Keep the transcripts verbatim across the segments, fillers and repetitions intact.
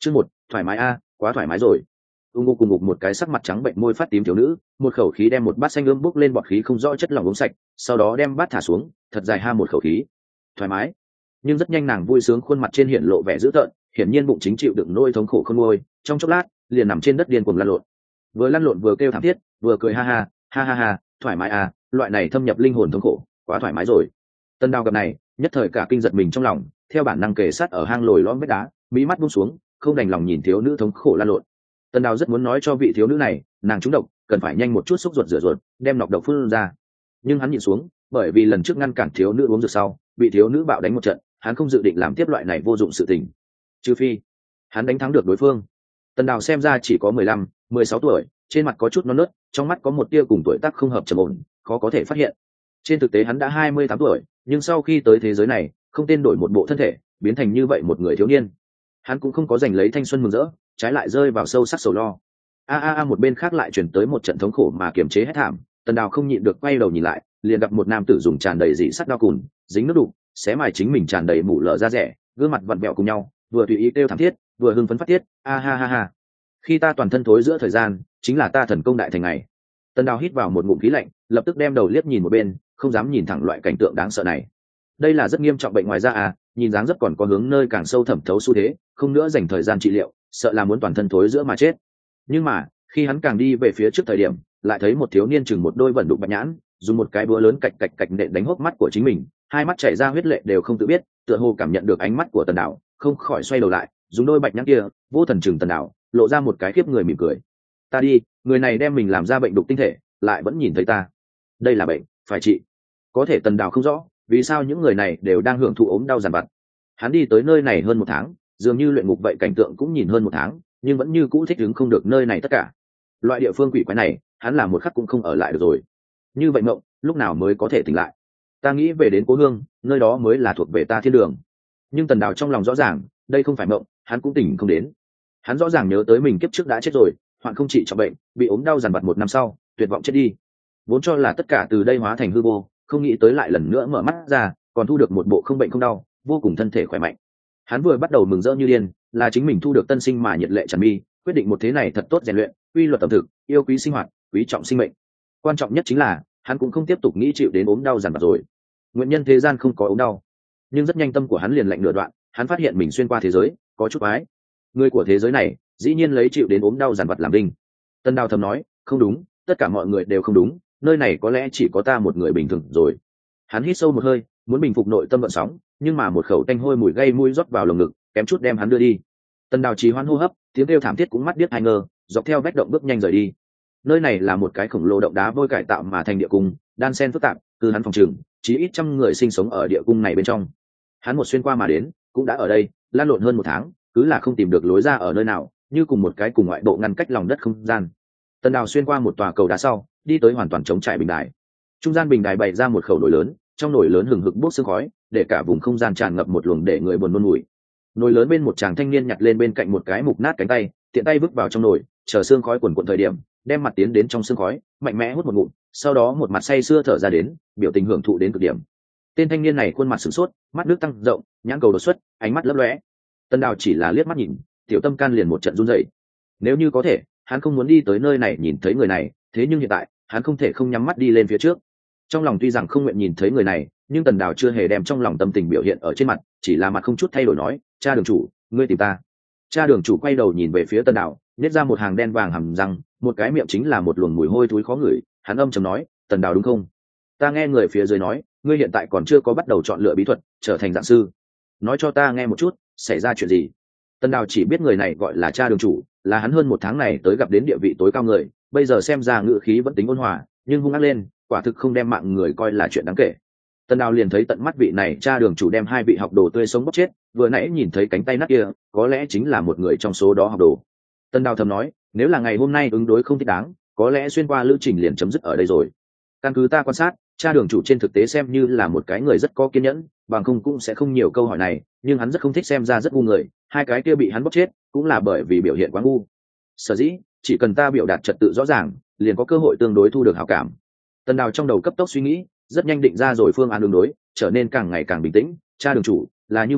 Chương một, thoải mái a, quá thoải mái rồi. Ung ngục cùng ngục một cái sắc mặt trắng bệnh môi phát tím thiếu nữ, một khẩu khí đem một bát xanh ươm bốc lên bọt khí không rõ chất lỏng uống sạch, sau đó đem bát thả xuống, thật dài ha một khẩu khí. Thoải mái. Nhưng rất nhanh nàng vui sướng khuôn mặt trên hiện lộ vẻ dữ tợn, hiển nhiên bụng chính chịu đựng nỗi thống khổ không nguôi, trong chốc lát, liền nằm trên đất điên cuồng lăn lộn. Vừa lăn lộn vừa kêu thảm thiết, vừa cười ha ha, ha ha ha, thoải mái à, loại này thâm nhập linh hồn thống khổ, quá thoải mái rồi. Tân Đao gặp này, nhất thời cả kinh giật mình trong lòng, theo bản năng kề sát ở hang lồi lõm vách đá, mí mắt buông xuống, không đành lòng nhìn thiếu nữ thống khổ lăn lộn. Tân Đao rất muốn nói cho vị thiếu nữ này, nàng trúng độc, cần phải nhanh một chút xúc ruột rửa ruột, đem nọc độc phun ra. Nhưng hắn nhịn xuống, bởi vì lần trước ngăn cản thiếu nữ uống rượu sau, bị thiếu nữ bạo đánh một trận, hắn không dự định làm tiếp loại này vô dụng sự tình. Trừ phi, hắn đánh thắng được đối phương. Tân Đào xem ra chỉ có mười lăm, mười sáu tuổi, trên mặt có chút non nớt, trong mắt có một tia cùng tuổi tác không hợp trầm ổn, khó có thể phát hiện. Trên thực tế hắn đã hai mươi tám tuổi, nhưng sau khi tới thế giới này, không tên đổi một bộ thân thể, biến thành như vậy một người thiếu niên. Hắn cũng không có giành lấy thanh xuân mừng rỡ, trái lại rơi vào sâu sắc sầu lo. A a a một bên khác lại chuyển tới một trận thống khổ mà kiềm chế hết thảm, Tần Đào không nhịn được quay đầu nhìn lại, liền gặp một nam tử dùng tràn đầy dị sắt đao cùn, dính nước đục, xé mài chính mình tràn đầy mủ lở da rẻ, gương mặt vặn vẹo cùng nhau, vừa tùy ý kêu thảm thiết, vừa hưng phấn phát tiết, a ha ha ha. Khi ta toàn thân thối giữa thời gian, chính là ta thần công đại thành ngày. Tần Đào hít vào một ngụm khí lạnh, lập tức đem đầu liếc nhìn một bên, không dám nhìn thẳng loại cảnh tượng đáng sợ này. Đây là rất nghiêm trọng bệnh ngoài da à, nhìn dáng dấp còn có hướng nơi càng sâu thẩm thấu xu thế, không nữa dành thời gian trị liệu, sợ là muốn toàn thân thối giữa mà chết. Nhưng mà, khi hắn càng đi về phía trước thời điểm, lại thấy một thiếu niên chừng một đôi vẩn đục bạch nhãn, dùng một cái búa lớn cạch cạch cạch nện đánh hốc mắt của chính mình, hai mắt chảy ra huyết lệ đều không tự biết, tựa hồ cảm nhận được ánh mắt của Tần Đào, không khỏi xoay đầu lại, dùng đôi bạch nhãn kia, vô thần chừng Tần Đào, lộ ra một cái khiếp người mỉm cười. Ta đi, người này đem mình làm ra bệnh đục tinh thể, lại vẫn nhìn thấy ta. Đây là bệnh, phải trị. Có thể Tần Đào không rõ, vì sao những người này đều đang hưởng thụ ốm đau dằn vặt. Hắn đi tới nơi này hơn một tháng, dường như luyện ngục vậy cảnh tượng cũng nhìn hơn một tháng, nhưng vẫn như cũ thích ứng không được nơi này tất cả. Loại địa phương quỷ quái này, hắn làm một khắc cũng không ở lại được rồi. Như vậy mộng, lúc nào mới có thể tỉnh lại? Ta nghĩ về đến cố hương, nơi đó mới là thuộc về ta thiên đường. Nhưng Tần Đào trong lòng rõ ràng, đây không phải mộng, hắn cũng tỉnh không đến. Hắn rõ ràng nhớ tới mình kiếp trước đã chết rồi, hoạn không trị trọng bệnh, bị ốm đau dằn vặt một năm sau, tuyệt vọng chết đi. Vốn cho là tất cả từ đây hóa thành hư vô, không nghĩ tới lại lần nữa mở mắt ra, còn thu được một bộ không bệnh không đau, vô cùng thân thể khỏe mạnh. Hắn vừa bắt đầu mừng rỡ như điên, là chính mình thu được tân sinh mà nhiệt lệ tràn mi, quyết định một thế này thật tốt rèn luyện, quy luật ẩm thực, yêu quý sinh hoạt, quý trọng sinh mệnh. Quan trọng nhất chính là, hắn cũng không tiếp tục nghĩ chịu đến ốm đau dằn vặt rồi. Nguyện nhân thế gian không có ốm đau. Nhưng rất nhanh tâm của hắn liền lạnh nửa đoạn, hắn phát hiện mình xuyên qua thế giới, có chút ái. Người của thế giới này, dĩ nhiên lấy chịu đến ốm đau dằn vặt làm đinh. Tân Đào thầm nói, không đúng, tất cả mọi người đều không đúng, nơi này có lẽ chỉ có ta một người bình thường rồi. Hắn hít sâu một hơi, muốn bình phục nội tâm vận sóng, nhưng mà một khẩu tanh hôi mùi gây mũi rót vào lồng ngực, kém chút đem hắn đưa đi. Tần Đào trì hoãn hô hấp, tiếng kêu thảm thiết cũng mắt điếc hai ngơ, dọc theo vách động bước nhanh rời đi. Nơi này là một cái khổng lồ động đá vôi cải tạo mà thành địa cung, đan xen phức tạp, từ hắn phòng trường, chỉ ít trăm người sinh sống ở địa cung này bên trong. Hắn một xuyên qua mà đến, cũng đã ở đây, lan lộn hơn một tháng, cứ là không tìm được lối ra ở nơi nào, như cùng một cái cùng ngoại bộ ngăn cách lòng đất không gian. Tần Đào xuyên qua một tòa cầu đá sau, đi tới hoàn toàn trống trải bình đài. Trung gian bình đài bày ra một khẩu nồi lớn, trong nồi lớn hừng hực bốc sương khói, để cả vùng không gian tràn ngập một luồng để người buồn nôn mùi. Nồi lớn bên một chàng thanh niên nhặt lên bên cạnh một cái mục nát cánh tay, tiện tay vứt vào trong nồi, chờ sương khói cuồn cuộn thời điểm, đem mặt tiến đến trong sương khói, mạnh mẽ hút một ngụm, sau đó một mặt say sưa thở ra đến, biểu tình hưởng thụ đến cực điểm. Tên thanh niên này khuôn mặt sửng sốt, mắt nước tăng rộng, nhãn cầu đột xuất, ánh mắt lấp lóe. Tân Đào chỉ là liếc mắt nhìn, tiểu tâm can liền một trận run rẩy. Nếu như có thể, hắn không muốn đi tới nơi này nhìn thấy người này, thế nhưng hiện tại, hắn không thể không nhắm mắt đi lên phía trước. Trong lòng tuy rằng không nguyện nhìn thấy người này, nhưng Tần Đào chưa hề đem trong lòng tâm tình biểu hiện ở trên mặt, chỉ là mặt không chút thay đổi nói, cha đường chủ, ngươi tìm ta. Cha đường chủ quay đầu nhìn về phía Tần Đào, nhếch ra một hàng đen vàng hầm răng, một cái miệng chính là một luồng mùi hôi thối khó ngửi. Hắn âm trầm nói, Tần Đào đúng không? Ta nghe người phía dưới nói, ngươi hiện tại còn chưa có bắt đầu chọn lựa bí thuật, trở thành dạng sư. Nói cho ta nghe một chút, xảy ra chuyện gì? Tần Đào chỉ biết người này gọi là cha đường chủ, là hắn hơn một tháng này tới gặp đến địa vị tối cao người, bây giờ xem ra ngữ khí vẫn tính ôn hòa, nhưng hung ác lên, quả thực không đem mạng người coi là chuyện đáng kể. Tần Đào liền thấy tận mắt vị này cha đường chủ đem hai vị học đồ tươi sống bóc chết, vừa nãy nhìn thấy cánh tay nát kia, có lẽ chính là một người trong số đó học đồ. Tần Đào thầm nói, nếu là ngày hôm nay ứng đối không thích đáng, có lẽ xuyên qua lữ trình liền chấm dứt ở đây rồi. Căn cứ ta quan sát, cha đường chủ trên thực tế xem như là một cái người rất có kiên nhẫn, bằng không cũng sẽ không nhiều câu hỏi này, nhưng hắn rất không thích xem ra rất ngu người, hai cái kia bị hắn bóc chết, cũng là bởi vì biểu hiện quá ngu. Sở dĩ, chỉ cần ta biểu đạt trật tự rõ ràng, liền có cơ hội tương đối thu được hảo cảm. Tần Đào trong đầu cấp tốc suy nghĩ, rất nhanh định ra rồi phương án ứng đối, trở nên càng ngày càng bình tĩnh. Cha đường chủ, là như vậy,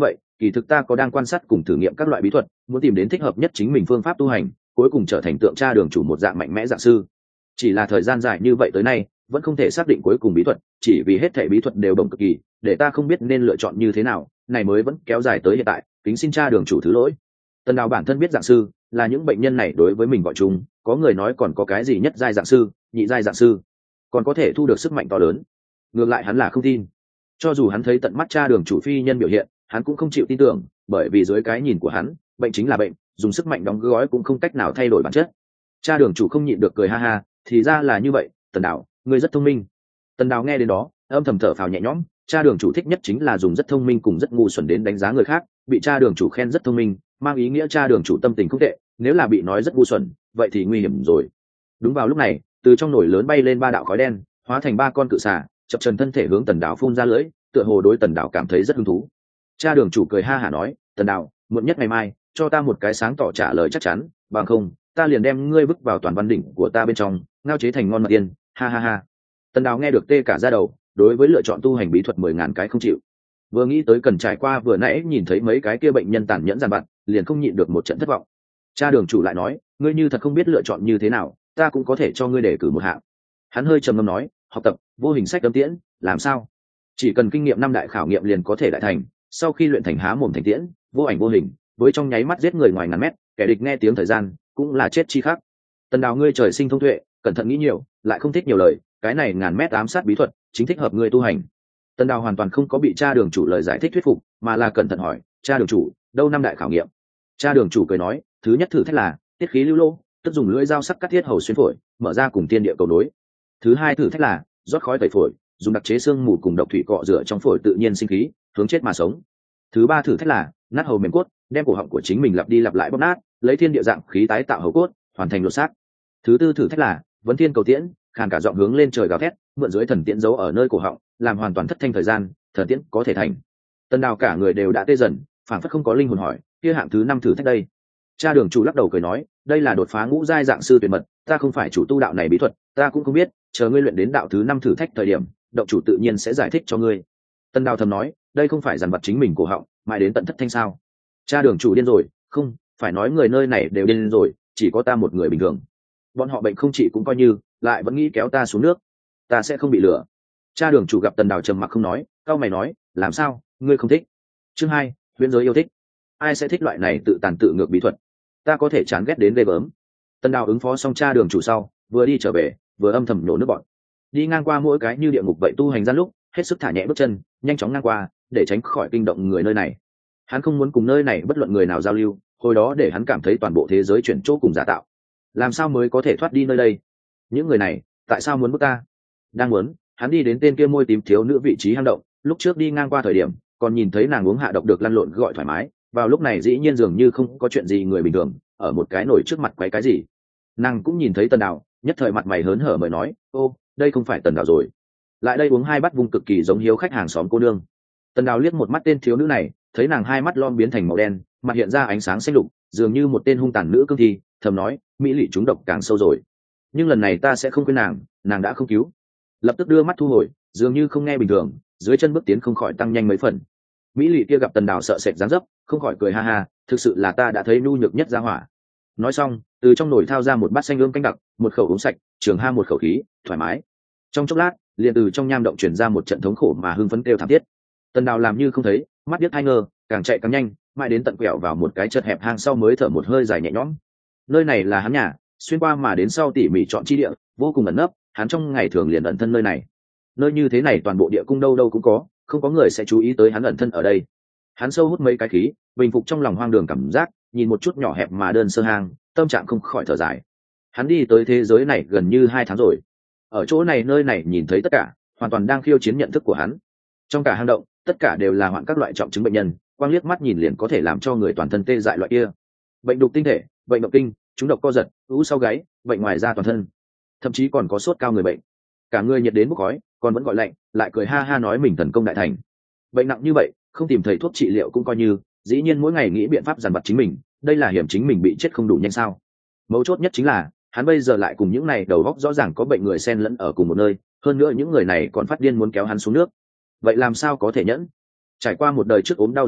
kỳ thực ta có đang quan sát cùng thử nghiệm các loại bí thuật, muốn tìm đến thích hợp nhất chính mình phương pháp tu hành, cuối cùng trở thành tượng tra đường chủ một dạng mạnh mẽ dạng sư. Chỉ là thời gian dài như vậy tới nay vẫn không thể xác định cuối cùng bí thuật, chỉ vì hết thảy bí thuật đều đồng cực kỳ, để ta không biết nên lựa chọn như thế nào, này mới vẫn kéo dài tới hiện tại, kính xin tra đường chủ thứ lỗi. Tần Đào bản thân biết dạng sư là những bệnh nhân này đối với mình gọi chúng, có người nói còn có cái gì nhất giai dạng sư, nhị giai dạng sư, còn có thể thu được sức mạnh to lớn. Ngược lại hắn là không tin, cho dù hắn thấy tận mắt tra đường chủ phi nhân biểu hiện, hắn cũng không chịu tin tưởng, bởi vì dưới cái nhìn của hắn, bệnh chính là bệnh, dùng sức mạnh đóng gói cũng không cách nào thay đổi bản chất. Tra đường chủ không nhịn được cười ha ha, thì ra là như vậy, Tần Đào, ngươi rất thông minh. Tần Đào nghe đến đó âm thầm thở phào nhẹ nhõm, tra đường chủ thích nhất chính là dùng rất thông minh cùng rất ngu xuẩn đến đánh giá người khác, bị tra đường chủ khen rất thông minh mang ý nghĩa tra đường chủ tâm tình không tệ, nếu là bị nói rất ngu xuẩn vậy thì nguy hiểm rồi. Đúng vào lúc này, từ trong nồi lớn bay lên ba đạo khói đen, hóa thành ba con cự xà, chập trần thân thể hướng Tần Đào phun ra lưỡi, tựa hồ đối Tần Đào cảm thấy rất hứng thú. Tra đường chủ cười ha hả nói, Tần Đào, muộn nhất ngày mai cho ta một cái sáng tỏ trả lời chắc chắn, bằng không ta liền đem ngươi vứt vào toàn văn đỉnh của ta bên trong, ngao chế thành ngon mật tiên, ha ha ha. Tần Đào nghe được tê cả da đầu, đối với lựa chọn tu hành bí thuật mười ngàn cái không chịu. Vừa nghĩ tới cần trải qua vừa nãy nhìn thấy mấy cái kia bệnh nhân tàn nhẫn giàn vặt, liền không nhịn được một trận thất vọng. Cha đường chủ lại nói, ngươi như thật không biết lựa chọn như thế nào, ta cũng có thể cho ngươi đề cử một hạng. Hắn hơi trầm ngâm nói, học tập vô hình sách âm tiễn, làm sao? Chỉ cần kinh nghiệm năm đại khảo nghiệm liền có thể đại thành, sau khi luyện thành há mồm thành tiễn, vô ảnh vô hình, với trong nháy mắt giết người ngoài ngàn mét, kẻ địch nghe tiếng thời gian, cũng là chết chi khác. Tần Đào ngươi trời sinh thông tuệ, cẩn thận nghĩ nhiều, lại không thích nhiều lời, cái này ngàn mét ám sát bí thuật, chính thích hợp ngươi tu hành. Tần Đào hoàn toàn không có bị cha đường chủ lời giải thích thuyết phục, mà là cẩn thận hỏi, cha đường chủ, đâu năm đại khảo nghiệm? Cha đường chủ cười nói, thứ nhất thử thách là tiết khí lưu lô, tức dùng lưỡi dao sắc cắt thiết hầu xuyên phổi, mở ra cùng tiên địa cầu nối. Thứ hai thử thách là rót khói tẩy phổi, dùng đặc chế xương mù cùng độc thủy cọ rửa trong phổi tự nhiên sinh khí, hướng chết mà sống. Thứ ba thử thách là nát hầu mềm cốt, đem cổ họng của chính mình lặp đi lặp lại bóp nát, lấy thiên địa dạng khí tái tạo hầu cốt, hoàn thành lột xác. Thứ tư thử thách là vấn thiên cầu tiễn, khàn cả giọng hướng lên trời gào thét, mượn dưới thần tiễn giấu ở nơi cổ họng, làm hoàn toàn thất thanh thời gian, thần tiễn có thể thành. Tần Đào cả người đều đã tê dần, phảng phất không có linh hồn hỏi, kia hạng thứ năm thử thách đây? Cha đường chủ lắc đầu cười nói, đây là đột phá ngũ giai dạng sư tuyệt mật, ta không phải chủ tu đạo này bí thuật, ta cũng không biết, chờ ngươi luyện đến đạo thứ năm thử thách thời điểm, động chủ tự nhiên sẽ giải thích cho ngươi. Tần Đào thầm nói, đây không phải dằn vặt chính mình cổ họng, mãi đến tận thất thanh sao? Cha đường chủ điên rồi, không, phải nói người nơi này đều điên rồi, chỉ có ta một người bình thường. Bọn họ bệnh không trị cũng coi như, lại vẫn nghĩ kéo ta xuống nước, ta sẽ không bị lừa. Cha đường chủ gặp Tần Đào trầm mặc không nói, cao mày nói, làm sao, ngươi không thích? Chương hai, huyễn giới yêu thích. Ai sẽ thích loại này tự tàn tự ngược bí thuật? Ta có thể chán ghét đến ghê gớm. Tần Đào ứng phó xong cha đường chủ sau, vừa đi trở về, vừa âm thầm nhổ nước bọt. Đi ngang qua mỗi cái như địa ngục vậy tu hành gian lúc, hết sức thả nhẹ bước chân, nhanh chóng ngang qua, để tránh khỏi kinh động người nơi này. Hắn không muốn cùng nơi này bất luận người nào giao lưu, hồi đó để hắn cảm thấy toàn bộ thế giới chuyển chỗ cùng giả tạo. Làm sao mới có thể thoát đi nơi đây? Những người này, tại sao muốn bức ta? Đang muốn, hắn đi đến tên kia môi tím thiếu nữ vị trí hang động, lúc trước đi ngang qua thời điểm, còn nhìn thấy nàng uống hạ độc được lăn lộn gọi thoải mái, vào lúc này dĩ nhiên dường như không có chuyện gì người bình thường, ở một cái nồi trước mặt quấy cái gì. Nàng cũng nhìn thấy Tần Đào, nhất thời mặt mày hớn hở mới nói, ô, đây không phải Tần Đào rồi. Lại đây uống hai bát vung cực kỳ giống hiếu khách hàng xóm cô nương. Tần Đào liếc một mắt tên thiếu nữ này, thấy nàng hai mắt lom biến thành màu đen, mặt hiện ra ánh sáng xanh lục, dường như một tên hung tàn nữ cương thi, thầm nói, mỹ lị chúng độc càng sâu rồi. Nhưng lần này ta sẽ không quên nàng, nàng đã không cứu. Lập tức đưa mắt thu hồi, dường như không nghe bình thường, dưới chân bước tiến không khỏi tăng nhanh mấy phần. Mỹ lị kia gặp Tần Đào sợ sệt dáng dấp, không khỏi cười ha ha, thực sự là ta đã thấy nhu nhược nhất ra hỏa. Nói xong, từ trong nồi thao ra một bát xanh ươm canh đặc, một khẩu uống sạch, trường ha một khẩu khí, thoải mái. Trong chốc lát, liền từ trong nham động truyền ra một trận thống khổ mà hưng phấn kêu thảm thiết. Tần Đào làm như không thấy, mắt biết hai ngơ, càng chạy càng nhanh, mãi đến tận quẹo vào một cái chật hẹp hang sau mới thở một hơi dài nhẹ nhõm. Nơi này là hắn nhà, xuyên qua mà đến sau tỉ mỉ chọn chi địa, vô cùng ẩn nấp, hắn trong ngày thường liền ẩn thân nơi này. Nơi như thế này toàn bộ địa cung đâu đâu cũng có, không có người sẽ chú ý tới hắn ẩn thân ở đây. Hắn sâu hút mấy cái khí, bình phục trong lòng hoang đường cảm giác, nhìn một chút nhỏ hẹp mà đơn sơ hang, tâm trạng không khỏi thở dài. Hắn đi tới thế giới này gần như hai tháng rồi, ở chỗ này nơi này nhìn thấy tất cả, hoàn toàn đang khiêu chiến nhận thức của hắn. Trong cả hang động, tất cả đều là hoạn các loại trọng chứng bệnh nhân, quang liếc mắt nhìn liền có thể làm cho người toàn thân tê dại loại kia. Bệnh đục tinh thể, bệnh động kinh, trúng độc co giật, ú sau gáy, bệnh ngoài da toàn thân, thậm chí còn có sốt cao người bệnh, cả người nhiệt đến bốc khói, còn vẫn gọi lạnh, lại cười ha ha nói mình thần công đại thành. Bệnh nặng như vậy, không tìm thầy thuốc trị liệu cũng coi như, dĩ nhiên mỗi ngày nghĩ biện pháp giàn vặt chính mình, đây là hiểm chính mình bị chết không đủ nhanh sao? Mấu chốt nhất chính là, hắn bây giờ lại cùng những này đầu óc rõ ràng có bệnh người xen lẫn ở cùng một nơi, hơn nữa những người này còn phát điên muốn kéo hắn xuống nước. Vậy làm sao có thể nhẫn? Trải qua một đời trước ốm đau giàn vặt,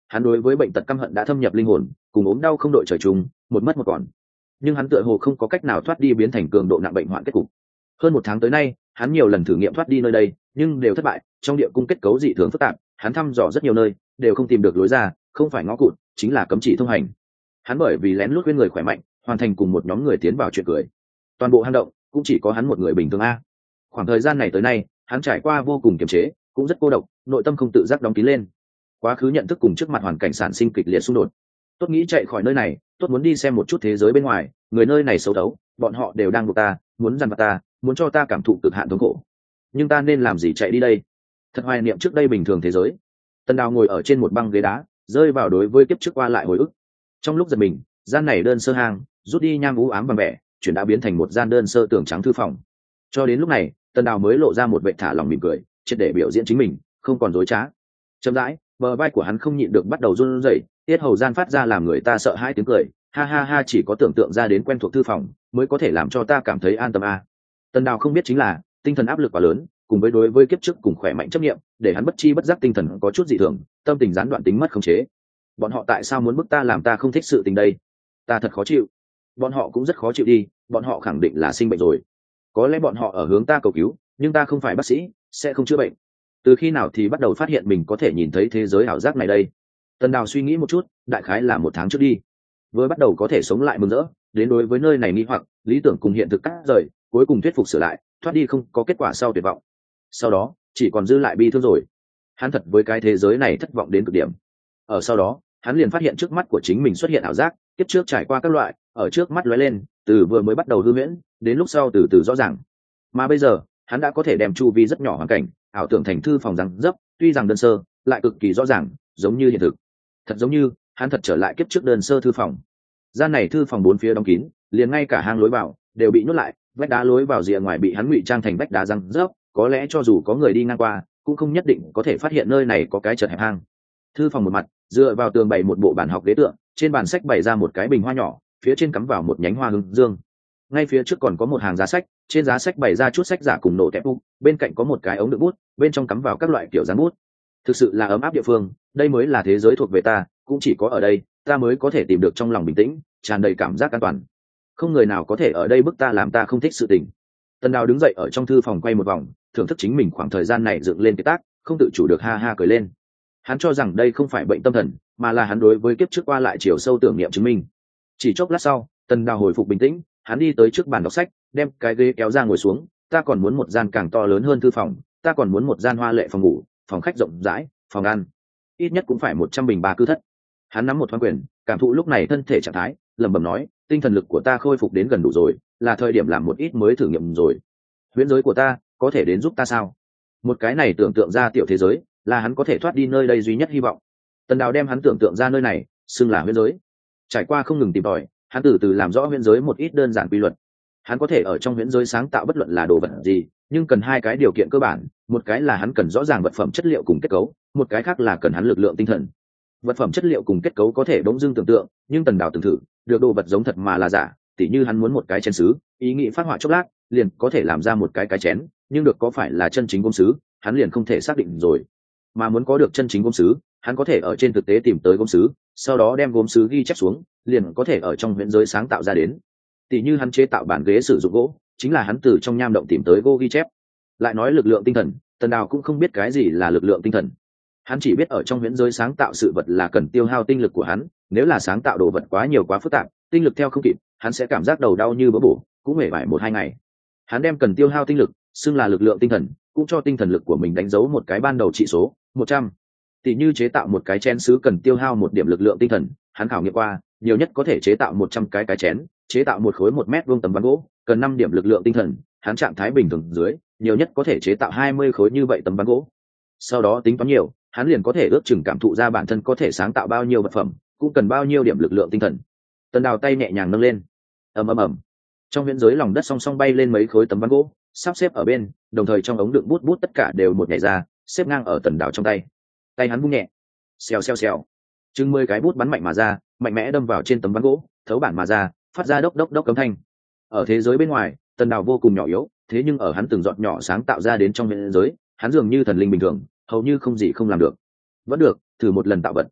Hắn đối với bệnh tật căm hận đã thâm nhập linh hồn, cùng ốm đau không đội trời chung, một mất một còn. Nhưng hắn tựa hồ không có cách nào thoát đi biến thành cường độ nặng bệnh hoạn kết cục. Hơn một tháng tới nay, hắn nhiều lần thử nghiệm thoát đi nơi đây, nhưng đều thất bại. Trong địa cung kết cấu dị thường phức tạp, hắn thăm dò rất nhiều nơi, đều không tìm được lối ra, không phải ngõ cụt, chính là cấm chỉ thông hành. Hắn bởi vì lén lút khuyên người khỏe mạnh, hoàn thành cùng một nhóm người tiến vào chuyện cười. Toàn bộ hang động cũng chỉ có hắn một người bình thường a. Khoảng thời gian này tới nay, hắn trải qua vô cùng kiềm chế, cũng rất cô độc, nội tâm không tự giác đóng kín lên. Quá khứ nhận thức cùng trước mặt hoàn cảnh sản sinh kịch liệt xung đột. Tốt nghĩ chạy khỏi nơi này, tốt muốn đi xem một chút thế giới bên ngoài, người nơi này xấu đấu, bọn họ đều đang buộc ta, muốn dằn vặt ta, muốn cho ta cảm thụ cực hạn thống khổ. Nhưng ta nên làm gì chạy đi đây? Thật hoài niệm trước đây bình thường thế giới. Tần Đào ngồi ở trên một băng ghế đá, rơi vào đối với kiếp trước qua lại hồi ức. Trong lúc giật mình, gian này đơn sơ hang, rút đi nham u ám bằng bẻ, chuyển đã biến thành một gian đơn sơ tường trắng thư phòng. Cho đến lúc này, Tần Đào mới lộ ra một vẻ thả lòng mỉm cười, triệt để biểu diễn chính mình, không còn dối trá. Chậm rãi, bờ vai của hắn không nhịn được bắt đầu run rẩy, tiết hầu gian phát ra làm người ta sợ hãi tiếng cười, ha ha ha, chỉ có tưởng tượng ra đến quen thuộc thư phòng, mới có thể làm cho ta cảm thấy an tâm a. À. Tần Đào không biết chính là, tinh thần áp lực quá lớn, cùng với đối với kiếp trước cùng khỏe mạnh chấp niệm, để hắn bất chi bất giác tinh thần có chút dị thường, tâm tình gián đoạn tính mất khống chế. Bọn họ tại sao muốn bức ta làm ta không thích sự tình đây? Ta thật khó chịu. Bọn họ cũng rất khó chịu đi, bọn họ khẳng định là sinh bệnh rồi. Có lẽ bọn họ ở hướng ta cầu cứu, nhưng ta không phải bác sĩ, sẽ không chữa bệnh. Từ khi nào thì bắt đầu phát hiện mình có thể nhìn thấy thế giới ảo giác này đây? Tần Đào suy nghĩ một chút, đại khái là một tháng trước đi. Vừa bắt đầu có thể sống lại mừng rỡ, đến đối với nơi này nghi hoặc, lý tưởng cùng hiện thực cắt rời, cuối cùng thuyết phục sửa lại, thoát đi không có kết quả sau tuyệt vọng. Sau đó, chỉ còn dư lại bi thương rồi. Hắn thật với cái thế giới này thất vọng đến cực điểm. Ở sau đó, hắn liền phát hiện trước mắt của chính mình xuất hiện ảo giác, kiếp trước trải qua các loại, ở trước mắt lóe lên, từ vừa mới bắt đầu hư huyễn, đến lúc sau từ từ rõ ràng. Mà bây giờ, hắn đã có thể đem chu vi rất nhỏ hoàn cảnh, ảo tưởng thành thư phòng răng dấp, tuy rằng đơn sơ, lại cực kỳ rõ ràng, giống như hiện thực. Thật giống như, hắn thật trở lại kiếp trước đơn sơ thư phòng. Gian này thư phòng bốn phía đóng kín, liền ngay cả hang lối vào đều bị nhốt lại, vách đá lối vào rìa ngoài bị hắn ngụy trang thành vách đá răng rớp, có lẽ cho dù có người đi ngang qua, cũng không nhất định có thể phát hiện nơi này có cái chật hẹp hang. Thư phòng một mặt, dựa vào tường bày một bộ bàn học ghế tựa, trên bàn sách bày ra một cái bình hoa nhỏ, phía trên cắm vào một nhánh hoa hướng dương. Ngay phía trước còn có một hàng giá sách, trên giá sách bày ra chút sách giả cùng nổ tẹp bút, bên cạnh có một cái ống đựng bút, bên trong cắm vào các loại kiểu dán bút. Thực sự là ấm áp địa phương, đây mới là thế giới thuộc về ta, cũng chỉ có ở đây, ta mới có thể tìm được trong lòng bình tĩnh, tràn đầy cảm giác an toàn. Không người nào có thể ở đây bức ta làm ta không thích sự tình. Tần Đào đứng dậy ở trong thư phòng quay một vòng, thưởng thức chính mình khoảng thời gian này dựng lên cái tác, không tự chủ được ha ha cười lên. Hắn cho rằng đây không phải bệnh tâm thần, mà là hắn đối với kiếp trước qua lại chiều sâu tưởng niệm chứng minh. Chỉ chốc lát sau, Tần Đào hồi phục bình tĩnh, hắn đi tới trước bàn đọc sách, đem cái ghế kéo ra ngồi xuống. Ta còn muốn một gian càng to lớn hơn thư phòng, ta còn muốn một gian hoa lệ phòng ngủ, phòng khách rộng rãi, phòng ăn, ít nhất cũng phải một trăm bình ba cư thất. Hắn nắm một thoáng quyền, cảm thụ lúc này thân thể trạng thái, lẩm bẩm nói, tinh thần lực của ta khôi phục đến gần đủ rồi, là thời điểm làm một ít mới thử nghiệm rồi. Huyễn giới của ta có thể đến giúp ta sao? Một cái này tưởng tượng ra tiểu thế giới, là hắn có thể thoát đi nơi đây duy nhất hy vọng. Tần Đào đem hắn tưởng tượng ra nơi này, xưng là huyễn giới. Trải qua không ngừng tìm tòi, hắn từ từ làm rõ huyễn giới một ít đơn giản quy luật. Hắn có thể ở trong huyễn giới sáng tạo bất luận là đồ vật gì, nhưng cần hai cái điều kiện cơ bản, một cái là hắn cần rõ ràng vật phẩm chất liệu cùng kết cấu, một cái khác là cần hắn lực lượng tinh thần. Vật phẩm chất liệu cùng kết cấu có thể bỗng dưng tưởng tượng, nhưng Tần Đào tưởng thử, được đồ vật giống thật mà là giả, tỉ như hắn muốn một cái chén sứ, ý nghĩ phát họa chốc lát, liền có thể làm ra một cái cái chén, nhưng được có phải là chân chính gốm sứ, hắn liền không thể xác định rồi. Mà muốn có được chân chính gốm sứ, hắn có thể ở trên thực tế tìm tới gốm sứ, sau đó đem gốm sứ ghi chép xuống, liền có thể ở trong huyễn giới sáng tạo ra đến. Tỉ như hắn chế tạo bàn ghế sử dụng gỗ, chính là hắn từ trong nham động tìm tới gỗ ghi chép. Lại nói lực lượng tinh thần, Tần Đào cũng không biết cái gì là lực lượng tinh thần. Hắn chỉ biết ở trong huyễn giới sáng tạo sự vật là cần tiêu hao tinh lực của hắn, nếu là sáng tạo đồ vật quá nhiều quá phức tạp, tinh lực theo không kịp, hắn sẽ cảm giác đầu đau như bỡ bổ, cũng mệt mỏi một hai ngày. Hắn đem cần tiêu hao tinh lực xưng là lực lượng tinh thần, cũng cho tinh thần lực của mình đánh dấu một cái ban đầu trị số một trăm. Tỷ như chế tạo một cái chén sứ cần tiêu hao một điểm lực lượng tinh thần, hắn khảo nghiệm qua, nhiều nhất có thể chế tạo một trăm cái cái chén, chế tạo một khối một mét vuông tấm ván gỗ cần năm điểm lực lượng tinh thần, hắn trạng thái bình thường dưới, nhiều nhất có thể chế tạo hai mươi khối như vậy tấm ván gỗ. Sau đó tính toán nhiều, hắn liền có thể ước chừng cảm thụ ra bản thân có thể sáng tạo bao nhiêu vật phẩm, cũng cần bao nhiêu điểm lực lượng tinh thần. Tần Đào tay nhẹ nhàng nâng lên, ầm ầm ầm, trong viễn giới lòng đất song song bay lên mấy khối tấm ván gỗ, sắp xếp ở bên, đồng thời trong ống đựng bút bút tất cả đều một nhảy ra, xếp ngang ở Tần Đào trong tay. Tay hắn vung nhẹ, xèo xèo xèo, chừng mười cái bút bắn mạnh mà ra, mạnh mẽ đâm vào trên tấm ván gỗ, thấu bản mà ra, phát ra đốc đốc đốc âm thanh. Ở thế giới bên ngoài, Tần Đào vô cùng nhỏ yếu, thế nhưng ở hắn từng giọt nhỏ sáng tạo ra đến trong viễn giới, hắn dường như thần linh bình thường, hầu như không gì không làm được. Vẫn được, thử một lần tạo vật.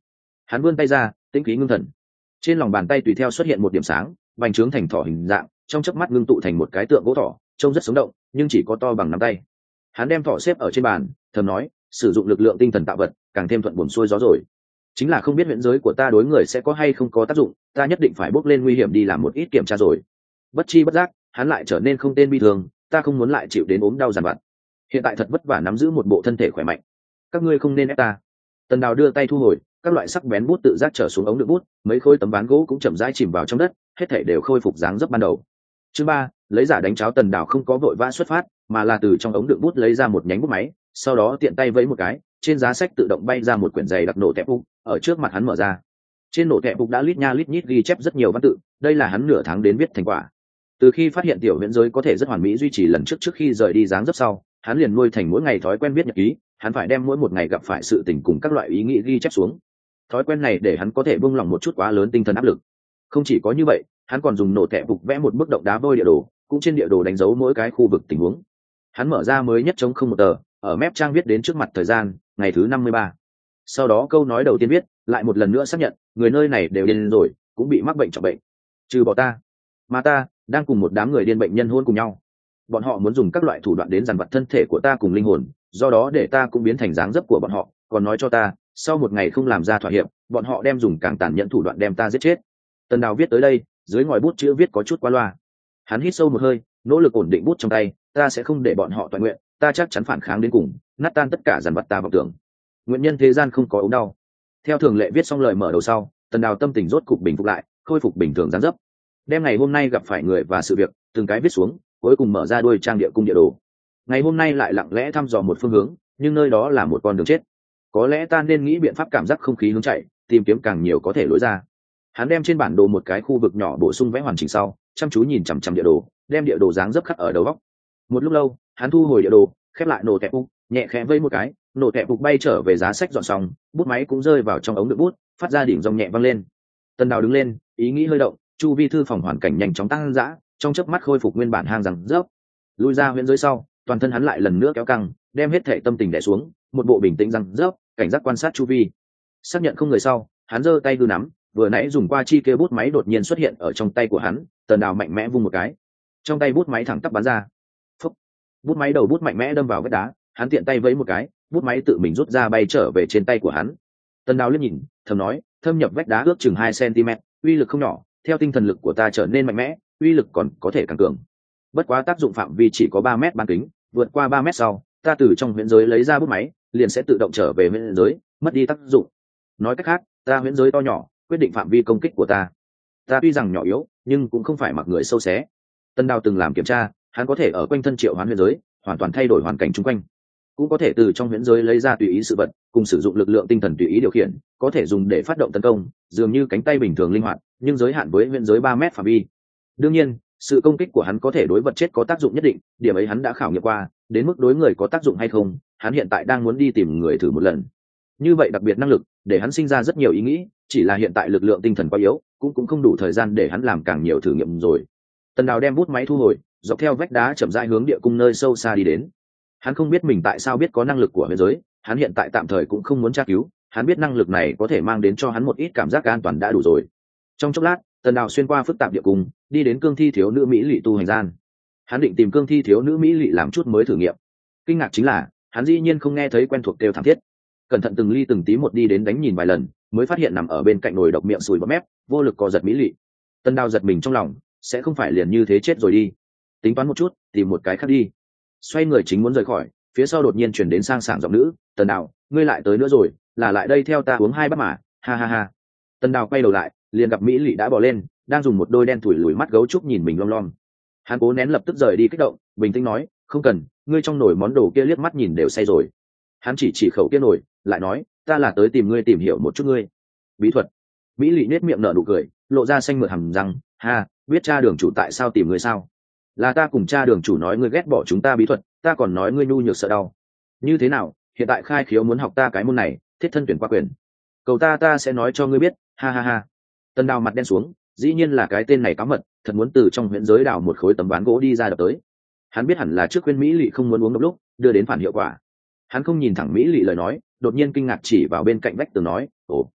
Hắn vươn tay ra, tĩnh khí ngưng thần. Trên lòng bàn tay tùy theo xuất hiện một điểm sáng, bành trướng thành thỏ hình dạng, trong chớp mắt ngưng tụ thành một cái tượng gỗ thỏ, trông rất sống động, nhưng chỉ có to bằng nắm tay. Hắn đem thỏ xếp ở trên bàn, thầm nói, sử dụng lực lượng tinh thần tạo vật, càng thêm thuận buồm xuôi gió rồi. Chính là không biết huyễn giới của ta đối người sẽ có hay không có tác dụng, ta nhất định phải bước lên nguy hiểm đi làm một ít kiểm tra rồi. Bất chi bất giác, hắn lại trở nên không tên bi thường, ta không muốn lại chịu đến ốm đau dằn vặt. Hiện tại thật vất vả nắm giữ một bộ thân thể khỏe mạnh, các ngươi không nên ép ta. Tần Đào đưa tay thu hồi, các loại sắc bén bút tự giác trở xuống ống đựng bút, mấy khối tấm ván gỗ cũng chậm rãi chìm vào trong đất, hết thảy đều khôi phục dáng dấp ban đầu. Chương ba, lấy giả đánh cháo. Tần Đào không có vội vã xuất phát, mà là từ trong ống đựng bút lấy ra một nhánh bút máy, sau đó tiện tay vẫy một cái, trên giá sách tự động bay ra một quyển dày đặc nổ tẹp bút, ở trước mặt hắn mở ra. Trên nổ tẹp bút đã lít nha lít nhít ghi chép rất nhiều văn tự, đây là hắn nửa tháng đến viết thành quả. Từ khi phát hiện tiểu viễn giới có thể rất hoàn mỹ duy trì lần trước trước khi rời đi dáng dấp sau, hắn liền nuôi thành mỗi ngày thói quen viết nhật ký, hắn phải đem mỗi một ngày gặp phải sự tình cùng các loại ý nghĩ ghi chép xuống. Thói quen này để hắn có thể buông lỏng một chút quá lớn tinh thần áp lực. Không chỉ có như vậy, hắn còn dùng nổ tẹp bục vẽ một bức động đá vôi địa đồ, cũng trên địa đồ đánh dấu mỗi cái khu vực tình huống. Hắn mở ra mới nhất chống không một tờ, ở mép trang viết đến trước mặt thời gian, ngày thứ năm mươi ba. Sau đó câu nói đầu tiên viết, lại một lần nữa xác nhận, người nơi này đều điên rồi, cũng bị mắc bệnh trọng bệnh. Trừ bỏ ta, mà ta đang cùng một đám người điên bệnh nhân hôn cùng nhau. Bọn họ muốn dùng các loại thủ đoạn đến dằn vặt thân thể của ta cùng linh hồn, do đó để ta cũng biến thành dáng dấp của bọn họ, còn nói cho ta, sau một ngày không làm ra thỏa hiệp, bọn họ đem dùng càng tàn nhẫn thủ đoạn đem ta giết chết. Tần Đào viết tới đây, dưới ngòi bút chữ viết có chút qua loa. Hắn hít sâu một hơi, nỗ lực ổn định bút trong tay, ta sẽ không để bọn họ toàn nguyện, ta chắc chắn phản kháng đến cùng, nát tan tất cả dằn vặt ta vọng tưởng. Nguyện nhân thế gian không có ốm đau. Theo thường lệ viết xong lời mở đầu sau, Tần Đào tâm tình rốt cục bình phục lại, khôi phục bình thường dáng dấp. Đem ngày hôm nay gặp phải người và sự việc, từng cái viết xuống, cuối cùng mở ra đuôi trang địa cung địa đồ. Ngày hôm nay lại lặng lẽ thăm dò một phương hướng, nhưng nơi đó là một con đường chết. Có lẽ ta nên nghĩ biện pháp cảm giác không khí hướng chạy, tìm kiếm càng nhiều có thể lối ra. Hắn đem trên bản đồ một cái khu vực nhỏ bổ sung vẽ hoàn chỉnh sau, chăm chú nhìn chằm chằm địa đồ, đem địa đồ dáng dấp khắc ở đầu góc. Một lúc lâu, hắn thu hồi địa đồ, khép lại nổ tẹp bục, nhẹ khẽ vây một cái, nổ tẹp bục bay trở về giá sách dọn xong, bút máy cũng rơi vào trong ống đựng bút, phát ra đỉnh dòng nhẹ vang lên. Tần Đào đứng lên, ý nghĩ hơi động, chu vi thư phòng hoàn cảnh nhanh chóng tăng dã, trong chớp mắt khôi phục nguyên bản hang rằng rớp. Lui ra huyễn giới sau, toàn thân hắn lại lần nữa kéo căng, đem hết thể tâm tình đè xuống, một bộ bình tĩnh rằng rớp, cảnh giác quan sát chu vi. Xác nhận không người sau, hắn giơ tay đưa nắm, vừa nãy dùng qua chi kê bút máy đột nhiên xuất hiện ở trong tay của hắn. Tần Đào mạnh mẽ vung một cái, trong tay bút máy thẳng tắp bắn ra. Phúc. Bút máy đầu bút mạnh mẽ đâm vào vách đá, hắn tiện tay vẫy một cái, bút máy tự mình rút ra bay trở về trên tay của hắn. Tần Đào liếc nhìn, thầm nói, thâm nhập vách đá ước chừng hai xăng-ti-mét, uy lực không nhỏ, theo tinh thần lực của ta trở nên mạnh mẽ, uy lực còn có thể càng cường. Bất quá tác dụng phạm vi chỉ có ba mét bán kính, vượt qua ba mét sau, ta từ trong huyễn giới lấy ra bút máy, liền sẽ tự động trở về huyễn giới, mất đi tác dụng. Nói cách khác, ta huyễn giới to nhỏ, quyết định phạm vi công kích của ta. Ta tuy rằng nhỏ yếu, nhưng cũng không phải mặc người sâu xé. Tân Đào từng làm kiểm tra, hắn có thể ở quanh thân triệu hoán huyễn giới, hoàn toàn thay đổi hoàn cảnh xung quanh. Cũng có thể từ trong huyễn giới lấy ra tùy ý sự vật, cùng sử dụng lực lượng tinh thần tùy ý điều khiển, có thể dùng để phát động tấn công, dường như cánh tay bình thường linh hoạt, nhưng giới hạn với huyễn giới ba mét phạm vi. Đương nhiên, sự công kích của hắn có thể đối vật chết có tác dụng nhất định, điểm ấy hắn đã khảo nghiệm qua, đến mức đối người có tác dụng hay không, hắn hiện tại đang muốn đi tìm người thử một lần. Như vậy đặc biệt năng lực, để hắn sinh ra rất nhiều ý nghĩ, chỉ là hiện tại lực lượng tinh thần quá yếu, cũng cũng không đủ thời gian để hắn làm càng nhiều thử nghiệm rồi. Tần Đào đem bút máy thu hồi, dọc theo vách đá chậm rãi hướng địa cung nơi sâu xa đi đến. Hắn không biết mình tại sao biết có năng lực của huyễn giới, hắn hiện tại tạm thời cũng không muốn tra cứu, hắn biết năng lực này có thể mang đến cho hắn một ít cảm giác an toàn đã đủ rồi. Trong chốc lát, Tần Đào xuyên qua phức tạp địa cung, đi đến cương thi thiếu nữ mỹ lệ tu hành gian. Hắn định tìm cương thi thiếu nữ mỹ lệ làm chút mới thử nghiệm. Kinh ngạc chính là, hắn dĩ nhiên không nghe thấy quen thuộc kêu thảm thiết. Cẩn thận từng ly từng tí một đi đến đánh nhìn vài lần, mới phát hiện nằm ở bên cạnh nồi độc miệng sùi bọt mép, vô lực co giật mỹ lệ. Tần Đào giật mình trong lòng, sẽ không phải liền như thế chết rồi đi. Tính toán một chút, tìm một cái khác đi. Xoay người chính muốn rời khỏi, phía sau đột nhiên chuyển đến sang sảng giọng nữ, Tần Đào, ngươi lại tới nữa rồi, là lại đây theo ta uống hai bát mà, ha ha ha. Tần Đào quay đầu lại, liền gặp mỹ lệ đã bò lên, đang dùng một đôi đen thủi lùi mắt gấu trúc nhìn mình lom lom. Hắn cố nén lập tức rời đi kích động, bình tĩnh nói, không cần, ngươi trong nồi món đồ kia liếc mắt nhìn đều say rồi. Hắn chỉ chỉ khẩu kia nồi, lại nói, ta là tới tìm ngươi tìm hiểu một chút ngươi bí thuật. Mỹ lệ nết miệng nở nụ cười, lộ ra xanh mượt hầm răng, ha, biết cha đường chủ tại sao tìm ngươi sao? Là ta cùng cha đường chủ nói ngươi ghét bỏ chúng ta bí thuật, ta còn nói ngươi nhu nhược sợ đau. Như thế nào, hiện tại khai khiếu muốn học ta cái môn này, thiết thân tuyển qua quyền. Cầu ta ta sẽ nói cho ngươi biết, ha ha ha. Tần Đào mặt đen xuống, dĩ nhiên là cái tên này cáo mật, thật muốn từ trong huyễn giới đào một khối tấm ván gỗ đi ra đập tới. Hắn biết hẳn là trước khuyên mỹ lệ không muốn uống độc lúc, đưa đến phản hiệu quả. Hắn không nhìn thẳng mỹ lệ lời nói, đột nhiên kinh ngạc chỉ vào bên cạnh vách tường nói, ồ.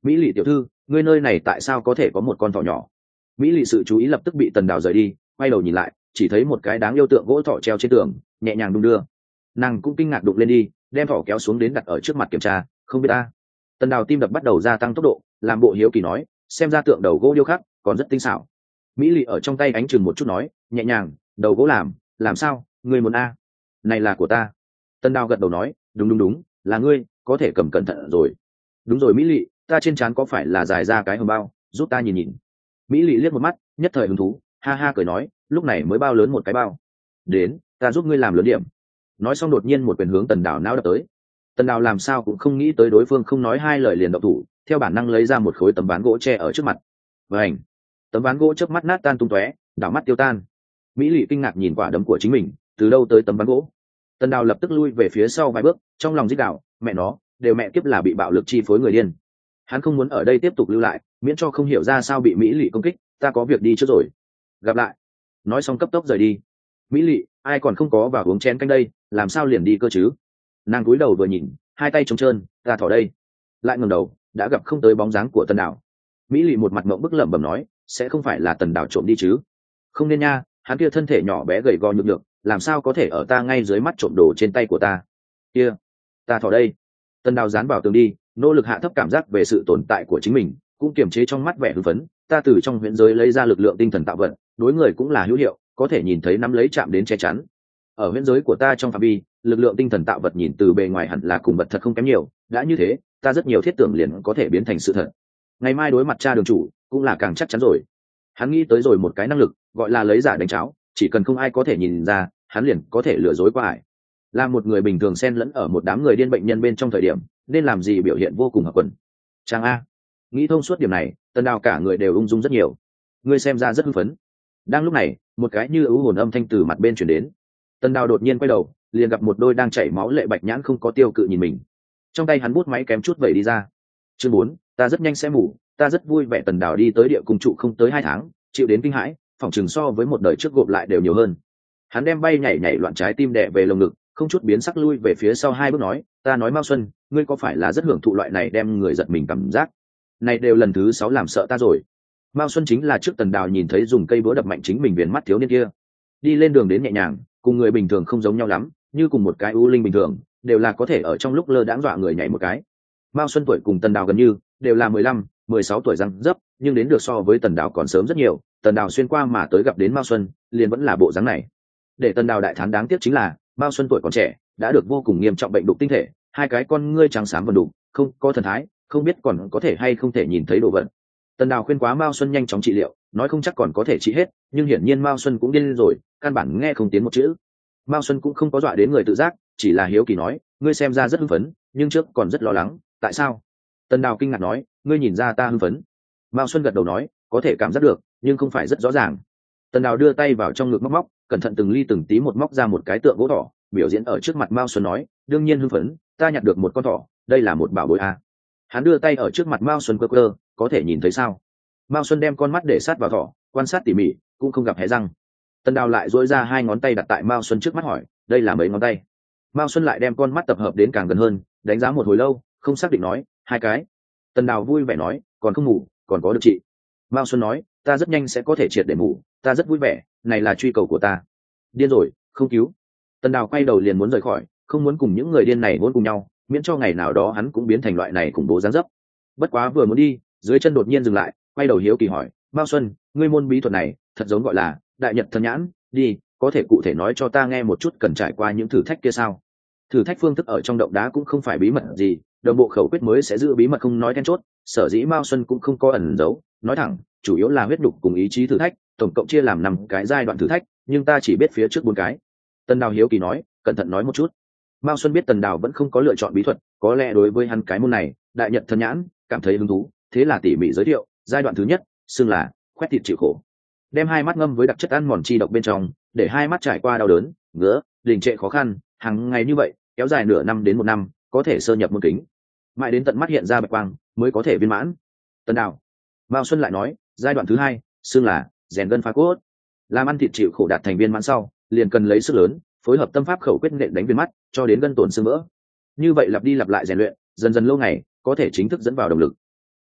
mỹ lỵ tiểu thư, ngươi nơi này tại sao có thể có một con thỏ nhỏ? Mỹ lỵ sự chú ý lập tức bị tần đào rời đi, quay đầu nhìn lại chỉ thấy một cái đáng yêu tượng gỗ thỏ treo trên tường, nhẹ nhàng đung đưa. Nàng cũng kinh ngạc đụng lên đi, đem thỏ kéo xuống đến đặt ở trước mặt kiểm tra. Không biết ta. Tần đào tim đập bắt đầu gia tăng tốc độ, làm bộ hiếu kỳ nói, xem ra tượng đầu gỗ điêu khắc còn rất tinh xảo. Mỹ lỵ ở trong tay ánh chừng một chút nói, nhẹ nhàng, đầu gỗ làm làm sao, ngươi muốn a? Này là của ta. Tần đào gật đầu nói, đúng đúng đúng, là ngươi, có thể cầm cẩn thận rồi. Đúng rồi Mỹ lỵ, ta trên trán có phải là dài ra cái hồng bao, giúp ta nhìn nhìn. Mỹ lỵ liếc một mắt, nhất thời hứng thú, ha ha cười nói, lúc này mới bao lớn một cái bao. Đến, ta giúp ngươi làm lớn điểm. Nói xong đột nhiên một quyền hướng tần đào não đập tới. Tần đào làm sao cũng không nghĩ tới đối phương không nói hai lời liền động thủ, theo bản năng lấy ra một khối tấm ván gỗ tre ở trước mặt. Vành, tấm ván gỗ chớp mắt nát tan tung tóe, đảo mắt tiêu tan. Mỹ lỵ kinh ngạc nhìn quả đấm của chính mình, từ đâu tới tấm ván gỗ? Tần đào lập tức lui về phía sau vài bước, trong lòng rít gào, mẹ nó, đều mẹ kiếp là bị bạo lực chi phối người điên. Hắn không muốn ở đây tiếp tục lưu lại, miễn cho không hiểu ra sao bị Mỹ lỵ công kích, ta có việc đi trước rồi. Gặp lại. Nói xong cấp tốc rời đi. Mỹ lỵ, ai còn không có vào uống chén canh đây, làm sao liền đi cơ chứ? Nàng cúi đầu vừa nhìn, hai tay trống trơn, ta thỏ đây. Lại ngẩng đầu, đã gặp không tới bóng dáng của Tần Đào. Mỹ lỵ một mặt ngậm bức lẩm bẩm nói, sẽ không phải là Tần Đào trộm đi chứ? Không nên nha, hắn kia thân thể nhỏ bé gầy gò nhược nhược, làm sao có thể ở ta ngay dưới mắt trộm đồ trên tay của ta? Kia, ta thỏ đây. Tần Đào dán vào tường đi, nỗ lực hạ thấp cảm giác về sự tồn tại của chính mình, cũng kiềm chế trong mắt vẻ hưng phấn. Ta từ trong huyễn giới lấy ra lực lượng tinh thần tạo vật, đối người cũng là hữu hiệu, có thể nhìn thấy nắm lấy chạm đến che chắn. Ở huyễn giới của ta trong phạm vi, lực lượng tinh thần tạo vật nhìn từ bề ngoài hẳn là cùng vật thật không kém nhiều, đã như thế, ta rất nhiều thiết tưởng liền có thể biến thành sự thật. Ngày mai đối mặt cha đường chủ, cũng là càng chắc chắn rồi. Hắn nghĩ tới rồi một cái năng lực, gọi là lấy giả đánh cháo, chỉ cần không ai có thể nhìn ra, hắn liền có thể lừa dối qua ải. Là một người bình thường xen lẫn ở một đám người điên bệnh nhân bên trong thời điểm, nên làm gì biểu hiện vô cùng hợp quần. Trang a, nghĩ thông suốt điểm này, Tần Đào cả người đều ung dung rất nhiều. Ngươi xem ra rất hưng phấn. Đang lúc này, một cái như ưu hồn âm thanh từ mặt bên chuyển đến. Tần Đào đột nhiên quay đầu, liền gặp một đôi đang chảy máu lệ bạch nhãn không có tiêu cự nhìn mình. Trong tay hắn bút máy kém chút vẩy đi ra. Chương bốn, ta rất nhanh sẽ ngủ, ta rất vui vẻ. Tần Đào đi tới địa cung trụ không tới hai tháng, chịu đến kinh hãi, phỏng chừng so với một đời trước gộp lại đều nhiều hơn. Hắn đem bay nhảy nhảy loạn trái tim đè về lồng ngực, không chút biến sắc lui về phía sau hai bước nói, ta nói Mao Xuân, ngươi có phải là rất hưởng thụ loại này đem người giật mình cảm giác? Này đều lần thứ sáu làm sợ ta rồi. Mao Xuân chính là trước Tần Đào nhìn thấy dùng cây búa đập mạnh chính mình viền mắt thiếu niên kia. Đi lên đường đến nhẹ nhàng, cùng người bình thường không giống nhau lắm, như cùng một cái u linh bình thường, đều là có thể ở trong lúc lơ đãng dọa người nhảy một cái. Mao Xuân tuổi cùng Tần Đào gần như, đều là mười lăm, mười sáu tuổi răng dấp, nhưng đến được so với Tần Đào còn sớm rất nhiều. Tần Đào xuyên qua mà tới gặp đến Mao Xuân, liền vẫn là bộ dáng này. Để Tần Đào đại thán đáng tiếc chính là, Mao Xuân tuổi còn trẻ, đã được vô cùng nghiêm trọng bệnh đục tinh thể, hai cái con ngươi trắng xám vần đục, không có thần thái, không biết còn có thể hay không thể nhìn thấy đồ vật. Tần Đào khuyên quá Mao Xuân nhanh chóng trị liệu, nói không chắc còn có thể trị hết, nhưng hiển nhiên Mao Xuân cũng điên rồi, căn bản nghe không tiến một chữ. Mao Xuân cũng không có dọa đến người tự giác, chỉ là hiếu kỳ nói, ngươi xem ra rất hưng phấn, nhưng trước còn rất lo lắng, tại sao? Tần Đào kinh ngạc nói, ngươi nhìn ra ta hưng phấn. Mao Xuân gật đầu nói, có thể cảm giác được, nhưng không phải rất rõ ràng. Tần Đào đưa tay vào trong ngực móc móc, cẩn thận từng ly từng tí một móc ra một cái tượng gỗ thỏ, biểu diễn ở trước mặt Mao Xuân nói, đương nhiên hưng phấn, ta nhặt được một con thỏ, đây là một bảo bối a. Hắn đưa tay ở trước mặt Mao Xuân cơ cơ, có thể nhìn thấy sao? Mao Xuân đem con mắt để sát vào thỏ, quan sát tỉ mỉ, cũng không gặp hé răng. Tần Đào lại duỗi ra hai ngón tay đặt tại Mao Xuân trước mắt hỏi, đây là mấy ngón tay? Mao Xuân lại đem con mắt tập hợp đến càng gần hơn, đánh giá một hồi lâu, không xác định nói, hai cái. Tần Đào vui vẻ nói, còn không ngủ, còn có được chị. Mao Xuân nói, ta rất nhanh sẽ có thể triệt để ngủ, ta rất vui vẻ, này là truy cầu của ta. Điên rồi, không cứu. Tần Đào quay đầu liền muốn rời khỏi, không muốn cùng những người điên này hỗn cùng nhau, miễn cho ngày nào đó hắn cũng biến thành loại này khủng bố giáng dấp. Bất quá vừa muốn đi, dưới chân đột nhiên dừng lại, quay đầu hiếu kỳ hỏi, Mao Xuân, ngươi môn bí thuật này, thật giống gọi là đại nhật thần nhãn, đi, có thể cụ thể nói cho ta nghe một chút cần trải qua những thử thách kia sao? Thử thách phương thức ở trong động đá cũng không phải bí mật gì, đồng bộ khẩu quyết mới sẽ giữ bí mật không nói then chốt, sở dĩ Mao Xuân cũng không có ẩn giấu, nói thẳng, chủ yếu là huyết nhục cùng ý chí thử thách, tổng cộng chia làm năm cái giai đoạn thử thách, nhưng ta chỉ biết phía trước bốn cái. Tần Đào hiếu kỳ nói, cẩn thận nói một chút. Mao Xuân biết Tần Đào vẫn không có lựa chọn bí thuật, có lẽ đối với hắn cái môn này, đại nhật thần nhãn, cảm thấy hứng thú, thế là tỉ mỉ giới thiệu, giai đoạn thứ nhất, xưng là khoét thịt chịu khổ. Đem hai mắt ngâm với đặc chất ăn mòn chi độc bên trong, để hai mắt trải qua đau đớn, ngứa, đình trệ khó khăn, hàng ngày như vậy, kéo dài nửa năm đến một năm, có thể sơ nhập môn kính. Mãi đến tận mắt hiện ra bạch quang, mới có thể viên mãn. Tần Đào. Mao Xuân lại nói, giai đoạn thứ hai, xưng là rèn gân phá cốt. Làm ăn thịt chịu khổ đạt thành viên mãn sau, liền cần lấy sức lớn, phối hợp tâm pháp khẩu quyết nện đánh viên mắt, cho đến gân tổn xương vỡ. Như vậy lặp đi lặp lại rèn luyện, dần dần lâu ngày, có thể chính thức dẫn vào động lực.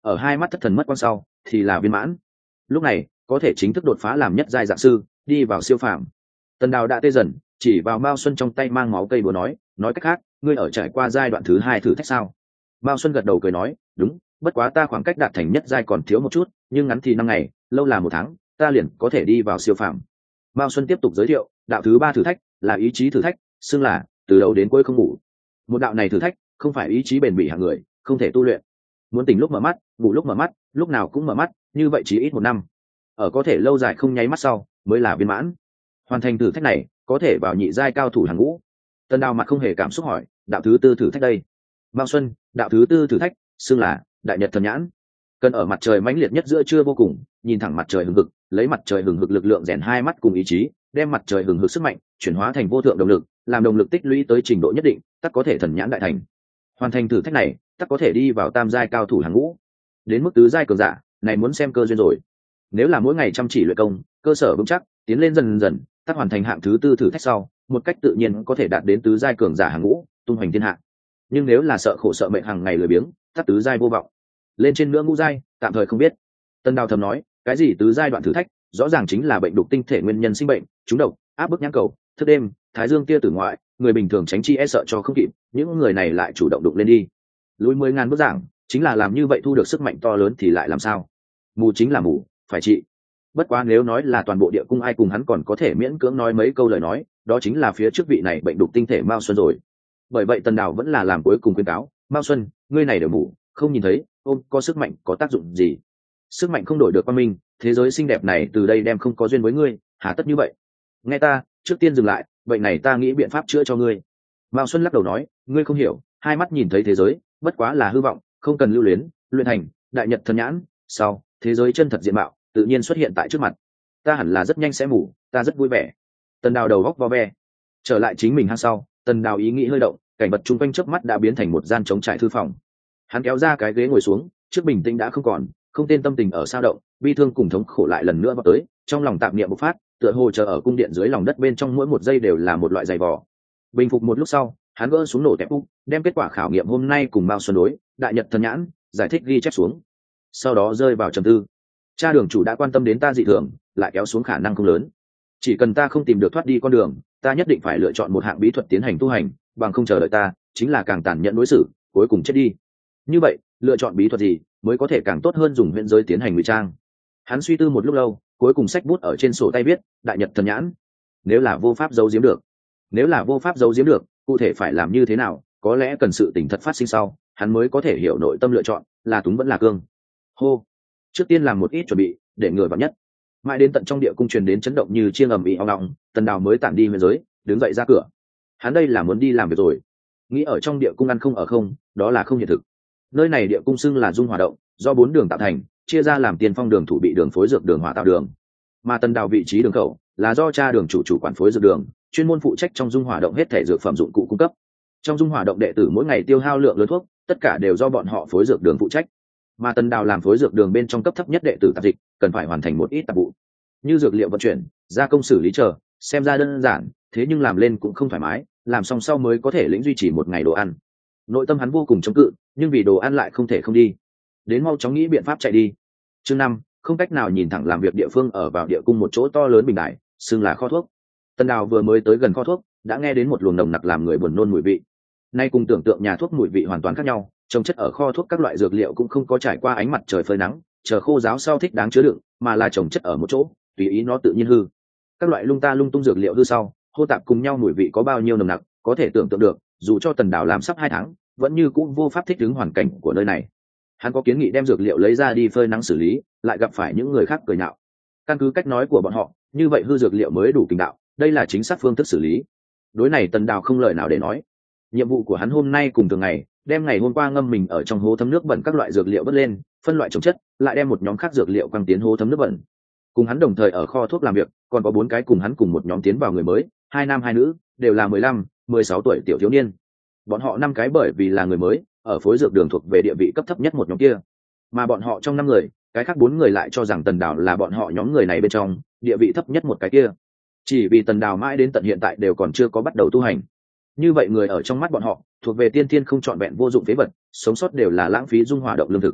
ở hai mắt thất thần mất quang sau thì là viên mãn. Lúc này có thể chính thức đột phá làm nhất giai dạng sư, đi vào siêu phàm. Tần Đào đã tê dần, chỉ vào Mao Xuân trong tay mang máu cây búa nói, nói cách khác, ngươi ở trải qua giai đoạn thứ hai thử thách sao? Mao Xuân gật đầu cười nói, đúng, bất quá ta khoảng cách đạt thành nhất giai còn thiếu một chút, nhưng ngắn thì năm ngày, lâu là một tháng, ta liền có thể đi vào siêu phàm. Mao Xuân tiếp tục giới thiệu, đạo thứ ba thử thách là ý chí thử thách, xưng là từ đầu đến cuối không ngủ. Một đạo này thử thách không phải ý chí bền bỉ hạng người, không thể tu luyện. Muốn tỉnh lúc mở mắt, ngủ lúc mở mắt, lúc nào cũng mở mắt, như vậy chỉ ít một năm. Ở có thể lâu dài không nháy mắt sau, mới là viên mãn. Hoàn thành thử thách này, có thể vào nhị giai cao thủ hàng ngũ. Tần Đào mặt không hề cảm xúc hỏi, đạo thứ tư thử thách đây? Mao Xuân, đạo thứ tư thử thách, xưng là đại nhật thần nhãn. Cần ở mặt trời mãnh liệt nhất giữa trưa vô cùng, nhìn thẳng mặt trời hừng hực, lấy mặt trời hừng hực lực lượng rèn hai mắt cùng ý chí, đem mặt trời hừng hực sức mạnh chuyển hóa thành vô thượng động lực, làm động lực tích lũy tới trình độ nhất định, tất có thể thần nhãn đại thành. Hoàn thành thử thách này, tất có thể đi vào tam giai cao thủ hàng ngũ. Đến mức tứ giai cường giả, này muốn xem cơ duyên rồi. Nếu là mỗi ngày chăm chỉ luyện công, cơ sở vững chắc, tiến lên dần dần, tất hoàn thành hạng thứ tư thử thách sau, một cách tự nhiên có thể đạt đến tứ giai cường giả hàng ngũ, tung hoành thiên hạ. Nhưng nếu là sợ khổ sợ mệnh hàng ngày lười biếng, tất tứ giai vô vọng. Lên trên nữa ngũ giai, tạm thời không biết. Tân Đào thầm nói, cái gì tứ giai đoạn thử thách, rõ ràng chính là bệnh đục tinh thể nguyên nhân sinh bệnh, trúng độc, áp bức nhãn cầu, thức đêm, thái dương tia tử ngoại, người bình thường tránh chi e sợ cho không kịp, những người này lại chủ động đụng lên đi. Lùi mười ngàn bước giảng, chính là làm như vậy thu được sức mạnh to lớn thì lại làm sao? Mù chính là mù, phải trị. Bất quá nếu nói là toàn bộ địa cung ai cùng hắn còn có thể miễn cưỡng nói mấy câu lời nói, đó chính là phía trước vị này bệnh đục tinh thể Mao Xuân rồi. Bởi vậy Tần Đào vẫn là làm cuối cùng khuyên cáo, Mao Xuân, ngươi này đều mù, không nhìn thấy, ôm có sức mạnh có tác dụng gì? Sức mạnh không đổi được quan minh, thế giới xinh đẹp này từ đây đem không có duyên với ngươi, hà tất như vậy? Nghe ta, trước tiên dừng lại, bệnh này ta nghĩ biện pháp chữa cho ngươi. Mao Xuân lắc đầu nói, ngươi không hiểu, hai mắt nhìn thấy thế giới, bất quá là hư vọng, không cần lưu luyến, luyện thành đại nhật thần nhãn, sau thế giới chân thật diện mạo tự nhiên xuất hiện tại trước mặt. Ta hẳn là rất nhanh sẽ mù, ta rất vui vẻ. Tần Đào đầu góc vo ve, trở lại chính mình hang sau, Tần Đào ý nghĩ hơi động, cảnh vật chung quanh chớp mắt đã biến thành một gian trống trải thư phòng. Hắn kéo ra cái ghế ngồi xuống, trước bình tĩnh đã không còn, không tên tâm tình ở sao động, bi thương cùng thống khổ lại lần nữa vào tới, trong lòng tạm niệm bộc phát, tựa hồ chờ ở cung điện dưới lòng đất bên trong mỗi một giây đều là một loại dày vò. Bình phục một lúc sau, hắn gỡ xuống nổ tẹp úp, đem kết quả khảo nghiệm hôm nay cùng Mao Xuân đối, đại nhật thần nhãn, giải thích ghi chép xuống. Sau đó rơi vào trầm tư. Cha đường chủ đã quan tâm đến ta dị thường, lại kéo xuống khả năng không lớn. Chỉ cần ta không tìm được thoát đi con đường, ta nhất định phải lựa chọn một hạng bí thuật tiến hành tu hành, bằng không chờ đợi ta, chính là càng tàn nhẫn đối xử, cuối cùng chết đi. Như vậy, lựa chọn bí thuật gì mới có thể càng tốt hơn dùng huyễn giới tiến hành ngụy trang? Hắn suy tư một lúc lâu, cuối cùng xách bút ở trên sổ tay viết, đại nhật thần nhãn. Nếu là vô pháp giấu giếm được, nếu là vô pháp giấu giếm được, cụ thể phải làm như thế nào, có lẽ cần sự tình thật phát sinh sau, hắn mới có thể hiểu nội tâm lựa chọn, là túng vẫn là cương. Hô, trước tiên làm một ít chuẩn bị, để ngừa vào nhất. Mãi đến tận trong địa cung truyền đến chấn động như chiêng ầm ĩ ong ong, Tần Đào mới tản đi huyền giới, đứng dậy ra cửa. Hắn đây là muốn đi làm việc rồi. Nghĩ ở trong địa cung ăn không ở không, đó là không hiện thực. Nơi này địa cung xưng là dung hỏa động, do bốn đường tạo thành, chia ra làm tiền phong đường thủ bị đường phối dược đường hỏa tạo đường. Mà Tần Đào vị trí đường khẩu là do cha đường chủ chủ quản phối dược đường, chuyên môn phụ trách trong dung hỏa động hết thể dược phẩm dụng cụ cung cấp. Trong dung hỏa động đệ tử mỗi ngày tiêu hao lượng lớn thuốc, tất cả đều do bọn họ phối dược đường phụ trách. Mà Tần Đào làm phối dược đường bên trong cấp thấp nhất đệ tử tạp dịch, cần phải hoàn thành một ít tạp vụ, như dược liệu vận chuyển, gia công xử lý chờ, xem ra đơn giản, thế nhưng làm lên cũng không thoải mái, làm xong sau mới có thể lĩnh duy trì một ngày đồ ăn. Nội tâm hắn vô cùng chống cự, nhưng vì đồ ăn lại không thể không đi. Đến mau chóng nghĩ biện pháp chạy đi. Chương năm, không cách nào nhìn thẳng làm việc địa phương ở vào địa cung một chỗ to lớn bình đại, xưng là kho thuốc. Tần Đào vừa mới tới gần kho thuốc, đã nghe đến một luồng nồng nặc làm người buồn nôn mùi vị. Nay cùng tưởng tượng nhà thuốc mùi vị hoàn toàn khác nhau, trồng chất ở kho thuốc các loại dược liệu cũng không có trải qua ánh mặt trời phơi nắng, chờ khô ráo sau thích đáng chứa đựng, mà là trồng chất ở một chỗ, tùy ý nó tự nhiên hư. Các loại lung ta lung tung dược liệu hư sau, hô tạp cùng nhau mùi vị có bao nhiêu nồng nặc, có thể tưởng tượng được, dù cho Tần Đào làm sắp hai tháng, vẫn như cũng vô pháp thích ứng hoàn cảnh của nơi này. Hắn có kiến nghị đem dược liệu lấy ra đi phơi nắng xử lý, lại gặp phải những người khác cười nhạo. Căn cứ cách nói của bọn họ, như vậy hư dược liệu mới đủ kinh đạo, đây là chính xác phương thức xử lý. Đối này Tần Đào không lời nào để nói. Nhiệm vụ của hắn hôm nay cùng thường ngày, đem ngày hôm qua ngâm mình ở trong hố thấm nước bẩn các loại dược liệu bớt lên, phân loại chống chất, lại đem một nhóm khác dược liệu quăng tiến hố thấm nước bẩn. Cùng hắn đồng thời ở kho thuốc làm việc, còn có bốn cái cùng hắn cùng một nhóm tiến vào người mới, hai nam hai nữ, đều là mười lăm, mười sáu tuổi tiểu thiếu niên. Bọn họ năm cái bởi vì là người mới, ở phối dược đường thuộc về địa vị cấp thấp nhất một nhóm kia. Mà bọn họ trong năm người, cái khác bốn người lại cho rằng Tần Đào là bọn họ nhóm người này bên trong địa vị thấp nhất một cái kia. Chỉ vì Tần Đào mãi đến tận hiện tại đều còn chưa có bắt đầu tu hành. Như vậy người ở trong mắt bọn họ thuộc về tiên thiên không trọn vẹn vô dụng phế vật, sống sót đều là lãng phí dung hỏa động lương thực.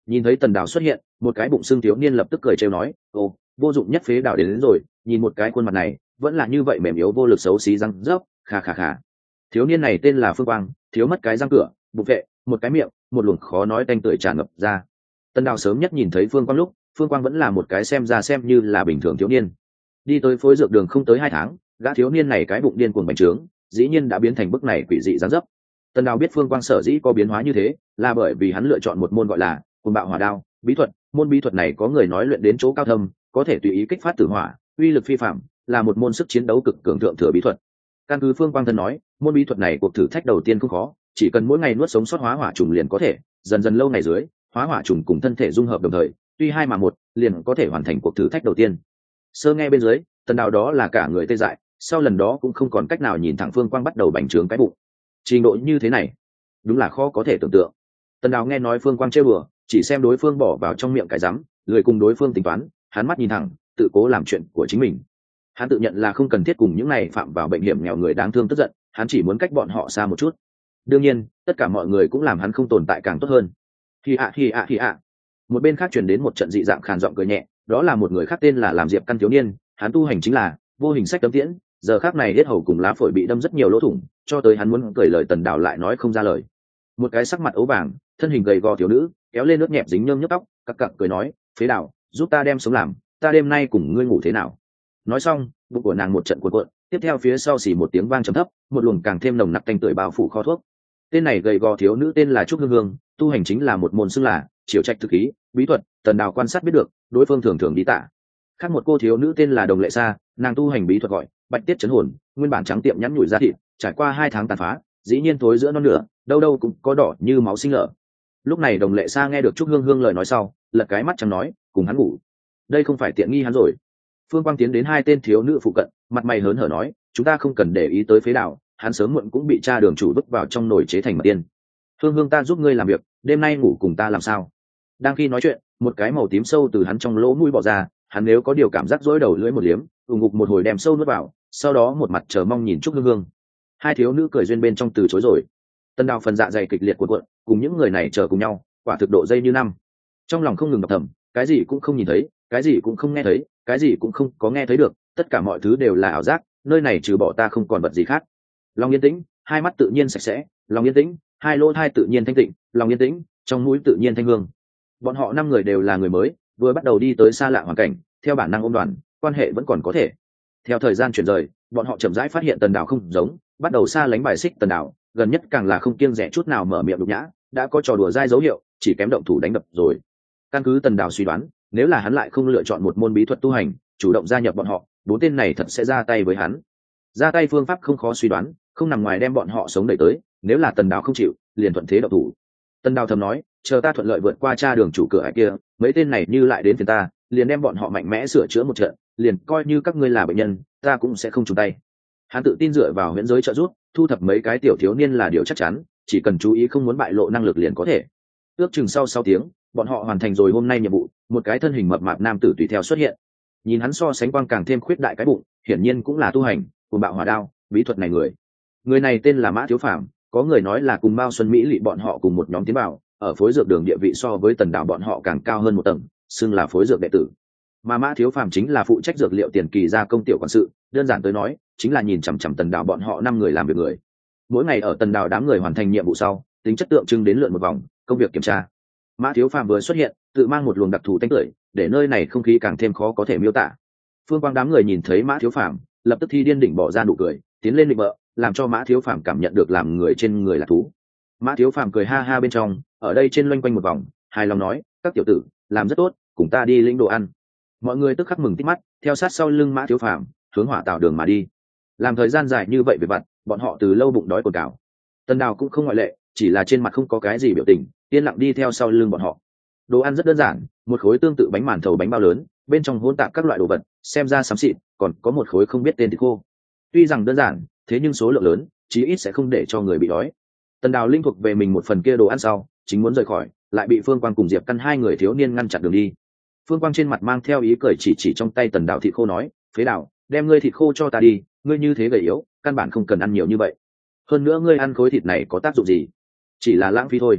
Nhìn thấy tần đào xuất hiện, một cái bụng xương thiếu niên lập tức cười trêu nói, ô, vô dụng nhất phế đào đến, đến rồi, nhìn một cái khuôn mặt này vẫn là như vậy mềm yếu vô lực xấu xí răng rớp, khà khà khà. Thiếu niên này tên là Phương Quang, thiếu mất cái răng cửa, bục vệ, một cái miệng, một luồng khó nói tanh tưởi tràn ngập ra. Tần đào sớm nhất nhìn thấy Phương Quang lúc, Phương Quang vẫn là một cái xem ra xem như là bình thường thiếu niên. Đi tới phối dược đường không tới hai tháng, gã thiếu niên này cái bụng điên cuồng bành trướng, dĩ nhiên đã biến thành bức này quỷ dị dáng dấp. Tần đào biết Phương Quang sở dĩ có biến hóa như thế là bởi vì hắn lựa chọn một môn gọi là cuồng bạo hỏa đao bí thuật. Môn bí thuật này có người nói luyện đến chỗ cao thâm, có thể tùy ý kích phát tử hỏa, uy lực phi phạm, là một môn sức chiến đấu cực cường thượng thừa bí thuật. Căn cứ Phương Quang thân nói, môn bí thuật này cuộc thử thách đầu tiên không khó, chỉ cần mỗi ngày nuốt sống sót hóa hỏa trùng liền có thể, dần dần lâu ngày dưới, hóa hỏa trùng cùng thân thể dung hợp đồng thời, tuy hai mà một, liền có thể hoàn thành cuộc thử thách đầu tiên. Sơ nghe bên dưới, Tần đào đó là cả người tê dại, sau lần đó cũng không còn cách nào nhìn thẳng Phương Quang bắt đầu bành trướng cái bụng. Trình độ như thế này, đúng là khó có thể tưởng tượng. Tần đào nghe nói Phương Quang trêu đùa, chỉ xem đối phương bỏ vào trong miệng cái rắm, lười cùng đối phương tính toán, hắn mắt nhìn thẳng, tự cố làm chuyện của chính mình. Hắn tự nhận là không cần thiết cùng những này phạm vào bệnh hiểm nghèo người đáng thương tức giận, hắn chỉ muốn cách bọn họ xa một chút. Đương nhiên, tất cả mọi người cũng làm hắn không tồn tại càng tốt hơn. Hi ạ hi ạ hi ạ. Một bên khác truyền đến một trận dị dạng khàn giọng cười nhẹ, đó là một người khác tên là làm Diệp Căn thiếu niên, hắn tu hành chính là vô hình sách tấm tiễn, giờ khác này hết hầu cùng lá phổi bị đâm rất nhiều lỗ thủng, cho tới hắn muốn cười lời Tần đào lại nói không ra lời. Một cái sắc mặt ấu vàng, thân hình gầy gò thiếu nữ kéo lên nước nhẹp dính nhơm nhớp tóc, cặc cặc cười nói, phế đào, giúp ta đem sống làm, ta đêm nay cùng ngươi ngủ thế nào? Nói xong, bụng của nàng một trận cuộn cuộn, tiếp theo phía sau xì một tiếng vang trầm thấp, một luồng càng thêm nồng nặc tanh tưởi bao phủ kho thuốc. Tên này gầy gò thiếu nữ tên là Trúc Hương Hương, tu hành chính là một môn xưng là triều trạch thực khí bí thuật. Tần đào quan sát biết được, đối phương thường thường đi tạ. Khác một cô thiếu nữ tên là Đồng Lệ Sa, nàng tu hành bí thuật gọi bạch tiết chấn hồn, nguyên bản trắng tiệm nhắn nhủi da thịt, trải qua hai tháng tàn phá, dĩ nhiên thối giữa non nửa, đâu đâu cũng có đỏ như máu sinh lở. Lúc này Đồng Lệ Sa nghe được Trúc Hương Hương lời nói sau, lật cái mắt trắng nói, cùng hắn ngủ, đây không phải tiện nghi hắn rồi. Phương Quang tiến đến hai tên thiếu nữ phụ cận, mặt mày hớn hở nói, chúng ta không cần để ý tới phế đào, hắn sớm muộn cũng bị cha đường chủ vứt vào trong nồi chế thành mật tiên. Hương Hương, ta giúp ngươi làm việc, đêm nay ngủ cùng ta làm sao? Đang khi nói chuyện, một cái màu tím sâu từ hắn trong lỗ mũi bò ra, hắn nếu có điều cảm giác rối đầu lưỡi một liếm, ù ngục một hồi đem sâu nuốt vào, sau đó một mặt chờ mong nhìn Trúc Hương Hương. Hai thiếu nữ cười duyên bên trong từ chối rồi. Tần đào phần dạ dày kịch liệt cuộn cuộn, cùng những người này chờ cùng nhau, quả thực độ dây như năm. Trong lòng không ngừng đập thầm, cái gì cũng không nhìn thấy, cái gì cũng không nghe thấy, cái gì cũng không có nghe thấy được, tất cả mọi thứ đều là ảo giác, nơi này trừ bỏ ta không còn vật gì khác. Lòng yên tĩnh, hai mắt tự nhiên sạch sẽ, lòng yên tĩnh, hai lỗ tai tự nhiên thanh tịnh, lòng yên tĩnh, trong mũi tự nhiên thanh hương. Bọn họ năm người đều là người mới, vừa bắt đầu đi tới xa lạ hoàn cảnh, theo bản năng ôm đoàn, quan hệ vẫn còn có thể. Theo thời gian chuyển rời, bọn họ chậm rãi phát hiện Tần đào không giống, bắt đầu xa lánh bài xích Tần đào, gần nhất càng là không kiêng dè chút nào mở miệng nhục nhã, đã có trò đùa dai dấu hiệu, chỉ kém động thủ đánh đập rồi. Căn cứ Tần đào suy đoán, nếu là hắn lại không lựa chọn một môn bí thuật tu hành, chủ động gia nhập bọn họ, bốn tên này thật sẽ ra tay với hắn. Ra tay phương pháp không khó suy đoán, không nằm ngoài đem bọn họ sống đẩy tới, nếu là Tần đào không chịu, liền thuận thế động thủ. Tần đào thầm nói, chờ ta thuận lợi vượt qua cha đường chủ cửa ải kia, mấy tên này như lại đến phiền ta, liền đem bọn họ mạnh mẽ sửa chữa một trận, liền coi như các ngươi là bệnh nhân, ta cũng sẽ không chùn tay. Hắn tự tin dựa vào huyễn giới trợ giúp, thu thập mấy cái tiểu thiếu niên là điều chắc chắn, chỉ cần chú ý không muốn bại lộ năng lực liền có thể. Ước chừng sau sáu tiếng, bọn họ hoàn thành rồi hôm nay nhiệm vụ, một cái thân hình mập mạp nam tử tùy theo xuất hiện. Nhìn hắn so sánh quang càng thêm khuyết đại cái bụng, hiển nhiên cũng là tu hành của bạo hỏa đao bí thuật này người. Người này tên là Mã Thiếu Phàm, có người nói là cùng Mao Xuân Mỹ lị bọn họ cùng một nhóm tiến vào, ở phối dược đường địa vị so với Tần đào bọn họ càng cao hơn một tầng, xưng là phối dược đệ tử. Mà Mã Thiếu Phàm chính là phụ trách dược liệu tiền kỳ gia công tiểu quản sự, đơn giản tới nói, chính là nhìn chằm chằm Tần đào bọn họ năm người làm việc người. Mỗi ngày ở Tần đào đám người hoàn thành nhiệm vụ sau, tính chất tượng trưng đến lượn một vòng, công việc kiểm tra. Mã Thiếu Phàm vừa xuất hiện, tự mang một luồng đặc thù tanh tưởi, để nơi này không khí càng thêm khó có thể miêu tả. Phương Quang đám người nhìn thấy Mã Thiếu Phàm, lập tức thi điên đỉnh bỏ ra nụ cười, tiến lên định bợ, làm cho Mã Thiếu Phàm cảm nhận được làm người trên người là thú. Mã Thiếu Phàm cười ha ha bên trong, ở đây trên loanh quanh một vòng, hài lòng nói, các tiểu tử, làm rất tốt, cùng ta đi lĩnh đồ ăn. Mọi người tức khắc mừng tít mắt, theo sát sau lưng Mã Thiếu Phàm, hướng hỏa tảo đường mà đi. Làm thời gian dài như vậy về vặt, bọn họ từ lâu bụng đói cồn cào. Tần đào cũng không ngoại lệ, chỉ là trên mặt không có cái gì biểu tình, yên lặng đi theo sau lưng bọn họ. Đồ ăn rất đơn giản, một khối tương tự bánh màn thầu bánh bao lớn, bên trong hỗn tạp các loại đồ vật, xem ra xám xịt, còn có một khối không biết tên thịt khô. Tuy rằng đơn giản, thế nhưng số lượng lớn, chí ít sẽ không để cho người bị đói. Tần đào linh thuộc về mình một phần kia đồ ăn sau, chính muốn rời khỏi, lại bị Phương Quang cùng Diệp Căn hai người thiếu niên ngăn chặn đường đi. Phương Quang trên mặt mang theo ý cười, chỉ chỉ trong tay Tần đào thịt khô nói, phế đào, đem ngươi thịt khô cho ta đi, ngươi như thế gầy yếu, căn bản không cần ăn nhiều như vậy. Hơn nữa ngươi ăn khối thịt này có tác dụng gì? Chỉ là lãng phí thôi.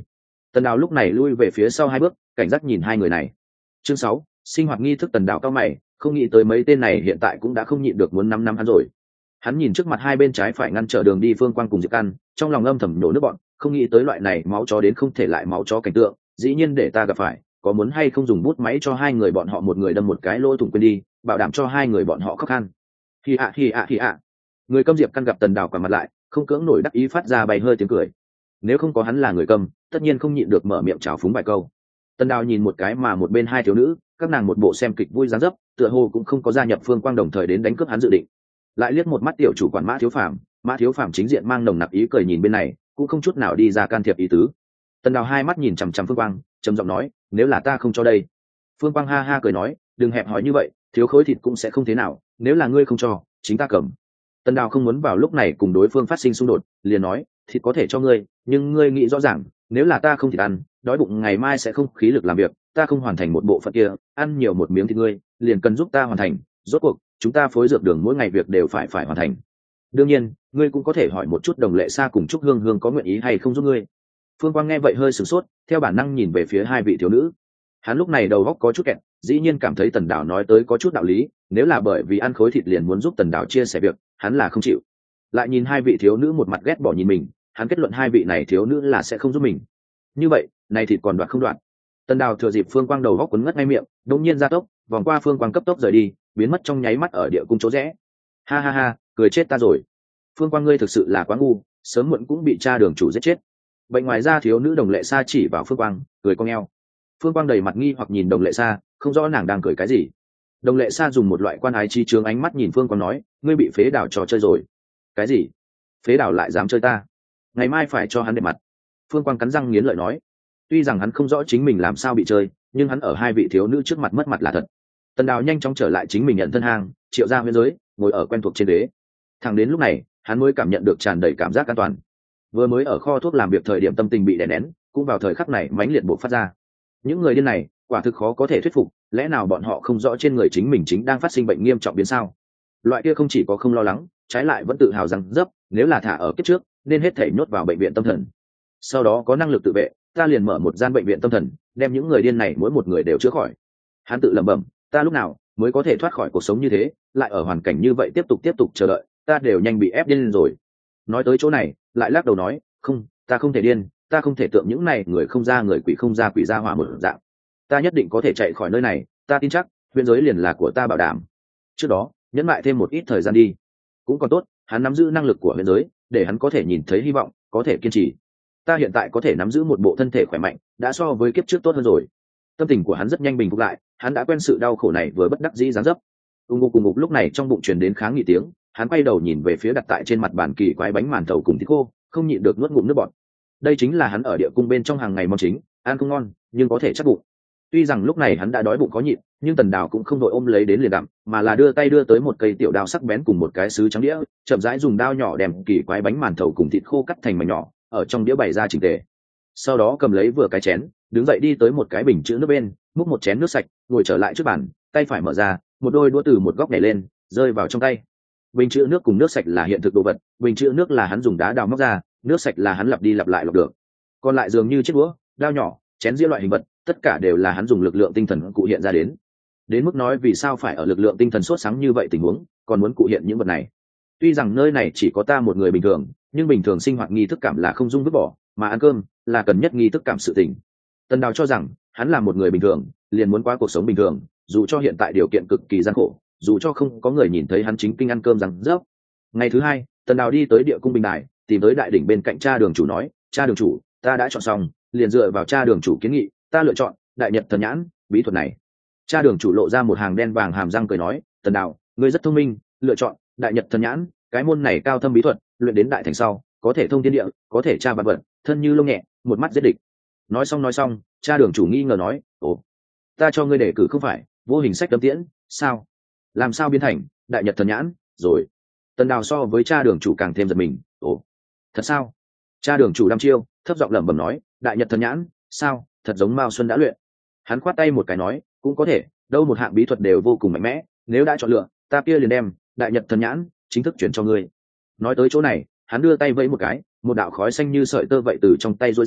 Tần Đào lúc này lui về phía sau hai bước, cảnh giác nhìn hai người này. Chương sáu, sinh hoạt nghi thức. Tần Đào cao mày, không nghĩ tới mấy tên này hiện tại cũng đã không nhịn được muốn nắm nắm hắn rồi. Hắn nhìn trước mặt hai bên trái phải ngăn trở đường đi Phương Quang cùng Diệp Căn, trong lòng âm thầm nổ nước bọn, không nghĩ tới loại này máu chó đến không thể lại máu chó cảnh tượng, dĩ nhiên để ta gặp phải, có muốn hay không dùng bút máy cho hai người bọn họ một người đâm một cái lỗ thủng quên đi, bảo đảm cho hai người bọn họ khóc khan. Hi ạ hi ạ hi ạ. Người câm Diệp Căn gặp Tần Đào quả mặt lại, không cưỡng nổi đắc ý phát ra bay hơi tiếng cười. Nếu không có hắn là người câm, tất nhiên không nhịn được mở miệng chào phúng vài câu. Tần Đào nhìn một cái mà một bên hai thiếu nữ, các nàng một bộ xem kịch vui dáng dấp, tựa hồ cũng không có gia nhập Phương Quang đồng thời đến đánh cướp hắn dự định. Lại liếc một mắt tiểu chủ quản Mã Thiếu Phàm, Mã Thiếu Phàm chính diện mang nồng nặc ý cười nhìn bên này, cũng không chút nào đi ra can thiệp ý tứ. Tần Đào hai mắt nhìn chằm chằm Phương Quang, trầm giọng nói, nếu là ta không cho đây. Phương Quang ha ha cười nói, đừng hẹp hòi như vậy, thiếu khối thịt cũng sẽ không thế nào, nếu là ngươi không cho, chính ta cầm. Tần Đào không muốn vào lúc này cùng đối phương phát sinh xung đột, liền nói, thịt có thể cho ngươi, nhưng ngươi nghĩ rõ ràng, nếu là ta không thịt ăn, đói bụng ngày mai sẽ không khí lực làm việc, ta không hoàn thành một bộ phận kia, ăn nhiều một miếng thịt ngươi, liền cần giúp ta hoàn thành, rốt cuộc, chúng ta phối dược đường mỗi ngày việc đều phải phải hoàn thành. Đương nhiên, ngươi cũng có thể hỏi một chút Đồng Lệ Sa cùng Trúc Hương Hương có nguyện ý hay không giúp ngươi. Phương Quang nghe vậy hơi sửng sốt, theo bản năng nhìn về phía hai vị thiếu nữ. Hắn lúc này đầu óc có chút kẹt, dĩ nhiên cảm thấy Tần Đào nói tới có chút đạo lý, nếu là bởi vì ăn khối thịt liền muốn giúp Tần Đào chia sẻ việc, hắn là không chịu. Lại nhìn hai vị thiếu nữ một mặt ghét bỏ nhìn mình, hắn kết luận hai vị này thiếu nữ là sẽ không giúp mình. Như vậy, này thịt còn đoạt không đoạt? Tần Đào thừa dịp Phương Quang đầu óc quấn ngất ngay miệng, đột nhiên ra tốc, vòng qua Phương Quang cấp tốc rời đi, biến mất trong nháy mắt ở địa cung chỗ rẽ. Ha ha ha, cười chết ta rồi. Phương Quang ngươi thực sự là quá ngu, sớm muộn cũng bị cha đường chủ giết chết. Vậy ngoài ra thiếu nữ Đồng Lệ Sa chỉ vào Phương Quang, cười cong eo. Phương Quang đầy mặt nghi hoặc nhìn Đồng Lệ Sa, không rõ nàng đang cười cái gì. Đồng Lệ Sa dùng một loại quan ái chi chướng ánh mắt nhìn Phương Quang nói, ngươi bị phế đảo trò chơi rồi. Cái gì? Phế đảo lại dám chơi ta? Ngày mai phải cho hắn đẹp mặt. Phương Quang cắn răng nghiến lợi nói. Tuy rằng hắn không rõ chính mình làm sao bị chơi, nhưng hắn ở hai vị thiếu nữ trước mặt mất mặt là thật. Tần Đào nhanh chóng trở lại chính mình nhận thân hang, triệu ra huyễn giới, ngồi ở quen thuộc trên đế. Thẳng đến lúc này, hắn mới cảm nhận được tràn đầy cảm giác an toàn. Vừa mới ở kho thuốc làm việc thời điểm tâm tình bị đè nén, cũng vào thời khắc này mãnh liệt bộc phát ra. Những người điên này, quả thực khó có thể thuyết phục, lẽ nào bọn họ không rõ trên người chính mình chính đang phát sinh bệnh nghiêm trọng biến sao? Loại kia không chỉ có không lo lắng, trái lại vẫn tự hào rằng dấp, nếu là thả ở kiếp trước, nên hết thể nhốt vào bệnh viện tâm thần. Sau đó có năng lực tự vệ, ta liền mở một gian bệnh viện tâm thần, đem những người điên này mỗi một người đều chữa khỏi. Hắn tự lẩm bẩm, ta lúc nào mới có thể thoát khỏi cuộc sống như thế, lại ở hoàn cảnh như vậy tiếp tục tiếp tục chờ đợi, ta đều nhanh bị ép điên rồi. Nói tới chỗ này, lại lắc đầu nói, không, ta không thể điên, ta không thể tượng những này người không ra người quỷ không ra quỷ ra hỏa một dạng. Ta nhất định có thể chạy khỏi nơi này, ta tin chắc, huyễn giới liền là của ta bảo đảm. Trước đó, nhẫn lại thêm một ít thời gian đi. Cũng còn tốt, hắn nắm giữ năng lực của huyễn giới, để hắn có thể nhìn thấy hy vọng, có thể kiên trì. Ta hiện tại có thể nắm giữ một bộ thân thể khỏe mạnh, đã so với kiếp trước tốt hơn rồi. Tâm tình của hắn rất nhanh bình phục lại, hắn đã quen sự đau khổ này vừa bất đắc dĩ giáng dấp. Ung ngục cùng ngục lúc này trong bụng truyền đến kháng nghị tiếng, hắn quay đầu nhìn về phía đặt tại trên mặt bàn kỳ quái bánh màn thầu cùng thịt khô, không nhịn được nuốt ngụm nước bọt. Đây chính là hắn ở địa cung bên trong hàng ngày món chính, ăn không ngon, nhưng có thể chắc bụng. Tuy rằng lúc này hắn đã đói bụng có nhịn, nhưng Tần Đào cũng không đội ôm lấy đến liền gặm, mà là đưa tay đưa tới một cây tiểu đao sắc bén cùng một cái sứ trắng đĩa, chậm rãi dùng đao nhỏ đem kỳ quái bánh màn thầu cùng thịt khô cắt thành mảnh nhỏ, ở trong đĩa bày ra chỉnh tề. Sau đó cầm lấy vừa cái chén, đứng dậy đi tới một cái bình chữ nước bên, múc một chén nước sạch, ngồi trở lại trước bàn, tay phải mở ra, một đôi đũa từ một góc nhảy lên, rơi vào trong tay. Bình chữ nước cùng nước sạch là hiện thực đồ vật, bình chữ nước là hắn dùng đá đào móc ra, nước sạch là hắn lặp đi lặp lại lọc được. Còn lại dường như chiếc đũa, dao nhỏ, chén dĩa loại hình vật, tất cả đều là hắn dùng lực lượng tinh thần cụ hiện ra đến. Đến mức nói vì sao phải ở lực lượng tinh thần sốt sáng như vậy tình huống, còn muốn cụ hiện những vật này. Tuy rằng nơi này chỉ có ta một người bình thường, nhưng bình thường sinh hoạt nghi thức cảm là không dung vứt bỏ, mà ăn cơm là cần nhất nghi thức cảm sự tình. Tần Đào cho rằng hắn là một người bình thường, liền muốn qua cuộc sống bình thường, dù cho hiện tại điều kiện cực kỳ gian khổ, dù cho không có người nhìn thấy hắn chính kinh ăn cơm rằng rớp. Ngày thứ hai, Tần Đào đi tới địa cung bình đài, tìm tới đại đỉnh bên cạnh cha đường chủ nói, cha đường chủ, ta đã chọn xong, liền dựa vào cha đường chủ kiến nghị, ta lựa chọn đại nhật thần nhãn bí thuật này. Cha đường chủ lộ ra một hàng đen vàng hàm răng cười nói, Tần Đào, ngươi rất thông minh, lựa chọn đại nhật thần nhãn, cái môn này cao thâm bí thuật, luyện đến đại thành sau, có thể thông thiên địa, có thể tra vạn vật, thân như lông nhẹ, một mắt giết địch. Nói xong nói xong, cha đường chủ nghi ngờ nói, ồ, ta cho ngươi đề cử không phải vô hình sách đấm tiễn sao, làm sao biến thành đại nhật thần nhãn rồi? Tần Đào so với cha đường chủ càng thêm giật mình, ồ, thật sao? Cha đường chủ đăm chiêu, thấp giọng lẩm bẩm nói, đại nhật thần nhãn sao, thật giống Mao Xuân đã luyện. Hắn khoát tay một cái nói, cũng có thể, đâu một hạng bí thuật đều vô cùng mạnh mẽ, nếu đã chọn lựa, ta kia liền đem đại nhật thần nhãn chính thức chuyển cho ngươi. Nói tới chỗ này, hắn đưa tay vẫy một cái, một đạo khói xanh như sợi tơ vậy từ trong tay rối ra,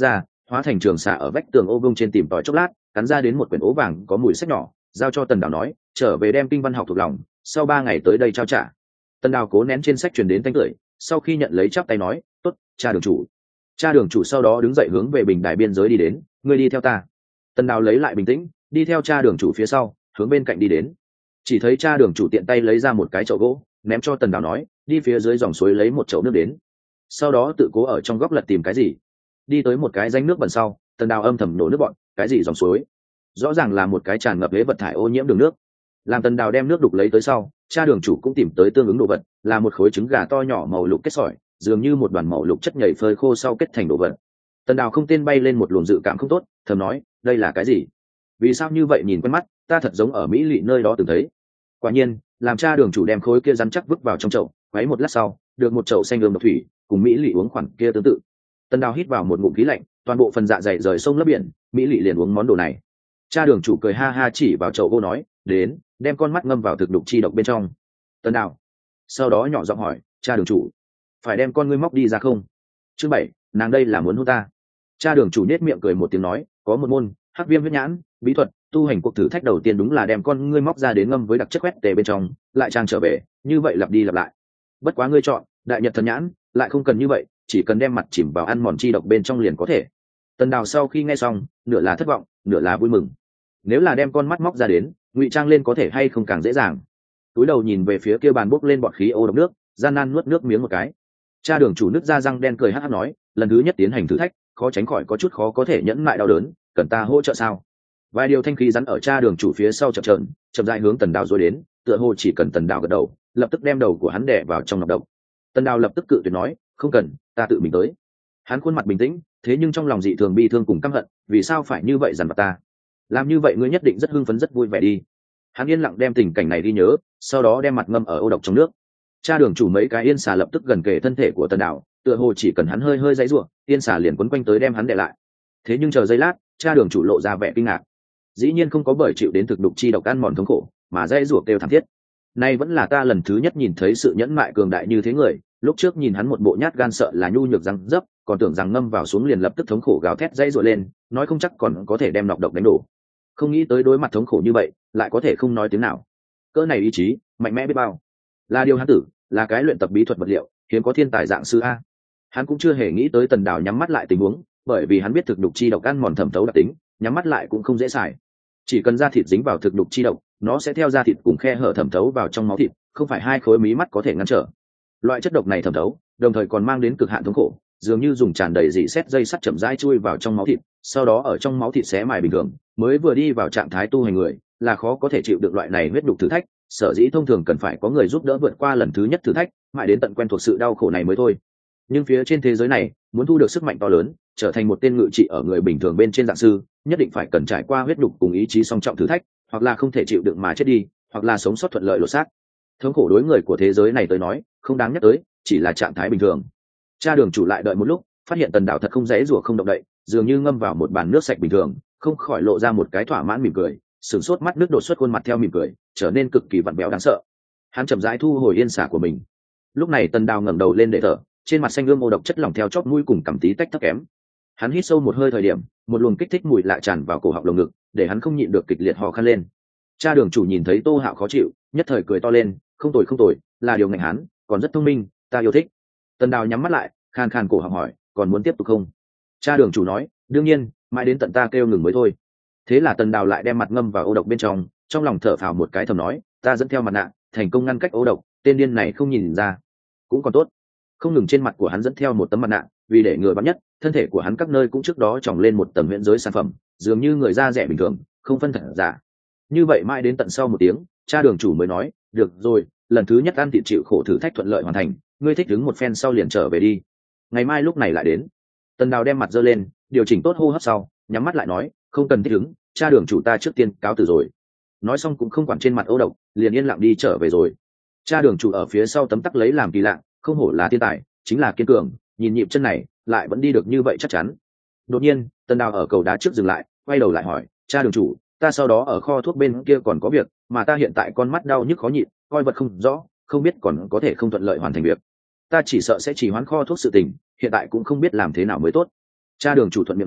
hóa thành trường xạ ở vách tường ô vông trên tìm tòi chốc lát, cắn ra đến một quyển ố vàng có mùi sách nhỏ, giao cho Tần Đào nói, trở về đem kinh văn học thuộc lòng, sau ba ngày tới đây trao trả. Tần Đào cố nén trên sách truyền đến thanh tưởi, sau khi nhận lấy chắp tay nói, tốt, cha đường chủ. Cha đường chủ sau đó đứng dậy hướng về bình đài biên giới đi đến, ngươi đi theo ta. Tần Đào lấy lại bình tĩnh, đi theo cha đường chủ phía sau, hướng bên cạnh đi đến. Chỉ thấy cha đường chủ tiện tay lấy ra một cái chậu gỗ, ném cho Tần Đào nói, đi phía dưới dòng suối lấy một chậu nước đến. Sau đó tự cố ở trong góc lật tìm cái gì. Đi tới một cái rãnh nước bẩn sau, Tần Đào âm thầm nổ nước bọn, cái gì dòng suối? Rõ ràng là một cái tràn ngập lế vật thải ô nhiễm đường nước. Làm Tần Đào đem nước đục lấy tới sau, cha đường chủ cũng tìm tới tương ứng đồ vật, là một khối trứng gà to nhỏ màu lục kết sỏi, dường như một đoàn màu lục chất nhầy phơi khô sau kết thành đồ vật. Tần Đào không tên bay lên một luồng dự cảm không tốt, thầm nói, đây là cái gì? Vì sao như vậy nhìn quen mắt, ta thật giống ở Mỹ Lị nơi đó từng thấy. Quả nhiên, làm cha đường chủ đem khối kia rắn chắc vứt vào trong chậu, quấy một lát sau, được một chậu xanh ươm độc thủy, cùng Mỹ Lị uống khoản kia tương tự. Tần Đào hít vào một ngụm khí lạnh, toàn bộ phần dạ dày rời sông lấp biển, Mỹ Lị liền uống món đồ này. Cha đường chủ cười ha ha chỉ vào chậu gỗ nói, đến, đem con mắt ngâm vào thực đục chi độc bên trong. Tần Đào sau đó nhỏ giọng hỏi, cha đường chủ, phải đem con ngươi móc đi ra không? Chương bảy, nàng đây là muốn hôn ta. Cha đường chủ nết miệng cười một tiếng nói, có một môn hắc viêm huyết nhãn bí thuật, tu hành cuộc thử thách đầu tiên đúng là đem con ngươi móc ra đến ngâm với đặc chất quét tề bên trong, lại trang trở về, như vậy lặp đi lặp lại. Bất quá ngươi chọn đại nhật thần nhãn, lại không cần như vậy, chỉ cần đem mặt chìm vào ăn mòn chi độc bên trong liền có thể. Tần Đào sau khi nghe xong, nửa là thất vọng, nửa là vui mừng. Nếu là đem con mắt móc ra đến, ngụy trang lên có thể hay không càng dễ dàng. Túi đầu nhìn về phía kia bàn bốc lên bọt khí ô độc nước, gian nan nuốt nước miếng một cái. Cha đường chủ nứt ra răng đen cười hắc hắc nói, lần thứ nhất tiến hành thử thách, khó tránh khỏi có chút khó có thể nhẫn mại đau đớn, cần ta hỗ trợ sao? Vài điều thanh khí rắn ở cha đường chủ phía sau chập chờn, chậm rãi hướng Tần Đào rồi đến, tựa hồ chỉ cần Tần Đào gật đầu, lập tức đem đầu của hắn đè vào trong nọc độc. Tần Đào lập tức cự tuyệt nói, không cần, ta tự mình tới. Hắn khuôn mặt bình tĩnh, thế nhưng trong lòng dị thường bi thương cùng căm hận, vì sao phải như vậy dằn vặt ta? Làm như vậy ngươi nhất định rất hưng phấn rất vui vẻ đi. Hắn yên lặng đem tình cảnh này đi nhớ, sau đó đem mặt ngâm ở ô độc trong nước. Cha đường chủ mấy cái yên xà lập tức gần kề thân thể của Tần Đào, tựa hồ chỉ cần hắn hơi hơi giãy giụa, yên xà liền quấn quanh tới đem hắn đè lại. Thế nhưng chờ giây lát, cha đường chủ lộ ra vẻ kinh ngạc. Dĩ nhiên không có bởi chịu đến thực đục chi độc ăn mòn thống khổ, mà giãy giụa kêu thảm thiết. Nay vẫn là ta lần thứ nhất nhìn thấy sự nhẫn mại cường đại như thế người, lúc trước nhìn hắn một bộ nhát gan sợ là nhu nhược răng dấp, còn tưởng rằng ngâm vào xuống liền lập tức thống khổ gào thét giãy giụa lên, nói không chắc còn có thể đem nọc độc đánh đổ. Không nghĩ tới đối mặt thống khổ như vậy, lại có thể không nói tiếng nào. Cỡ này ý chí, mạnh mẽ biết bao. Là điều hắn tử, là cái luyện tập bí thuật vật liệu, hiếm có thiên tài dạng sư a. Hắn cũng chưa hề nghĩ tới Tần Đào nhắm mắt lại tình huống, bởi vì hắn biết thực đục chi độc ăn mòn thẩm thấu đặc tính, nhắm mắt lại cũng không dễ xài. Chỉ cần da thịt dính vào thực đục chi độc, nó sẽ theo da thịt cùng khe hở thẩm thấu vào trong máu thịt, không phải hai khối mí mắt có thể ngăn trở. Loại chất độc này thẩm thấu, đồng thời còn mang đến cực hạn thống khổ, dường như dùng tràn đầy dị xét dây sắt chậm rãi chui vào trong máu thịt, sau đó ở trong máu thịt xé mài bình thường, mới vừa đi vào trạng thái tu hành người, là khó có thể chịu được loại này huyết đục thử thách, sở dĩ thông thường cần phải có người giúp đỡ vượt qua lần thứ nhất thử thách, mãi đến tận quen thuộc sự đau khổ này mới thôi. Nhưng phía trên thế giới này, muốn thu được sức mạnh to lớn, trở thành một tên ngự trị ở người bình thường bên trên dạng sư, nhất định phải cần trải qua huyết đục cùng ý chí song trọng thử thách, hoặc là không thể chịu đựng mà chết đi, hoặc là sống sót thuận lợi lột xác. Thống khổ đối người của thế giới này tới nói, không đáng nhắc tới, chỉ là trạng thái bình thường. Cha đường chủ lại đợi một lúc, phát hiện Tần Đào thật không dễ rủa không động đậy, dường như ngâm vào một bàn nước sạch bình thường, không khỏi lộ ra một cái thỏa mãn mỉm cười, sửng sốt mắt nước đột xuất khuôn mặt theo mỉm cười, trở nên cực kỳ vặn vẹo đáng sợ. Hắn chậm rãi thu hồi yên xả của mình. Lúc này Tần Đào ngẩng đầu lên để thở, trên mặt xanh ươm ô độc chất lỏng theo chóp mũi cùng cằm tí tách thấp kém. Hắn hít sâu một hơi thời điểm, một luồng kích thích mùi lạ tràn vào cổ họng lồng ngực, để hắn không nhịn được kịch liệt hò khan lên. Cha đường chủ nhìn thấy Tô Hạo khó chịu, nhất thời cười to lên, không tồi không tồi, là điều ngạnh hắn, còn rất thông minh, ta yêu thích. Tần Đào nhắm mắt lại, khan khan cổ họng hỏi, còn muốn tiếp tục không? Cha đường chủ nói, đương nhiên, mãi đến tận ta kêu ngừng mới thôi. Thế là Tần Đào lại đem mặt ngâm vào ô độc bên trong, trong lòng thở phào một cái thầm nói, ta dẫn theo mặt nạ, thành công ngăn cách ô độc, tên điên này không nhìn ra, cũng còn tốt. Không ngừng trên mặt của hắn dẫn theo một tấm mặt nạ, vì để ngừa bắn nhất, thân thể của hắn các nơi cũng trước đó trồng lên một tầng huyễn giới sản phẩm, dường như người da rẻ bình thường, không phân thật giả. Như vậy mãi đến tận sau một tiếng, cha đường chủ mới nói, được rồi, lần thứ nhất ăn thịt chịu khổ thử thách thuận lợi hoàn thành, ngươi thích đứng một phen sau liền trở về đi. Ngày mai lúc này lại đến. Tần Đào đem mặt giơ lên, điều chỉnh tốt hô hấp sau, nhắm mắt lại nói, không cần thích ứng, cha đường chủ ta trước tiên cáo từ rồi. Nói xong cũng không quản trên mặt ô độc, liền yên lặng đi trở về rồi. Cha đường chủ ở phía sau tấm tắc lấy làm kỳ lạ, không hổ là thiên tài, chính là kiên cường, nhìn nhịp chân này, lại vẫn đi được như vậy chắc chắn. Đột nhiên, Tần Đào ở cầu đá trước dừng lại, quay đầu lại hỏi, cha đường chủ, ta sau đó ở kho thuốc bên kia còn có việc, mà ta hiện tại con mắt đau nhức khó nhịn, coi vật không rõ, không biết còn có thể không thuận lợi hoàn thành việc. Ta chỉ sợ sẽ chỉ hoãn kho thuốc sự tình, hiện tại cũng không biết làm thế nào mới tốt. Cha đường chủ thuận miệng nói,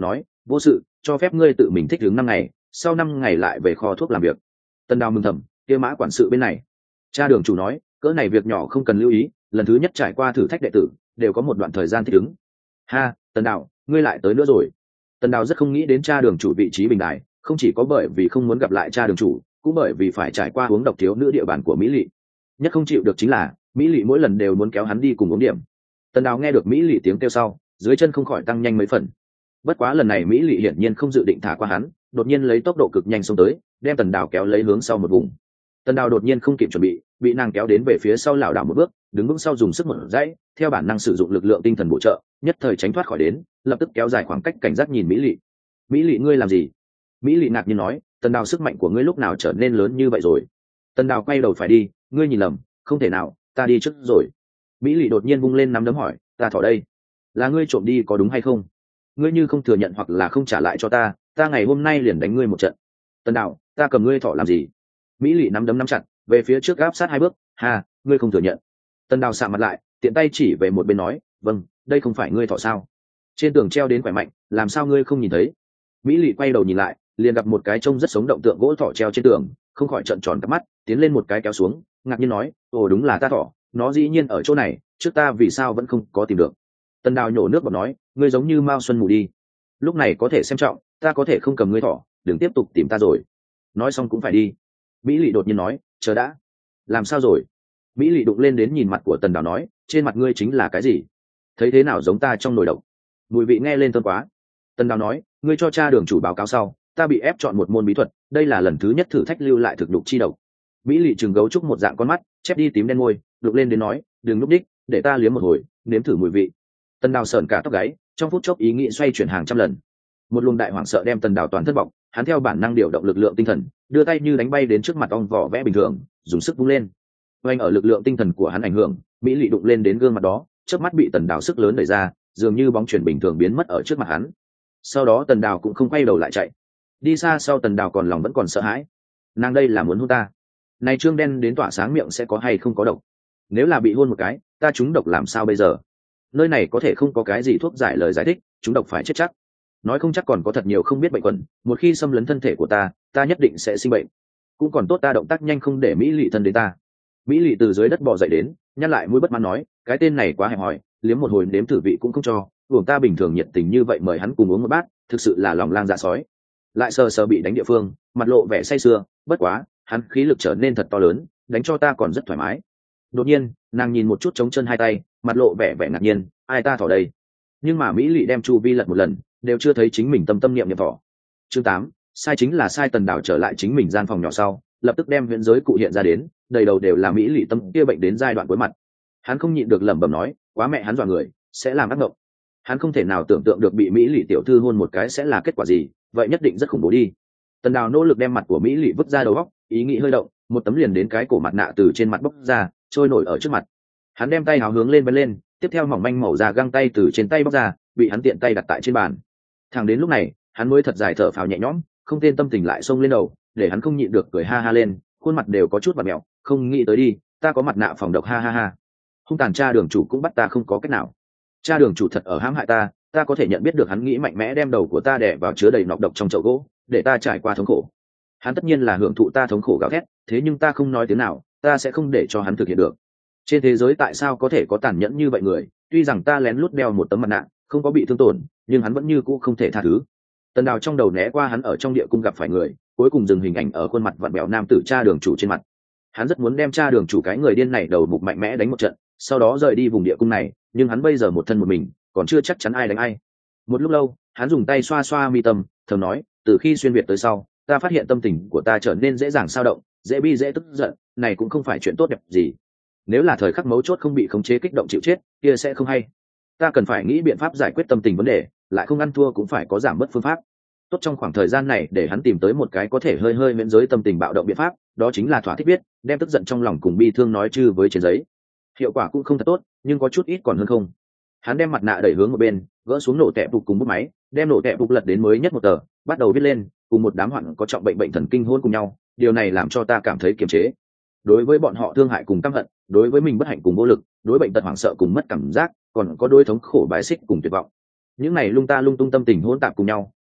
vô sự, cho phép ngươi tự mình thích ứng năm ngày, sau năm ngày lại về kho thuốc làm việc. Tần Đào mừng thầm, kia Mã quản sự bên này. Cha đường chủ nói, cỡ này việc nhỏ không cần lưu ý, lần thứ nhất trải qua thử thách đệ tử đều có một đoạn thời gian thích ứng. Ha, Tần Đào, ngươi lại tới nữa rồi. Tần Đào rất không nghĩ đến cha đường chủ vị trí bình đài, không chỉ có bởi vì không muốn gặp lại cha đường chủ, cũng bởi vì phải trải qua uống độc thiếu nữ địa bàn của Mỹ Lệ. Nhất không chịu được chính là Mỹ Lệ mỗi lần đều muốn kéo hắn đi cùng uống điểm. Tần Đào nghe được Mỹ Lệ tiếng kêu sau, dưới chân không khỏi tăng nhanh mấy phần. Bất quá lần này Mỹ Lệ hiển nhiên không dự định thả qua hắn, đột nhiên lấy tốc độ cực nhanh xông tới, đem Tần Đào kéo lấy hướng sau một vùng. Tần Đào đột nhiên không kịp chuẩn bị, bị nàng kéo đến về phía sau lảo đảo một bước, đứng vững sau dùng sức một dãy, theo bản năng sử dụng lực lượng tinh thần bổ trợ, nhất thời tránh thoát khỏi đến, lập tức kéo dài khoảng cách cảnh giác nhìn Mỹ Lệ. Mỹ Lệ ngươi làm gì? Mỹ Lệ ngạc nhiên nói, Tần Đào sức mạnh của ngươi lúc nào trở nên lớn như vậy rồi? Tần Đào quay đầu phải đi, ngươi nhìn lầm, không thể nào, ta đi trước rồi. Mỹ Lệ đột nhiên vung lên nắm đấm hỏi, ta thỏ đây, là ngươi trộm đi có đúng hay không? Ngươi như không thừa nhận hoặc là không trả lại cho ta, ta ngày hôm nay liền đánh ngươi một trận. Tần Đào, ta cầm ngươi thỏ làm gì? Mỹ Lệ nắm đấm nắm chặt, về phía trước áp sát hai bước, ha, ngươi không thừa nhận. Tần Đào sạm mặt lại, tiện tay chỉ về một bên nói, vâng, đây không phải ngươi thỏ sao? Trên tường treo đến khỏe mạnh, làm sao ngươi không nhìn thấy? Mỹ Lệ quay đầu nhìn lại, liền gặp một cái trông rất sống động tượng gỗ thỏ treo trên tường, không khỏi trợn tròn cặp mắt, tiến lên một cái kéo xuống, ngạc nhiên nói, ồ đúng là ta thỏ, nó dĩ nhiên ở chỗ này, trước ta vì sao vẫn không có tìm được? Tần Đào nhổ nước bọt nói, ngươi giống như Mao Xuân mù đi. Lúc này có thể xem trọng, ta có thể không cầm ngươi thỏ, đừng tiếp tục tìm ta rồi. Nói xong cũng phải đi. Mỹ Lệ đột nhiên nói, chờ đã. Làm sao rồi? Mỹ Lệ đụng lên đến nhìn mặt của Tần Đào nói, trên mặt ngươi chính là cái gì? Thấy thế nào giống ta trong nồi độc? Mùi vị nghe lên thơm quá. Tần Đào nói, ngươi cho cha đường chủ báo cáo sau, ta bị ép chọn một môn bí thuật, đây là lần thứ nhất thử thách lưu lại thực đục chi độc. Mỹ Lệ trừng gấu trúc một dạng con mắt, chép đi tím đen môi, đụng lên đến nói, đừng núp đích, để ta liếm một hồi, nếm thử mùi vị. Tần Đào sởn cả tóc gáy, trong phút chốc ý nghĩ xoay chuyển hàng trăm lần. Một luồng đại hoảng sợ đem Tần Đào toàn thất vọng, hắn theo bản năng điều động lực lượng tinh thần, đưa tay như đánh bay đến trước mặt ong vỏ vẽ bình thường, dùng sức vung lên. Oanh ở lực lượng tinh thần của hắn ảnh hưởng, Mỹ Lệ đụng lên đến gương mặt đó, chớp mắt bị Tần Đào sức lớn đẩy ra, dường như bóng chuyển bình thường biến mất ở trước mặt hắn. Sau đó Tần Đào cũng không quay đầu lại chạy. Đi xa sau Tần Đào còn lòng vẫn còn sợ hãi. Nàng đây là muốn hôn ta. Này trương đen đến tỏa sáng miệng sẽ có hay không có độc? Nếu là bị hôn một cái, ta trúng độc làm sao bây giờ? Nơi này có thể không có cái gì thuốc giải lời giải thích, trúng độc phải chết chắc. Nói không chắc còn có thật nhiều không biết bệnh quẩn, một khi xâm lấn thân thể của ta, ta nhất định sẽ sinh bệnh. Cũng còn tốt ta động tác nhanh không để Mỹ Lệ thân đến ta. Mỹ Lệ từ dưới đất bò dậy đến, nhăn lại mũi bất mãn nói, cái tên này quá hẹp hòi, liếm một hồi nếm thử vị cũng không cho, buồng ta bình thường nhiệt tình như vậy mời hắn cùng uống một bát, thực sự là lòng lang dạ sói. Lại sờ sờ bị đánh địa phương, mặt lộ vẻ say sưa, bất quá, hắn khí lực trở nên thật to lớn, đánh cho ta còn rất thoải mái. Đột nhiên, nàng nhìn một chút trống chân hai tay, mặt lộ vẻ vẻ ngạc nhiên, ai ta thỏ đây? Nhưng mà Mỹ Lệ đem chu vi lật một lần, đều chưa thấy chính mình tâm tâm niệm niệm thỏ. Chương tám, sai chính là sai. Tần Đào trở lại chính mình gian phòng nhỏ sau, lập tức đem viễn giới cụ hiện ra đến, đầy đầu đều là Mỹ Lệ tâm kia bệnh đến giai đoạn cuối mặt. Hắn không nhịn được lẩm bẩm nói, quá mẹ hắn dọa người, sẽ làm ác mộng. Hắn không thể nào tưởng tượng được bị Mỹ Lệ tiểu thư hôn một cái sẽ là kết quả gì, vậy nhất định rất khủng bố đi. Tần Đào nỗ lực đem mặt của Mỹ Lệ vứt ra đầu óc, ý nghĩ hơi động, một tấm liền đến cái cổ mặt nạ từ trên mặt bốc ra, trôi nổi ở trước mặt. Hắn đem tay háo hướng lên bắn lên, tiếp theo mỏng manh màu da găng tay từ trên tay bóc ra, bị hắn tiện tay đặt tại trên bàn. Thẳng đến lúc này, hắn mới thật dài thở phào nhẹ nhõm, không tên tâm tình lại xông lên đầu, để hắn không nhịn được cười ha ha lên, khuôn mặt đều có chút vặn mèo, không nghĩ tới đi, ta có mặt nạ phòng độc ha ha ha. Hung tàn cha đường chủ cũng bắt ta không có cách nào. Cha đường chủ thật ở hãm hại ta, ta có thể nhận biết được hắn nghĩ mạnh mẽ đem đầu của ta đè vào chứa đầy nọc độc trong chậu gỗ, để ta trải qua thống khổ. Hắn tất nhiên là hưởng thụ ta thống khổ gào thét, thế nhưng ta không nói tiếng nào, ta sẽ không để cho hắn thực hiện được. Trên thế giới tại sao có thể có tàn nhẫn như vậy người, tuy rằng ta lén lút đeo một tấm mặt nạ, không có bị thương tổn, nhưng hắn vẫn như cũ không thể tha thứ. Tần Đào trong đầu né qua hắn ở trong địa cung gặp phải người, cuối cùng dừng hình ảnh ở khuôn mặt vặn vẹo nam tử cha đường chủ trên mặt. Hắn rất muốn đem cha đường chủ cái người điên này đầu mục mạnh mẽ đánh một trận, sau đó rời đi vùng địa cung này, nhưng hắn bây giờ một thân một mình, còn chưa chắc chắn ai đánh ai. Một lúc lâu, hắn dùng tay xoa xoa mi tâm, thầm nói, từ khi xuyên việt tới sau, ta phát hiện tâm tình của ta trở nên dễ dàng xao động, dễ bi dễ tức giận, này cũng không phải chuyện tốt đẹp gì. Nếu là thời khắc mấu chốt không bị khống chế kích động chịu chết, kia sẽ không hay. Ta cần phải nghĩ biện pháp giải quyết tâm tình vấn đề, lại không ăn thua cũng phải có giảm bớt phương pháp. Tốt trong khoảng thời gian này để hắn tìm tới một cái có thể hơi hơi miễn giới tâm tình bạo động biện pháp, đó chính là thỏa thích viết, đem tức giận trong lòng cùng bi thương nói chư với trên giấy. Hiệu quả cũng không thật tốt, nhưng có chút ít còn hơn không. Hắn đem mặt nạ đẩy hướng một bên, gỡ xuống nổ tẹp phục cùng bút máy, đem nổ tẹp phục lật đến mới nhất một tờ, bắt đầu viết lên, cùng một đám hoạn có trọng bệnh bệnh thần kinh hôn cùng nhau, điều này làm cho ta cảm thấy kiềm chế. Đối với bọn họ thương hại cùng căm hận, đối với mình bất hạnh cùng vô lực, đối bệnh tật hoảng sợ cùng mất cảm giác, còn có đối thống khổ bái xích cùng tuyệt vọng. Những này lung ta lung tung tâm tình hỗn tạp cùng nhau,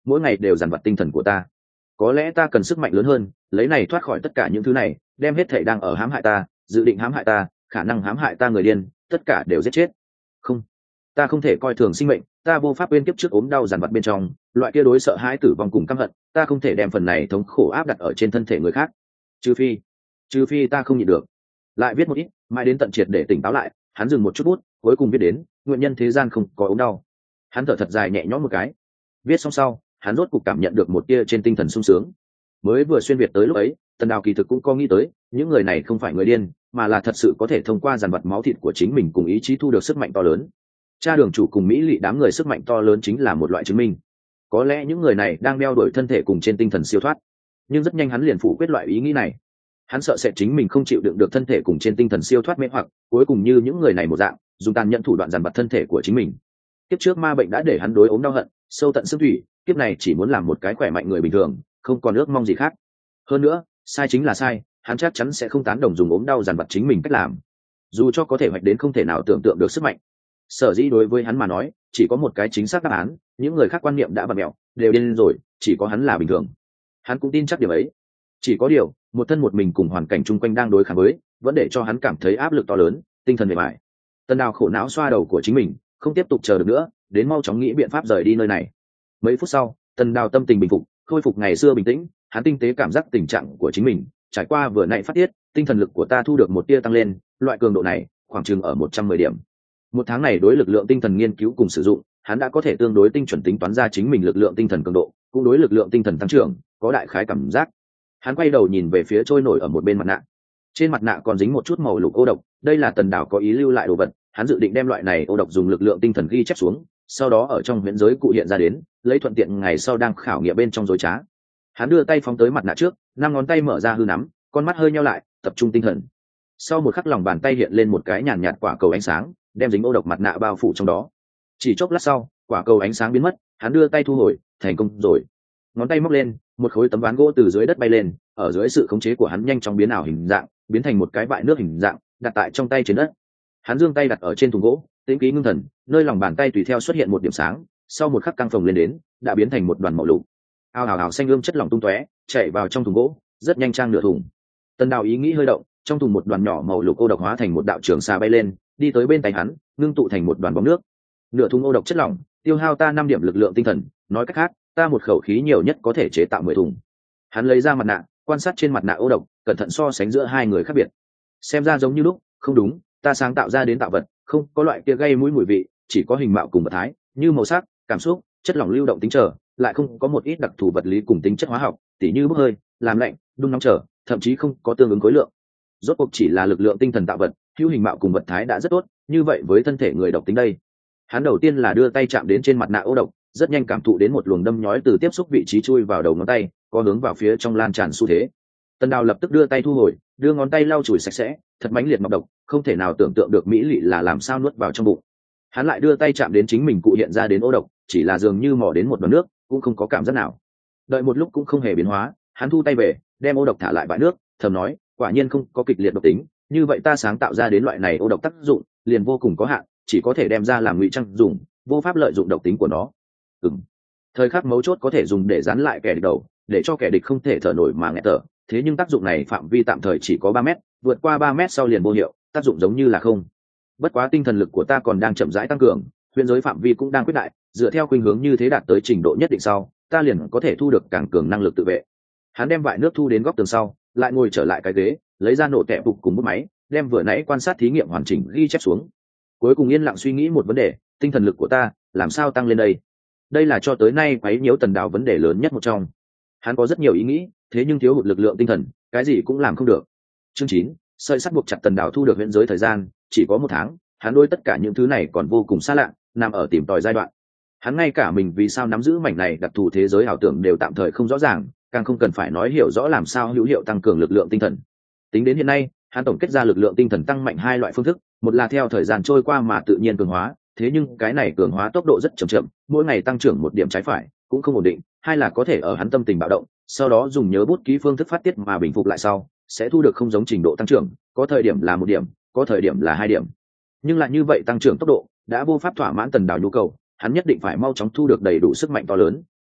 mỗi ngày đều dằn vặt tinh thần của ta. Có lẽ ta cần sức mạnh lớn hơn, lấy này thoát khỏi tất cả những thứ này, đem hết thảy đang ở hãm hại ta, dự định hãm hại ta, khả năng hãm hại ta người điên, tất cả đều giết chết. Không, ta không thể coi thường sinh mệnh, ta vô pháp quên kiếp trước ốm đau dằn vặt bên trong, loại kia đối sợ hãi tử vong cùng căm hận, ta không thể đem phần này thống khổ áp đặt ở trên thân thể người khác. Trừ phi, trừ phi ta không nhịn được. Lại viết một ít, mãi đến tận triệt để tỉnh táo lại, hắn dừng một chút bút, cuối cùng viết đến, nguyện nhân thế gian không có ốm đau. Hắn thở thật dài nhẹ nhõm một cái. Viết xong sau, hắn rốt cục cảm nhận được một tia trên tinh thần sung sướng. Mới vừa xuyên việt tới lúc ấy, Tần Đào kỳ thực cũng có nghĩ tới, những người này không phải người điên, mà là thật sự có thể thông qua dàn vật máu thịt của chính mình cùng ý chí thu được sức mạnh to lớn. Cha đường chủ cùng Mỹ Lệ đám người sức mạnh to lớn chính là một loại chứng minh. Có lẽ những người này đang đeo đuổi thân thể cùng trên tinh thần siêu thoát, nhưng rất nhanh hắn liền phủ quyết loại ý nghĩ này. Hắn sợ sẽ chính mình không chịu đựng được thân thể cùng trên tinh thần siêu thoát mê hoặc, cuối cùng như những người này một dạng, dùng tàn nhẫn thủ đoạn dàn vật thân thể của chính mình. Kiếp trước ma bệnh đã để hắn đối ốm đau hận, sâu tận xương thủy, kiếp này chỉ muốn làm một cái khỏe mạnh người bình thường, không còn ước mong gì khác. Hơn nữa, sai chính là sai, hắn chắc chắn sẽ không tán đồng dùng ốm đau dằn vặt chính mình cách làm, dù cho có thể hoạch đến không thể nào tưởng tượng được sức mạnh. Sở dĩ đối với hắn mà nói, chỉ có một cái chính xác đáp án, những người khác quan niệm đã bật mẹo, đều điên rồi, chỉ có hắn là bình thường. Hắn cũng tin chắc điều ấy. Chỉ có điều, một thân một mình cùng hoàn cảnh chung quanh đang đối kháng với, vẫn để cho hắn cảm thấy áp lực to lớn, tinh thần mệt mỏi. Tần Đào khổ não xoa đầu của chính mình, không tiếp tục chờ được nữa, đến mau chóng nghĩ biện pháp rời đi nơi này. Mấy phút sau, Tần Đào tâm tình bình phục, khôi phục ngày xưa bình tĩnh, hắn tinh tế cảm giác tình trạng của chính mình, trải qua vừa nãy phát tiết, tinh thần lực của ta thu được một tia tăng lên, loại cường độ này khoảng chừng ở một trăm mười điểm. Một tháng này đối lực lượng tinh thần nghiên cứu cùng sử dụng, hắn đã có thể tương đối tinh chuẩn tính toán ra chính mình lực lượng tinh thần cường độ, cũng đối lực lượng tinh thần tăng trưởng có đại khái cảm giác. Hắn quay đầu nhìn về phía trôi nổi ở một bên mặt nạ. Trên mặt nạ còn dính một chút màu lục ô độc, đây là Tần Đào có ý lưu lại đồ vật, hắn dự định đem loại này ô độc dùng lực lượng tinh thần ghi chép xuống, sau đó ở trong huyễn giới cụ hiện ra đến, lấy thuận tiện ngày sau đang khảo nghiệm bên trong dối trá. Hắn đưa tay phóng tới mặt nạ trước, năm ngón tay mở ra hư nắm, con mắt hơi nheo lại, tập trung tinh thần. Sau một khắc lòng bàn tay hiện lên một cái nhàn nhạt quả cầu ánh sáng, đem dính ô độc mặt nạ bao phủ trong đó. Chỉ chốc lát sau, quả cầu ánh sáng biến mất, hắn đưa tay thu hồi, thành công rồi. Ngón tay móc lên, một khối tấm ván gỗ từ dưới đất bay lên, ở dưới sự khống chế của hắn nhanh chóng biến ảo hình dạng, biến thành một cái bại nước hình dạng, đặt tại trong tay trên đất. Hắn giương tay đặt ở trên thùng gỗ, tĩnh khí ngưng thần, nơi lòng bàn tay tùy theo xuất hiện một điểm sáng, sau một khắc căng phồng lên đến, đã biến thành một đoàn màu lục. Ao ào ào xanh ươm chất lỏng tung tóe, chảy vào trong thùng gỗ, rất nhanh trang nửa thùng. Tần Đào ý nghĩ hơi động, trong thùng một đoàn nhỏ màu lục ô độc hóa thành một đạo trường xà bay lên, đi tới bên tay hắn, ngưng tụ thành một đoàn bóng nước. Nửa thùng ô độc chất lỏng, tiêu hao ta năm điểm lực lượng tinh thần, nói cách khác, ta một khẩu khí nhiều nhất có thể chế tạo mười thùng. Hắn lấy ra mặt nạ, quan sát trên mặt nạ ô độc, cẩn thận so sánh giữa hai người khác biệt. Xem ra giống như lúc, không đúng, ta sáng tạo ra đến tạo vật, không có loại kia gây mũi mùi vị, chỉ có hình mạo cùng vật thái, như màu sắc, cảm xúc, chất lỏng lưu động tính trở, lại không có một ít đặc thù vật lý cùng tính chất hóa học, tỉ như bốc hơi, làm lạnh, đun nóng trở, thậm chí không có tương ứng khối lượng. Rốt cuộc chỉ là lực lượng tinh thần tạo vật, hữu hình mạo cùng vật thái đã rất tốt, như vậy với thân thể người độc tính đây. Hắn đầu tiên là đưa tay chạm đến trên mặt nạ ô độc, rất nhanh cảm thụ đến một luồng đâm nhói từ tiếp xúc vị trí chui vào đầu ngón tay, có hướng vào phía trong lan tràn xu thế. Tần Đào lập tức đưa tay thu hồi, đưa ngón tay lau chùi sạch sẽ, thật mãnh liệt nọc độc, không thể nào tưởng tượng được Mỹ Lệ là làm sao nuốt vào trong bụng. Hắn lại đưa tay chạm đến chính mình cụ hiện ra đến ô độc, chỉ là dường như mò đến một đòn nước, cũng không có cảm giác nào. Đợi một lúc cũng không hề biến hóa, hắn thu tay về, đem ô độc thả lại bãi nước, thầm nói, quả nhiên không có kịch liệt độc tính, như vậy ta sáng tạo ra đến loại này ô độc tác dụng, liền vô cùng có hạn, chỉ có thể đem ra làm ngụy trang dùng, vô pháp lợi dụng độc tính của nó. Ừm. Thời khắc mấu chốt có thể dùng để dán lại kẻ địch đầu, để cho kẻ địch không thể thở nổi mà nghẹt thở, thế nhưng tác dụng này phạm vi tạm thời chỉ có ba mét, vượt qua ba mét sau liền vô hiệu, tác dụng giống như là không. Bất quá tinh thần lực của ta còn đang chậm rãi tăng cường, huyền giới phạm vi cũng đang quyết đại, dựa theo khuynh hướng như thế đạt tới trình độ nhất định sau, ta liền có thể thu được càng cường năng lực tự vệ. Hắn đem vại nước thu đến góc tường sau, lại ngồi trở lại cái ghế, lấy ra nổ tẹp phục cùng bút máy, đem vừa nãy quan sát thí nghiệm hoàn chỉnh ghi chép xuống. Cuối cùng yên lặng suy nghĩ một vấn đề, tinh thần lực của ta làm sao tăng lên đây? Đây là cho tới nay quấy nhiễu Tần Đào vấn đề lớn nhất một trong. Hắn có rất nhiều ý nghĩ, thế nhưng thiếu hụt lực lượng tinh thần, cái gì cũng làm không được. Chương chín, sợi sắt buộc chặt Tần Đào thu được huyền giới thời gian chỉ có một tháng, hắn đối tất cả những thứ này còn vô cùng xa lạ, nằm ở tìm tòi giai đoạn. Hắn ngay cả mình vì sao nắm giữ mảnh này đặc thù thế giới ảo tưởng đều tạm thời không rõ ràng, càng không cần phải nói hiểu rõ làm sao hữu hiệu tăng cường lực lượng tinh thần. Tính đến hiện nay, hắn tổng kết ra lực lượng tinh thần tăng mạnh hai loại phương thức, một là theo thời gian trôi qua mà tự nhiên cường hóa, thế nhưng cái này cường hóa tốc độ rất chậm chậm, mỗi ngày tăng trưởng một điểm trái phải, cũng không ổn định, hai là có thể ở hắn tâm tình bạo động, sau đó dùng nhớ bút ký phương thức phát tiết mà bình phục lại sau, sẽ thu được không giống trình độ tăng trưởng, có thời điểm là một điểm, có thời điểm là hai điểm. Nhưng lại như vậy tăng trưởng tốc độ đã vô pháp thỏa mãn Tần Đào nhu cầu, hắn nhất định phải mau chóng thu được đầy đủ sức mạnh to lớn,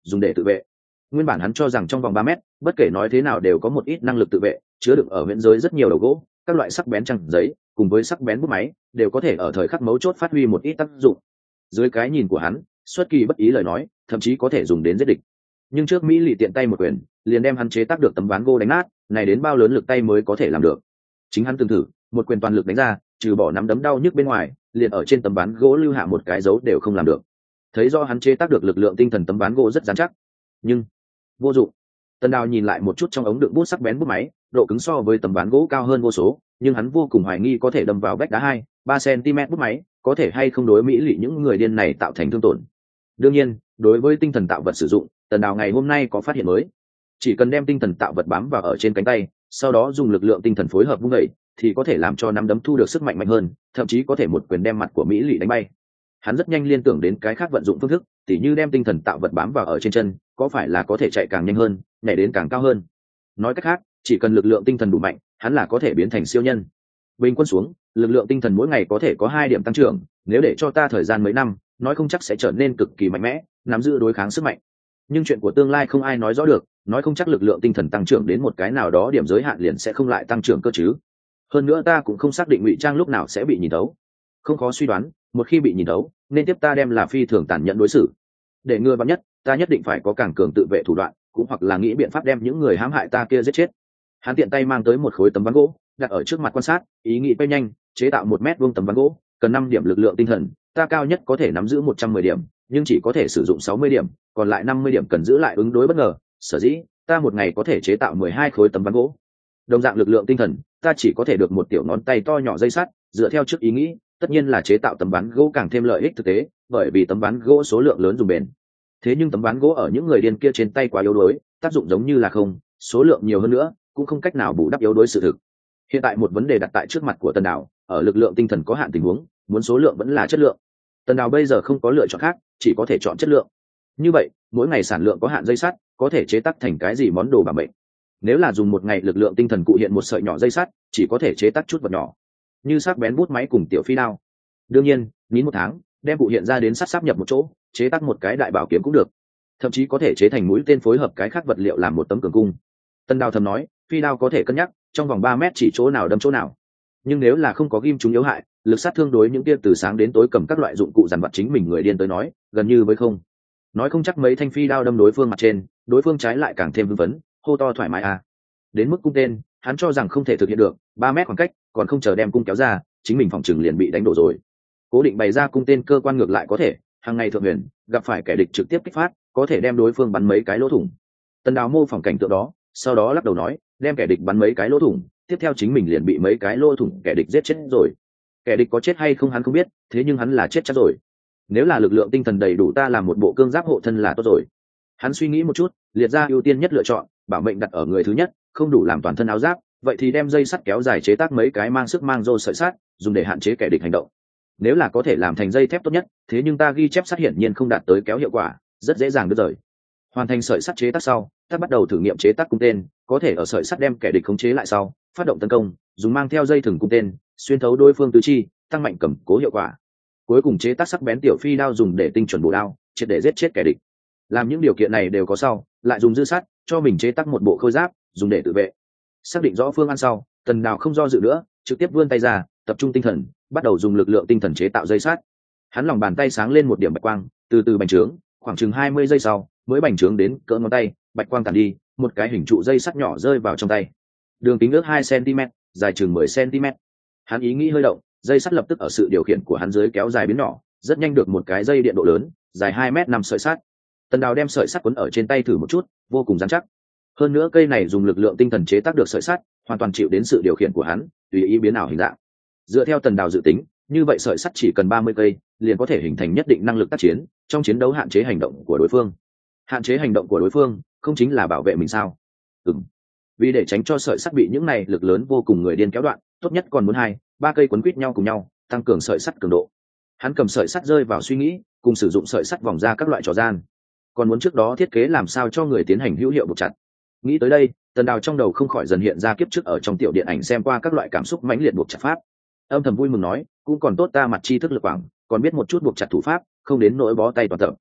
dùng để tự vệ. Nguyên bản hắn cho rằng trong vòng ba mét bất kể nói thế nào đều có một ít năng lực tự vệ, chứa đựng ở huyễn giới rất nhiều đầu gỗ, các loại sắc bén trang giấy cùng với sắc bén bút máy đều có thể ở thời khắc mấu chốt phát huy một ít tác dụng. Dưới cái nhìn của hắn, xuất kỳ bất ý lời nói thậm chí có thể dùng đến giết địch. Nhưng trước Mỹ lì tiện tay một quyền liền đem hắn chế tác được tấm ván gỗ đánh nát, này đến bao lớn lực tay mới có thể làm được. Chính hắn từng thử một quyền toàn lực đánh ra, trừ bỏ nắm đấm đau nhức bên ngoài liền ở trên tấm ván gỗ lưu hạ một cái dấu đều không làm được. Thấy do hắn chế tác được lực lượng tinh thần tấm ván gỗ rất dán chắc, nhưng vô dụng. Tần Đào nhìn lại một chút trong ống đựng bút sắc bén bút máy, độ cứng so với tấm ván gỗ cao hơn vô số, nhưng hắn vô cùng hoài nghi có thể đâm vào vách đá hai ba cm bút máy có thể hay không đối Mỹ lị những người điên này tạo thành thương tổn. Đương nhiên, đối với tinh thần tạo vật sử dụng, Tần Đào ngày hôm nay có phát hiện mới. Chỉ cần đem tinh thần tạo vật bám vào ở trên cánh tay, sau đó dùng lực lượng tinh thần phối hợp vung đẩy, thì có thể làm cho nắm đấm thu được sức mạnh mạnh hơn, thậm chí có thể một quyền đem mặt của Mỹ lị đánh bay. Hắn rất nhanh liên tưởng đến cái khác vận dụng phương thức, tỉ như đem tinh thần tạo vật bám vào ở trên chân, có phải là có thể chạy càng nhanh hơn, nhảy đến càng cao hơn. Nói cách khác, chỉ cần lực lượng tinh thần đủ mạnh, hắn là có thể biến thành siêu nhân. Bình quân xuống, lực lượng tinh thần mỗi ngày có thể có hai điểm tăng trưởng, nếu để cho ta thời gian mấy năm, nói không chắc sẽ trở nên cực kỳ mạnh mẽ, nắm giữ đối kháng sức mạnh. Nhưng chuyện của tương lai không ai nói rõ được, nói không chắc lực lượng tinh thần tăng trưởng đến một cái nào đó điểm giới hạn liền sẽ không lại tăng trưởng cơ chứ. Hơn nữa ta cũng không xác định Ngụy Trang lúc nào sẽ bị nhìn thấu. Không khó suy đoán, một khi bị nhìn thấu, nên tiếp ta đem là phi thường tàn nhẫn đối xử. Để ngừa vạn nhất, ta nhất định phải có càng cường tự vệ thủ đoạn, cũng hoặc là nghĩ biện pháp đem những người hãm hại ta kia giết chết. Hắn tiện tay mang tới một khối tấm ván gỗ, đặt ở trước mặt quan sát, ý nghĩ bay nhanh, chế tạo một mét vuông tấm ván gỗ, cần năm điểm lực lượng tinh thần, ta cao nhất có thể nắm giữ một trăm mười điểm, nhưng chỉ có thể sử dụng sáu mươi điểm, còn lại năm mươi điểm cần giữ lại ứng đối bất ngờ, sở dĩ ta một ngày có thể chế tạo mười hai khối tấm ván gỗ. Đồng dạng lực lượng tinh thần, ta chỉ có thể được một tiểu ngón tay to nhỏ dây sắt, dựa theo trước ý nghĩ, tất nhiên là chế tạo tấm ván gỗ càng thêm lợi ích thực tế, bởi vì tấm ván gỗ số lượng lớn dùng bền. Thế nhưng tấm ván gỗ ở những người điên kia trên tay quá yếu đuối, tác dụng giống như là không, số lượng nhiều hơn nữa cũng không cách nào bù đắp yếu đuối sự thực. Hiện tại một vấn đề đặt tại trước mặt của Tần Đào, ở lực lượng tinh thần có hạn tình huống, muốn số lượng vẫn là chất lượng. Tần Đào bây giờ không có lựa chọn khác, chỉ có thể chọn chất lượng. Như vậy, mỗi ngày sản lượng có hạn dây sắt, có thể chế tác thành cái gì món đồ bảo mệnh. Nếu là dùng một ngày lực lượng tinh thần cụ hiện một sợi nhỏ dây sắt, chỉ có thể chế tác chút vật nhỏ, như sắc bén bút máy cùng tiểu phi đao. Đương nhiên, nín một tháng, đem cụ hiện ra đến sắt sáp nhập một chỗ, chế tác một cái đại bảo kiếm cũng được. Thậm chí có thể chế thành mũi tên phối hợp cái khác vật liệu làm một tấm cường cung. Tần Đào thầm nói, phi đao có thể cân nhắc, trong vòng ba mét chỉ chỗ nào đâm chỗ nào. Nhưng nếu là không có ghim chúng yếu hại, lực sát thương đối những kia từ sáng đến tối cầm các loại dụng cụ dằn vặt chính mình người điên tới nói, gần như với không. Nói không chắc mấy thanh phi đao đâm đối phương mặt trên, đối phương trái lại càng thêm hưng phấn, hô to thoải mái à. Đến mức cung tên, hắn cho rằng không thể thực hiện được, ba mét khoảng cách, còn không chờ đem cung kéo ra, chính mình phòng trừng liền bị đánh đổ rồi. Cố định bày ra cung tên cơ quan ngược lại có thể, hàng ngày thượng huyền, gặp phải kẻ địch trực tiếp kích phát, có thể đem đối phương bắn mấy cái lỗ thủng. Tần Đào mô phỏng cảnh tượng đó, sau đó lắc đầu nói, đem kẻ địch bắn mấy cái lỗ thủng, tiếp theo chính mình liền bị mấy cái lỗ thủng kẻ địch giết chết rồi. Kẻ địch có chết hay không hắn không biết, thế nhưng hắn là chết chắc rồi. Nếu là lực lượng tinh thần đầy đủ ta làm một bộ cương giáp hộ thân là tốt rồi. Hắn suy nghĩ một chút, liệt ra ưu tiên nhất lựa chọn, bảo mệnh đặt ở người thứ nhất, không đủ làm toàn thân áo giáp, vậy thì đem dây sắt kéo dài chế tác mấy cái mang sức mang rô sợi sắt, dùng để hạn chế kẻ địch hành động. Nếu là có thể làm thành dây thép tốt nhất, thế nhưng ta ghi chép sắt hiển nhiên không đạt tới kéo hiệu quả, rất dễ dàng đứt rời. Hoàn thành sợi sắt chế tác sau, ta bắt đầu thử nghiệm chế tác cung tên, có thể ở sợi sắt đem kẻ địch khống chế lại sau, phát động tấn công, dùng mang theo dây thừng cung tên, xuyên thấu đối phương tứ chi, tăng mạnh cầm cố hiệu quả. Cuối cùng chế tác sắc bén tiểu phi đao dùng để tinh chuẩn bổ đao, triệt để giết chết kẻ địch. Làm những điều kiện này đều có sau, lại dùng dư sắt cho mình chế tác một bộ khôi giáp, dùng để tự vệ. Xác định rõ phương án sau, Tần Đào không do dự nữa, trực tiếp vươn tay ra, tập trung tinh thần, bắt đầu dùng lực lượng tinh thần chế tạo dây sắt. Hắn lòng bàn tay sáng lên một điểm bạch quang, từ từ bành trướng, khoảng chừng hai mươi giây sau, mới bành trướng đến cỡ ngón tay, bạch quang tàn đi, một cái hình trụ dây sắt nhỏ rơi vào trong tay. Đường kính ước hai xăng-ti-mét, dài chừng mười xăng-ti-mét. Hắn ý nghĩ hơi động, dây sắt lập tức ở sự điều khiển của hắn dưới kéo dài biến nhỏ, rất nhanh được một cái dây điện độ lớn, dài hai mét năm sợi sắt. Tần Đào đem sợi sắt quấn ở trên tay thử một chút, vô cùng rắn chắc. Hơn nữa cây này dùng lực lượng tinh thần chế tác được sợi sắt, hoàn toàn chịu đến sự điều khiển của hắn, tùy ý biến ảo hình dạng. Dựa theo Tần Đào dự tính, như vậy sợi sắt chỉ cần ba mươi cây, liền có thể hình thành nhất định năng lực tác chiến, trong chiến đấu hạn chế hành động của đối phương. Hạn chế hành động của đối phương, không chính là bảo vệ mình sao? Ừm. Vì để tránh cho sợi sắt bị những này lực lớn vô cùng người điên kéo đoạn, tốt nhất còn muốn hai, ba cây quấn quít nhau cùng nhau, tăng cường sợi sắt cường độ. Hắn cầm sợi sắt rơi vào suy nghĩ, cùng sử dụng sợi sắt vòng ra các loại trò gian. Còn muốn trước đó thiết kế làm sao cho người tiến hành hữu hiệu buộc chặt. Nghĩ tới đây, Tần Đào trong đầu không khỏi dần hiện ra kiếp trước ở trong tiểu điện ảnh xem qua các loại cảm xúc mãnh liệt buộc chặt pháp. Âm thầm vui mừng nói, cũng còn tốt ta mặt tri thức lực quảng, còn biết một chút buộc chặt thủ pháp, không đến nỗi bó tay toàn tập.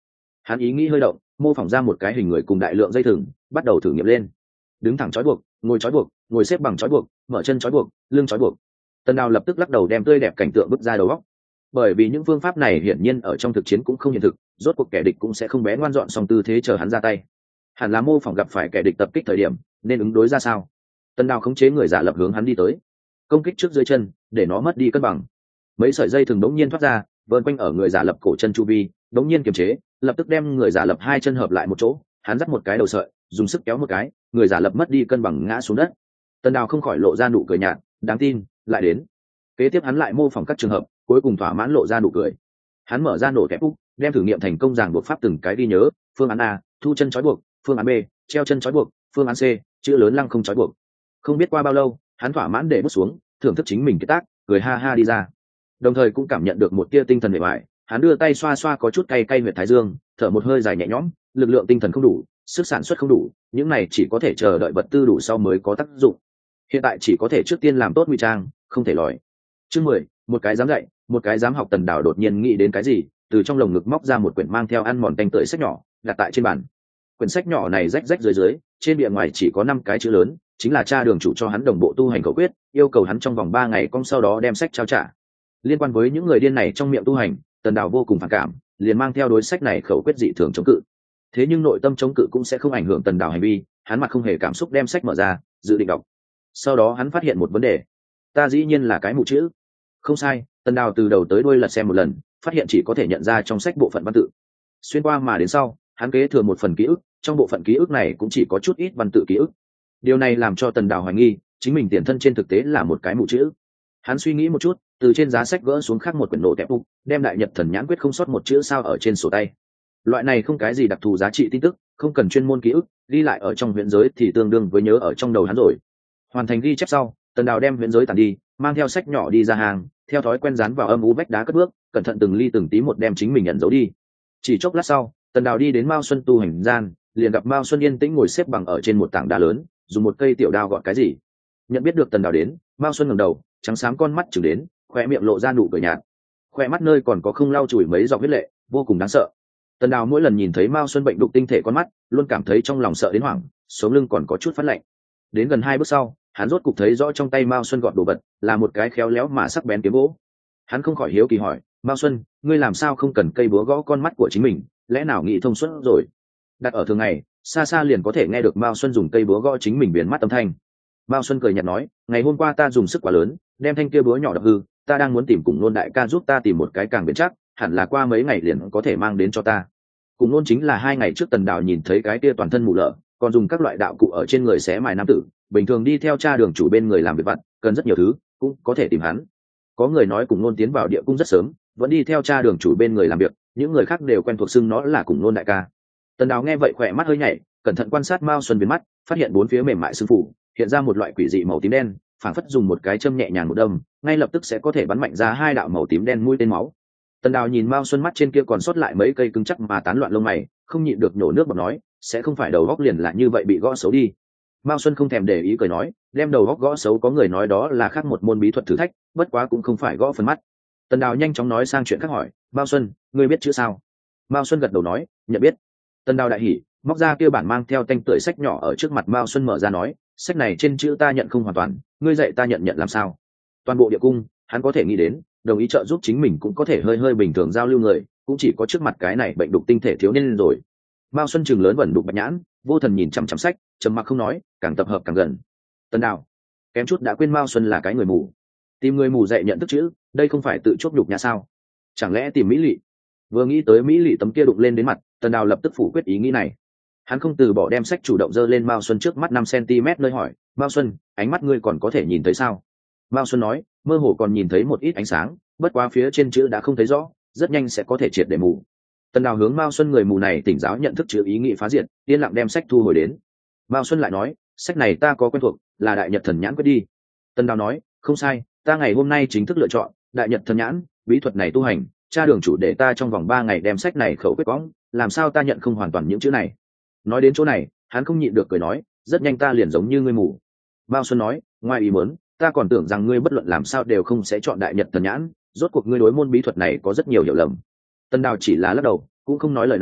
Hắn ý nghĩ hơi động, mô phỏng ra một cái hình người cùng đại lượng dây thừng, bắt đầu thử nghiệm lên. Đứng thẳng trói buộc, ngồi trói buộc, ngồi xếp bằng trói buộc, mở chân trói buộc, lưng trói buộc. Tần Đào lập tức lắc đầu đem tươi đẹp cảnh tượng bứt ra đầu óc. Bởi vì những phương pháp này hiển nhiên ở trong thực chiến cũng không hiện thực, rốt cuộc kẻ địch cũng sẽ không bé ngoan dọn xong tư thế chờ hắn ra tay. Hẳn là mô phỏng gặp phải kẻ địch tập kích thời điểm, nên ứng đối ra sao. Tần Đào khống chế người giả lập hướng hắn đi tới, công kích trước dưới chân để nó mất đi cân bằng. Mấy sợi dây thường đống nhiên thoát ra, vờn quanh ở người giả lập cổ chân chu vi, đống nhiên kiềm chế, lập tức đem người giả lập hai chân hợp lại một chỗ. Hắn dắt một cái đầu sợi, dùng sức kéo một cái, người giả lập mất đi cân bằng ngã xuống đất. Tần Đào không khỏi lộ ra nụ cười nhạt, đáng tin, lại đến. Kế tiếp hắn lại mô phỏng các trường hợp, cuối cùng thỏa mãn lộ ra nụ cười. Hắn mở ra nổ kẹp úc, đem thử nghiệm thành công ràng buộc pháp từng cái ghi nhớ. Phương án A, thu chân trói buộc. Phương án B, treo chân trói buộc. Phương án C, chữ lớn lăng không trói buộc. Không biết qua bao lâu, hắn thỏa mãn để bút xuống, thưởng thức chính mình cái tác, cười ha ha đi ra. Đồng thời cũng cảm nhận được một tia tinh thần bề ngoài, hắn đưa tay xoa xoa có chút cay cay huyệt thái dương, thở một hơi dài nhẹ nhõm. Lực lượng tinh thần không đủ, sức sản xuất không đủ, những này chỉ có thể chờ đợi vật tư đủ sau mới có tác dụng. Hiện tại chỉ có thể trước tiên làm tốt ngụy trang, không thể lòi. Chương mười, một cái dám dạy, một cái dám học. Tần Đào đột nhiên nghĩ đến cái gì, từ trong lồng ngực móc ra một quyển mang theo ăn mòn tanh tưởi sách nhỏ, đặt tại trên bàn. Quyển sách nhỏ này rách rách dưới dưới, trên bìa ngoài chỉ có năm cái chữ lớn, chính là cha đường chủ cho hắn đồng bộ tu hành khẩu quyết, yêu cầu hắn trong vòng ba ngày cong sau đó đem sách trao trả. Liên quan với những người điên này trong miệng tu hành, Tần Đào vô cùng phản cảm, liền mang theo đối sách này khẩu quyết dị thường chống cự. Thế nhưng nội tâm chống cự cũng sẽ không ảnh hưởng Tần Đào hành vi, hắn mặt không hề cảm xúc đem sách mở ra, dự định đọc. Sau đó hắn phát hiện một vấn đề, ta dĩ nhiên là cái mù chữ. Không sai, Tần Đào từ đầu tới đuôi lật xem một lần, phát hiện chỉ có thể nhận ra trong sách bộ phận văn tự. Xuyên qua mà đến sau, hắn kế thừa một phần ký ức, trong bộ phận ký ức này cũng chỉ có chút ít văn tự ký ức. Điều này làm cho Tần Đào hoài nghi, chính mình tiền thân trên thực tế là một cái mù chữ. Hắn suy nghĩ một chút, từ trên giá sách gỡ xuống khác một quyển nổ tẹp úc, đem đại nhật thần nhãn quyết không sót một chữ sao ở trên sổ tay. Loại này không cái gì đặc thù giá trị tin tức, không cần chuyên môn ký ức, ghi lại ở trong huyễn giới thì tương đương với nhớ ở trong đầu hắn rồi. Hoàn thành ghi chép sau, Tần Đào đem huyễn giới tản đi, mang theo sách nhỏ đi ra hàng, theo thói quen dán vào âm u vách đá cất bước, cẩn thận từng ly từng tí một đem chính mình nhận dấu đi. Chỉ chốc lát sau, Tần Đào đi đến Mao Xuân tu hành gian, liền gặp Mao Xuân yên tĩnh ngồi xếp bằng ở trên một tảng đá lớn, dùng một cây tiểu đao gọt cái gì. Nhận biết được Tần Đào đến, Mao Xuân ngẩng đầu, trắng xám con mắt chừng đến, khoe miệng lộ ra nụ cười nhạt. Khoe mắt nơi còn có không lau chùi mấy giọt huyết lệ, vô cùng đáng sợ. Tần Đào mỗi lần nhìn thấy Mao Xuân bệnh đục tinh thể con mắt, luôn cảm thấy trong lòng sợ đến hoảng, sống lưng còn có chút phát lạnh. Đến gần hai bước sau, hắn rốt cục thấy rõ trong tay Mao Xuân gọt đồ vật là một cái khéo léo mà sắc bén kiếm gỗ. Hắn không khỏi hiếu kỳ hỏi, Mao Xuân, ngươi làm sao không cần cây búa gõ con mắt của chính mình, lẽ nào nghĩ thông suốt rồi? Đặt ở thường ngày, xa xa liền có thể nghe được Mao Xuân dùng cây búa gõ chính mình biến mắt âm thanh. Mao Xuân cười nhạt nói, ngày hôm qua ta dùng sức quá lớn, đem thanh kia búa nhỏ đập hư, ta đang muốn tìm Cùng Nôn đại ca giúp ta tìm một cái càng bền chắc, hẳn là qua mấy ngày liền có thể mang đến cho ta. Cùng Nôn chính là hai ngày trước Tần Đào nhìn thấy cái kia toàn thân mù lở, còn dùng các loại đạo cụ ở trên người xé mài nam tử, bình thường đi theo cha đường chủ bên người làm việc vặt, cần rất nhiều thứ, cũng có thể tìm hắn. Có người nói Cùng Nôn tiến vào địa cung rất sớm, vẫn đi theo cha đường chủ bên người làm việc, những người khác đều quen thuộc xưng nó là Cùng Nôn đại ca. Tần Đào nghe vậy khỏe mắt hơi nhảy, cẩn thận quan sát Mao Xuân biến mắt, phát hiện bốn phía mềm mại sưng phủ, hiện ra một loại quỷ dị màu tím đen, phảng phất dùng một cái châm nhẹ nhàng một đâm, ngay lập tức sẽ có thể bắn mạnh ra hai đạo màu tím đen mũi tên máu. Tần Đào nhìn Mao Xuân mắt trên kia còn sót lại mấy cây cứng chắc mà tán loạn lông mày, không nhịn được nhổ nước bọt nói, sẽ không phải đầu góc liền là như vậy bị gõ xấu đi. Mao Xuân không thèm để ý cười nói, đem đầu góc gõ xấu có người nói đó là khác một môn bí thuật thử thách, bất quá cũng không phải gõ phần mắt. Tần Đào nhanh chóng nói sang chuyện khác hỏi, Mao Xuân, ngươi biết chữ sao? Mao Xuân gật đầu nói, nhận biết. Tần Đào đại hỉ, móc ra kia bản mang theo tanh tưởi sách nhỏ ở trước mặt Mao Xuân mở ra nói, sách này trên chữ ta nhận không hoàn toàn, ngươi dạy ta nhận nhận làm sao? Toàn bộ địa cung, hắn có thể nghĩ đến, đồng ý trợ giúp chính mình cũng có thể hơi hơi bình thường giao lưu người, cũng chỉ có trước mặt cái này bệnh đục tinh thể thiếu niên rồi. Mao Xuân chừng lớn vẩn đục bạch nhãn, vô thần nhìn chằm chằm sách, trầm mặc không nói, càng tập hợp càng gần. Tần Đào kém chút đã quên Mao Xuân là cái người mù, tìm người mù dạy nhận thức chữ, đây không phải tự chốt nhục nhà sao? Chẳng lẽ tìm Mỹ Lệ? Vừa nghĩ tới Mỹ Lệ tấm kia đụng lên đến mặt, Tần Đào lập tức phủ quyết ý nghĩ này. Hắn không từ bỏ đem sách chủ động dơ lên Mao Xuân trước mắt năm xăng-ti-mét nơi hỏi, Mao Xuân, ánh mắt ngươi còn có thể nhìn thấy sao? Mao Xuân nói, mơ hồ còn nhìn thấy một ít ánh sáng, bất quá phía trên chữ đã không thấy rõ, rất nhanh sẽ có thể triệt để mù. Tần Đào hướng Mao Xuân người mù này tỉnh giáo nhận thức chữ ý nghĩ phá diệt, yên lặng đem sách thu hồi đến. Mao Xuân lại nói, sách này ta có quen thuộc, là Đại Nhật Thần Nhãn quyết đi. Tần Đào nói, không sai, ta ngày hôm nay chính thức lựa chọn Đại Nhật Thần Nhãn, bí thuật này tu hành, cha đường chủ để ta trong vòng ba ngày đem sách này khẩu quyết cõng, làm sao ta nhận không hoàn toàn những chữ này. Nói đến chỗ này, hắn không nhịn được cười nói, rất nhanh ta liền giống như ngươi mù. Mao Xuân nói, ngoài ý muốn, ta còn tưởng rằng ngươi bất luận làm sao đều không sẽ chọn Đại Nhật Thần Nhãn, rốt cuộc ngươi đối môn bí thuật này có rất nhiều hiểu lầm. Tần Đào chỉ là lắc đầu, cũng không nói lời nào,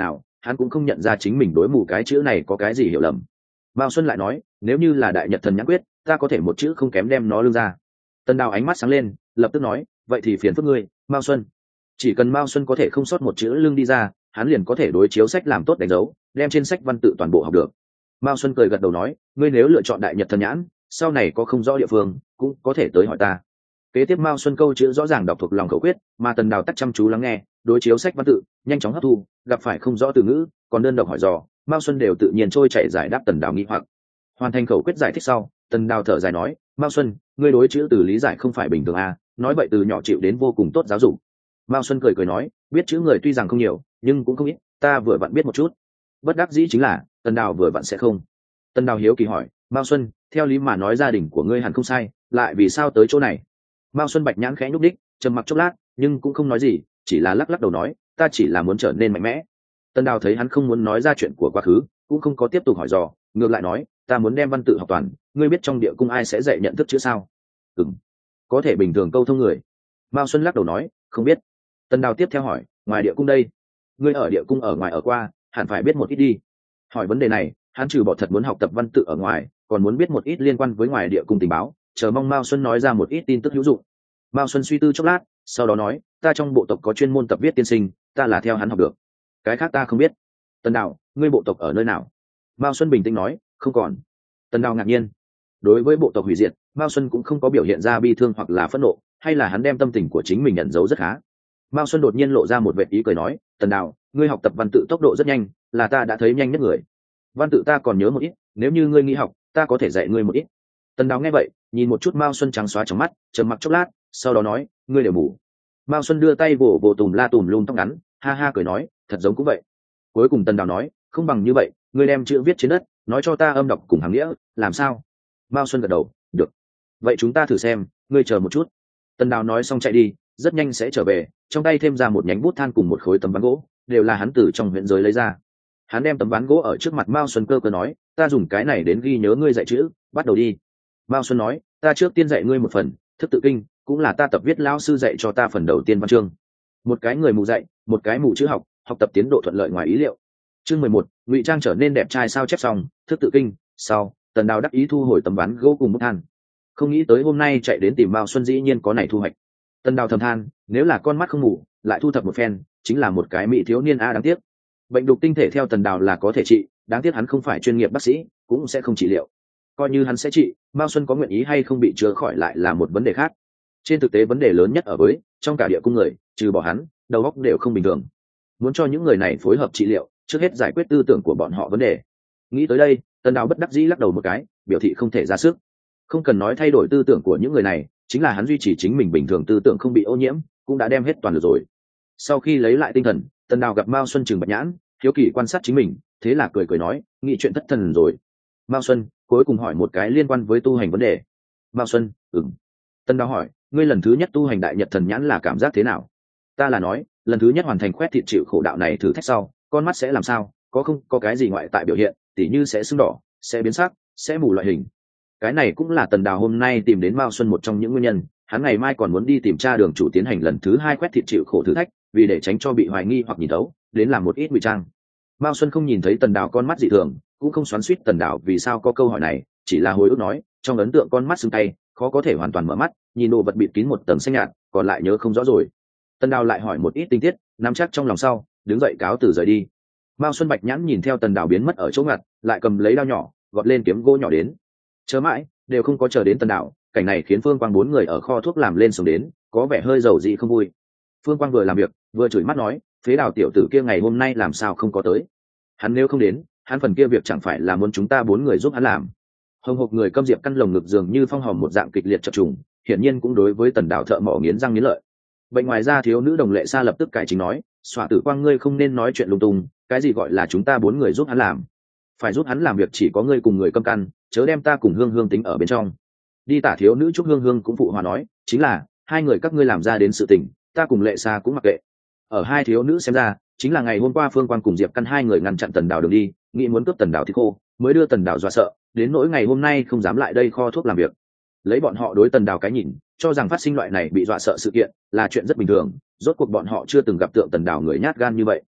hắn cũng không nhận ra chính mình đối mù cái chữ này có cái gì hiểu lầm. Mao Xuân lại nói, nếu như là đại nhật thần nhãn quyết, ta có thể một chữ không kém đem nó lương ra. Tần Đào ánh mắt sáng lên, lập tức nói, vậy thì phiền phức ngươi, Mao Xuân. Chỉ cần Mao Xuân có thể không sót một chữ lương đi ra, hắn liền có thể đối chiếu sách làm tốt đánh dấu, đem trên sách văn tự toàn bộ học được. Mao Xuân cười gật đầu nói, ngươi nếu lựa chọn đại nhật thần nhãn, sau này có không rõ địa phương, cũng có thể tới hỏi ta. Kế tiếp Mao Xuân câu chữ rõ ràng đọc thuộc lòng khẩu quyết, mà Tần Đào tắt chăm chú lắng nghe, đối chiếu sách văn tự, nhanh chóng hấp thu, gặp phải không rõ từ ngữ, còn đơn độc hỏi dò, Mao Xuân đều tự nhiên trôi chảy giải đáp Tần Đào nghi hoặc. Hoàn thành khẩu quyết giải thích sau, Tần Đào thở dài nói, Mao Xuân, ngươi đối chữ từ lý giải không phải bình thường à, nói vậy từ nhỏ chịu đến vô cùng tốt giáo dục. Mao Xuân cười cười nói, biết chữ người tuy rằng không nhiều, nhưng cũng không ít, ta vừa vặn biết một chút. Bất đắc dĩ chính là, Tần Đào vừa vặn sẽ không. Tần Đào hiếu kỳ hỏi, Mao Xuân, theo lý mà nói gia đình của ngươi hẳn không sai, lại vì sao tới chỗ này? Mao Xuân bạch nhãn khẽ nhúc đích, trầm mặc chốc lát, nhưng cũng không nói gì, chỉ là lắc lắc đầu nói, ta chỉ là muốn trở nên mạnh mẽ. Tần Đào thấy hắn không muốn nói ra chuyện của quá khứ, cũng không có tiếp tục hỏi dò, ngược lại nói, ta muốn đem văn tự học toàn, ngươi biết trong địa cung ai sẽ dạy nhận thức chữ sao? Ừm, có thể bình thường câu thông người. Mao Xuân lắc đầu nói, không biết. Tần Đào tiếp theo hỏi, ngoài địa cung đây, ngươi ở địa cung ở ngoài ở qua, hẳn phải biết một ít đi. Hỏi vấn đề này, hắn trừ bỏ thật muốn học tập văn tự ở ngoài, còn muốn biết một ít liên quan với ngoài địa cung tình báo, chờ mong Mao Xuân nói ra một ít tin tức hữu dụng. Mao Xuân suy tư chốc lát, sau đó nói, ta trong bộ tộc có chuyên môn tập viết tiên sinh, ta là theo hắn học được. Cái khác ta không biết. Tần Đào, ngươi bộ tộc ở nơi nào? Mao Xuân bình tĩnh nói, không còn. Tần Đào ngạc nhiên. Đối với bộ tộc hủy diệt, Mao Xuân cũng không có biểu hiện ra bi thương hoặc là phẫn nộ, hay là hắn đem tâm tình của chính mình nhận dấu rất khá. Mao Xuân đột nhiên lộ ra một vệt ý cười nói, Tần Đào, ngươi học tập văn tự tốc độ rất nhanh, là ta đã thấy nhanh nhất người. Văn tự ta còn nhớ một ít, nếu như ngươi nghĩ học, ta có thể dạy ngươi một ít. Tần Đào nghe vậy, nhìn một chút Mao Xuân trắng xóa trong mắt, trầm mặc chốc lát, sau đó nói, ngươi đều mù. Mao Xuân đưa tay vỗ vỗ tùm la tùm lum tóc ngắn, ha ha cười nói, thật giống cũng vậy. Cuối cùng Tần Đào nói, không bằng như vậy, ngươi đem chữ viết trên đất, nói cho ta âm đọc cùng hàng nghĩa, làm sao? Mao Xuân gật đầu, được. Vậy chúng ta thử xem, ngươi chờ một chút. Tần Đào nói xong chạy đi, rất nhanh sẽ trở về, trong tay thêm ra một nhánh bút than cùng một khối tấm ván gỗ, đều là hắn từ trong huyện giới lấy ra. Hắn đem tấm ván gỗ ở trước mặt Mao Xuân cơ cơ nói, ta dùng cái này đến ghi nhớ ngươi dạy chữ, bắt đầu đi. Mao Xuân nói, ta trước tiên dạy ngươi một phần, thức tự kinh, cũng là ta tập viết lão sư dạy cho ta phần đầu tiên văn chương. Một cái người mù dạy, một cái mù chữ học, học tập tiến độ thuận lợi ngoài ý liệu. Chương mười một, ngụy trang trở nên đẹp trai sao chép xong, thức tự kinh, sau, Tần Đào đắc ý thu hồi tấm ván gỗ cùng bút than. Không nghĩ tới hôm nay chạy đến tìm Mao Xuân dĩ nhiên có này thu hoạch. Tần Đào thầm than, nếu là con mắt không mù, lại thu thập một phen, chính là một cái mỹ thiếu niên a đáng tiếc. Bệnh đục tinh thể theo Tần Đào là có thể trị, đáng tiếc hắn không phải chuyên nghiệp bác sĩ, cũng sẽ không trị liệu. Coi như hắn sẽ trị, Mao Xuân có nguyện ý hay không bị chữa khỏi lại là một vấn đề khác. Trên thực tế vấn đề lớn nhất ở với, trong cả địa cung người, trừ bỏ hắn, đầu óc đều không bình thường. Muốn cho những người này phối hợp trị liệu, trước hết giải quyết tư tưởng của bọn họ vấn đề. Nghĩ tới đây, Tần Đào bất đắc dĩ lắc đầu một cái, biểu thị không thể ra sức. Không cần nói thay đổi tư tưởng của những người này, chính là hắn duy trì chính mình bình thường tư tưởng không bị ô nhiễm, cũng đã đem hết toàn lực rồi. Sau khi lấy lại tinh thần, Tần Đào gặp Mao Xuân trừng bạch nhãn, hiếu kỳ quan sát chính mình, thế là cười cười nói, nghĩ chuyện thất thần rồi. Mao Xuân cuối cùng hỏi một cái liên quan với tu hành vấn đề. Mao Xuân, ừm. Tần Đào hỏi, ngươi lần thứ nhất tu hành đại nhật thần nhãn là cảm giác thế nào? Ta là nói, lần thứ nhất hoàn thành khoét thịt chịu khổ đạo này thử thách sau, con mắt sẽ làm sao, có không có cái gì ngoại tại biểu hiện, tỉ như sẽ sưng đỏ, sẽ biến sắc, sẽ mù loại hình. Cái này cũng là Tần Đào hôm nay tìm đến Mao Xuân một trong những nguyên nhân, hắn ngày mai còn muốn đi tìm tra đường chủ tiến hành lần thứ hai khoét thịt chịu khổ thử thách, vì để tránh cho bị hoài nghi hoặc nhìn thấu, đến làm một ít ngụy trang. Mao Xuân không nhìn thấy Tần Đào con mắt dị thường, cũng không xoắn xuýt Tần Đào vì sao có câu hỏi này, chỉ là hồi ức nói, trong ấn tượng con mắt sưng tay, khó có thể hoàn toàn mở mắt, nhìn đồ vật bịt kín một tầng xanh nhạt, còn lại nhớ không rõ rồi. Tần Đào lại hỏi một ít tình tiết, nắm chắc trong lòng sau, đứng dậy cáo từ rời đi. Mao Xuân bạch nhãn nhìn theo Tần Đào biến mất ở chỗ ngặt, lại cầm lấy dao nhỏ, gọt lên kiếm gỗ nhỏ đến. Chờ mãi, đều không có chờ đến Tần Đào, cảnh này khiến Phương Quang bốn người ở kho thuốc làm lên sống đến, có vẻ hơi dầu dị không vui. Phương Quang vừa làm việc, vừa chửi mắt nói, phế Đào tiểu tử kia ngày hôm nay làm sao không có tới? Hắn nếu không đến, hắn phần kia việc chẳng phải là muốn chúng ta bốn người giúp hắn làm? Hồng hộc người câm diệp căn lồng ngực dường như phong hòm một dạng kịch liệt chập trùng, hiển nhiên cũng đối với Tần Đào thợ mỏ nghiến răng nghiến lợi. Bệnh ngoài ra thiếu nữ Đồng Lệ Sa lập tức cải chính nói, xóa tử Quang ngươi không nên nói chuyện lung tung, cái gì gọi là chúng ta bốn người giúp hắn làm? Phải giúp hắn làm việc chỉ có ngươi cùng người câm căn, chớ đem ta cùng Hương Hương tính ở bên trong. Đi tả thiếu nữ Trúc Hương Hương cũng phụ hòa nói, chính là hai người các ngươi làm ra đến sự tình, ta cùng Lệ Sa cũng mặc kệ. Ở hai thiếu nữ xem ra, chính là ngày hôm qua Phương Quang cùng Diệp Căn hai người ngăn chặn Tần Đào đường đi, nghĩ muốn cướp Tần Đào thịt khô, mới đưa Tần Đào dọa sợ, đến nỗi ngày hôm nay không dám lại đây kho thuốc làm việc. Lấy bọn họ đối Tần Đào cái nhìn, cho rằng phát sinh loại này bị dọa sợ sự kiện là chuyện rất bình thường, rốt cuộc bọn họ chưa từng gặp tượng Tần Đào người nhát gan như vậy.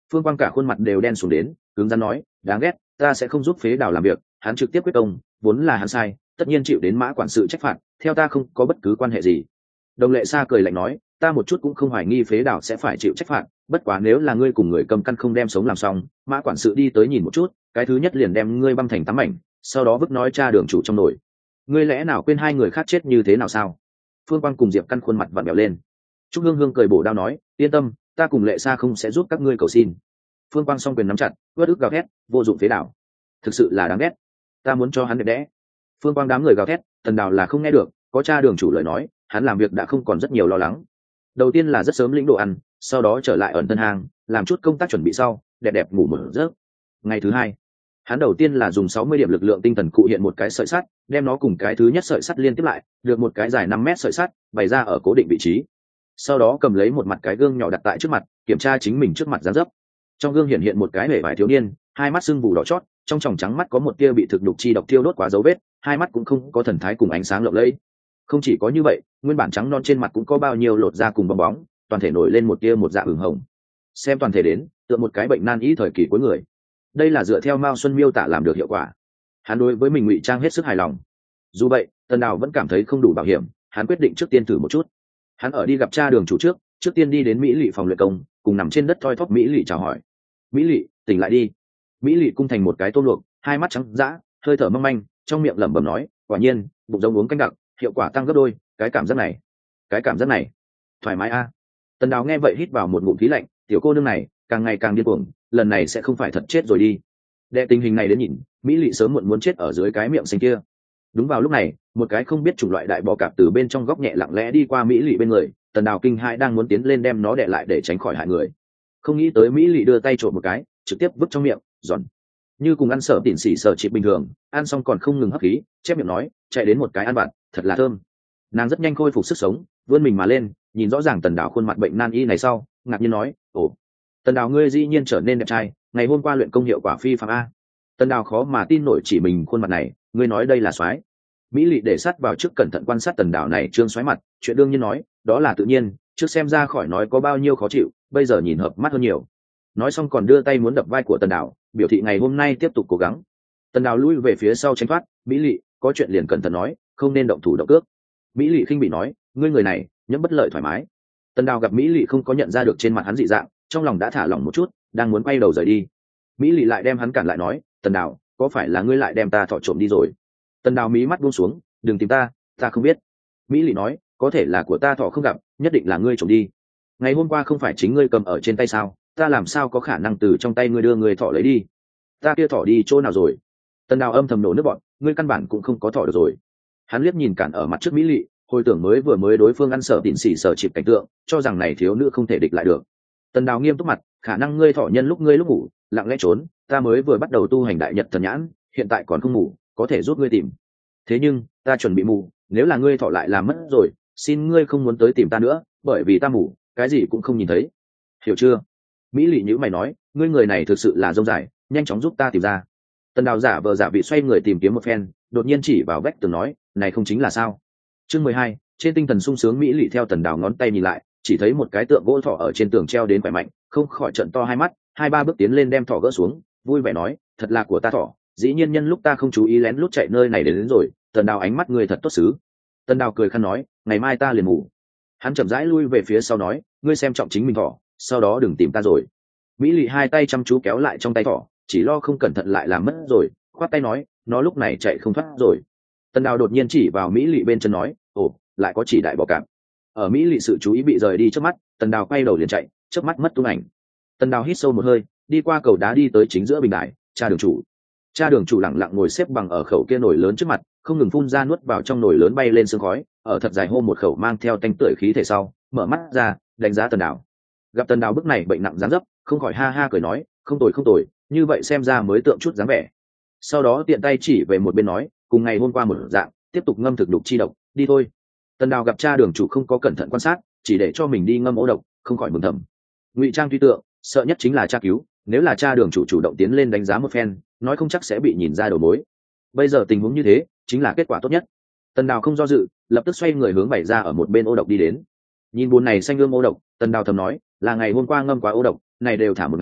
Phương Quang cả khuôn mặt đều đen xuống đến, cứng rắn nói, đáng ghét, ta sẽ không giúp Phế Đào làm việc, hắn trực tiếp quyết công, vốn là hắn sai, tất nhiên chịu đến Mã quản sự trách phạt, theo ta không có bất cứ quan hệ gì. Đồng Lệ Sa cười lạnh nói, ta một chút cũng không hoài nghi Phế Đào sẽ phải chịu trách phạt, bất quá nếu là ngươi cùng người cầm căn không đem sống làm xong, Mã quản sự đi tới nhìn một chút, cái thứ nhất liền đem ngươi băm thành tám mảnh, sau đó vứt nói cha đường chủ trong nồi. Ngươi lẽ nào quên hai người khác chết như thế nào sao? Phương Quang cùng Diệp Căn khuôn mặt vặn vẹo lên. Trúc Hương Hương cười bổ đao nói, yên tâm, ta cùng Lệ Sa không sẽ giúp các ngươi cầu xin. Phương Quang song quyền nắm chặt, vớt ức gào thét, vô dụng Phế Đào, thực sự là đáng ghét, ta muốn cho hắn đẹp đẽ. Phương Quang đám người gào thét, Tần Đào là không nghe được, có cha đường chủ lời nói, hắn làm việc đã không còn rất nhiều lo lắng. Đầu tiên là rất sớm lĩnh đồ ăn, sau đó trở lại ẩn tân hang, làm chút công tác chuẩn bị sau, đẹp đẹp ngủ một giấc. Ngày thứ hai, hắn đầu tiên là dùng sáu mươi điểm lực lượng tinh thần cụ hiện một cái sợi sắt, đem nó cùng cái thứ nhất sợi sắt liên tiếp lại, được một cái dài năm mét sợi sắt, bày ra ở cố định vị trí. Sau đó cầm lấy một mặt cái gương nhỏ đặt tại trước mặt, kiểm tra chính mình trước mặt dáng dấp. Trong gương hiện hiện một cái hề vải thiếu niên, hai mắt sưng vù đỏ chót, trong tròng trắng mắt có một tia bị thực đục chi độc tiêu đốt quá dấu vết, hai mắt cũng không có thần thái cùng ánh sáng lộng lẫy. Không chỉ có như vậy, nguyên bản trắng non trên mặt cũng có bao nhiêu lột da cùng bong bóng, toàn thể nổi lên một tia một dạ ửng hồng. Xem toàn thể đến, tựa một cái bệnh nan y thời kỳ cuối người. Đây là dựa theo Mao Xuân miêu tả làm được hiệu quả. Hắn đối với mình ngụy trang hết sức hài lòng. Dù vậy, Tần Đào vẫn cảm thấy không đủ bảo hiểm, hắn quyết định trước tiên thử một chút. Hắn ở đi gặp cha đường chủ trước, trước tiên đi đến Mỹ Lệ phòng luyện công, cùng nằm trên đất thoi thóp Mỹ Lệ chào hỏi. Mỹ Lệ, tỉnh lại đi. Mỹ Lệ cung thành một cái tôm luộc, hai mắt trắng dã, hơi thở mong manh, trong miệng lẩm bẩm nói, quả nhiên, bụng giống uống canh đặc, hiệu quả tăng gấp đôi, cái cảm giác này, cái cảm giác này, thoải mái a. Tần Đào nghe vậy hít vào một ngụm khí lạnh, tiểu cô nương này càng ngày càng điên cuồng, lần này sẽ không phải thật chết rồi đi. Đệ tình hình này đến nhìn, Mỹ Lệ sớm muộn muốn chết ở dưới cái miệng xanh kia. Đúng vào lúc này, một cái không biết chủng loại đại bò cạp từ bên trong góc nhẹ lặng lẽ đi qua Mỹ Lệ bên người, Tần Đào kinh hãi đang muốn tiến lên đem nó đè lại để tránh khỏi hại người. Không nghĩ tới Mỹ Lệ đưa tay trộm một cái, trực tiếp vứt trong miệng, giòn. Như cùng ăn sở tỉn xỉ sở chịp bình thường, ăn xong còn không ngừng hấp khí, chép miệng nói, chạy đến một cái ăn vặt, thật là thơm. Nàng rất nhanh khôi phục sức sống, vươn mình mà lên, nhìn rõ ràng Tần Đào khuôn mặt bệnh nan y này sau, ngạc nhiên nói, ồ, Tần Đào ngươi dĩ nhiên trở nên đẹp trai, ngày hôm qua luyện công hiệu quả phi phàm a. Tần Đào khó mà tin nổi chỉ mình khuôn mặt này, ngươi nói đây là soái? Mỹ Lệ để sát vào trước cẩn thận quan sát Tần Đào này trương soái mặt, chuyện đương nhiên nói, đó là tự nhiên, trước xem ra khỏi nói có bao nhiêu khó chịu, bây giờ nhìn hợp mắt hơn nhiều. Nói xong còn đưa tay muốn đập vai của Tần Đào, biểu thị ngày hôm nay tiếp tục cố gắng. Tần Đào lui về phía sau tránh thoát, Mỹ Lệ, có chuyện liền cẩn thận nói, không nên động thủ động cước. Mỹ Lệ khinh bị nói, ngươi người này nhẫn bất lợi thoải mái. Tần Đào gặp Mỹ Lệ không có nhận ra được trên mặt hắn dị dạng, trong lòng đã thả lỏng một chút, đang muốn quay đầu rời đi. Mỹ Lệ lại đem hắn cản lại nói, Tần Đào, có phải là ngươi lại đem ta thọ trộm đi rồi? Tần Đào mí mắt buông xuống, đừng tìm ta, ta không biết. Mỹ Lệ nói, có thể là của ta thọ không gặp, nhất định là ngươi trộm đi. Ngày hôm qua không phải chính ngươi cầm ở trên tay sao, ta làm sao có khả năng từ trong tay ngươi đưa người thọ lấy đi? Ta kia thọ đi chỗ nào rồi? Tần Đào âm thầm nổ nước bọn, ngươi căn bản cũng không có thọ được rồi. Hắn liếc nhìn cản ở mặt trước Mỹ Lệ, hồi tưởng mới vừa mới đối phương ăn sở tịn xỉ sở chịp cảnh tượng, cho rằng này thiếu nữ không thể địch lại được. Tần Đào nghiêm túc mặt, khả năng ngươi thọ nhân lúc ngươi lúc ngủ lặng lẽ trốn, ta mới vừa bắt đầu tu hành đại nhật thần nhãn, hiện tại còn không ngủ, có thể giúp ngươi tìm. Thế nhưng ta chuẩn bị mù, nếu là ngươi thọ lại làm mất rồi, xin ngươi không muốn tới tìm ta nữa, bởi vì ta mù, cái gì cũng không nhìn thấy, hiểu chưa? Mỹ Lệ nhữ mày nói, ngươi người này thực sự là rông dài, nhanh chóng giúp ta tìm ra. Tần Đào giả vờ giả vị xoay người tìm kiếm một phen, đột nhiên chỉ vào vách tường nói, này không chính là sao? Chương mười hai, trên tinh thần sung sướng Mỹ Lệ theo Tần Đào ngón tay nhìn lại, chỉ thấy một cái tượng gỗ thỏ ở trên tường treo đến khỏe mạnh, không khỏi trợn to hai mắt, hai ba bước tiến lên đem thỏ gỡ xuống, vui vẻ nói, thật là của ta thỏ, dĩ nhiên nhân lúc ta không chú ý lén lút chạy nơi này đến, đến rồi. Tần Đào ánh mắt người thật tốt xứ. Tần Đào cười khăn nói, ngày mai ta liền ngủ. Hắn chậm rãi lui về phía sau nói, ngươi xem trọng chính mình thỏ, sau đó đừng tìm ta rồi. Mỹ Lệ hai tay chăm chú kéo lại trong tay thỏ, chỉ lo không cẩn thận lại làm mất rồi, khoát tay nói, nó lúc này chạy không thoát rồi. Tần Đào đột nhiên chỉ vào Mỹ Lệ bên chân nói, ồ, lại có chỉ đại bò cạp. Ở Mỹ Lệ sự chú ý bị rời đi trước mắt, Tần Đào quay đầu liền chạy, trước mắt mất tung ảnh. Tần Đào hít sâu một hơi, đi qua cầu đá đi tới chính giữa bình đài, cha đường chủ. Cha đường chủ lặng lặng ngồi xếp bằng ở khẩu kia nồi lớn trước mặt, không ngừng phun ra nuốt vào trong nồi lớn bay lên sương khói, ở thật dài hô một khẩu mang theo tanh tưởi khí thể sau, mở mắt ra, đánh giá Tần Đào. Gặp Tần Đào bức này bệnh nặng dáng dấp, không khỏi ha ha cười nói, không tồi không tồi, như vậy xem ra mới tượng chút dáng vẻ. Sau đó tiện tay chỉ về một bên nói, cùng ngày hôm qua một dạng, tiếp tục ngâm thực đục chi độc, đi thôi. Tần Đào gặp cha đường chủ không có cẩn thận quan sát, chỉ để cho mình đi ngâm ố độc, không khỏi mừng thầm. Ngụy trang tuy tượng, sợ nhất chính là cha cứu, nếu là cha đường chủ chủ động tiến lên đánh giá một phen, nói không chắc sẽ bị nhìn ra đầu mối. Bây giờ tình huống như thế, chính là kết quả tốt nhất. Tần Đào không do dự, lập tức xoay người hướng bày ra ở một bên ô độc đi đến. Nhìn buồn này xanh ươm ô độc, Tần Đào thầm nói, là ngày hôm qua ngâm quá ô độc, này đều thả một ngày,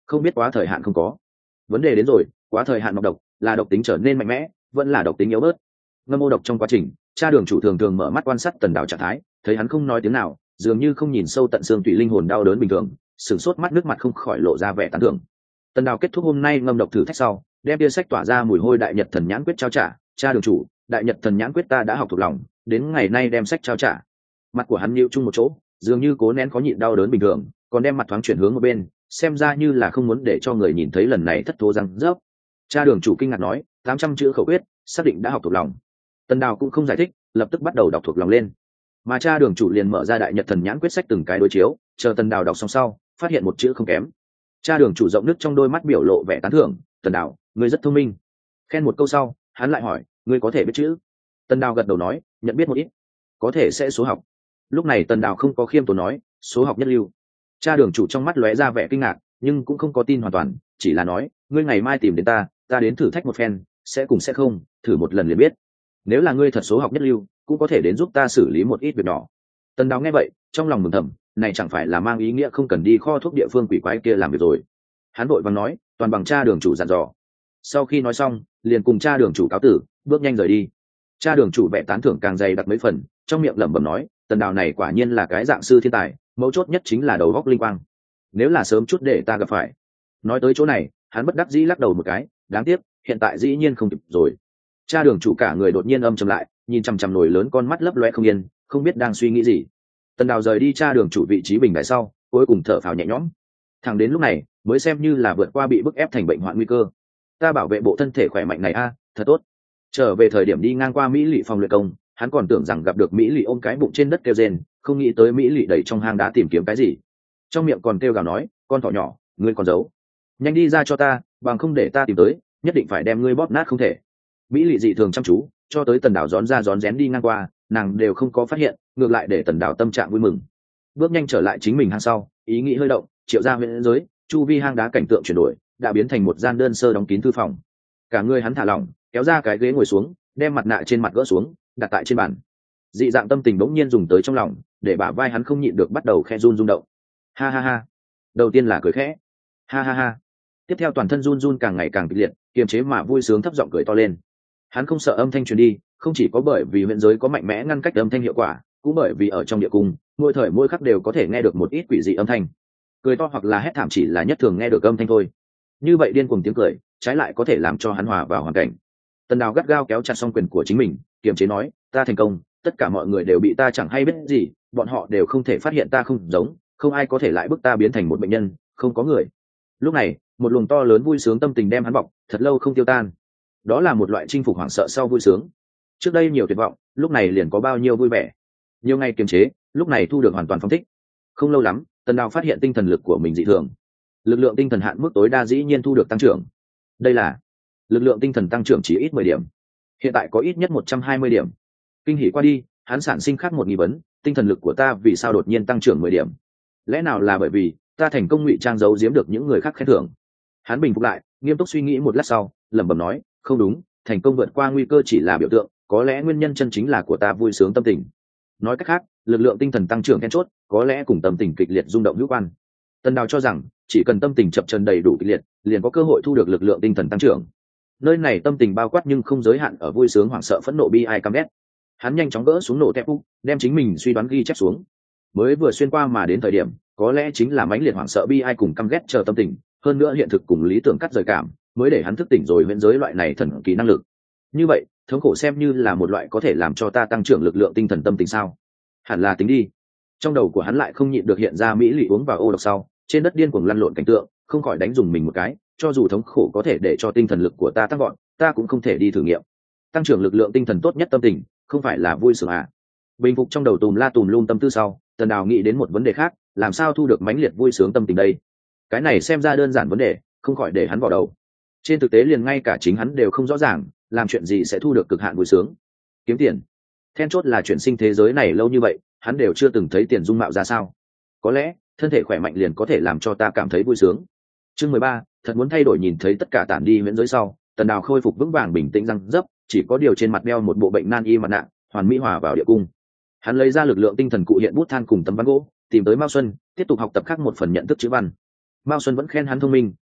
không biết quá thời hạn không có. Vấn đề đến rồi, quá thời hạn nọc độc là độc tính trở nên mạnh mẽ vẫn là độc tính yếu bớt. Ngâm ô độc trong quá trình, cha đường chủ thường thường mở mắt quan sát Tần Đào trạng thái, thấy hắn không nói tiếng nào, dường như không nhìn sâu tận xương tủy linh hồn đau đớn bình thường, sửng sốt mắt nước mặt không khỏi lộ ra vẻ tán thưởng. Tần Đào kết thúc hôm nay ngâm độc thử thách sau, đem tia sách tỏa ra mùi hôi đại nhật thần nhãn quyết trao trả. Cha đường chủ, đại nhật thần nhãn quyết ta đã học thuộc lòng, đến ngày nay đem sách trao trả. Mặt của hắn nhíu chung một chỗ, dường như cố nén khó nhịn đau đớn bình thường, còn đem mặt thoáng chuyển hướng một bên, xem ra như là không muốn để cho người nhìn thấy lần này thất thố răng rớp. Cha đường chủ kinh ngạc nói, tám trăm chữ khẩu quyết, xác định đã học thuộc lòng. Tần Đào cũng không giải thích, lập tức bắt đầu đọc thuộc lòng lên. Mà cha đường chủ liền mở ra đại nhật thần nhãn quyết sách từng cái đối chiếu, chờ Tần Đào đọc xong sau, phát hiện một chữ không kém. Cha đường chủ rộng nước trong đôi mắt biểu lộ vẻ tán thưởng, Tần Đào, ngươi rất thông minh. Khen một câu sau, hắn lại hỏi, ngươi có thể biết chữ? Tần Đào gật đầu nói, nhận biết một ít, có thể sẽ số học. Lúc này Tần Đào không có khiêm tốn nói, số học nhất lưu. Cha đường chủ trong mắt lóe ra vẻ kinh ngạc, nhưng cũng không có tin hoàn toàn, chỉ là nói, ngươi ngày mai tìm đến ta, ta đến thử thách một phen, sẽ cùng sẽ không, thử một lần liền biết. Nếu là ngươi thật số học nhất lưu, cũng có thể đến giúp ta xử lý một ít việc nhỏ. Tần Đào nghe vậy, trong lòng mừng thầm, này chẳng phải là mang ý nghĩa không cần đi kho thuốc địa phương quỷ quái kia làm việc rồi. Hắn vội vàng nói, toàn bằng cha đường chủ dặn dò. Sau khi nói xong, liền cùng cha đường chủ cáo tử, bước nhanh rời đi. Cha đường chủ vẻ tán thưởng càng dày đặc mấy phần, trong miệng lẩm bẩm nói, Tần Đào này quả nhiên là cái dạng sư thiên tài, mấu chốt nhất chính là đầu góc linh quang. Nếu là sớm chút để ta gặp phải. Nói tới chỗ này, hắn bất đắc dĩ lắc đầu một cái, đáng tiếc, hiện tại dĩ nhiên không kịp rồi. Cha đường chủ cả người đột nhiên âm trầm lại, nhìn chằm chằm nổi lớn con mắt lấp loe không yên, không biết đang suy nghĩ gì. Tần Đào rời đi cha đường chủ vị trí bình đại sau, cuối cùng thở phào nhẹ nhõm. Thẳng đến lúc này, mới xem như là vượt qua bị bức ép thành bệnh hoạn nguy cơ. Ta bảo vệ bộ thân thể khỏe mạnh này a, thật tốt. Trở về thời điểm đi ngang qua Mỹ Lệ phòng luyện công, hắn còn tưởng rằng gặp được Mỹ Lệ ôm cái bụng trên đất kêu rên, không nghĩ tới Mỹ Lệ đẩy trong hang đá tìm kiếm cái gì. Trong miệng còn kêu gào nói, con thỏ nhỏ, ngươi còn giấu. Nhanh đi ra cho ta, bằng không để ta tìm tới, nhất định phải đem ngươi bóp nát không thể. Mỹ Lệ dị thường chăm chú, cho tới Tần Đào rón ra rón rén đi ngang qua, nàng đều không có phát hiện, ngược lại để Tần Đào tâm trạng vui mừng. Bước nhanh trở lại chính mình hang sau, ý nghĩ hơi động, triệu ra huyện giới, chu vi hang đá cảnh tượng chuyển đổi, đã biến thành một gian đơn sơ đóng kín thư phòng. Cả người hắn thả lỏng, kéo ra cái ghế ngồi xuống, đem mặt nạ trên mặt gỡ xuống, đặt tại trên bàn. Dị dạng tâm tình bỗng nhiên dùng tới trong lòng, để bả vai hắn không nhịn được bắt đầu khe run rung động. Ha ha ha. Đầu tiên là cười khẽ. Ha ha ha. Tiếp theo toàn thân run run càng ngày càng kịch liệt, kiềm chế mà vui sướng thấp giọng cười to lên. Hắn không sợ âm thanh truyền đi, không chỉ có bởi vì huyện giới có mạnh mẽ ngăn cách âm thanh hiệu quả, cũng bởi vì ở trong địa cung, mỗi thời mỗi khắc đều có thể nghe được một ít quỷ dị âm thanh. Cười to hoặc là hét thảm chỉ là nhất thường nghe được âm thanh thôi. Như vậy điên cuồng tiếng cười, trái lại có thể làm cho hắn hòa vào hoàn cảnh. Tần Đào gắt gao kéo chặt song quyền của chính mình, kiềm chế nói, ta thành công, tất cả mọi người đều bị ta chẳng hay biết gì, bọn họ đều không thể phát hiện ta không giống, không ai có thể lại bức ta biến thành một bệnh nhân, không có người. Lúc này, một luồng to lớn vui sướng tâm tình đem hắn bọc, thật lâu không tiêu tan. Đó là một loại chinh phục hoảng sợ sau vui sướng. Trước đây nhiều tuyệt vọng, lúc này liền có bao nhiêu vui vẻ. Nhiều ngày kiềm chế, lúc này thu được hoàn toàn phóng thích. Không lâu lắm, Tần Đào phát hiện tinh thần lực của mình dị thường. Lực lượng tinh thần hạn mức tối đa dĩ nhiên thu được tăng trưởng. Đây là lực lượng tinh thần tăng trưởng chỉ ít mười điểm. Hiện tại có ít nhất một trăm hai mươi điểm. Kinh hỉ qua đi, hắn sản sinh khác một nghi vấn, tinh thần lực của ta vì sao đột nhiên tăng trưởng mười điểm? Lẽ nào là bởi vì ta thành công ngụy trang giấu giếm được những người khác khen thưởng? Hắn bình phục lại, nghiêm túc suy nghĩ một lát sau, lẩm bẩm nói, không đúng, thành công vượt qua nguy cơ chỉ là biểu tượng, có lẽ nguyên nhân chân chính là của ta vui sướng tâm tình. Nói cách khác, lực lượng tinh thần tăng trưởng then chốt, có lẽ cùng tâm tình kịch liệt rung động hữu quan. Tần Đào cho rằng, chỉ cần tâm tình chập chờn đầy đủ kịch liệt, liền có cơ hội thu được lực lượng tinh thần tăng trưởng. Nơi này tâm tình bao quát nhưng không giới hạn ở vui sướng, hoảng sợ, phẫn nộ, bi ai, căm ghét. Hắn nhanh chóng gỡ xuống nổ tép úc, đem chính mình suy đoán ghi chép xuống. Mới vừa xuyên qua mà đến thời điểm, có lẽ chính là mãnh liệt hoảng sợ, bi ai cùng căm ghét chờ tâm tình, hơn nữa hiện thực cùng lý tưởng cắt rời cảm, mới để hắn thức tỉnh rồi huyễn giới loại này thần kỳ năng lực. Như vậy, thống khổ xem như là một loại có thể làm cho ta tăng trưởng lực lượng tinh thần tâm tình sao? Hẳn là tính đi. Trong đầu của hắn lại không nhịn được hiện ra Mỹ Lệ uống vào ô độc sau, trên đất điên cuồng lăn lộn cảnh tượng, không khỏi đánh dùng mình một cái, cho dù thống khổ có thể để cho tinh thần lực của ta tăng gọn, ta cũng không thể đi thử nghiệm. Tăng trưởng lực lượng tinh thần tốt nhất tâm tình, không phải là vui sướng à? Bình phục trong đầu tùm la tùm lum tâm tư sau, Tần Đào nghĩ đến một vấn đề khác, làm sao thu được mãnh liệt vui sướng tâm tình đây? Cái này xem ra đơn giản vấn đề, không khỏi để hắn vào đầu. Trên thực tế liền ngay cả chính hắn đều không rõ ràng, làm chuyện gì sẽ thu được cực hạn vui sướng. Kiếm tiền. Then chốt là chuyển sinh thế giới này lâu như vậy, hắn đều chưa từng thấy tiền dung mạo ra sao. Có lẽ, thân thể khỏe mạnh liền có thể làm cho ta cảm thấy vui sướng. Chương mười ba, thật muốn thay đổi. Nhìn thấy tất cả tản đi huyễn giới sau, Tần Đào khôi phục vững vàng bình tĩnh răng dấp, chỉ có điều trên mặt đeo một bộ bệnh nan y mặt nạ, hoàn mỹ hòa vào địa cung. Hắn lấy ra lực lượng tinh thần cụ hiện bút than cùng tấm ván gỗ, tìm tới Mao Xuân, tiếp tục học tập khác một phần nhận thức chữ văn. Mao Xuân vẫn khen hắn thông minh,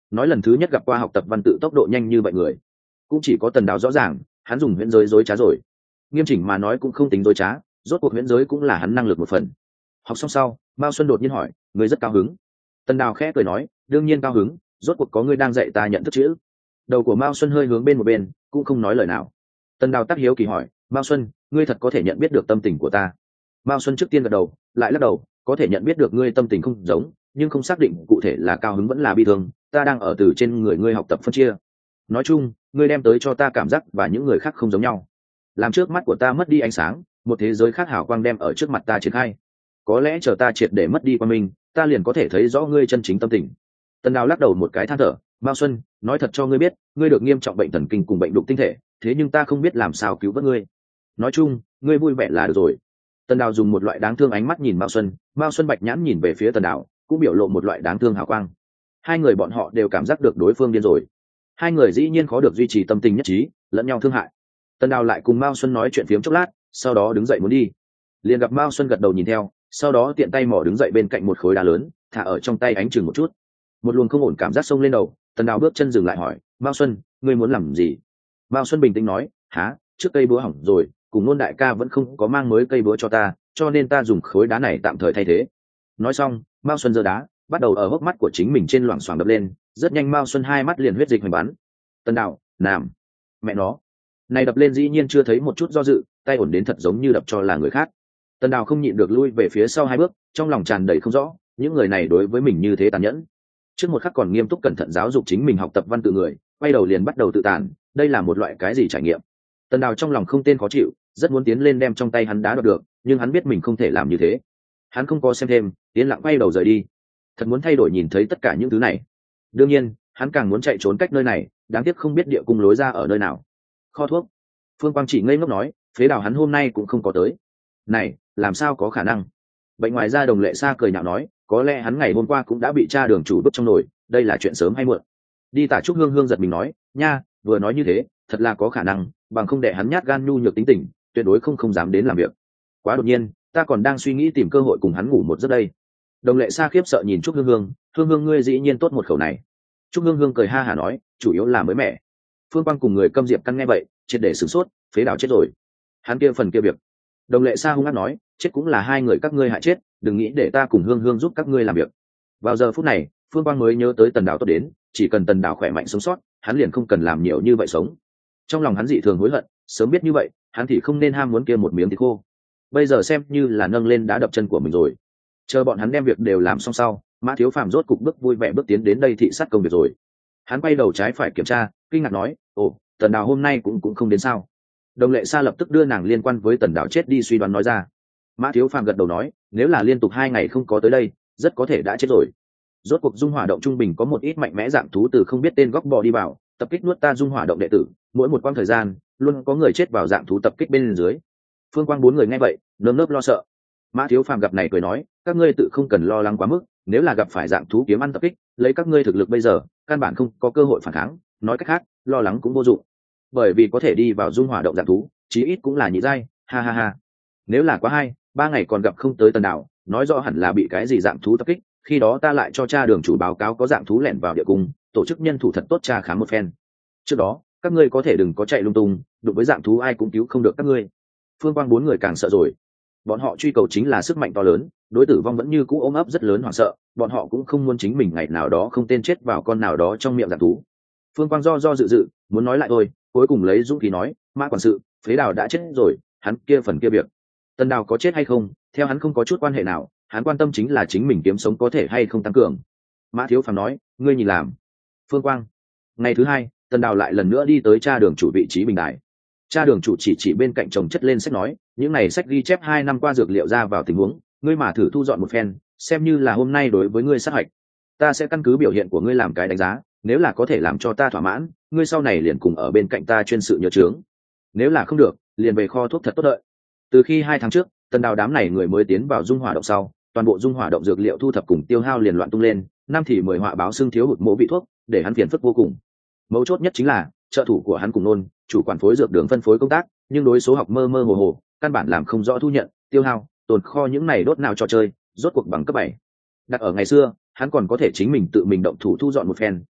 nói lần thứ nhất gặp qua học tập văn tự tốc độ nhanh như vậy người cũng chỉ có Tần Đào rõ ràng, hắn dùng huyễn giới dối trá rồi. Nghiêm chỉnh mà nói cũng không tính dối trá, rốt cuộc huyễn giới cũng là hắn năng lực một phần. Học xong sau, Mao Xuân đột nhiên hỏi, ngươi rất cao hứng? Tần Đào khẽ cười nói, đương nhiên cao hứng, rốt cuộc có ngươi đang dạy ta nhận thức chữ. Đầu của Mao Xuân hơi hướng bên một bên, cũng không nói lời nào. Tần Đào tác hiếu kỳ hỏi, Mao Xuân, ngươi thật có thể nhận biết được tâm tình của ta? Mao Xuân trước tiên gật đầu, lại lắc đầu, có thể nhận biết được ngươi tâm tình không giống, nhưng không xác định cụ thể là cao hứng vẫn là bi thương, ta đang ở từ trên người ngươi học tập phân chia. Nói chung, ngươi đem tới cho ta cảm giác và những người khác không giống nhau, làm trước mắt của ta mất đi ánh sáng, một thế giới khác hào quang đem ở trước mặt ta triển khai. Có lẽ chờ ta triệt để mất đi qua mình, ta liền có thể thấy rõ ngươi chân chính tâm tình. Tần Đào lắc đầu một cái than thở, Mao Xuân, nói thật cho ngươi biết, ngươi được nghiêm trọng bệnh thần kinh cùng bệnh đục tinh thể, thế nhưng ta không biết làm sao cứu vớt ngươi. Nói chung, ngươi vui vẻ là được rồi. Tần Đào dùng một loại đáng thương ánh mắt nhìn Mao Xuân, Mao Xuân bạch nhãn nhìn về phía Tần Đào, cũng biểu lộ một loại đáng thương hào quang. Hai người bọn họ đều cảm giác được đối phương điên rồi. Hai người dĩ nhiên khó được duy trì tâm tình nhất trí, lẫn nhau thương hại. Tần Đào lại cùng Mao Xuân nói chuyện phiếm chốc lát, sau đó đứng dậy muốn đi. Liền gặp Mao Xuân gật đầu nhìn theo, sau đó tiện tay mò đứng dậy bên cạnh một khối đá lớn, thả ở trong tay ánh chừng một chút. Một luồng không ổn cảm giác xông lên đầu, Tần Đào bước chân dừng lại hỏi, Mao Xuân, ngươi muốn làm gì? Mao Xuân bình tĩnh nói, há, trước cây búa hỏng rồi, cùng Nôn đại ca vẫn không có mang mới cây búa cho ta, cho nên ta dùng khối đá này tạm thời thay thế. Nói xong, Mao Xuân giơ đá, bắt đầu ở hốc mắt của chính mình trên loảng xoảng đập lên, rất nhanh Mao Xuân hai mắt liền huyết dịch hoành bắn. Tần Đào, làm, mẹ nó, này đập lên dĩ nhiên chưa thấy một chút do dự, tay ổn đến thật giống như đập cho là người khác. Tần Đào không nhịn được lui về phía sau hai bước, trong lòng tràn đầy không rõ, những người này đối với mình như thế tàn nhẫn. Trước một khắc còn nghiêm túc cẩn thận giáo dục chính mình học tập văn tự người, quay đầu liền bắt đầu tự tàn, đây là một loại cái gì trải nghiệm? Tần Đào trong lòng không tên khó chịu, rất muốn tiến lên đem trong tay hắn đá đoạt được, nhưng hắn biết mình không thể làm như thế. Hắn không có xem thêm, tiến lặng quay đầu rời đi. Thật muốn thay đổi nhìn thấy tất cả những thứ này. Đương nhiên, hắn càng muốn chạy trốn cách nơi này, đáng tiếc không biết địa cung lối ra ở nơi nào. Kho thuốc. Phương Quang chỉ ngây ngốc nói, phế đào hắn hôm nay cũng không có tới. Này, làm sao có khả năng? Bệnh ngoài ra Đồng Lệ Sa cười nhạo nói, có lẽ hắn ngày hôm qua cũng đã bị cha đường chủ bức trong nồi, đây là chuyện sớm hay muộn. Đi Tả Trúc Hương Hương giật mình nói, nha, vừa nói như thế, thật là có khả năng, bằng không để hắn nhát gan nhu nhược tính tình, tuyệt đối không không dám đến làm việc. Quá đột nhiên, ta còn đang suy nghĩ tìm cơ hội cùng hắn ngủ một giấc đây. Đồng Lệ Sa khiếp sợ nhìn Trúc Hương Hương, Hương Hương ngươi dĩ nhiên tốt một khẩu này. Trúc Hương Hương cười ha hả nói, chủ yếu là mới mẻ. Phương Quang cùng người Câm Diệp căn nghe vậy, triệt để sửng sốt, phế đào chết rồi. Hắn kia phần kia việc. Đồng Lệ Sa hung hăng nói, chết cũng là hai người các ngươi hại chết, đừng nghĩ để ta cùng Hương Hương giúp các ngươi làm việc. Vào giờ phút này, Phương Quang mới nhớ tới Tần Đào tốt đến, chỉ cần Tần Đào khỏe mạnh sống sót, hắn liền không cần làm nhiều như vậy sống. Trong lòng hắn dị thường hối hận, sớm biết như vậy, hắn thì không nên ham muốn kia một miếng thịt khô. Bây giờ xem như là nâng lên đá đập chân của mình rồi. Chờ bọn hắn đem việc đều làm xong sau, Mã Thiếu Phàm rốt cục bước vui vẻ bước tiến đến đây thị sát công việc rồi. Hắn quay đầu trái phải kiểm tra, kinh ngạc nói, ồ, Tần Đào hôm nay cũng cũng không đến sao? Đồng Lệ Sa lập tức đưa nàng liên quan với Tần Đào chết đi suy đoán nói ra. Mã Thiếu Phàm gật đầu nói, nếu là liên tục hai ngày không có tới đây, rất có thể đã chết rồi. Rốt cuộc dung hỏa động trung bình có một ít mạnh mẽ dạng thú từ không biết tên góc bò đi vào, tập kích nuốt ta dung hỏa động đệ tử, mỗi một quãng thời gian, luôn có người chết vào dạng thú tập kích bên dưới. Phương Quang bốn người nghe vậy, nơm nớp lo sợ. Mã Thiếu Phàm gặp này cười nói, các ngươi tự không cần lo lắng quá mức, nếu là gặp phải dạng thú kiếm ăn tập kích, lấy các ngươi thực lực bây giờ, căn bản không có cơ hội phản kháng, nói cách khác, lo lắng cũng vô dụng. Bởi vì có thể đi vào dung hỏa động dạng thú, chí ít cũng là nhị giai, ha ha ha. Nếu là quá hai, ba ngày còn gặp không tới Tần Đào, nói rõ hẳn là bị cái gì dạng thú tập kích, khi đó ta lại cho cha đường chủ báo cáo có dạng thú lẻn vào địa cung, tổ chức nhân thủ thật tốt tra khám một phen. Trước đó, các ngươi có thể đừng có chạy lung tung, đụng với dạng thú ai cũng cứu không được các ngươi. Phương Quang bốn người càng sợ rồi. Bọn họ truy cầu chính là sức mạnh to lớn, đối tử vong vẫn như cũ ôm ấp rất lớn hoảng sợ, bọn họ cũng không muốn chính mình ngày nào đó không tên chết vào con nào đó trong miệng dạng thú. Phương Quang do do dự dự, muốn nói lại thôi, cuối cùng lấy dũng khí nói, Mã quản sự, phế đào đã chết rồi, hắn kia phần kia việc. Tần Đào có chết hay không, theo hắn không có chút quan hệ nào, hắn quan tâm chính là chính mình kiếm sống có thể hay không tăng cường. Mã Thiếu Phàm nói, ngươi nhìn làm. Phương Quang. Ngày thứ hai, Tần Đào lại lần nữa đi tới cha đường chủ vị trí bình đài. Cha đường chủ chỉ chỉ bên cạnh chồng chất lên sách nói, những này sách ghi chép hai năm qua dược liệu ra vào tình huống, ngươi mà thử thu dọn một phen, xem như là hôm nay đối với ngươi sát hạch. Ta sẽ căn cứ biểu hiện của ngươi làm cái đánh giá, nếu là có thể làm cho ta thỏa mãn, ngươi sau này liền cùng ở bên cạnh ta chuyên sự nhờ trướng. Nếu là không được, liền về kho thuốc thật tốt đợi. Từ khi hai tháng trước, Tần Đào đám này người mới tiến vào dung hỏa động sau, toàn bộ dung hỏa động dược liệu thu thập cùng tiêu hao liền loạn tung lên, năm thì mười họa báo xương thiếu hụt mỗ vị thuốc, để hắn phiền phức vô cùng. Mấu chốt nhất chính là trợ thủ của hắn cùng Nôn, chủ quản phối dược đường phân phối công tác, nhưng đối số học mơ mơ hồ hồ, căn bản làm không rõ thu nhận, tiêu hao, tồn kho những này đốt nào trò chơi, rốt cuộc bằng cấp bảy. Đặt ở ngày xưa, hắn còn có thể chính mình tự mình động thủ thu dọn một phen,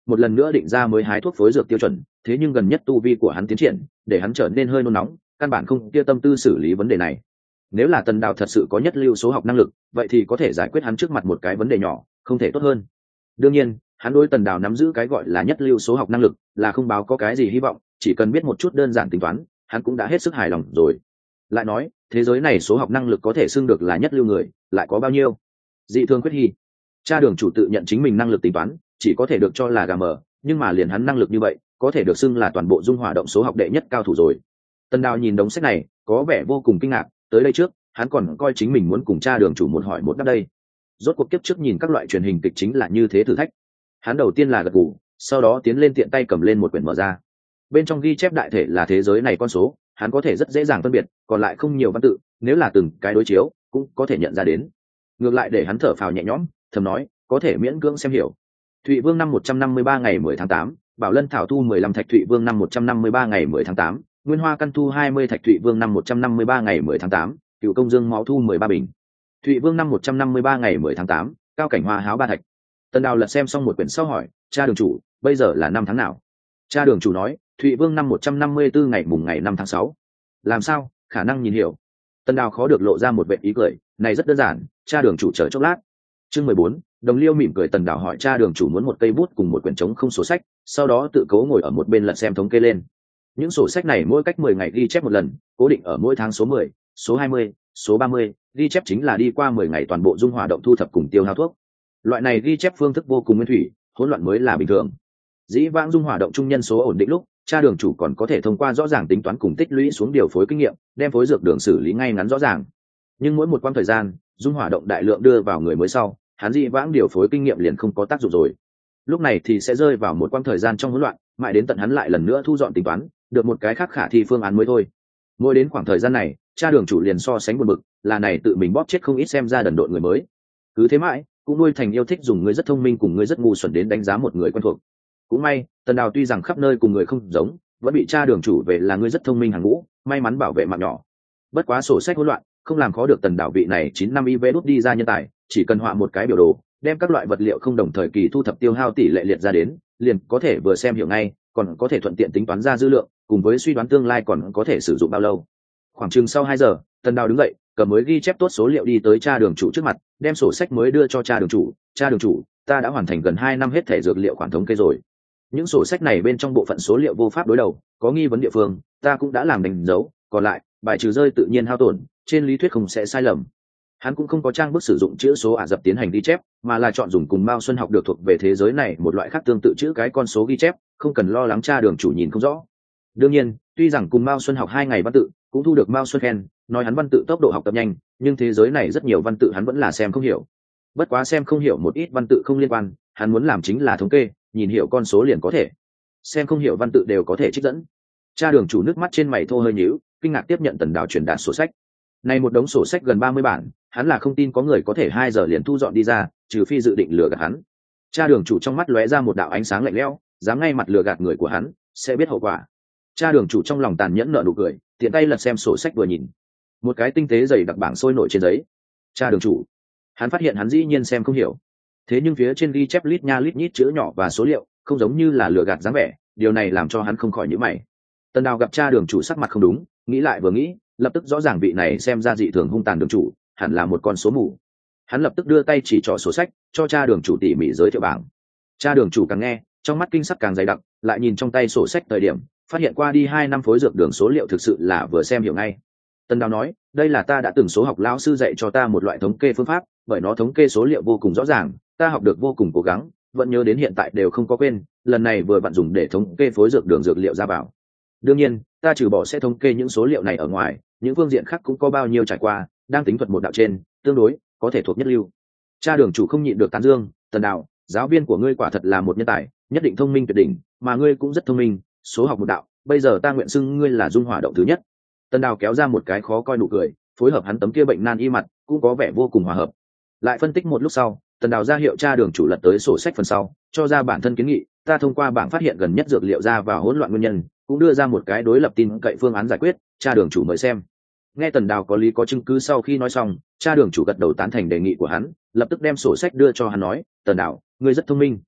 một lần nữa định ra mới hái thuốc phối dược tiêu chuẩn, thế nhưng gần nhất tu vi của hắn tiến triển để hắn trở nên hơi nôn nóng, căn bản không kia tâm tư xử lý vấn đề này. Nếu là Tần Đào thật sự có nhất lưu số học năng lực, vậy thì có thể giải quyết hắn trước mặt một cái vấn đề nhỏ, không thể tốt hơn. Đương nhiên, hắn đối Tần Đào nắm giữ cái gọi là nhất lưu số học năng lực là không báo có cái gì hy vọng, chỉ cần biết một chút đơn giản tính toán, hắn cũng đã hết sức hài lòng rồi. Lại nói, thế giới này số học năng lực có thể xưng được là nhất lưu người, lại có bao nhiêu? Dị Thương Quyết Hy, cha đường chủ tự nhận chính mình năng lực tính toán chỉ có thể được cho là gà mờ, nhưng mà liền hắn năng lực như vậy, có thể được xưng là toàn bộ dung hỏa động số học đệ nhất cao thủ rồi. Tần Đào nhìn đống sách này, có vẻ vô cùng kinh ngạc, tới đây trước, hắn còn coi chính mình muốn cùng cha đường chủ một hỏi một đáp đây. Rốt cuộc kiếp trước nhìn các loại truyền hình kịch chính là như thế thử thách. Hắn đầu tiên là gật gù, sau đó tiến lên tiện tay cầm lên một quyển mở ra. Bên trong ghi chép đại thể là thế giới này con số, hắn có thể rất dễ dàng phân biệt, còn lại không nhiều văn tự, nếu là từng cái đối chiếu, cũng có thể nhận ra đến. Ngược lại để hắn thở phào nhẹ nhõm, thầm nói, có thể miễn cưỡng xem hiểu. Thụy Vương năm một trăm năm mươi ba ngày mười tháng tám, Bảo Lân thảo thu mười lăm thạch. Thụy Vương năm một trăm năm mươi ba ngày mười tháng tám, Nguyên Hoa căn thu hai mươi thạch. Thụy Vương năm một trăm năm mươi ba ngày mười tháng tám, Cựu Công Dương máu thu mười ba bình. Thụy Vương năm một trăm năm mươi ba ngày mười tháng tám, Cao Cảnh Hoa háo ba thạch. Tần Đào lật xem xong một quyển sau hỏi, cha đường chủ, bây giờ là năm tháng nào? Cha đường chủ nói, Thụy Vương năm một trăm năm mươi tư ngày mùng ngày năm tháng sáu. Làm sao, khả năng nhìn hiểu? Tần Đào khó được lộ ra một vẻ ý cười, này rất đơn giản, cha đường chủ chờ chốc lát. Chương mười bốn, Đồng Liêu mỉm cười. Tần Đào hỏi cha đường chủ muốn một cây bút cùng một quyển trống không sổ sách, sau đó tự cố ngồi ở một bên lật xem thống kê lên. Những sổ sách này mỗi cách mười ngày ghi chép một lần, cố định ở mỗi tháng số mười, số hai mươi, số ba mươi, ghi chép chính là đi qua mười ngày toàn bộ dung hỏa động thu thập cùng tiêu hao thuốc. Loại này ghi chép phương thức vô cùng nguyên thủy, hỗn loạn mới là bình thường. Dĩ vãng dung hỏa động trung nhân số ổn định lúc, cha đường chủ còn có thể thông qua rõ ràng tính toán cùng tích lũy xuống điều phối kinh nghiệm, đem phối dược đường xử lý ngay ngắn rõ ràng. Nhưng mỗi một quãng thời gian, dung hỏa động đại lượng đưa vào người mới sau, hắn dĩ vãng điều phối kinh nghiệm liền không có tác dụng rồi. Lúc này thì sẽ rơi vào một quãng thời gian trong hỗn loạn, mãi đến tận hắn lại lần nữa thu dọn tính toán, được một cái khác khả thi phương án mới thôi. Mỗi đến khoảng thời gian này, cha đường chủ liền so sánh buồn bực, là này tự mình bóp chết không ít xem ra đần độn người mới. Cứ thế mãi, cũng nuôi thành yêu thích dùng người rất thông minh cùng người rất ngu xuẩn đến đánh giá một người quen thuộc. Cũng may, Tần Đào tuy rằng khắp nơi cùng người không giống, vẫn bị cha đường chủ về là người rất thông minh hàng ngũ, may mắn bảo vệ mạng nhỏ. Bất quá sổ sách hỗn loạn, không làm khó được Tần Đào vị này chín năm i vê đút đi ra nhân tài, chỉ cần họa một cái biểu đồ, đem các loại vật liệu không đồng thời kỳ thu thập tiêu hao tỷ lệ liệt ra đến, liền có thể vừa xem hiểu ngay, còn có thể thuận tiện tính toán ra dư lượng, cùng với suy đoán tương lai còn có thể sử dụng bao lâu. Khoảng chừng sau hai giờ, Tần Đào đứng dậy, cầm mới ghi chép tốt số liệu đi tới cha đường chủ trước mặt, đem sổ sách mới đưa cho cha đường chủ. Cha đường chủ, ta đã hoàn thành gần hai năm hết thẻ dược liệu khoản thống kê rồi. Những sổ sách này bên trong bộ phận số liệu vô pháp đối đầu, có nghi vấn địa phương, ta cũng đã làm đánh dấu, còn lại, bài trừ rơi tự nhiên hao tổn, trên lý thuyết không sẽ sai lầm. Hắn cũng không có trang bức sử dụng chữ số ả rập tiến hành ghi chép, mà là chọn dùng cùng Mao Xuân học được thuộc về thế giới này một loại khác tương tự chữ cái con số ghi chép, không cần lo lắng cha đường chủ nhìn không rõ. Đương nhiên, tuy rằng cùng Mao Xuân học hai ngày văn tự, cũng thu được Mao Xuân khen, nói hắn văn tự tốc độ học tập nhanh, nhưng thế giới này rất nhiều văn tự hắn vẫn là xem không hiểu. Bất quá xem không hiểu một ít văn tự không liên quan, hắn muốn làm chính là thống kê, nhìn hiểu con số liền có thể. Xem không hiểu văn tự đều có thể trích dẫn. Cha đường chủ nước mắt trên mày thô hơi nhíu, kinh ngạc tiếp nhận Tần Đào truyền đạt sổ sách. Này một đống sổ sách gần ba mươi bản, hắn là không tin có người có thể hai giờ liền thu dọn đi ra, trừ phi dự định lừa gạt hắn. Cha đường chủ trong mắt lóe ra một đạo ánh sáng lạnh lẽo, dám ngay mặt lừa gạt người của hắn, sẽ biết hậu quả. Cha đường chủ trong lòng tàn nhẫn nở nụ cười, tiện tay lật xem sổ sách vừa nhìn, một cái tinh tế dày đặc bảng sôi nổi trên giấy. Cha đường chủ, hắn phát hiện hắn dĩ nhiên xem không hiểu, thế nhưng phía trên ghi chép lít nha lít nhít chữ nhỏ và số liệu, không giống như là lừa gạt dáng vẻ, điều này làm cho hắn không khỏi nhíu mày. Tần Đào gặp cha đường chủ sắc mặt không đúng, nghĩ lại vừa nghĩ, lập tức rõ ràng vị này xem ra dị thường hung tàn đường chủ, hẳn là một con số mù. Hắn lập tức đưa tay chỉ trỏ sổ sách, cho cha đường chủ tỉ mỉ giới thiệu bảng. Cha đường chủ càng nghe, trong mắt kinh sắc càng dày đặc, lại nhìn trong tay sổ sách thời điểm, phát hiện qua đi hai năm phối dược đường số liệu thực sự là vừa xem hiểu ngay. Tần Đào nói, đây là ta đã từng số học lão sư dạy cho ta một loại thống kê phương pháp, bởi nó thống kê số liệu vô cùng rõ ràng, ta học được vô cùng cố gắng, vẫn nhớ đến hiện tại đều không có quên, lần này vừa vặn dùng để thống kê phối dược đường dược liệu ra vào. Đương nhiên, ta trừ bỏ sẽ thống kê những số liệu này ở ngoài, những phương diện khác cũng có bao nhiêu trải qua, đang tính thuật một đạo trên, tương đối có thể thuộc nhất lưu. Cha đường chủ không nhịn được tán dương, Tần Đào, giáo viên của ngươi quả thật là một nhân tài, nhất định thông minh tuyệt đỉnh, mà ngươi cũng rất thông minh, số học một đạo, bây giờ ta nguyện xưng ngươi là dung hỏa động thứ nhất. Tần Đào kéo ra một cái khó coi nụ cười, phối hợp hắn tấm kia bệnh nan y mặt, cũng có vẻ vô cùng hòa hợp. Lại phân tích một lúc sau, Tần Đào ra hiệu cha đường chủ lật tới sổ sách phần sau, cho ra bản thân kiến nghị, ta thông qua bảng phát hiện gần nhất dược liệu ra và hỗn loạn nguyên nhân, cũng đưa ra một cái đối lập tin cậy phương án giải quyết, cha đường chủ mời xem. Nghe Tần Đào có lý có chứng cứ sau khi nói xong, cha đường chủ gật đầu tán thành đề nghị của hắn, lập tức đem sổ sách đưa cho hắn nói, Tần Đào, ngươi rất thông minh.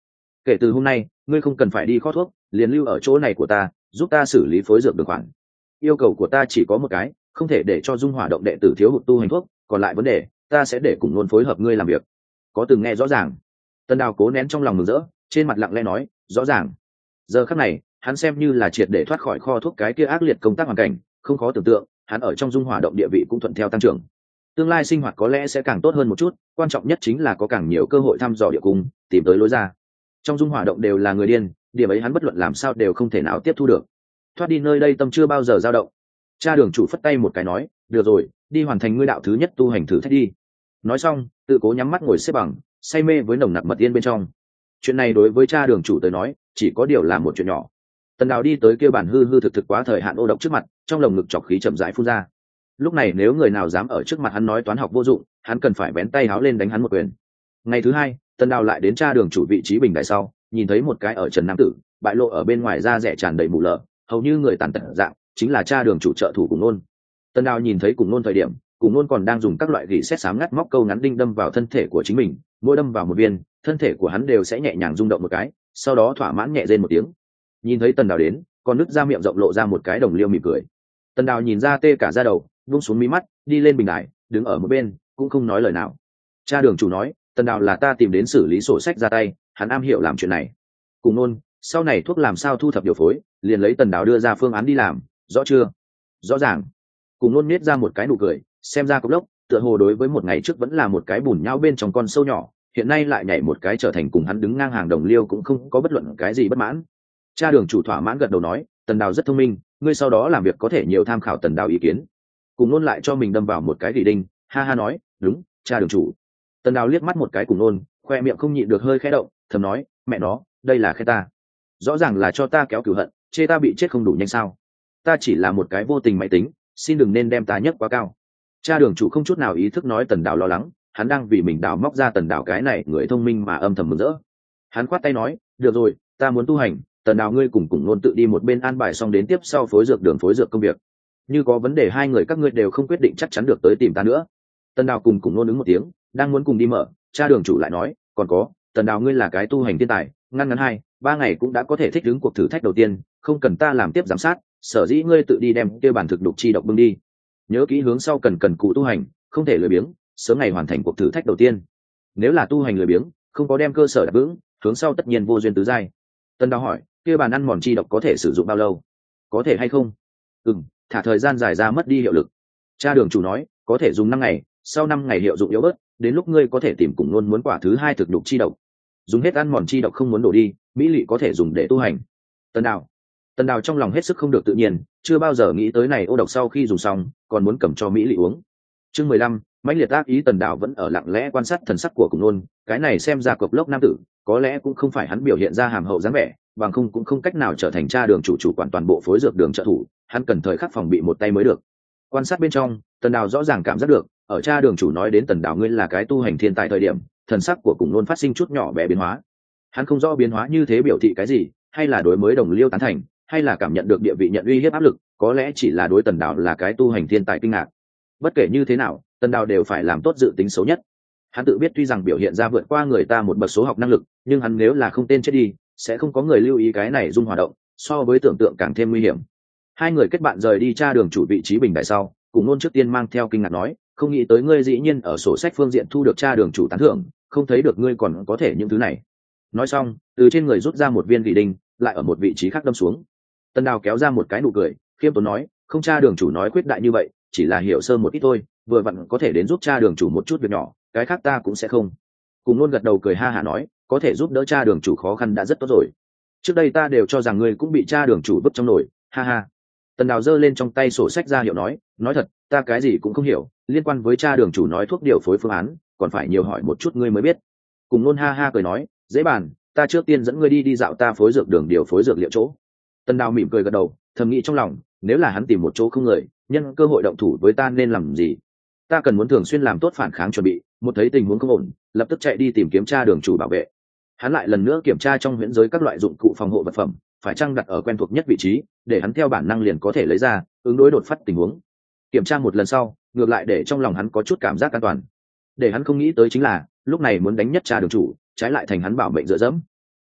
kể từ hôm nay ngươi không cần phải đi kho thuốc, liền lưu ở chỗ này của ta, giúp ta xử lý phối dược được khoản. Yêu cầu của ta chỉ có một cái, không thể để cho Dung Hỏa động đệ tử thiếu hụt tu hành thuốc, còn lại vấn đề ta sẽ để cùng luôn phối hợp ngươi làm việc. Có từng nghe rõ ràng? Tần Đào cố nén trong lòng mừng rỡ, trên mặt lặng lẽ nói, rõ ràng. Giờ khắc này hắn xem như là triệt để thoát khỏi kho thuốc cái kia ác liệt công tác hoàn cảnh, không khó tưởng tượng hắn ở trong Dung Hỏa động địa vị cũng thuận theo tăng trưởng. Tương lai sinh hoạt có lẽ sẽ càng tốt hơn một chút, quan trọng nhất chính là có càng nhiều cơ hội thăm dò địa cung, tìm tới lối ra. Trong Dung Hỏa động đều là người điên, điểm ấy hắn bất luận làm sao đều không thể nào tiếp thu được. Thoát đi nơi đây tâm chưa bao giờ dao động. Cha đường chủ phất tay một cái nói, được rồi, đi hoàn thành ngươi đạo thứ nhất tu hành thử thách đi. Nói xong tự cố nhắm mắt ngồi xếp bằng, say mê với nồng nặc mật yên bên trong. Chuyện này đối với cha đường chủ tới nói chỉ có điều là một chuyện nhỏ. Tần Đào đi tới kia bản hư hư thực thực quá thời hạn ô độc trước mặt, trong lồng ngực chọc khí chậm rãi phun ra. Lúc này nếu người nào dám ở trước mặt hắn nói toán học vô dụng, hắn cần phải bén tay háo lên đánh hắn một quyền. Ngày thứ hai Tần Đào lại đến cha đường chủ vị trí bình đại sau, nhìn thấy một cái ở trần nam tử bại lộ ở bên ngoài da rẻ tràn đầy mù lở, hầu như người tàn tật dạng, chính là cha đường chủ trợ thủ Cùng Nôn. Tần Đào nhìn thấy Cùng Nôn thời điểm, Cùng Nôn còn đang dùng các loại gỉ sét xám ngắt móc câu ngắn đinh đâm vào thân thể của chính mình, mỗi đâm vào một viên, thân thể của hắn đều sẽ nhẹ nhàng rung động một cái, sau đó thỏa mãn nhẹ rên một tiếng. Nhìn thấy Tần Đào đến, còn nứt ra miệng rộng lộ ra một cái đồng liêu mỉm cười. Tần Đào nhìn ra tê cả da đầu, buông xuống mí mắt, đi lên bình đài, đứng ở một bên, cũng không nói lời nào. Cha đường chủ nói, Tần Đào là ta tìm đến xử lý sổ sách ra tay, hắn am hiểu làm chuyện này. Cùng Nôn, sau này thuốc làm sao thu thập điều phối, liền lấy Tần Đào đưa ra phương án đi làm, rõ chưa? Rõ ràng. Cùng Nôn nết ra một cái nụ cười, xem ra cục lốc, tựa hồ đối với một ngày trước vẫn là một cái bùn nhão bên trong con sâu nhỏ, hiện nay lại nhảy một cái trở thành cùng hắn đứng ngang hàng đồng liêu, cũng không có bất luận cái gì bất mãn. Cha đường chủ thỏa mãn gật đầu nói, Tần Đào rất thông minh, ngươi sau đó làm việc có thể nhiều tham khảo Tần Đào ý kiến. Cùng Nôn lại cho mình đâm vào một cái gỉ đinh, ha ha nói, đúng, cha đường chủ. Tần Đào liếc mắt một cái Cùng Nôn, khoe miệng không nhịn được hơi khẽ động, thầm nói, mẹ nó, đây là khen ta, rõ ràng là cho ta kéo cửu hận, chê ta bị chết không đủ nhanh sao? Ta chỉ là một cái vô tình máy tính, xin đừng nên đem ta nhấc quá cao. Cha đường chủ không chút nào ý thức nói Tần Đào lo lắng, hắn đang vì mình đào móc ra Tần Đào cái này người thông minh mà âm thầm mừng rỡ. Hắn khoát tay nói, được rồi, ta muốn tu hành, Tần Đào ngươi cùng Cùng Nôn tự đi một bên an bài xong đến tiếp sau phối dược đường phối dược công việc. Như có vấn đề hai người các ngươi đều không quyết định chắc chắn được tới tìm ta nữa. Tần Đào cùng Cùng Nôn ứng một tiếng, đang muốn cùng đi mở, cha đường chủ lại nói, còn có, Tần Đào ngươi là cái tu hành thiên tài, ngăn ngắn hai ba ngày cũng đã có thể thích ứng cuộc thử thách đầu tiên, không cần ta làm tiếp giám sát, sở dĩ ngươi tự đi đem kia bản thực đục chi độc bưng đi. Nhớ kỹ hướng sau cần cần cụ tu hành, không thể lười biếng, sớm ngày hoàn thành cuộc thử thách đầu tiên. Nếu là tu hành lười biếng, không có đem cơ sở đặt vững, hướng sau tất nhiên vô duyên tứ giai. Tần Đào hỏi, kia bản ăn mòn chi độc có thể sử dụng bao lâu? Có thể hay không? Ừm, thả thời gian dài ra mất đi hiệu lực. Cha đường chủ nói, có thể dùng năm ngày, sau năm ngày hiệu dụng yếu bớt, đến lúc ngươi có thể tìm Cùng Nôn muốn quả thứ hai thực đục chi độc. Dùng hết ăn mòn chi độc không muốn đổ đi, mỹ lỵ có thể dùng để tu hành. Tần Đào, Tần Đào trong lòng hết sức không được tự nhiên, chưa bao giờ nghĩ tới này ô độc sau khi dùng xong, còn muốn cầm cho mỹ lỵ uống. Chương mười lăm, mãnh liệt ác ý. Tần Đào vẫn ở lặng lẽ quan sát thần sắc của Cùng Nôn, cái này xem ra cục lốc nam tử, có lẽ cũng không phải hắn biểu hiện ra hàm hậu dáng vẻ, bằng không cũng không cách nào trở thành cha đường chủ chủ quản toàn bộ phối dược đường trợ thủ, hắn cần thời khắc phòng bị một tay mới được. Quan sát bên trong, Tần Đào rõ ràng cảm giác được, ở cha đường chủ nói đến Tần Đào ngươi là cái tu hành thiên tài thời điểm, thần sắc của Cùng Nôn phát sinh chút nhỏ bé biến hóa. Hắn không rõ biến hóa như thế biểu thị cái gì, hay là đối mới đồng liêu tán thành, hay là cảm nhận được địa vị nhận uy hiếp áp lực, có lẽ chỉ là đối Tần Đào là cái tu hành thiên tài kinh ngạc. Bất kể như thế nào, Tần Đào đều phải làm tốt dự tính xấu nhất. Hắn tự biết tuy rằng biểu hiện ra vượt qua người ta một bậc số học năng lực, nhưng hắn nếu là không tên chết đi, sẽ không có người lưu ý cái này Dung Hỏa động, so với tưởng tượng càng thêm nguy hiểm. Hai người kết bạn rời đi tra đường chủ vị trí bình đại sau, Cùng Nôn trước tiên mang theo kinh ngạc nói, không nghĩ tới ngươi dĩ nhiên ở sổ sách phương diện thu được tra đường chủ tán thưởng, không thấy được ngươi còn có thể những thứ này. Nói xong, từ trên người rút ra một viên gỉ đinh, lại ở một vị trí khác đâm xuống. Tần Đào kéo ra một cái nụ cười, khiêm tốn nói, không, tra đường chủ nói quyết đại như vậy, chỉ là hiểu sơ một ít thôi, vừa vặn có thể đến giúp tra đường chủ một chút việc nhỏ, cái khác ta cũng sẽ không. Cùng Nôn gật đầu cười ha hả nói, có thể giúp đỡ tra đường chủ khó khăn đã rất tốt rồi. Trước đây ta đều cho rằng ngươi cũng bị tra đường chủ vứt trong nồi, ha ha. Tần Đào giơ lên trong tay sổ sách ra hiệu nói, nói thật, ta cái gì cũng không hiểu, liên quan với tra đường chủ nói thuốc điều phối phương án, còn phải nhiều hỏi một chút ngươi mới biết. Cùng Nôn ha ha cười nói, dễ bàn, ta trước tiên dẫn ngươi đi đi dạo ta phối dược đường điều phối dược liệu chỗ. Tần Đào mỉm cười gật đầu, thầm nghĩ trong lòng, nếu là hắn tìm một chỗ không người, nhân cơ hội động thủ với ta nên làm gì? Ta cần muốn thường xuyên làm tốt phản kháng chuẩn bị, một thấy tình huống không ổn, lập tức chạy đi tìm kiếm tra đường chủ bảo vệ. Hắn lại lần nữa kiểm tra trong huyễn giới các loại dụng cụ phòng hộ vật phẩm, phải chăng đặt ở quen thuộc nhất vị trí, để hắn theo bản năng liền có thể lấy ra, ứng đối đột phát tình huống. Kiểm tra một lần sau, ngược lại để trong lòng hắn có chút cảm giác an toàn. Để hắn không nghĩ tới chính là, lúc này muốn đánh nhất tra đường chủ, trái lại thành hắn bảo mệnh dựa dẫm.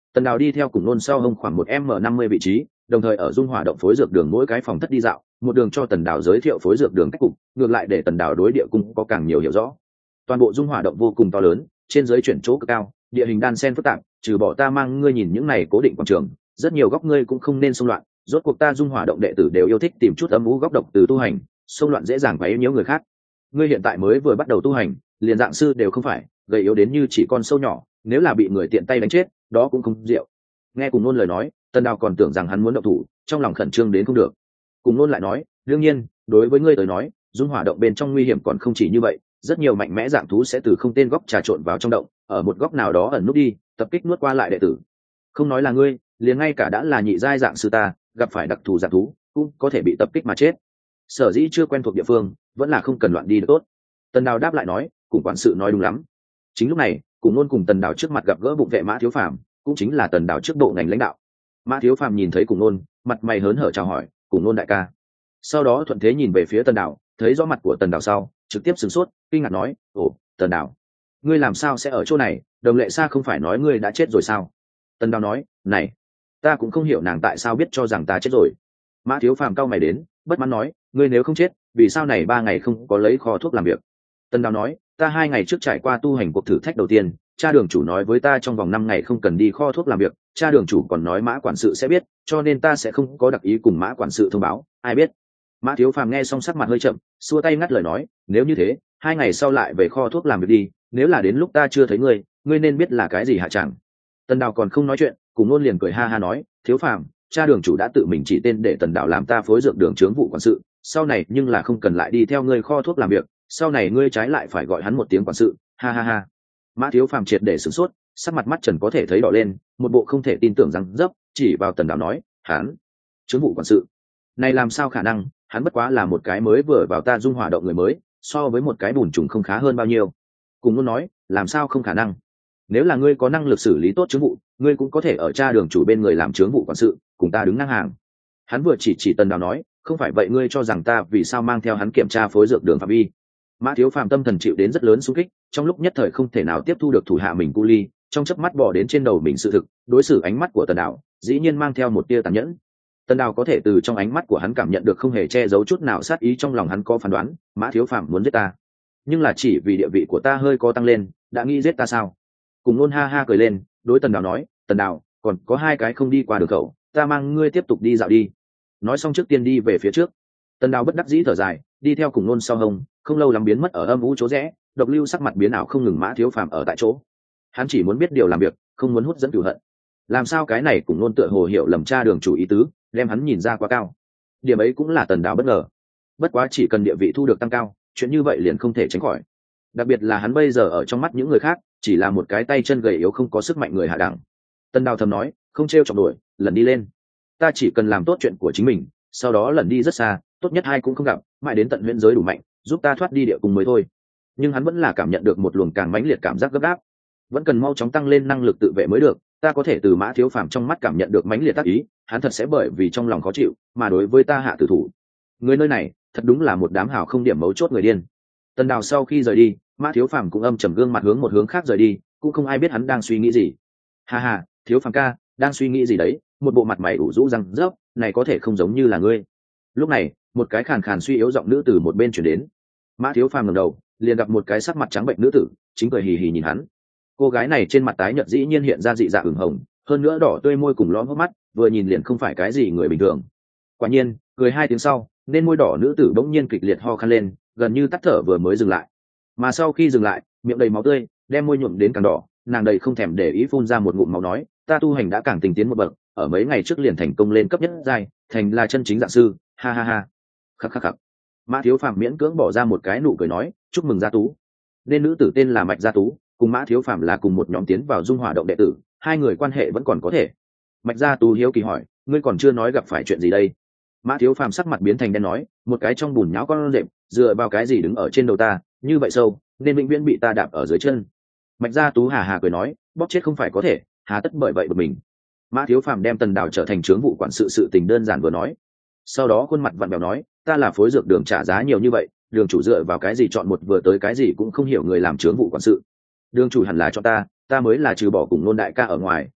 Tần Đào đi theo cùng nôn sau hông khoảng một m năm mươi vị trí, đồng thời ở dung hỏa động phối dược đường mỗi cái phòng thất đi dạo, một đường cho Tần Đào giới thiệu phối dược đường cách cục, ngược lại để Tần Đào đối địa cung có càng nhiều hiểu rõ. Toàn bộ dung hỏa động vô cùng to lớn, trên dưới chuyển chỗ cực cao, địa hình đan xen phức tạp, trừ bỏ ta mang ngươi nhìn những này cố định quảng trường, rất nhiều góc ngươi cũng không nên xung loạn, rốt cuộc ta dung hỏa động đệ tử đều yêu thích tìm chút âm u góc độc từ tu hành, xung loạn dễ dàng quấy nhiễu người khác. Ngươi hiện tại mới vừa bắt đầu tu hành, liền dạng sư đều không phải, gầy yếu đến như chỉ con sâu nhỏ, nếu là bị người tiện tay đánh chết, đó cũng không diệu. Nghe cùng nôn lời nói, Tần Đào còn tưởng rằng hắn muốn động thủ, trong lòng khẩn trương đến không được. Cùng nôn lại nói, đương nhiên, đối với ngươi tới nói, dung hỏa động bên trong nguy hiểm còn không chỉ như vậy, rất nhiều mạnh mẽ dạng thú sẽ từ không tên góc trà trộn vào trong động, ở một góc nào đó ẩn núp đi, tập kích nuốt qua lại đệ tử. Không nói là ngươi, liền ngay cả đã là nhị giai dạng sư ta, gặp phải đặc thù dạng thú, cũng có thể bị tập kích mà chết. Sở dĩ chưa quen thuộc địa phương, vẫn là không cần loạn đi được tốt. Tần Đào đáp lại nói, cùng quản sự nói đúng lắm. Chính lúc này, cùng nôn cùng Tần Đào trước mặt gặp gỡ bụng vệ Mã Thiếu Phàm, cũng chính là Tần Đào trước bộ ngành lãnh đạo. Mã Thiếu Phàm nhìn thấy cùng nôn, mặt mày hớn hở chào hỏi, cùng nôn đại ca. Sau đó thuận thế nhìn về phía Tần Đào, thấy rõ mặt của Tần Đào sau, trực tiếp sửng sốt, kinh ngạc nói, ồ, Tần Đào, ngươi làm sao sẽ ở chỗ này? Đồng Lệ Sa không phải nói ngươi đã chết rồi sao? Tần Đào nói, này, ta cũng không hiểu nàng tại sao biết cho rằng ta chết rồi. Mã Thiếu Phàm cau mày đến, bất mãn nói, ngươi nếu không chết, vì sao này ba ngày không có lấy kho thuốc làm việc? Tần Đào nói, ta hai ngày trước trải qua tu hành cuộc thử thách đầu tiên, cha đường chủ nói với ta trong vòng năm ngày không cần đi kho thuốc làm việc, cha đường chủ còn nói Mã quản sự sẽ biết, cho nên ta sẽ không có đặc ý cùng Mã quản sự thông báo, ai biết. Mã Thiếu Phàm nghe xong sắc mặt hơi chậm, xua tay ngắt lời nói, nếu như thế, hai ngày sau lại về kho thuốc làm việc đi, nếu là đến lúc ta chưa thấy ngươi, ngươi nên biết là cái gì hạ chẳng. Tần Đào còn không nói chuyện, cùng nôn liền cười ha ha nói, Thiếu Phàm, cha đường chủ đã tự mình chỉ tên để Tần Đào làm ta phối dược đường chướng vụ quản sự, sau này nhưng là không cần lại đi theo ngươi kho thuốc làm việc, sau này ngươi trái lại phải gọi hắn một tiếng quản sự, ha ha ha. Mã Thiếu Phàm triệt để sửng sốt, sắc mặt mắt trần có thể thấy đỏ lên, một bộ không thể tin tưởng rằng dấp, chỉ vào Tần Đào nói, hắn chướng vụ quản sự, này làm sao khả năng, hắn bất quá là một cái mới vừa vào ta dung hỏa động người mới, so với một cái bùn trùng không khá hơn bao nhiêu. Cùng muốn nói, làm sao không khả năng? Nếu là ngươi có năng lực xử lý tốt chướng vụ, ngươi cũng có thể ở cha đường chủ bên người làm chướng vụ quản sự, cùng ta đứng ngang hàng. Hắn vừa chỉ chỉ Tần Đào nói, không phải vậy ngươi cho rằng ta vì sao mang theo hắn kiểm tra phối dược đường phạm vi? Mã Thiếu Phàm tâm thần chịu đến rất lớn xung kích, trong lúc nhất thời không thể nào tiếp thu được thủ hạ mình cu ly, trong chớp mắt bỏ đến trên đầu mình sự thực, đối xử ánh mắt của Tần Đào, dĩ nhiên mang theo một tia tàn nhẫn. Tần Đào có thể từ trong ánh mắt của hắn cảm nhận được không hề che giấu chút nào sát ý, trong lòng hắn có phán đoán, Mã Thiếu Phàm muốn giết ta, nhưng là chỉ vì địa vị của ta hơi có tăng lên, đã nghĩ giết ta sao? Cùng nôn ha ha cười lên, đối Tần Đào nói, Tần Đào, còn có hai cái không đi qua đường khẩu, ta mang ngươi tiếp tục đi dạo đi. Nói xong trước tiên đi về phía trước. Tần Đào bất đắc dĩ thở dài, đi theo cùng nôn sau hông, không lâu lắm biến mất ở âm u chỗ rẽ, độc lưu sắc mặt biến ảo không ngừng. Mã Thiếu Phàm ở tại chỗ, hắn chỉ muốn biết điều làm việc, không muốn hút dẫn cửu hận. Làm sao cái này cùng nôn tựa hồ hiểu lầm cha đường chủ ý tứ, đem hắn nhìn ra quá cao. Điểm ấy cũng là Tần Đào bất ngờ. Bất quá chỉ cần địa vị thu được tăng cao, chuyện như vậy liền không thể tránh khỏi. Đặc biệt là hắn bây giờ ở trong mắt những người khác, chỉ là một cái tay chân gầy yếu không có sức mạnh người hạ đẳng. Tần Đào thầm nói, không trêu chọc nổi, lần đi lên. Ta chỉ cần làm tốt chuyện của chính mình, sau đó lần đi rất xa, tốt nhất hai cũng không gặp, mãi đến tận huyễn giới đủ mạnh, giúp ta thoát đi địa cung mới thôi. Nhưng hắn vẫn là cảm nhận được một luồng càng mãnh liệt cảm giác gấp gáp, vẫn cần mau chóng tăng lên năng lực tự vệ mới được. Ta có thể từ Mã Thiếu Phàm trong mắt cảm nhận được mãnh liệt tác ý, hắn thật sẽ bởi vì trong lòng khó chịu mà đối với ta hạ tử thủ. Người nơi này thật đúng là một đám hào không điểm mấu chốt người điên. Tần Đào sau khi rời đi, Mã Thiếu Phàm cũng âm trầm gương mặt hướng một hướng khác rời đi, cũng không ai biết hắn đang suy nghĩ gì. Ha ha, Thiếu Phàm ca, đang suy nghĩ gì đấy? Một bộ mặt mày ủ rũ răng rớp, này có thể không giống như là ngươi. Lúc này, một cái khàn khàn suy yếu giọng nữ từ một bên chuyển đến. Mã Thiếu Phàm ngẩng đầu, liền gặp một cái sắc mặt trắng bệnh nữ tử, chính cười hì hì nhìn hắn. Cô gái này trên mặt tái nhợt dĩ nhiên hiện ra dị dạng ửng hồng, hơn nữa đỏ tươi môi cùng lõm hốc mắt, vừa nhìn liền không phải cái gì người bình thường. Quả nhiên, cười hai tiếng sau, nên môi đỏ nữ tử bỗng nhiên kịch liệt ho khan lên, gần như tắt thở vừa mới dừng lại. Mà sau khi dừng lại, miệng đầy máu tươi, đem môi nhuộm đến càng đỏ, nàng đầy không thèm để ý phun ra một ngụm máu nói, ta tu hành đã càng tinh tiến một bậc, ở mấy ngày trước liền thành công lên cấp nhất giai, thành là chân chính dạng sư, ha ha ha. Khắc khắc khắc. Mã Thiếu Phàm miễn cưỡng bỏ ra một cái nụ cười nói, chúc mừng gia tú. Nên nữ tử tên là Mạch Gia Tú, cùng Mã Thiếu Phàm là cùng một nhóm tiến vào dung hỏa động đệ tử, hai người quan hệ vẫn còn có thể. Mạch Gia Tú hiếu kỳ hỏi, ngươi còn chưa nói gặp phải chuyện gì đây? Mã Thiếu Phàm sắc mặt biến thành đen nói, một cái trong bùn nhão con rệp, dựa vào cái gì đứng ở trên đầu ta, như vậy sâu, nên vĩnh viễn bị ta đạp ở dưới chân. Mạch Gia Tú hà hà cười nói, bóp chết không phải có thể, hà tất bởi vậy bực mình. Mã Thiếu Phàm đem Tần Đào trở thành chướng vụ quản sự sự tình đơn giản vừa nói, sau đó khuôn mặt vặn vẹo nói, ta là phối dược đường trả giá nhiều như vậy, đường chủ dựa vào cái gì chọn một vừa tới cái gì cũng không hiểu người làm chướng vụ quản sự? Đường chủ hẳn là cho ta, ta mới là trừ bỏ cùng nôn đại ca ở ngoài,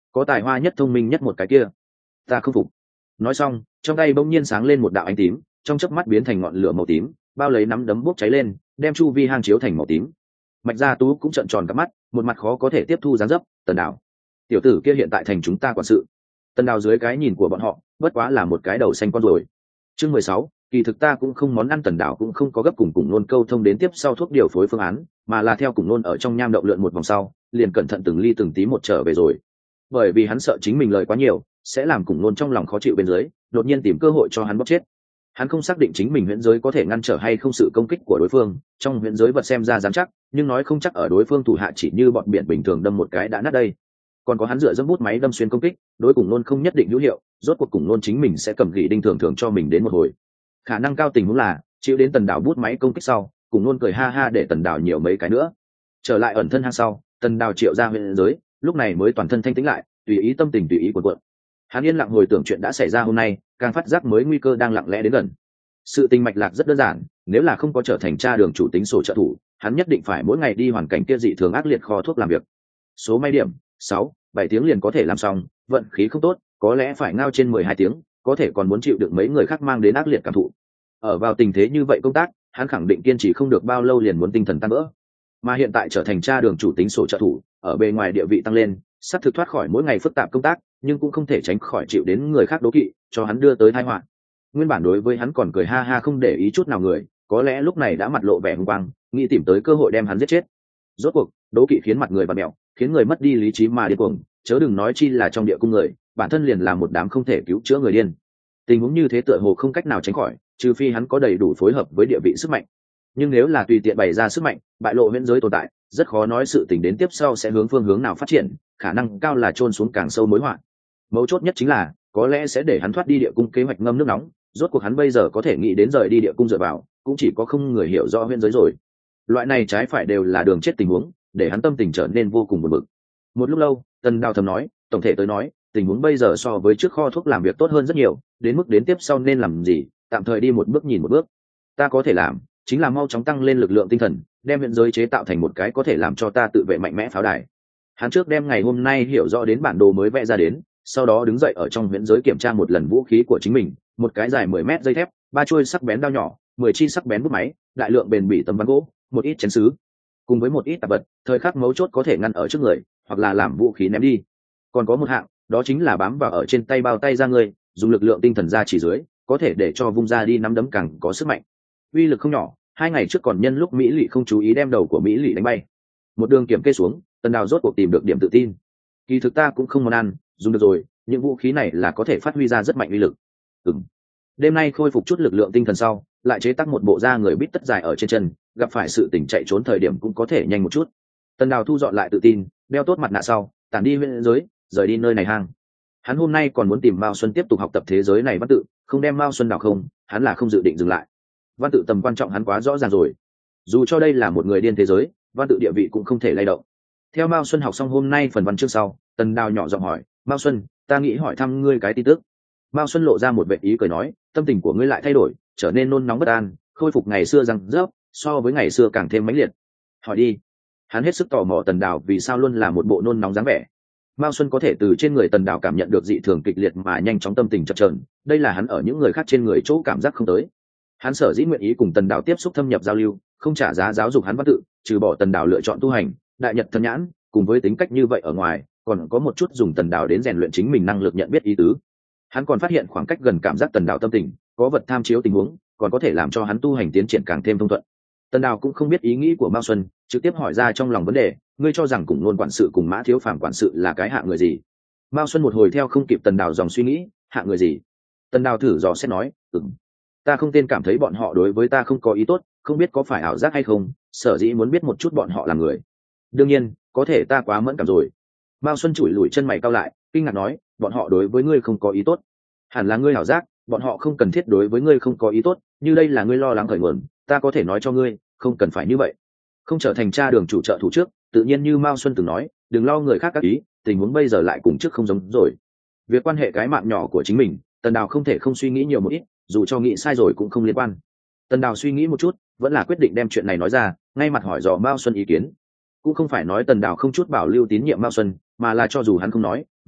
có tài hoa nhất thông minh nhất một cái kia. Ta không phục. Nói xong, trong tay bỗng nhiên sáng lên một đạo ánh tím, trong chớp mắt biến thành ngọn lửa màu tím, bao lấy nắm đấm bốc cháy lên, đem chu vi hang chiếu thành màu tím. Mạch Gia Tú cũng trợn tròn cả mắt, một mặt khó có thể tiếp thu dáng dấp. Tần Đào, tiểu tử kia hiện tại thành chúng ta quản sự. Tần Đào dưới cái nhìn của bọn họ, bất quá là một cái đầu xanh con rồi. Chương mười sáu, kỳ thực ta cũng không món ăn. Tần Đào cũng không có gấp cùng cùng nôn câu thông đến tiếp sau thuốc điều phối phương án, mà là theo cùng nôn ở trong nham động lượn một vòng sau, liền cẩn thận từng ly từng tí một trở về rồi. Bởi vì hắn sợ chính mình lời quá nhiều, sẽ làm cùng nôn trong lòng khó chịu bên dưới, đột nhiên tìm cơ hội cho hắn bóc chết. Hắn không xác định chính mình huyễn giới có thể ngăn trở hay không sự công kích của đối phương, trong huyễn giới vật xem ra dám chắc, nhưng nói không chắc ở đối phương thủ hạ chỉ như bọn biển bình thường đâm một cái đã nát đây. Còn có hắn dựa dẫm bút máy đâm xuyên công kích, đối cùng nôn không nhất định hữu hiệu, rốt cuộc cùng nôn chính mình sẽ cầm gỉ đinh thường thường cho mình đến một hồi. Khả năng cao tình huống là chịu đến Tần Đào bút máy công kích sau, cùng nôn cười ha ha để Tần Đào nhiều mấy cái nữa. Trở lại ẩn thân hang sau, Tần Đào triệu ra huyễn giới, lúc này mới toàn thân thanh tĩnh lại, tùy ý tâm tình tùy ý cuộn cuộn. Hắn yên lặng hồi tưởng chuyện đã xảy ra hôm nay, càng phát giác mới nguy cơ đang lặng lẽ đến gần. Sự tình mạch lạc rất đơn giản, nếu là không có trở thành cha đường chủ tính sổ trợ thủ, hắn nhất định phải mỗi ngày đi hoàn cảnh kia dị thường ác liệt kho thuốc làm việc. Số may điểm sáu, bảy tiếng liền có thể làm xong, vận khí không tốt, có lẽ phải ngao trên mười hai tiếng, có thể còn muốn chịu được mấy người khác mang đến ác liệt cảm thụ. Ở vào tình thế như vậy công tác, hắn khẳng định kiên trì không được bao lâu liền muốn tinh thần tan vỡ. Mà hiện tại trở thành cha đường chủ tính sổ trợ thủ, ở bề ngoài địa vị tăng lên, sắp thực thoát khỏi mỗi ngày phức tạp công tác, nhưng cũng không thể tránh khỏi chịu đến người khác đố kỵ, cho hắn đưa tới tai họa. Nguyên bản đối với hắn còn cười ha ha không để ý chút nào người, có lẽ lúc này đã mặt lộ vẻ hung quang, nghĩ tìm tới cơ hội đem hắn giết chết. Rốt cuộc, đố kỵ khiến mặt người bặm mẹo, khiến người mất đi lý trí mà điên cuồng, chớ đừng nói chi là trong địa cung người, bản thân liền là một đám không thể cứu chữa người điên. Tình huống như thế tựa hồ không cách nào tránh khỏi, trừ phi hắn có đầy đủ phối hợp với địa vị sức mạnh. Nhưng nếu là tùy tiện bày ra sức mạnh, bại lộ huyễn giới tồn tại, rất khó nói sự tình đến tiếp sau sẽ hướng phương hướng nào phát triển, khả năng cao là chôn xuống càng sâu mối họa. Mấu chốt nhất chính là, có lẽ sẽ để hắn thoát đi địa cung kế hoạch ngâm nước nóng, rốt cuộc hắn bây giờ có thể nghĩ đến rời đi địa cung dựa vào, cũng chỉ có không người hiểu rõ huyễn giới rồi. Loại này trái phải đều là đường chết tình huống, để hắn tâm tình trở nên vô cùng buồn bực. Một lúc lâu, Tần Đào thầm nói, tổng thể tới nói, tình huống bây giờ so với trước kho thuốc làm việc tốt hơn rất nhiều, đến mức đến tiếp sau nên làm gì, tạm thời đi một bước nhìn một bước. Ta có thể làm, chính là mau chóng tăng lên lực lượng tinh thần, đem huyễn giới chế tạo thành một cái có thể làm cho ta tự vệ mạnh mẽ pháo đài. Hắn trước đem ngày hôm nay hiểu rõ đến bản đồ mới vẽ ra đến, sau đó đứng dậy ở trong huyễn giới kiểm tra một lần vũ khí của chính mình, một cái dài mười mét dây thép, ba chuôi sắc bén đao nhỏ, mười chi sắc bén bút máy, đại lượng bền bỉ tấm ván gỗ, một ít chén sứ, cùng với một ít tạp vật, thời khắc mấu chốt có thể ngăn ở trước người, hoặc là làm vũ khí ném đi. Còn có một hạng, đó chính là bám vào ở trên tay bao tay ra người, dùng lực lượng tinh thần ra chỉ dưới, có thể để cho vung ra đi nắm đấm càng có sức mạnh. Uy lực không nhỏ, hai ngày trước còn nhân lúc Mỹ Lệ không chú ý đem đầu của Mỹ Lệ đánh bay. Một đường kiểm kê xuống, Tần Đào rốt cuộc tìm được điểm tự tin. Kỳ thực ta cũng không món ăn, dùng được rồi, những vũ khí này là có thể phát huy ra rất mạnh uy lực. Ừm. Đêm nay khôi phục chút lực lượng tinh thần sau, lại chế tác một bộ da người bít tất dài ở trên chân, gặp phải sự tình chạy trốn thời điểm cũng có thể nhanh một chút. Tần Đào thu dọn lại tự tin, đeo tốt mặt nạ sau, tản đi huyễn giới, rời đi nơi này hang. Hắn hôm nay còn muốn tìm Mao Xuân tiếp tục học tập thế giới này văn tự, không đem Mao Xuân đào không, hắn là không dự định dừng lại. Văn tự tầm quan trọng hắn quá rõ ràng rồi. Dù cho đây là một người điên thế giới, văn tự địa vị cũng không thể lay động. Theo Mao Xuân học xong hôm nay phần văn chương sau, Tần Đào nhỏ giọng hỏi, Mao Xuân, ta nghĩ hỏi thăm ngươi cái tin tức. Mao Xuân lộ ra một vẻ ý cười nói, tâm tình của ngươi lại thay đổi, trở nên nôn nóng bất an, khôi phục ngày xưa răng rớp, so với ngày xưa càng thêm mãnh liệt. Hỏi đi. Hắn hết sức tò mò Tần Đào vì sao luôn là một bộ nôn nóng dáng vẻ. Mao Xuân có thể từ trên người Tần Đào cảm nhận được dị thường kịch liệt mà nhanh chóng tâm tình chập chờn, đây là hắn ở những người khác trên người chỗ cảm giác không tới. Hắn sở dĩ nguyện ý cùng Tần Đào tiếp xúc thâm nhập giao lưu, không trả giá giáo dục hắn văn tự, trừ bỏ Tần Đào lựa chọn tu hành, đại nhật thần nhãn, cùng với tính cách như vậy ở ngoài, còn có một chút dùng Tần Đào đến rèn luyện chính mình năng lực nhận biết ý tứ. Hắn còn phát hiện khoảng cách gần cảm giác Tần Đào tâm tình, có vật tham chiếu tình huống, còn có thể làm cho hắn tu hành tiến triển càng thêm thông thuận. Tần Đào cũng không biết ý nghĩ của Mao Xuân, trực tiếp hỏi ra trong lòng vấn đề, ngươi cho rằng cùng luôn quản sự cùng Mã Thiếu Phàm quản sự là cái hạng người gì? Mao Xuân một hồi theo không kịp Tần Đào dòng suy nghĩ, hạng người gì? Tần Đào thử dò xét nói, ừm, ta không tên cảm thấy bọn họ đối với ta không có ý tốt, không biết có phải ảo giác hay không, sở dĩ muốn biết một chút bọn họ là người. Đương nhiên, có thể ta quá mẫn cảm rồi. Mao Xuân chùi lùi chân mày cau lại, kinh ngạc nói, bọn họ đối với ngươi không có ý tốt, hẳn là ngươi ảo giác, bọn họ không cần thiết đối với ngươi không có ý tốt, như đây là ngươi lo lắng khởi nguồn, ta có thể nói cho ngươi, không cần phải như vậy. Không trở thành cha đường chủ trợ thủ trước, tự nhiên như Mao Xuân từng nói, đừng lo người khác các ý, tình huống bây giờ lại cùng trước không giống rồi. Việc quan hệ cái mạng nhỏ của chính mình, Tần Đào không thể không suy nghĩ nhiều một ít, dù cho nghĩ sai rồi cũng không liên quan. Tần Đào suy nghĩ một chút, vẫn là quyết định đem chuyện này nói ra, ngay mặt hỏi dò Mao Xuân ý kiến. Cũng không phải nói Tần Đào không chút bảo lưu tín nhiệm Mao Xuân, mà là cho dù hắn không nói,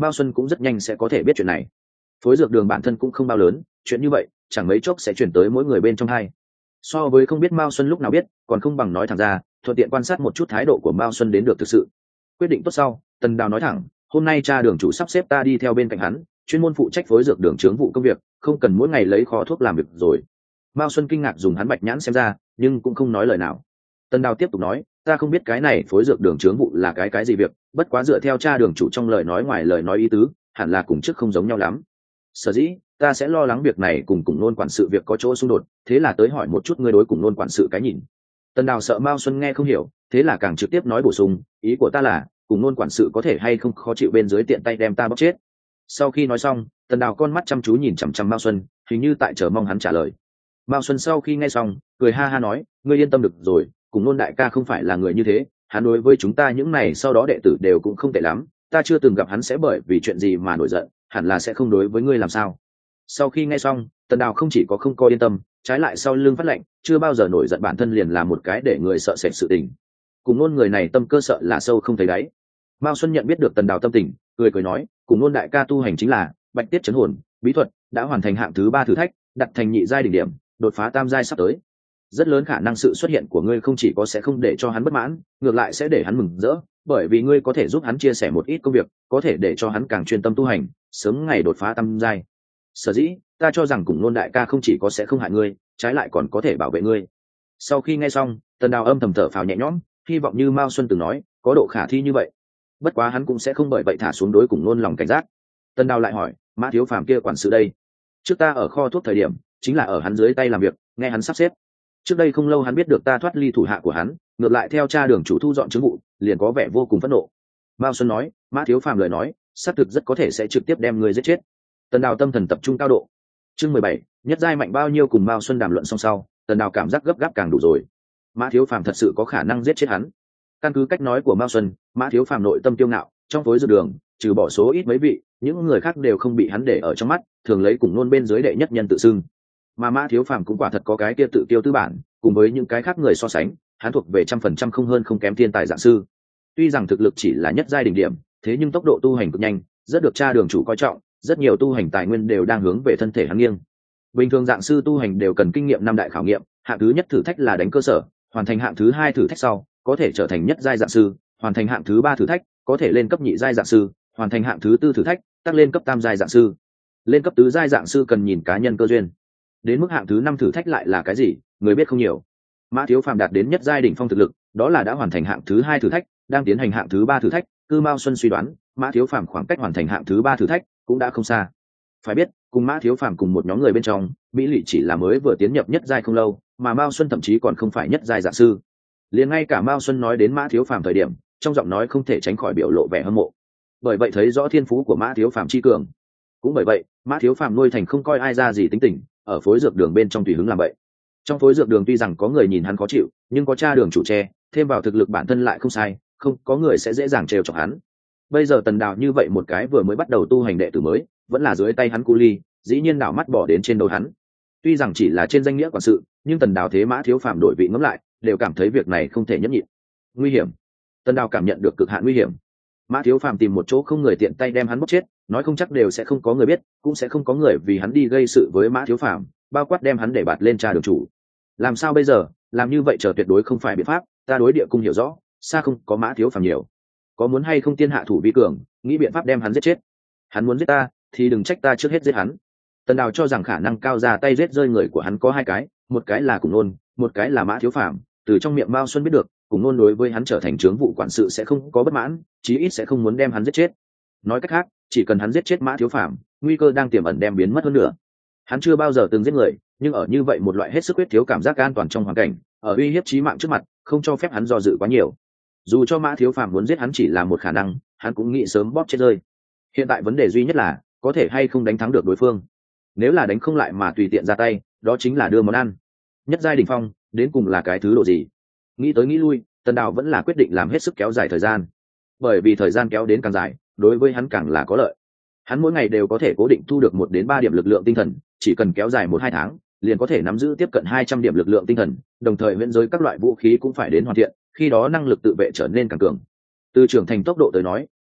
Mao Xuân cũng rất nhanh sẽ có thể biết chuyện này. Phối dược đường bản thân cũng không bao lớn, chuyện như vậy chẳng mấy chốc sẽ chuyển tới mỗi người bên trong hai. So với không biết Mao Xuân lúc nào biết, còn không bằng nói thẳng ra, thuận tiện quan sát một chút thái độ của Mao Xuân đến được thực sự. Quyết định tốt sau, Tần Đào nói thẳng, hôm nay cha đường chủ sắp xếp ta đi theo bên cạnh hắn, chuyên môn phụ trách phối dược đường chướng vụ công việc, không cần mỗi ngày lấy kho thuốc làm việc rồi. Mao Xuân kinh ngạc dùng hắn bạch nhãn xem ra, nhưng cũng không nói lời nào. Tần Đào tiếp tục nói, ta không biết cái này phối dược đường chướng vụ là cái cái gì việc, bất quá dựa theo cha đường chủ trong lời nói ngoài lời nói ý tứ, hẳn là cùng trước không giống nhau lắm. Sở dĩ ta sẽ lo lắng việc này cùng cùng nôn quản sự việc có chỗ xung đột, thế là tới hỏi một chút ngươi đối cùng nôn quản sự cái nhìn. Tần Đào sợ Mao Xuân nghe không hiểu, thế là càng trực tiếp nói bổ sung, ý của ta là cùng nôn quản sự có thể hay không khó chịu bên dưới tiện tay đem ta bóc chết. Sau khi nói xong, Tần Đào con mắt chăm chú nhìn chằm chằm Mao Xuân, hình như tại chờ mong hắn trả lời. Mao Xuân sau khi nghe xong, cười ha ha nói, ngươi yên tâm được rồi, cùng nôn đại ca không phải là người như thế, hắn đối với chúng ta những này sau đó đệ tử đều cũng không tệ lắm, ta chưa từng gặp hắn sẽ bởi vì chuyện gì mà nổi giận, hẳn là sẽ không đối với ngươi làm sao. Sau khi nghe xong, Tần Đào không chỉ có không coi yên tâm, trái lại sau lưng phát lệnh, chưa bao giờ nổi giận bản thân liền là một cái để người sợ sệt sự tình. Cùng nôn người này tâm cơ sợ là sâu không thấy đáy. Mao Xuân nhận biết được Tần Đào tâm tình, cười cười nói, cùng nôn đại ca tu hành chính là bạch tiết chấn hồn bí thuật, đã hoàn thành hạng thứ ba thử thách, đặt thành nhị giai đỉnh điểm, đột phá tam giai sắp tới. Rất lớn khả năng sự xuất hiện của ngươi không chỉ có sẽ không để cho hắn bất mãn, ngược lại sẽ để hắn mừng rỡ, bởi vì ngươi có thể giúp hắn chia sẻ một ít công việc, có thể để cho hắn càng chuyên tâm tu hành, sớm ngày đột phá tam giai. Sở dĩ ta cho rằng cùng nôn đại ca không chỉ có sẽ không hại ngươi, trái lại còn có thể bảo vệ ngươi. Sau khi nghe xong, Tần Đào âm thầm thở phào nhẹ nhõm, hy vọng như Mao Xuân từng nói, có độ khả thi như vậy. Bất quá hắn cũng sẽ không bởi vậy thả xuống đối cùng nôn lòng cảnh giác. Tần Đào lại hỏi, Mã thiếu phàm kia quản sự đây, trước ta ở kho thuốc thời điểm chính là ở hắn dưới tay làm việc, nghe hắn sắp xếp. Trước đây không lâu hắn biết được ta thoát ly thủ hạ của hắn, ngược lại theo cha đường chủ thu dọn chứng vụ, liền có vẻ vô cùng phẫn nộ. Mao Xuân nói, Mã thiếu phàm lời nói xác thực rất có thể sẽ trực tiếp đem người giết chết. Tần Đào tâm thần tập trung cao độ. Chương mười bảy, nhất giai mạnh bao nhiêu cùng Mao Xuân đàm luận xong sau, Tần Đào cảm giác gấp gáp càng đủ rồi. Mã thiếu phàm thật sự có khả năng giết chết hắn. Căn cứ cách nói của Mao Xuân, Mã thiếu phàm nội tâm tiêu ngạo, trong phối dược đường trừ bỏ số ít mấy vị, những người khác đều không bị hắn để ở trong mắt, thường lấy cùng nôn bên dưới đệ nhất nhân tự xưng. Mà Mã thiếu phàm cũng quả thật có cái kia tự tiêu tư bản, cùng với những cái khác người so sánh, hắn thuộc về trăm phần trăm không hơn không kém thiên tài dạng sư. Tuy rằng thực lực chỉ là nhất giai đỉnh điểm, thế nhưng tốc độ tu hành cực nhanh, rất được cha đường chủ coi trọng, rất nhiều tu hành tài nguyên đều đang hướng về thân thể hắn nghiêng. Bình thường dạng sư tu hành đều cần kinh nghiệm năm đại khảo nghiệm, hạng thứ nhất thử thách là đánh cơ sở, hoàn thành hạng thứ hai thử thách sau, có thể trở thành nhất giai dạng sư, hoàn thành hạng thứ ba thử thách, có thể lên cấp nhị giai dạng sư, hoàn thành hạng thứ tư thử thách, tăng lên cấp tam giai dạng sư. Lên cấp tứ giai dạng sư cần nhìn cá nhân cơ duyên. Đến mức hạng thứ năm thử thách lại là cái gì, người biết không nhiều. Mã thiếu phàm đạt đến nhất giai đỉnh phong thực lực, đó là đã hoàn thành hạng thứ hai thử thách, đang tiến hành hạng thứ ba thử thách, Cư Mao Xuân suy đoán, Mã thiếu phàm khoảng cách hoàn thành hạng thứ ba thử thách cũng đã không xa. Phải biết, cùng Mã thiếu phàm cùng một nhóm người bên trong, Mỹ Lệ chỉ là mới vừa tiến nhập nhất giai không lâu, mà Mao Xuân thậm chí còn không phải nhất giai dạng sư. Liền ngay cả Mao Xuân nói đến Mã thiếu phàm thời điểm, trong giọng nói không thể tránh khỏi biểu lộ vẻ hâm mộ. Bởi vậy thấy rõ thiên phú của Mã thiếu phàm chi cường. Cũng bởi vậy, Mã thiếu phàm nuôi thành không coi ai ra gì tính tình, ở phối dược đường bên trong tùy hứng làm vậy. Trong phối dược đường tuy rằng có người nhìn hắn khó chịu, nhưng có cha đường chủ tre, thêm vào thực lực bản thân lại không sai, không có người sẽ dễ dàng trêu chọc hắn. Bây giờ Tần Đào như vậy một cái vừa mới bắt đầu tu hành đệ tử mới, vẫn là dưới tay hắn cu ly, dĩ nhiên đảo mắt bỏ đến trên đầu hắn. Tuy rằng chỉ là trên danh nghĩa quản sự, nhưng Tần Đào thế Mã thiếu phàm đổi vị ngẫm lại, đều cảm thấy việc này không thể nhẫn nhịn. Nguy hiểm. Tần Đào cảm nhận được cực hạn nguy hiểm. Mã thiếu phàm tìm một chỗ không người tiện tay đem hắn bóc chết, nói không chắc đều sẽ không có người biết, cũng sẽ không có người vì hắn đi gây sự với Mã thiếu phàm, bao quát đem hắn để bạt lên cha đường chủ. Làm sao bây giờ? Làm như vậy chờ tuyệt đối không phải biện pháp, ta đối địa cung hiểu rõ, xa không có Mã thiếu phàm nhiều. Có muốn hay không tiên hạ thủ vi cường, nghĩ biện pháp đem hắn giết chết. Hắn muốn giết ta, thì đừng trách ta trước hết giết hắn. Tần Đào cho rằng khả năng cao ra tay giết rơi người của hắn có hai cái, một cái là Cùng Nôn, một cái là Mã thiếu phàm. Từ trong miệng Mao Xuân biết được, Cùng Nôn đối với hắn trở thành trướng vụ quản sự sẽ không có bất mãn, chí ít sẽ không muốn đem hắn giết chết. Nói cách khác, chỉ cần hắn giết chết Mã thiếu phàm, nguy cơ đang tiềm ẩn đem biến mất hơn nữa. Hắn chưa bao giờ từng giết người, nhưng ở như vậy một loại hết sức quyết thiếu cảm giác an toàn trong hoàn cảnh, ở uy hiếp chí mạng trước mặt, không cho phép hắn do dự quá nhiều. Dù cho Mã thiếu phàm muốn giết hắn chỉ là một khả năng, hắn cũng nghĩ sớm bóp chết rơi. Hiện tại vấn đề duy nhất là có thể hay không đánh thắng được đối phương. Nếu là đánh không lại mà tùy tiện ra tay, đó chính là đưa món ăn. Nhất giai đỉnh phong, đến cùng là cái thứ độ gì? Nghĩ tới nghĩ lui, Tần Đào vẫn là quyết định làm hết sức kéo dài thời gian. Bởi vì thời gian kéo đến càng dài, đối với hắn càng là có lợi. Hắn mỗi ngày đều có thể cố định thu được một đến ba điểm lực lượng tinh thần, chỉ cần kéo dài một hai tháng, liền có thể nắm giữ tiếp cận hai trăm điểm lực lượng tinh thần, đồng thời huyễn giới các loại vũ khí cũng phải đến hoàn thiện, khi đó năng lực tự vệ trở nên càng cường. Từ trưởng thành tốc độ tới nói,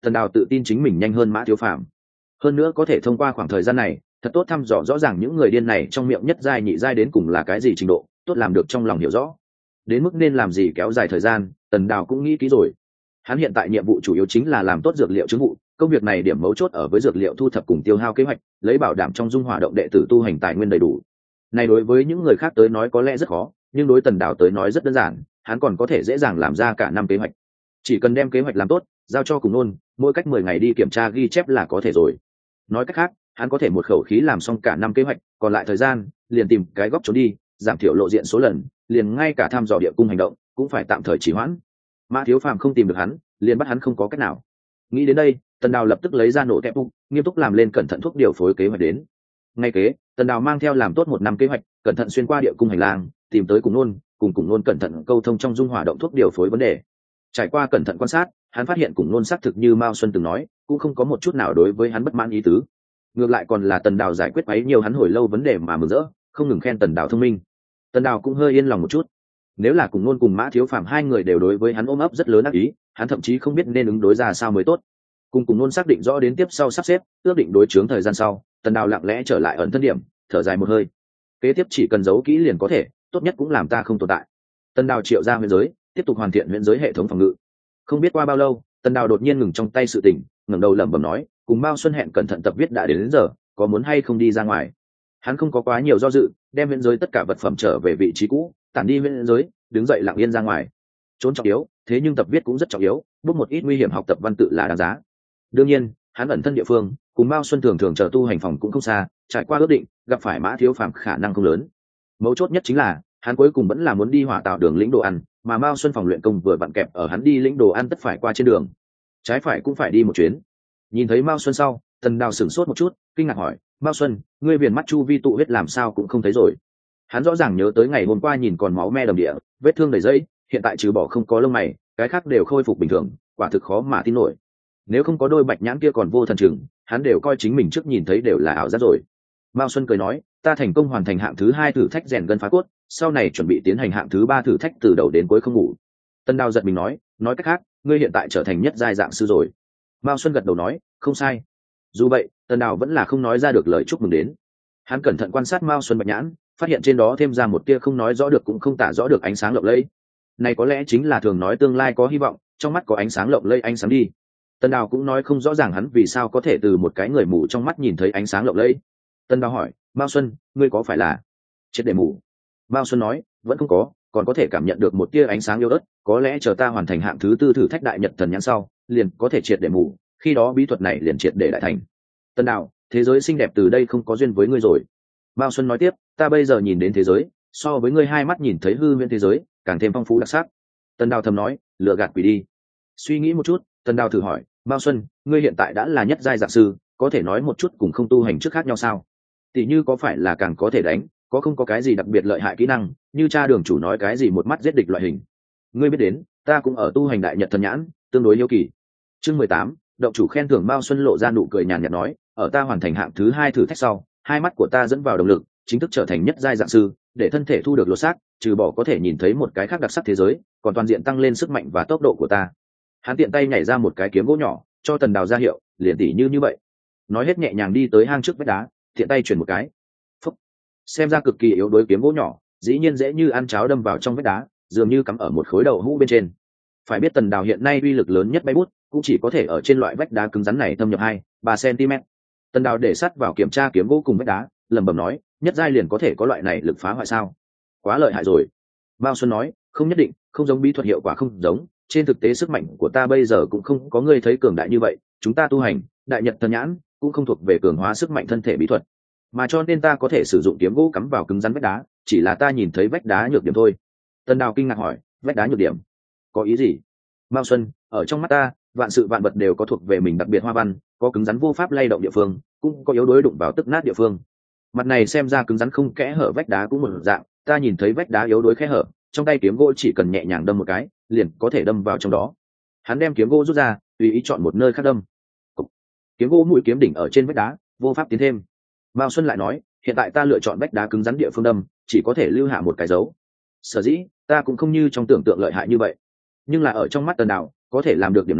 Tần Đào tự tin chính mình nhanh hơn Mã Thiếu Phàm, hơn nữa có thể thông qua khoảng thời gian này thật tốt thăm dò rõ ràng những người điên này trong miệng nhất giai nhị giai đến cùng là cái gì trình độ, tốt làm được trong lòng hiểu rõ. Đến mức nên làm gì kéo dài thời gian, Tần Đào cũng nghĩ kỹ rồi. Hắn hiện tại nhiệm vụ chủ yếu chính là làm tốt dược liệu chứng vụ, công việc này điểm mấu chốt ở với dược liệu thu thập cùng tiêu hao kế hoạch, lấy bảo đảm trong dung hòa động đệ tử tu hành tài nguyên đầy đủ. Này đối với những người khác tới nói có lẽ rất khó, nhưng đối Tần Đào tới nói rất đơn giản, hắn còn có thể dễ dàng làm ra cả năm kế hoạch. Chỉ cần đem kế hoạch làm tốt, giao cho cùng nôn, mỗi cách mười ngày đi kiểm tra ghi chép là có thể rồi. Nói cách khác, hắn có thể một khẩu khí làm xong cả năm kế hoạch, còn lại thời gian liền tìm cái góc trốn đi, giảm thiểu lộ diện số lần, liền ngay cả thăm dò địa cung hành động cũng phải tạm thời trì hoãn. Mã Thiếu Phàm không tìm được hắn, liền bắt hắn không có cách nào. Nghĩ đến đây, Tần Đào lập tức lấy ra nổ kẹp bụng, nghiêm túc làm lên cẩn thận thuốc điều phối kế hoạch đến. Ngay kế, Tần Đào mang theo làm tốt một năm kế hoạch, cẩn thận xuyên qua địa cung hành lang, tìm tới cùng nôn, cùng cùng nôn cẩn thận câu thông trong dung hỏa động thuốc điều phối vấn đề. Trải qua cẩn thận quan sát, hắn phát hiện cùng nôn xác thực như Mao Xuân từng nói, cũng không có một chút nào đối với hắn bất mãn ý tứ. Ngược lại còn là Tần Đào giải quyết bấy nhiều hắn hồi lâu vấn đề mà mừng rỡ, không ngừng khen Tần Đào thông minh. Tần Đào cũng hơi yên lòng một chút. Nếu là cùng nôn cùng Mã Thiếu Phàm hai người đều đối với hắn ôm ấp rất lớn ác ý, hắn thậm chí không biết nên ứng đối ra sao mới tốt. Cùng cùng nôn xác định rõ đến tiếp sau sắp xếp, ước định đối chướng thời gian sau, Tần Đào lặng lẽ trở lại ẩn thân điểm, thở dài một hơi. Kế tiếp chỉ cần giấu kỹ liền có thể, tốt nhất cũng làm ta không tồn tại. Tần Đào triệu ra huyền giới, tiếp tục hoàn thiện huyền giới hệ thống phòng ngự. Không biết qua bao lâu, Tần Đào đột nhiên ngừng trong tay sự tình, ngẩng đầu lẩm bẩm nói, cùng Mao Xuân hẹn cẩn thận tập viết đã đến, đến giờ, có muốn hay không đi ra ngoài. Hắn không có quá nhiều do dự, đem huyền giới tất cả vật phẩm trở về vị trí cũ, tản đi huyền giới, đứng dậy lặng yên ra ngoài. Trốn trọng yếu, thế nhưng tập viết cũng rất trọng yếu, bước một ít nguy hiểm học tập văn tự là đáng giá. Đương nhiên, hắn ẩn thân địa phương, cùng Mao Xuân thường thường chờ tu hành phòng cũng không xa, trải qua ước định, gặp phải Mã Thiếu Phàm khả năng không lớn. Mấu chốt nhất chính là, hắn cuối cùng vẫn là muốn đi hỏa tạo đường lĩnh đồ ăn, mà Mao Xuân phòng luyện công vừa vặn kẹp ở hắn đi lĩnh đồ ăn tất phải qua trên đường, trái phải cũng phải đi một chuyến. Nhìn thấy Mao Xuân sau, Tần Đào sửng sốt một chút, kinh ngạc hỏi, Mao Xuân, ngươi viền mắt chu vi tụ huyết làm sao cũng không thấy rồi. Hắn rõ ràng nhớ tới ngày hôm qua nhìn còn máu me đầm địa, vết thương đầy dẫy, hiện tại trừ bỏ không có lông mày, cái khác đều khôi phục bình thường, quả thực khó mà tin nổi. Nếu không có đôi bạch nhãn kia còn vô thần chừng, hắn đều coi chính mình trước nhìn thấy đều là ảo giác rồi. Mao Xuân cười nói, ta thành công hoàn thành hạng thứ hai thử thách rèn gân phá cốt, sau này chuẩn bị tiến hành hạng thứ ba thử thách từ đầu đến cuối không ngủ. Tân Đào giật mình nói, nói cách khác, ngươi hiện tại trở thành nhất giai dạng sư rồi. Mao Xuân gật đầu nói, không sai. Dù vậy, Tân Đào vẫn là không nói ra được lời chúc mừng đến. Hắn cẩn thận quan sát Mao Xuân bạch nhãn, phát hiện trên đó thêm ra một tia không nói rõ được cũng không tả rõ được ánh sáng lộng lẫy. Này có lẽ chính là thường nói tương lai có hy vọng, trong mắt có ánh sáng lộng lẫy ánh sáng đi. Tân Đào cũng nói không rõ ràng hắn vì sao có thể từ một cái người mù trong mắt nhìn thấy ánh sáng lộng lẫy. Tân Đào hỏi, Mao Xuân, ngươi có phải là triệt để mù? Mao Xuân nói, vẫn không có, còn có thể cảm nhận được một tia ánh sáng yếu ớt, có lẽ chờ ta hoàn thành hạng thứ tư thử thách đại nhật thần nhãn sau, liền có thể triệt để mù, khi đó bí thuật này liền triệt để đại thành. Tân Đào, thế giới xinh đẹp từ đây không có duyên với ngươi rồi. Mao Xuân nói tiếp, ta bây giờ nhìn đến thế giới, so với ngươi hai mắt nhìn thấy hư huyễn thế giới, càng thêm phong phú đặc sắc. Tân Đào thầm nói, lựa gạt quỷ đi. Suy nghĩ một chút, Tân Đào thử hỏi, Mao Xuân, ngươi hiện tại đã là nhất giai giảng sư, có thể nói một chút cùng không tu hành trước khác nhau sao? Tỷ như có phải là càng có thể đánh, có không có cái gì đặc biệt lợi hại kỹ năng, như cha đường chủ nói cái gì một mắt giết địch loại hình. Ngươi biết đến, ta cũng ở tu hành đại nhật thần nhãn, tương đối yêu kỳ. Chương mười tám, động chủ khen thưởng. Mao Xuân lộ ra nụ cười nhàn nhạt nói, ở ta hoàn thành hạng thứ hai thử thách sau, hai mắt của ta dẫn vào động lực, chính thức trở thành nhất giai dạng sư, để thân thể thu được lột xác, trừ bỏ có thể nhìn thấy một cái khác đặc sắc thế giới, còn toàn diện tăng lên sức mạnh và tốc độ của ta. Hắn tiện tay nhảy ra một cái kiếm gỗ nhỏ, cho Tần Đào ra hiệu, liền tỉ như như vậy. Nói hết nhẹ nhàng đi tới hang trước vách đá, tiện tay chuyển một cái. Phúc. Xem ra cực kỳ yếu đuối kiếm gỗ nhỏ, dĩ nhiên dễ như ăn cháo đâm vào trong vách đá, dường như cắm ở một khối đậu hũ bên trên. Phải biết Tần Đào hiện nay uy lực lớn nhất bay bút, cũng chỉ có thể ở trên loại vách đá cứng rắn này thâm nhập hai, ba cm. Tần Đào để sắt vào kiểm tra kiếm gỗ cùng vách đá, lẩm bẩm nói, nhất giai liền có thể có loại này lực phá hoại sao? Quá lợi hại rồi. Mao Xuân nói, không nhất định, không giống bí thuật hiệu quả không giống, trên thực tế sức mạnh của ta bây giờ cũng không có ngươi thấy cường đại như vậy, chúng ta tu hành đại nhật thần nhãn cũng không thuộc về cường hóa sức mạnh thân thể bí thuật, mà cho nên ta có thể sử dụng kiếm gỗ cắm vào cứng rắn vách đá, chỉ là ta nhìn thấy vách đá nhược điểm thôi. Tân Đào kinh ngạc hỏi, vách đá nhược điểm có ý gì? Mao Xuân, ở trong mắt ta, vạn sự vạn vật đều có thuộc về mình đặc biệt hoa văn, có cứng rắn vô pháp lay động địa phương, cũng có yếu đuối đụng vào tức nát địa phương. Mặt này xem ra cứng rắn không kẽ hở vách đá cũng một dạng, ta nhìn thấy vách đá yếu đuối kẽ hở, trong tay kiếm gỗ chỉ cần nhẹ nhàng đâm một cái, liền có thể đâm vào trong đó. Hắn đem kiếm gỗ rút ra, tùy ý chọn một nơi khác đâm. Cục. Kiếm gỗ mũi kiếm đỉnh ở trên vách đá, vô pháp tiến thêm. Mao Xuân lại nói, hiện tại ta lựa chọn vách đá cứng rắn địa phương đâm, chỉ có thể lưu hạ một cái dấu. Sở dĩ ta cũng không như trong tưởng tượng lợi hại như vậy, nhưng là ở trong mắt Tần Đào, có thể làm được điểm này,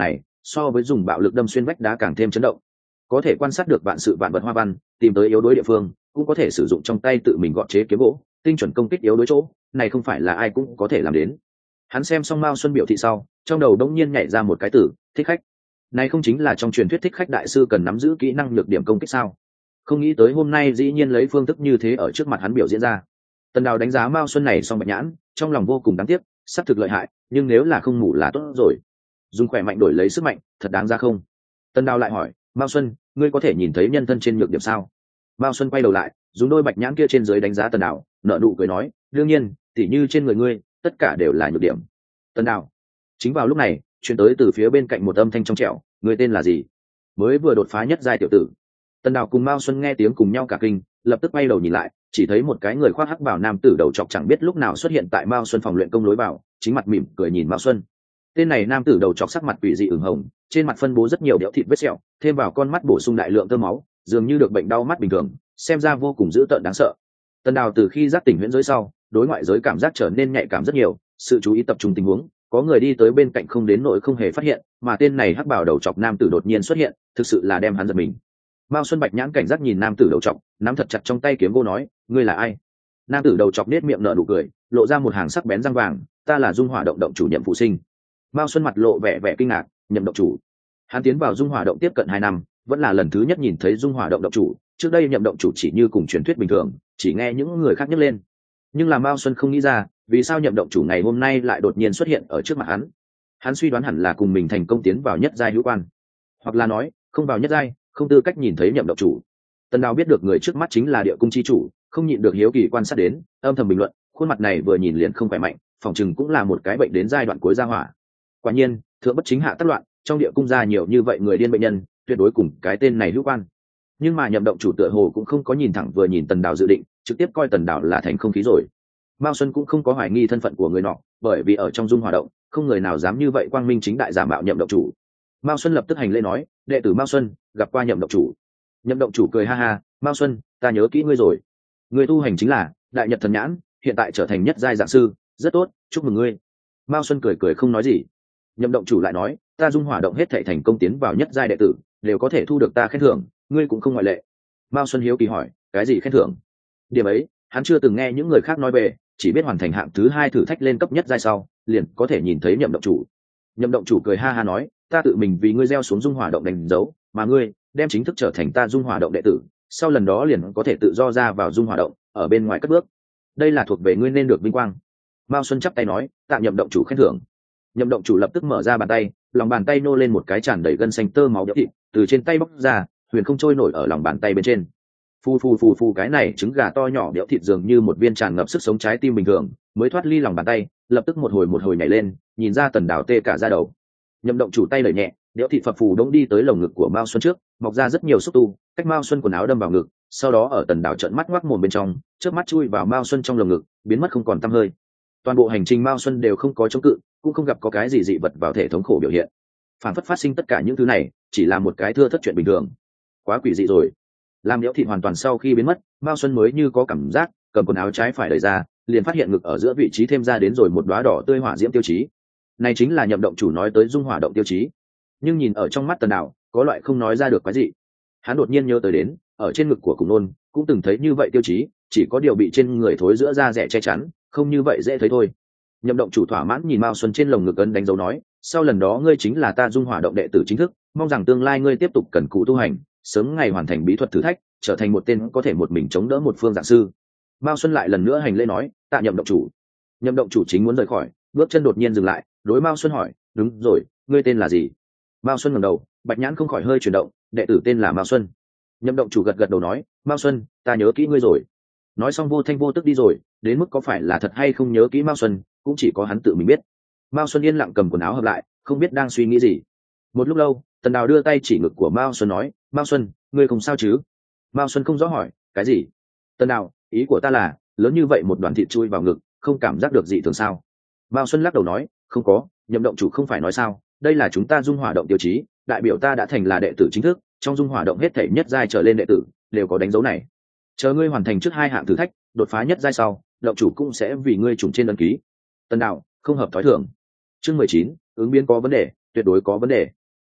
so với dùng bạo lực đâm xuyên vách đá càng thêm chấn động. Có thể quan sát được vạn sự vạn vật hoa văn, tìm tới yếu đối địa phương, cũng có thể sử dụng trong tay tự mình gọt chế kiếm gỗ, tinh chuẩn công kích yếu đối chỗ, này không phải là ai cũng có thể làm đến. Hắn xem xong Mao Xuân biểu thị sau, trong đầu đống nhiên nhảy ra một cái từ, thích khách. Này không chính là trong truyền thuyết thích khách đại sư cần nắm giữ kỹ năng nhược điểm công kích sao? Không nghĩ tới hôm nay dĩ nhiên lấy phương thức như thế ở trước mặt hắn biểu diễn ra. Tần Đào đánh giá Mao Xuân này xong bạch nhãn, trong lòng vô cùng đáng tiếc, sắp thực lợi hại, nhưng nếu là không ngủ là tốt rồi. Dùng khỏe mạnh đổi lấy sức mạnh, thật đáng ra không? Tần Đào lại hỏi, Mao Xuân, ngươi có thể nhìn thấy nhân thân trên nhược điểm sao? Mao Xuân quay đầu lại, dùng đôi bạch nhãn kia trên dưới đánh giá Tần Đào, nở nụ cười nói, đương nhiên, tỉ như trên người ngươi, tất cả đều là nhược điểm. Tần Đào. Chính vào lúc này, truyền tới từ phía bên cạnh một âm thanh trong trẻo, ngươi tên là gì? Mới vừa đột phá nhất giai tiểu tử. Tần Đào cùng Mao Xuân nghe tiếng cùng nhau cả kinh, lập tức quay đầu nhìn lại, chỉ thấy một cái người khoác hắc bào nam tử đầu trọc chẳng biết lúc nào xuất hiện tại Mao Xuân phòng luyện công lối vào, chính mặt mỉm cười nhìn Mao Xuân. Tên này nam tử đầu trọc sắc mặt quỷ dị ửng hồng, trên mặt phân bố rất nhiều đẽo thịt vết sẹo, thêm vào con mắt bổ sung đại lượng tơ máu, dường như được bệnh đau mắt bình thường, xem ra vô cùng dữ tợn đáng sợ. Tần Đào từ khi giác tỉnh huyễn giới sau, đối ngoại giới cảm giác trở nên nhạy cảm rất nhiều, sự chú ý tập trung tình huống, có người đi tới bên cạnh không đến nỗi không hề phát hiện, mà tên này hắc bào đầu trọc nam tử đột nhiên xuất hiện, thực sự là đem hắn giật mình. Mao Xuân bạch nhãn cảnh giác nhìn nam tử đầu trọc, nắm thật chặt trong tay kiếm gỗ nói, ngươi là ai? Nam tử đầu trọc nết miệng nở nụ cười, lộ ra một hàng sắc bén răng vàng, ta là Dung Hỏa động động chủ Nhậm Phụ Sinh. Mao Xuân mặt lộ vẻ vẻ kinh ngạc, Nhậm động chủ? Hắn tiến vào Dung Hỏa động tiếp cận hai năm, vẫn là lần thứ nhất nhìn thấy Dung Hỏa động động chủ, trước đây Nhậm động chủ chỉ như cùng truyền thuyết bình thường, chỉ nghe những người khác nhắc lên. Nhưng là Mao Xuân không nghĩ ra, vì sao Nhậm động chủ ngày hôm nay lại đột nhiên xuất hiện ở trước mặt hắn. Hắn suy đoán hẳn là cùng mình thành công tiến vào nhất giai hữu quan, hoặc là nói, không vào nhất giai, không tư cách nhìn thấy Nhậm động chủ. Tần Đào biết được người trước mắt chính là địa cung chi chủ, không nhịn được hiếu kỳ quan sát đến, âm thầm bình luận, khuôn mặt này vừa nhìn liền không khỏe mạnh, phòng chừng cũng là một cái bệnh đến giai đoạn cuối gia hỏa. Quả nhiên, thượng bất chính hạ tất loạn, trong địa cung gia nhiều như vậy người điên bệnh nhân, tuyệt đối cùng cái tên này hữu quan. Nhưng mà Nhậm động chủ tựa hồ cũng không có nhìn thẳng vừa nhìn Tần Đào dự định, trực tiếp coi Tần Đào là thành không khí rồi. Mao Xuân cũng không có hoài nghi thân phận của người nọ, bởi vì ở trong Dung Hỏa động, không người nào dám như vậy quang minh chính đại giả mạo Nhậm động chủ. Mao Xuân lập tức hành lễ nói, đệ tử Mao Xuân, gặp qua Nhậm động chủ. Nhậm động chủ cười ha ha, Mao Xuân, ta nhớ kỹ ngươi rồi. Ngươi tu hành chính là Đại Nhật Thần Nhãn, hiện tại trở thành nhất giai dạng sư, rất tốt, chúc mừng ngươi. Mao Xuân cười cười không nói gì. Nhậm động chủ lại nói, ta Dung Hỏa động hết thảy thành công tiến vào nhất giai đệ tử, đều có thể thu được ta khen thưởng, ngươi cũng không ngoại lệ. Mao Xuân hiếu kỳ hỏi, cái gì khen thưởng? Điểm ấy, hắn chưa từng nghe những người khác nói về, chỉ biết hoàn thành hạng thứ hai thử thách lên cấp nhất giai sau, liền có thể nhìn thấy Nhậm động chủ. Nhậm động chủ cười ha ha nói, ta tự mình vì ngươi gieo xuống Dung Hỏa động đánh dấu, mà ngươi đem chính thức trở thành ta Dung Hỏa động đệ tử, sau lần đó liền có thể tự do ra vào Dung Hỏa động, ở bên ngoài cất bước. Đây là thuộc về ngươi nên được vinh quang. Mao Xuân chắp tay nói, tạm Nhậm động chủ khen thưởng. Nhậm động chủ lập tức mở ra bàn tay, lòng bàn tay nô lên một cái tràn đầy gân xanh tơ máu béo thịt, từ trên tay bóc ra, huyền không trôi nổi ở lòng bàn tay bên trên. Phù phù phù phù, cái này trứng gà to nhỏ béo thịt dường như một viên tràn ngập sức sống trái tim bình thường, mới thoát ly lòng bàn tay, lập tức một hồi một hồi nhảy lên, nhìn ra Tần Đào tê cả da đầu. Nhậm động chủ tay đẩy nhẹ, béo thịt phập phù đống đi tới lồng ngực của Mao Xuân trước, mọc ra rất nhiều xúc tu, cách Mao Xuân quần áo đâm vào ngực, sau đó ở Tần Đào trợn mắt ngoác mồm bên trong, chớp mắt chui vào Mao Xuân trong lồng ngực, biến mất không còn tăm hơi. Toàn bộ hành trình Mao Xuân đều không có chống cự, cũng không gặp có cái gì dị vật vào thể thống khổ biểu hiện. Phản phất phát sinh tất cả những thứ này, chỉ là một cái thưa thất chuyện bình thường. Quá quỷ dị rồi. Làm béo thịt hoàn toàn sau khi biến mất, Mao Xuân mới như có cảm giác, cầm quần áo trái phải đẩy ra, liền phát hiện ngực ở giữa vị trí thêm ra đến rồi một đóa đỏ tươi hỏa diễm tiêu chí. Này chính là Nhậm động chủ nói tới Dung Hỏa động tiêu chí. Nhưng nhìn ở trong mắt Tần Đào, có loại không nói ra được cái gì. Hắn đột nhiên nhớ tới đến, ở trên ngực của Cùng Nôn cũng từng thấy như vậy tiêu chí, chỉ có điều bị trên người thối giữa da rẻ che chắn, không như vậy dễ thấy thôi. Nhậm động chủ thỏa mãn nhìn Mao Xuân trên lồng ngực ấn đánh dấu nói, sau lần đó ngươi chính là ta Dung Hỏa động đệ tử chính thức, mong rằng tương lai ngươi tiếp tục cần cù tu hành, sớm ngày hoàn thành bí thuật thử thách, trở thành một tên có thể một mình chống đỡ một phương giảng sư. Mao Xuân lại lần nữa hành lễ nói, tạ Nhậm động chủ. Nhậm động chủ chính muốn rời khỏi, bước chân đột nhiên dừng lại, đối Mao Xuân hỏi, đúng rồi, ngươi tên là gì? Mao Xuân ngẩng đầu, bạch nhãn không khỏi hơi chuyển động, đệ tử tên là Mao Xuân. Nhậm động chủ gật gật đầu nói, Mao Xuân, ta nhớ kỹ ngươi rồi. Nói xong vô thanh vô tức đi rồi, đến mức có phải là thật hay không nhớ kỹ Mao Xuân, cũng chỉ có hắn tự mình biết. Mao Xuân yên lặng cầm quần áo hợp lại, không biết đang suy nghĩ gì. Một lúc lâu, Tần Đào đưa tay chỉ ngực của Mao Xuân nói, Mao Xuân, ngươi không sao chứ? Mao Xuân không rõ hỏi, cái gì? Tần Đào, ý của ta là, lớn như vậy một đoàn thịt chui vào ngực, không cảm giác được gì thường sao? Mao Xuân lắc đầu nói, không có, Nhậm động chủ không phải nói sao, đây là chúng ta Dung Hỏa động tiêu chí, đại biểu ta đã thành là đệ tử chính thức, trong Dung Hỏa động hết thảy nhất giai trở lên đệ tử đều có đánh dấu này. Chờ ngươi hoàn thành trước hai hạng thử thách, đột phá nhất giai sau, động chủ cũng sẽ vì ngươi trùng trên ấn ký. Tần Đào, không hợp thói thường. Chương mười chín, ứng biến có vấn đề, tuyệt đối có vấn đề.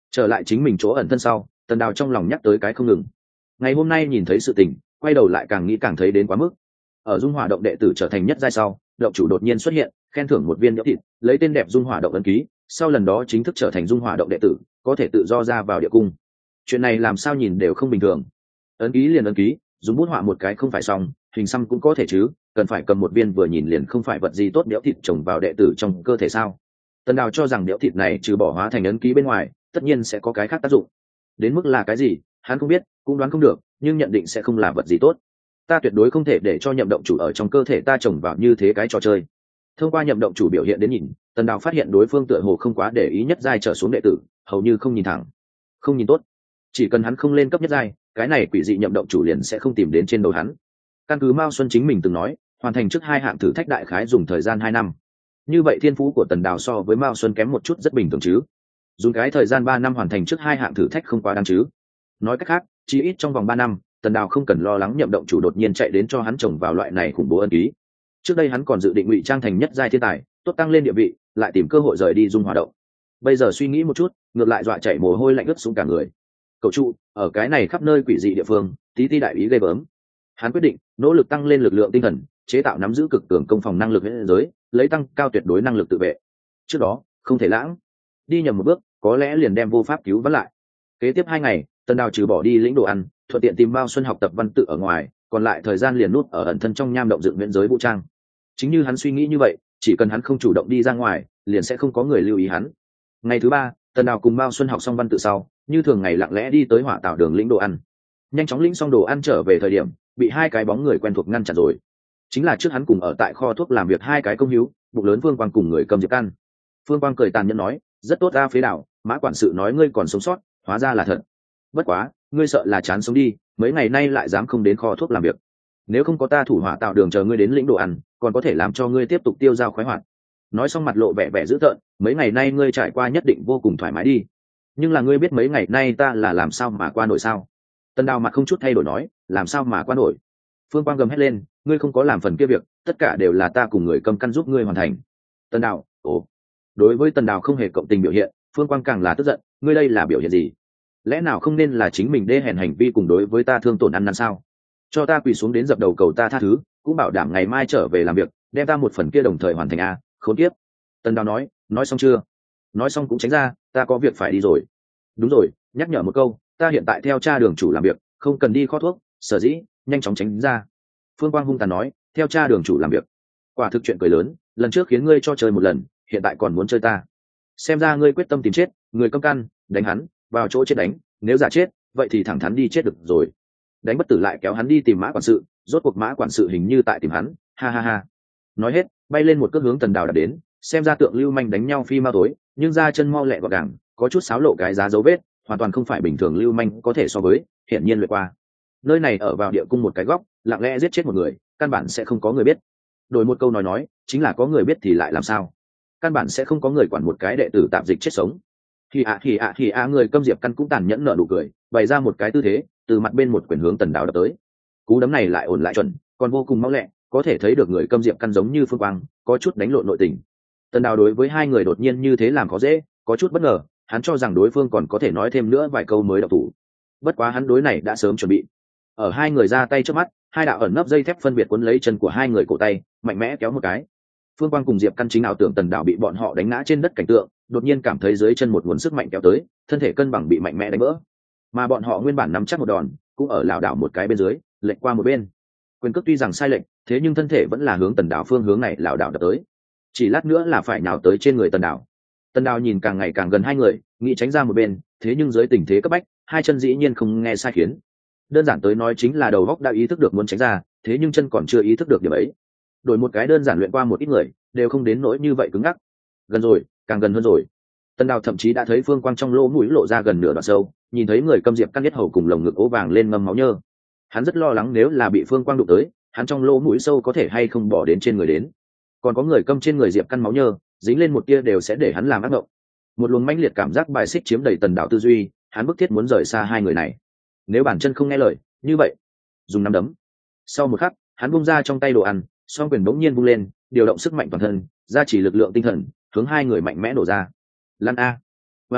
Trở lại chính mình chỗ ẩn thân sau, Tần Đào trong lòng nhắc tới cái không ngừng. Ngày hôm nay nhìn thấy sự tình, quay đầu lại càng nghĩ càng thấy đến quá mức. Ở Dung Hỏa động đệ tử trở thành nhất giai sau, động chủ đột nhiên xuất hiện, khen thưởng một viên nhỡ thịt, lấy tên đẹp Dung Hỏa động ấn ký, sau lần đó chính thức trở thành Dung Hỏa động đệ tử, có thể tự do ra vào địa cung. Chuyện này làm sao nhìn đều không bình thường. Ấn ký liền ấn ký, dùng bút họa một cái không phải xong, hình xăm cũng có thể chứ, cần phải cầm một viên vừa nhìn liền không phải vật gì tốt nhỡ thịt trồng vào đệ tử trong cơ thể sao? Tần Đào cho rằng nhỡ thịt này trừ bỏ hóa thành ấn ký bên ngoài, tất nhiên sẽ có cái khác tác dụng. Đến mức là cái gì, hắn không biết, cũng đoán không được, nhưng nhận định sẽ không là vật gì tốt. Ta tuyệt đối không thể để cho nhậm động chủ ở trong cơ thể ta trồng vào như thế cái trò chơi. Thông qua nhậm động chủ biểu hiện đến nhìn, Tần Đào phát hiện đối phương tựa hồ không quá để ý nhất giai trở xuống đệ tử, hầu như không nhìn thẳng, không nhìn tốt. Chỉ cần hắn không lên cấp nhất giai, cái này quỷ dị nhậm động chủ liền sẽ không tìm đến trên đầu hắn. Căn cứ Mao Xuân chính mình từng nói, hoàn thành trước hai hạng thử thách đại khái dùng thời gian hai năm. Như vậy thiên phú của Tần Đào so với Mao Xuân kém một chút rất bình thường chứ. Dùng cái thời gian ba năm hoàn thành trước hai hạng thử thách không quá đáng chứ. Nói cách khác, chỉ ít trong vòng ba năm, Tần Đào không cần lo lắng nhậm động chủ đột nhiên chạy đến cho hắn trồng vào loại này khủng bố ân ký. Trước đây hắn còn dự định ngụy trang thành nhất giai thiên tài, tốt tăng lên địa vị, lại tìm cơ hội rời đi Dung Hỏa động. Bây giờ suy nghĩ một chút, ngược lại dọa chạy mồ hôi lạnh ướt xuống cả người. Cậu trụ, ở cái này khắp nơi quỷ dị địa phương, tí tí đại ý ghê gớm. Hắn quyết định nỗ lực tăng lên lực lượng tinh thần, chế tạo nắm giữ cực cường công phòng năng lực huyễn giới, lấy tăng cao tuyệt đối năng lực tự vệ. Trước đó, không thể lãng. Đi nhầm một bước, có lẽ liền đem vô pháp cứu vãn lại. Kế tiếp hai ngày, Tần Đào trừ bỏ đi lĩnh đồ ăn, thuận tiện tìm Mao Xuân học tập văn tự ở ngoài, còn lại thời gian liền nút ở ẩn thân trong nham động dựng huyễn giới vũ trang. Chính như hắn suy nghĩ như vậy, chỉ cần hắn không chủ động đi ra ngoài, liền sẽ không có người lưu ý hắn. Ngày thứ ba, Tần Đào cùng Mao Xuân học xong văn tự sau, như thường ngày lặng lẽ đi tới hỏa tạo đường lĩnh đồ ăn. Nhanh chóng lĩnh xong đồ ăn trở về thời điểm, bị hai cái bóng người quen thuộc ngăn chặn rồi. Chính là trước hắn cùng ở tại kho thuốc làm việc hai cái công hiếu, bụng lớn Phương Quang cùng người cầm Diệp Căn. Phương Quang cười tàn nhẫn nói, rất tốt ra phế đạo, Mã quản sự nói ngươi còn sống sót, hóa ra là thật. Bất quá, ngươi sợ là chán sống đi, mấy ngày nay lại dám không đến kho thuốc làm việc. Nếu không có ta thủ hỏa tạo đường chờ ngươi đến lĩnh đồ ăn, còn có thể làm cho ngươi tiếp tục tiêu dao khoái hoạt. Nói xong mặt lộ vẻ vẻ dữ tợn, mấy ngày nay ngươi trải qua nhất định vô cùng thoải mái đi. Nhưng là ngươi biết mấy ngày nay ta là làm sao mà qua nổi sao? Tần Đào mặt không chút thay đổi nói, làm sao mà qua nổi? Phương Quang gầm hét lên, ngươi không có làm phần kia việc, tất cả đều là ta cùng người cầm căn giúp ngươi hoàn thành. Tần Đào, ồ. Đối với Tần Đào không hề cộng tình biểu hiện, Phương Quang càng là tức giận, ngươi đây là biểu hiện gì? Lẽ nào không nên là chính mình đê hèn hành vi cùng đối với ta thương tổn ăn năn sao? Cho ta quỳ xuống đến dập đầu cầu ta tha thứ, cũng bảo đảm ngày mai trở về làm việc, đem ta một phần kia đồng thời hoàn thành a, khốn kiếp. Tần Đào nói, nói xong chưa? Nói xong cũng tránh ra, ta có việc phải đi rồi. Đúng rồi, nhắc nhở một câu, ta hiện tại theo cha đường chủ làm việc, không cần đi kho thuốc, sở dĩ nhanh chóng tránh ra. Phương Quang hung tàn nói, theo cha đường chủ làm việc. Quả thực chuyện cười lớn, lần trước khiến ngươi cho chơi một lần, hiện tại còn muốn chơi ta. Xem ra ngươi quyết tâm tìm chết, người câm căn, đánh hắn, vào chỗ chết đánh, nếu giả chết, vậy thì thẳng thắn đi chết được rồi. Đánh bất tử lại kéo hắn đi tìm Mã quản sự, rốt cuộc Mã quản sự hình như tại tìm hắn, ha ha ha. Nói hết, bay lên một cước hướng Tần Đào đã đến, xem ra tượng lưu manh đánh nhau phi mau tối, nhưng ra chân mau lẹ gọn gàng, có chút xáo lộ cái giá dấu vết, hoàn toàn không phải bình thường lưu manh có thể so với, hiển nhiên luyện qua. Nơi này ở vào địa cung một cái góc, lặng lẽ giết chết một người, căn bản sẽ không có người biết. Đổi một câu nói nói, chính là có người biết thì lại làm sao? Căn bản sẽ không có người quản một cái đệ tử tạm dịch chết sống. Thì ạ thì ạ thì ạ người câm Diệp Căn cũng tàn nhẫn nở nụ cười, bày ra một cái tư thế, từ mặt bên một quyền hướng Tần Đào đập tới. Cú đấm này lại ổn lại chuẩn, còn vô cùng mau lẹ, có thể thấy được người câm Diệp Căn giống như Phương Quang, có chút đánh lộn nội tình. Tần Đào đối với hai người đột nhiên như thế làm khó dễ, có chút bất ngờ, hắn cho rằng đối phương còn có thể nói thêm nữa vài câu mới động thủ. Bất quá hắn đối này đã sớm chuẩn bị. Ở hai người ra tay trước mắt, hai đạo ẩn nấp dây thép phân biệt cuốn lấy chân của hai người cổ tay, mạnh mẽ kéo một cái. Phương Quang cùng Diệp Căn chính ảo tưởng Tần Đào bị bọn họ đánh ngã trên đất cảnh tượng, đột nhiên cảm thấy dưới chân một nguồn sức mạnh kéo tới, thân thể cân bằng bị mạnh mẽ đánh vỡ. Mà bọn họ nguyên bản nắm chắc một đòn, cũng ở lảo đảo một cái bên dưới, lệch qua một bên. Quyền cước tuy rằng sai lệch, thế nhưng thân thể vẫn là hướng Tần Đào phương hướng này lảo đảo đập tới. Chỉ lát nữa là phải nhào tới trên người Tần Đào. Tần Đào nhìn càng ngày càng gần hai người, nghĩ tránh ra một bên, thế nhưng dưới tình thế cấp bách, hai chân dĩ nhiên không nghe sai khiến. Đơn giản tới nói chính là đầu óc đã ý thức được muốn tránh ra, thế nhưng chân còn chưa ý thức được điểm ấy. Đổi một cái đơn giản luyện qua một ít người, đều không đến nỗi như vậy cứng ngắc. Gần rồi, càng gần hơn rồi. Tần Đào thậm chí đã thấy Phương Quang trong lỗ mũi lộ ra gần nửa đoạn sâu, nhìn thấy người câm Diệp Căn nhất hầu cùng lồng ngực ố vàng lên ngâm máu nhơ. Hắn rất lo lắng nếu là bị Phương Quang đụng tới, hắn trong lỗ mũi sâu có thể hay không bỏ đến trên người đến. Còn có người câm trên người Diệp Căn máu nhơ, dính lên một tia đều sẽ để hắn làm ác mộng. Một luồng mãnh liệt cảm giác bài xích chiếm đầy Tần Đào tư duy, hắn bức thiết muốn rời xa hai người này. Nếu bản chân không nghe lời, như vậy, dùng nắm đấm. Sau một khắc, hắn bung ra trong tay đồ ăn, song quyền bỗng nhiên vung lên, điều động sức mạnh toàn thân, gia chỉ lực lượng tinh thần, hướng hai người mạnh mẽ đổ ra. Lan a, vành,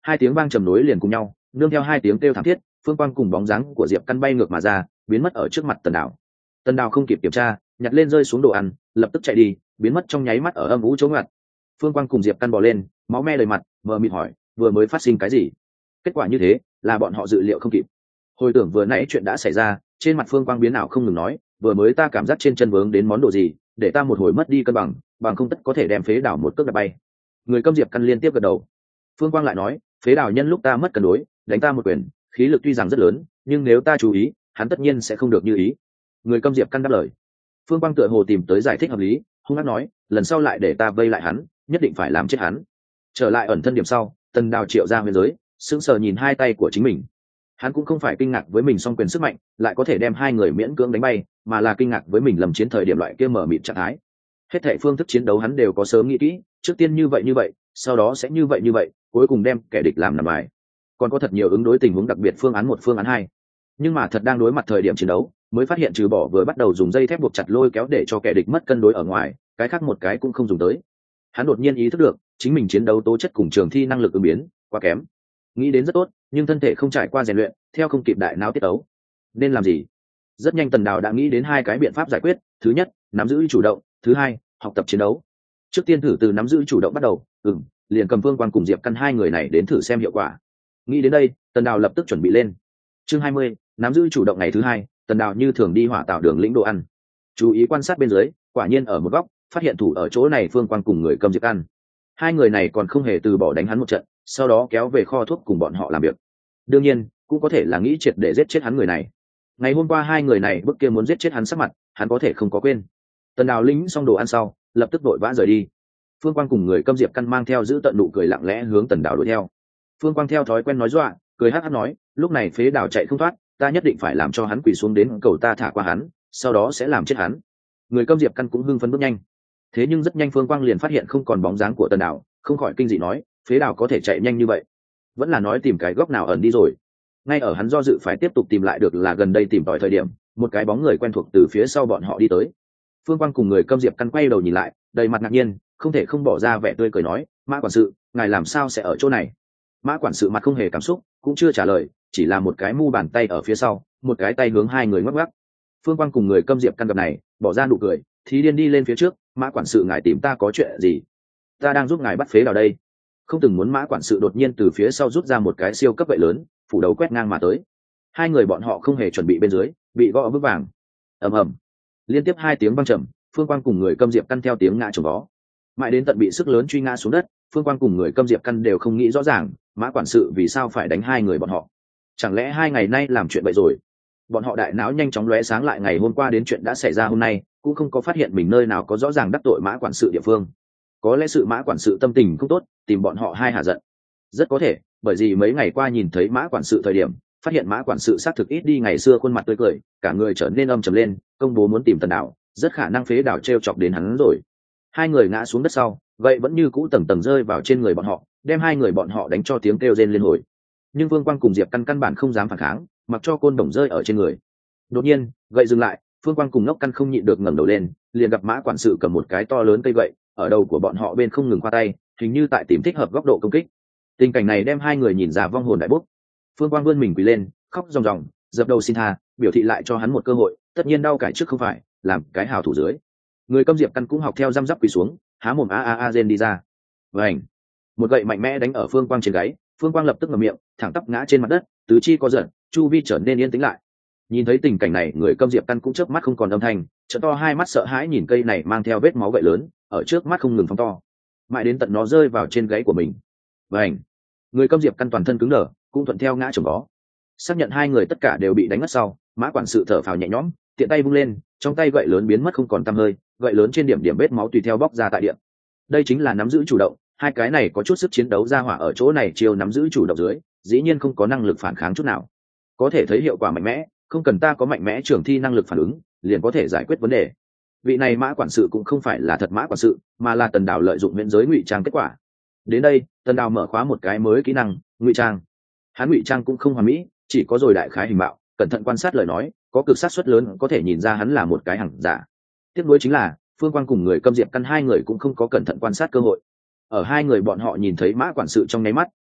hai tiếng vang trầm nối liền cùng nhau, nương theo hai tiếng kêu thảm thiết, phương quang cùng bóng dáng của diệp căn bay ngược mà ra, biến mất ở trước mặt tần đào. Tần đào không kịp kiểm tra, nhặt lên rơi xuống đồ ăn, lập tức chạy đi, biến mất trong nháy mắt ở âm u chỗ ngoặt. Phương quang cùng diệp căn bò lên, máu me đầy mặt, mờ mịt hỏi vừa mới phát sinh cái gì. Kết quả như thế là bọn họ dự liệu không kịp. Hồi tưởng vừa nãy chuyện đã xảy ra, trên mặt phương quang biến ảo không ngừng nói, vừa mới ta cảm giác trên chân vướng đến món đồ gì, để ta một hồi mất đi cân bằng, bằng không tất có thể đem phế đảo một cước đạp bay. Người câm diệp căn liên tiếp gật đầu. Phương quang lại nói, phế đảo nhân lúc ta mất cân đối, đánh ta một quyền, khí lực tuy rằng rất lớn, nhưng nếu ta chú ý, hắn tất nhiên sẽ không được như ý. Người câm diệp căn đáp lời. Phương quang tựa hồ tìm tới giải thích hợp lý, hung hăng nói, lần sau lại để ta vây lại hắn, nhất định phải làm chết hắn. Trở lại ẩn thân điểm sau, tần đào triệu ra huyền giới, sững sờ nhìn hai tay của chính mình. Hắn cũng không phải kinh ngạc với mình song quyền sức mạnh lại có thể đem hai người miễn cưỡng đánh bay, mà là kinh ngạc với mình lầm chiến thời điểm loại kia mở mịt trạng thái. Hết thảy phương thức chiến đấu hắn đều có sớm nghĩ kỹ, trước tiên như vậy như vậy, sau đó sẽ như vậy như vậy, cuối cùng đem kẻ địch làm nằm bài. Còn có thật nhiều ứng đối tình huống đặc biệt, phương án một, phương án hai. Nhưng mà thật đang đối mặt thời điểm chiến đấu, mới phát hiện trừ bỏ vừa bắt đầu dùng dây thép buộc chặt lôi kéo để cho kẻ địch mất cân đối ở ngoài, cái khác một cái cũng không dùng tới. Hắn đột nhiên ý thức được, chính mình chiến đấu tố chất cùng trường thi năng lực ứng biến quá kém. Nghĩ đến rất tốt, nhưng thân thể không trải qua rèn luyện, theo không kịp đại não tiết tấu. Nên làm gì? Rất nhanh tần đào đã nghĩ đến hai cái biện pháp giải quyết. Thứ nhất, nắm giữ chủ động. Thứ hai, học tập chiến đấu. Trước tiên thử từ nắm giữ chủ động bắt đầu. Ừm, liền cầm Phương Quan cùng Diệp Căn hai người này đến thử xem hiệu quả. Nghĩ đến đây, tần đào lập tức chuẩn bị lên. Chương hai mươi, nắm giữ chủ động ngày thứ hai, tần đào như thường đi hỏa tạo đường lĩnh đồ ăn. Chú ý quan sát bên dưới, quả nhiên ở một góc phát hiện thủ ở chỗ này Phương Quan cùng người cầm Diệp Căn. Hai người này còn không hề từ bỏ đánh hắn một trận, sau đó kéo về kho thuốc cùng bọn họ làm việc. Đương nhiên cũng có thể là nghĩ triệt để giết chết hắn người này. Ngày hôm qua hai người này bức kia muốn giết chết hắn sắc mặt, hắn có thể không có quên. Tần đào lĩnh xong đồ ăn sau, lập tức vội vã rời đi. Phương Quang cùng người câm Diệp Căn mang theo giữ tận nụ cười lặng lẽ hướng tần đào đuổi theo. Phương Quang theo thói quen nói dọa, cười hắc hắc nói, lúc này phế đào chạy không thoát, ta nhất định phải làm cho hắn quỳ xuống đến cầu ta thả qua hắn, sau đó sẽ làm chết hắn. Người câm Diệp Căn cũng hưng phấn bước nhanh. Thế nhưng rất nhanh Phương Quang liền phát hiện không còn bóng dáng của tần đào, không khỏi kinh dị nói, phế đào có thể chạy nhanh như vậy, vẫn là nói tìm cái góc nào ẩn đi rồi. Ngay ở hắn do dự phải tiếp tục tìm lại được là gần đây tìm tòi thời điểm, một cái bóng người quen thuộc từ phía sau bọn họ đi tới. Phương Quang cùng người câm Diệp Căn quay đầu nhìn lại, đầy mặt ngạc nhiên, không thể không bỏ ra vẻ tươi cười nói, Mã quản sự, ngài làm sao sẽ ở chỗ này? Mã quản sự mặt không hề cảm xúc, cũng chưa trả lời, chỉ là một cái mu bàn tay ở phía sau, một cái tay hướng hai người ngoắc ngoắc. Phương Quang cùng người câm Diệp Căn gặp này, bỏ ra nụ cười, thì điên đi lên phía trước, Mã quản sự ngài tìm ta có chuyện gì? Ta đang giúp ngài bắt phế vào đây. Không từng muốn Mã quản sự đột nhiên từ phía sau rút ra một cái siêu cấp vệ lớn, phủ đấu quét ngang mà tới. Hai người bọn họ không hề chuẩn bị bên dưới, bị gõ vững vàng. Ầm ầm, liên tiếp hai tiếng vang trầm, Phương Quang cùng người câm Diệp Căn theo tiếng ngã chồng vó, mãi đến tận bị sức lớn truy ngã xuống đất. Phương Quang cùng người câm Diệp Căn đều không nghĩ rõ ràng, Mã quản sự vì sao phải đánh hai người bọn họ. Chẳng lẽ hai ngày nay làm chuyện vậy rồi? Bọn họ đại não nhanh chóng lóe sáng lại ngày hôm qua đến chuyện đã xảy ra hôm nay, cũng không có phát hiện mình nơi nào có rõ ràng đắc tội Mã quản sự địa phương. Có lẽ sự Mã quản sự tâm tình không tốt, tìm bọn họ hai hạ giận. Rất có thể, bởi vì mấy ngày qua nhìn thấy Mã quản sự thời điểm, phát hiện Mã quản sự xác thực ít đi ngày xưa khuôn mặt tươi cười, cả người trở nên âm trầm lên, công bố muốn tìm tần đảo, rất khả năng phế đảo treo chọc đến hắn rồi. Hai người ngã xuống đất sau, vậy vẫn như cũ tầng tầng rơi vào trên người bọn họ, đem hai người bọn họ đánh cho tiếng kêu rên liên hồi. Nhưng Vương Quang cùng Diệp Căn căn bản không dám phản kháng, mặc cho côn đồng rơi ở trên người. Đột nhiên, gậy dừng lại, Phương Quang cùng Ngốc Căn không nhịn được ngẩng đầu lên, liền gặp Mã quản sự cầm một cái to lớn cây gậy, ở đầu của bọn họ bên không ngừng khoa tay, hình như tại tìm thích hợp góc độ công kích. Tình cảnh này đem hai người nhìn ra vong hồn đại bốc. Phương Quang vươn mình quỳ lên, khóc ròng ròng, dập đầu xin tha, biểu thị lại cho hắn một cơ hội, tất nhiên đau cải trước không phải, làm cái hào thủ dưới. Người câm Diệp Căn cũng học theo răm rắp quỳ xuống, há mồm a a a rên đi ra. Vành, một gậy mạnh mẽ đánh ở Phương Quang trên gáy, Phương Quang lập tức ngậm miệng, thẳng tắp ngã trên mặt đất, tứ chi co giật, chu vi trở nên yên tĩnh lại. Nhìn thấy tình cảnh này, người câm Diệp Căn cũng chớp mắt không còn âm thanh, trợ to hai mắt sợ hãi nhìn cây này mang theo vết máu gậy lớn, ở trước mắt không ngừng phóng to, mãi đến tận nó rơi vào trên gáy của mình. Vành, người câm Diệp Căn toàn thân cứng đờ, cũng thuận theo ngã chồng vó. Xác nhận hai người tất cả đều bị đánh ngất sau, Mã quản sự thở phào nhẹ nhõm, tiện tay vung lên, trong tay gậy lớn biến mất không còn tăm hơi, gậy lớn trên điểm điểm vết máu tùy theo bóc ra tại điểm. Đây chính là nắm giữ chủ động, hai cái này có chút sức chiến đấu ra hỏa ở chỗ này chiều nắm giữ chủ động dưới, dĩ nhiên không có năng lực phản kháng chút nào. Có thể thấy hiệu quả mạnh mẽ, không cần ta có mạnh mẽ trưởng thi năng lực phản ứng, liền có thể giải quyết vấn đề. Vị này Mã quản sự cũng không phải là thật Mã quản sự, mà là Tần Đào lợi dụng miễn giới ngụy trang kết quả. Đến đây, Tần Đào mở khóa một cái mới kỹ năng, ngụy trang. Hắn ngụy trang cũng không hoàn mỹ, chỉ có rồi đại khái hình mạo, cẩn thận quan sát lời nói, có cực sát suất lớn có thể nhìn ra hắn là một cái hàng giả. Tiếc nuối chính là, Phương Quang cùng người câm Diệp Căn hai người cũng không có cẩn thận quan sát cơ hội. Ở hai người bọn họ nhìn thấy Mã quản sự trong nháy mắt,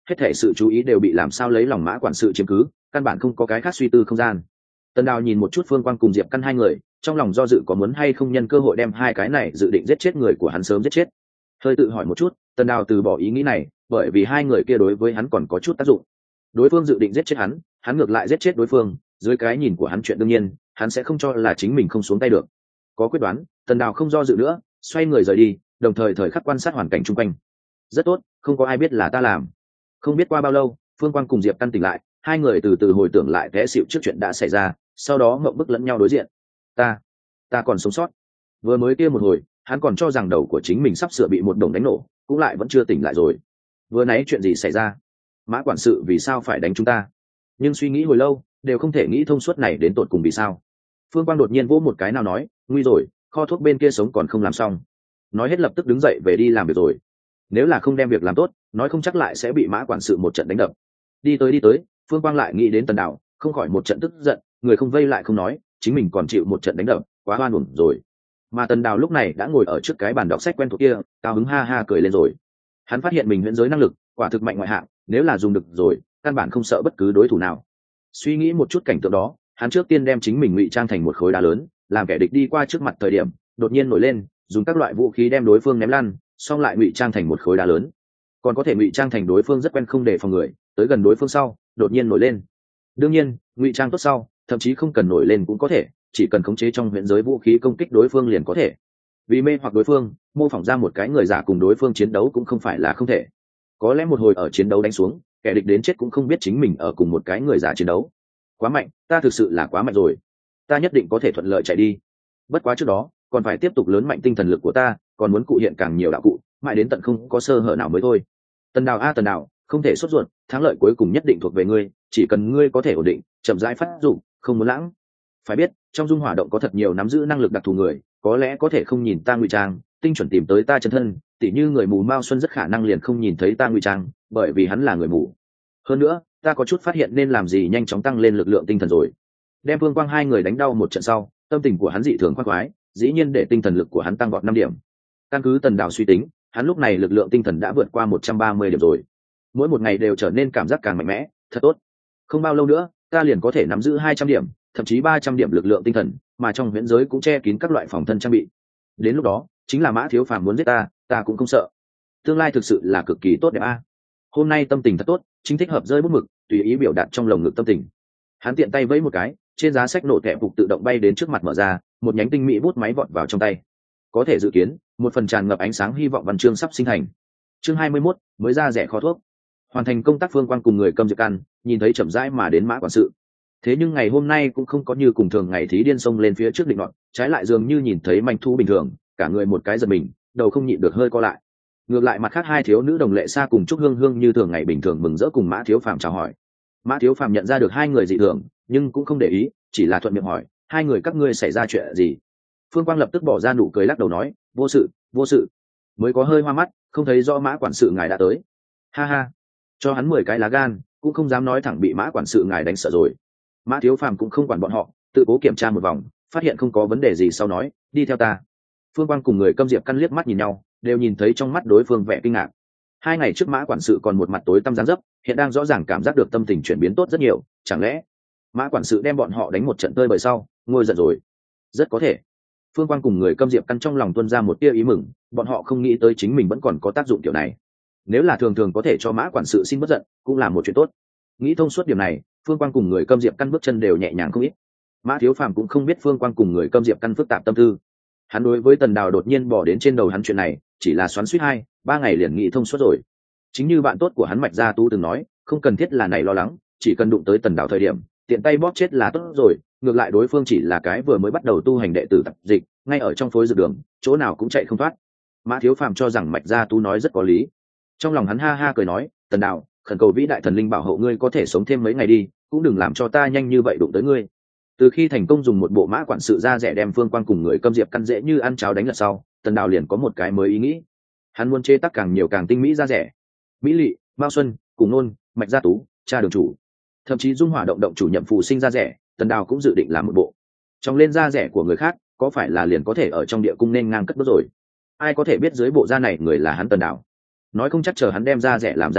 hết thể sự chú ý đều bị làm sao lấy lòng mã quản sự chiếm cứ, căn bản không có cái khác suy tư không gian. Tần Đào nhìn một chút Phương Quang cùng Diệp Căn hai người, trong lòng do dự có muốn hay không nhân cơ hội đem hai cái này dự định giết chết người của hắn sớm giết chết. Hơi tự hỏi một chút, Tần Đào từ bỏ ý nghĩ này, bởi vì hai người kia đối với hắn còn có chút tác dụng. Đối phương dự định giết chết hắn, hắn ngược lại giết chết đối phương, dưới cái nhìn của hắn chuyện đương nhiên, hắn sẽ không cho là chính mình không xuống tay được. Có quyết đoán, Tần Đào không do dự nữa, xoay người rời đi, đồng thời thời khắc quan sát hoàn cảnh xung quanh. Rất tốt, không có ai biết là ta làm. Không biết qua bao lâu, Phương Quang cùng Diệp Căn tỉnh lại, hai người từ từ hồi tưởng lại té xịu trước chuyện đã xảy ra, sau đó ngậm bức lẫn nhau đối diện. Ta, ta còn sống sót. Vừa mới kia một hồi, hắn còn cho rằng đầu của chính mình sắp sửa bị một đồng đánh nổ, cũng lại vẫn chưa tỉnh lại rồi. Vừa nãy chuyện gì xảy ra? Mã quản sự vì sao phải đánh chúng ta? Nhưng suy nghĩ hồi lâu, đều không thể nghĩ thông suốt này đến tột cùng vì sao. Phương Quang đột nhiên vỗ một cái nào nói, nguy rồi, kho thuốc bên kia sống còn không làm xong. Nói hết lập tức đứng dậy về đi làm việc rồi. Nếu là không đem việc làm tốt, nói không chắc lại sẽ bị mã quản sự một trận đánh đập. Đi tới đi tới, Phương Quang lại nghĩ đến Tần Đào, không khỏi một trận tức giận, người không vây lại không nói, chính mình còn chịu một trận đánh đập, quá oan uổng rồi. Mà Tần Đào lúc này đã ngồi ở trước cái bàn đọc sách quen thuộc kia, cao hứng ha ha cười lên rồi. Hắn phát hiện mình huyễn giới năng lực quả thực mạnh ngoại hạng, nếu là dùng được rồi, căn bản không sợ bất cứ đối thủ nào. Suy nghĩ một chút cảnh tượng đó, hắn trước tiên đem chính mình ngụy trang thành một khối đá lớn, làm kẻ địch đi qua trước mặt thời điểm, đột nhiên nổi lên, dùng các loại vũ khí đem đối phương ném lăn, xong lại ngụy trang thành một khối đá lớn. Còn có thể ngụy trang thành đối phương rất quen không để phòng người, tới gần đối phương sau, đột nhiên nổi lên. Đương nhiên, ngụy trang tốt sau, thậm chí không cần nổi lên cũng có thể, chỉ cần khống chế trong huyễn giới vũ khí công kích đối phương liền có thể. Vì mê hoặc đối phương, mô phỏng ra một cái người giả cùng đối phương chiến đấu cũng không phải là không thể. Có lẽ một hồi ở chiến đấu đánh xuống, kẻ địch đến chết cũng không biết chính mình ở cùng một cái người giả chiến đấu. Quá mạnh, ta thực sự là quá mạnh rồi. Ta nhất định có thể thuận lợi chạy đi. Bất quá trước đó, còn phải tiếp tục lớn mạnh tinh thần lực của ta, còn muốn cụ hiện càng nhiều đạo cụ, mãi đến tận không có sơ hở nào mới thôi. Tần Đào a Tần Đào, không thể sốt ruột, thắng lợi cuối cùng nhất định thuộc về ngươi, chỉ cần ngươi có thể ổn định, chậm rãi phát dụng, không muốn lãng. Phải biết, trong dung hỏa động có thật nhiều nắm giữ năng lực đặc thù người, có lẽ có thể không nhìn ta ngụy trang, tinh chuẩn tìm tới ta chân thân, tỉ như người mù Mao Xuân rất khả năng liền không nhìn thấy ta ngụy trang, bởi vì hắn là người mù. Hơn nữa, ta có chút phát hiện nên làm gì nhanh chóng tăng lên lực lượng tinh thần rồi. Đem Vương Quang hai người đánh đau một trận sau, tâm tình của hắn dị thường khoái khoái, dĩ nhiên để tinh thần lực của hắn tăng vọt năm điểm. Căn cứ Tần Đào suy tính, hắn lúc này lực lượng tinh thần đã vượt qua một trăm ba mươi điểm rồi. Mỗi một ngày đều trở nên cảm giác càng mạnh mẽ, thật tốt. Không bao lâu nữa, ta liền có thể nắm giữ hai trăm điểm, thậm chí ba trăm điểm lực lượng tinh thần, mà trong huyễn giới cũng che kín các loại phòng thân trang bị. Đến lúc đó, chính là Mã Thiếu Phàm muốn giết ta, ta cũng không sợ. Tương lai thực sự là cực kỳ tốt đẹp a. Hôm nay tâm tình thật tốt, chính thích hợp rơi bút mực, tùy ý biểu đạt trong lồng ngực tâm tình. Hắn tiện tay vẫy một cái, trên giá sách nổ thẻ phục tự động bay đến trước mặt mở ra, một nhánh tinh mỹ bút máy vọt vào trong tay. Có thể dự kiến, một phần tràn ngập ánh sáng hy vọng văn chương sắp sinh thành. Chương hai mươi mốt, mới ra rẻ kho thuốc. Hoàn thành công tác, Phương Quang cùng người Câm Diệp Căn, nhìn thấy chậm rãi mà đến Mã quản sự. Thế nhưng ngày hôm nay cũng không có như cùng thường ngày thí điên xông lên phía trước định đoạn, trái lại dường như nhìn thấy manh thu bình thường, cả người một cái giật mình, đầu không nhịn được hơi co lại. Ngược lại mặt khác hai thiếu nữ Đồng Lệ Sa cùng Trúc Hương Hương như thường ngày bình thường mừng rỡ cùng Mã Thiếu Phàm chào hỏi. Mã Thiếu Phàm nhận ra được hai người dị thường, nhưng cũng không để ý, chỉ là thuận miệng hỏi, hai người các ngươi xảy ra chuyện gì? Phương Quang lập tức bỏ ra nụ cười lắc đầu nói, vô sự, vô sự. Mới có hơi hoa mắt, không thấy rõ Mã quản sự ngài đã tới. Ha ha, cho hắn mười cái lá gan, cũng không dám nói thẳng bị Mã quản sự ngài đánh sợ rồi. Mã Thiếu Phàm cũng không quản bọn họ, tự cố kiểm tra một vòng, phát hiện không có vấn đề gì sau nói, đi theo ta. Phương Quang cùng người Câm Diệp Căn liếc mắt nhìn nhau, đều nhìn thấy trong mắt đối phương vẻ kinh ngạc. Hai ngày trước Mã quản sự còn một mặt tối tăm dáng dấp, hiện đang rõ ràng cảm giác được tâm tình chuyển biến tốt rất nhiều, chẳng lẽ Mã quản sự đem bọn họ đánh một trận tơi bời sau, ngôi giận rồi? Rất có thể. Phương Quang cùng người Câm Diệp Căn trong lòng tuôn ra một tia ý mừng, bọn họ không nghĩ tới chính mình vẫn còn có tác dụng kiểu này. Nếu là thường thường có thể cho Mã quản sự xin bất giận, cũng là một chuyện tốt. Nghĩ thông suốt điểm này, Phương Quang cùng người Câm Diệp Căn bước chân đều nhẹ nhàng không ít. Mã Thiếu Phàm cũng không biết Phương Quang cùng người Câm Diệp Căn phức tạp tâm tư. Hắn đối với Tần Đào đột nhiên bỏ đến trên đầu hắn chuyện này, chỉ là xoắn xuýt hai ba ngày liền nghĩ thông suốt rồi. Chính như bạn tốt của hắn Mạch Gia Tu từng nói, không cần thiết là này lo lắng, chỉ cần đụng tới Tần Đào thời điểm, tiện tay bóp chết là tốt rồi. Ngược lại đối phương chỉ là cái vừa mới bắt đầu tu hành đệ tử tập dịch, ngay ở trong phối dược đường, chỗ nào cũng chạy không thoát. Mã Thiếu Phàm cho rằng Mạch Gia Tu nói rất có lý. Trong lòng hắn ha ha cười nói, Tần Đào, khẩn cầu vĩ đại thần linh bảo hộ ngươi có thể sống thêm mấy ngày đi, cũng đừng làm cho ta nhanh như vậy đụng tới ngươi. Từ khi thành công dùng một bộ Mã quản sự da rẻ đem Phương Quang cùng người Câm Diệp Căn dễ như ăn cháo đánh lật sau, Tần Đào liền có một cái mới ý nghĩ. Hắn muốn chế tác càng nhiều càng tinh mỹ da rẻ. Mỹ Lệ, Mao Xuân, Cùng Nôn, Mạch Gia Tú, cha đường chủ, thậm chí Dung Hỏa động động chủ nhậm phù sinh da rẻ, Tần Đào cũng dự định làm một bộ. Trong lên da rẻ của người khác, có phải là liền có thể ở trong địa cung nên ngang cất bước rồi? Ai có thể biết dưới bộ da này người là hắn Tần Đào? Nói không chắc chờ hắn đem da rẻ làm ra đến,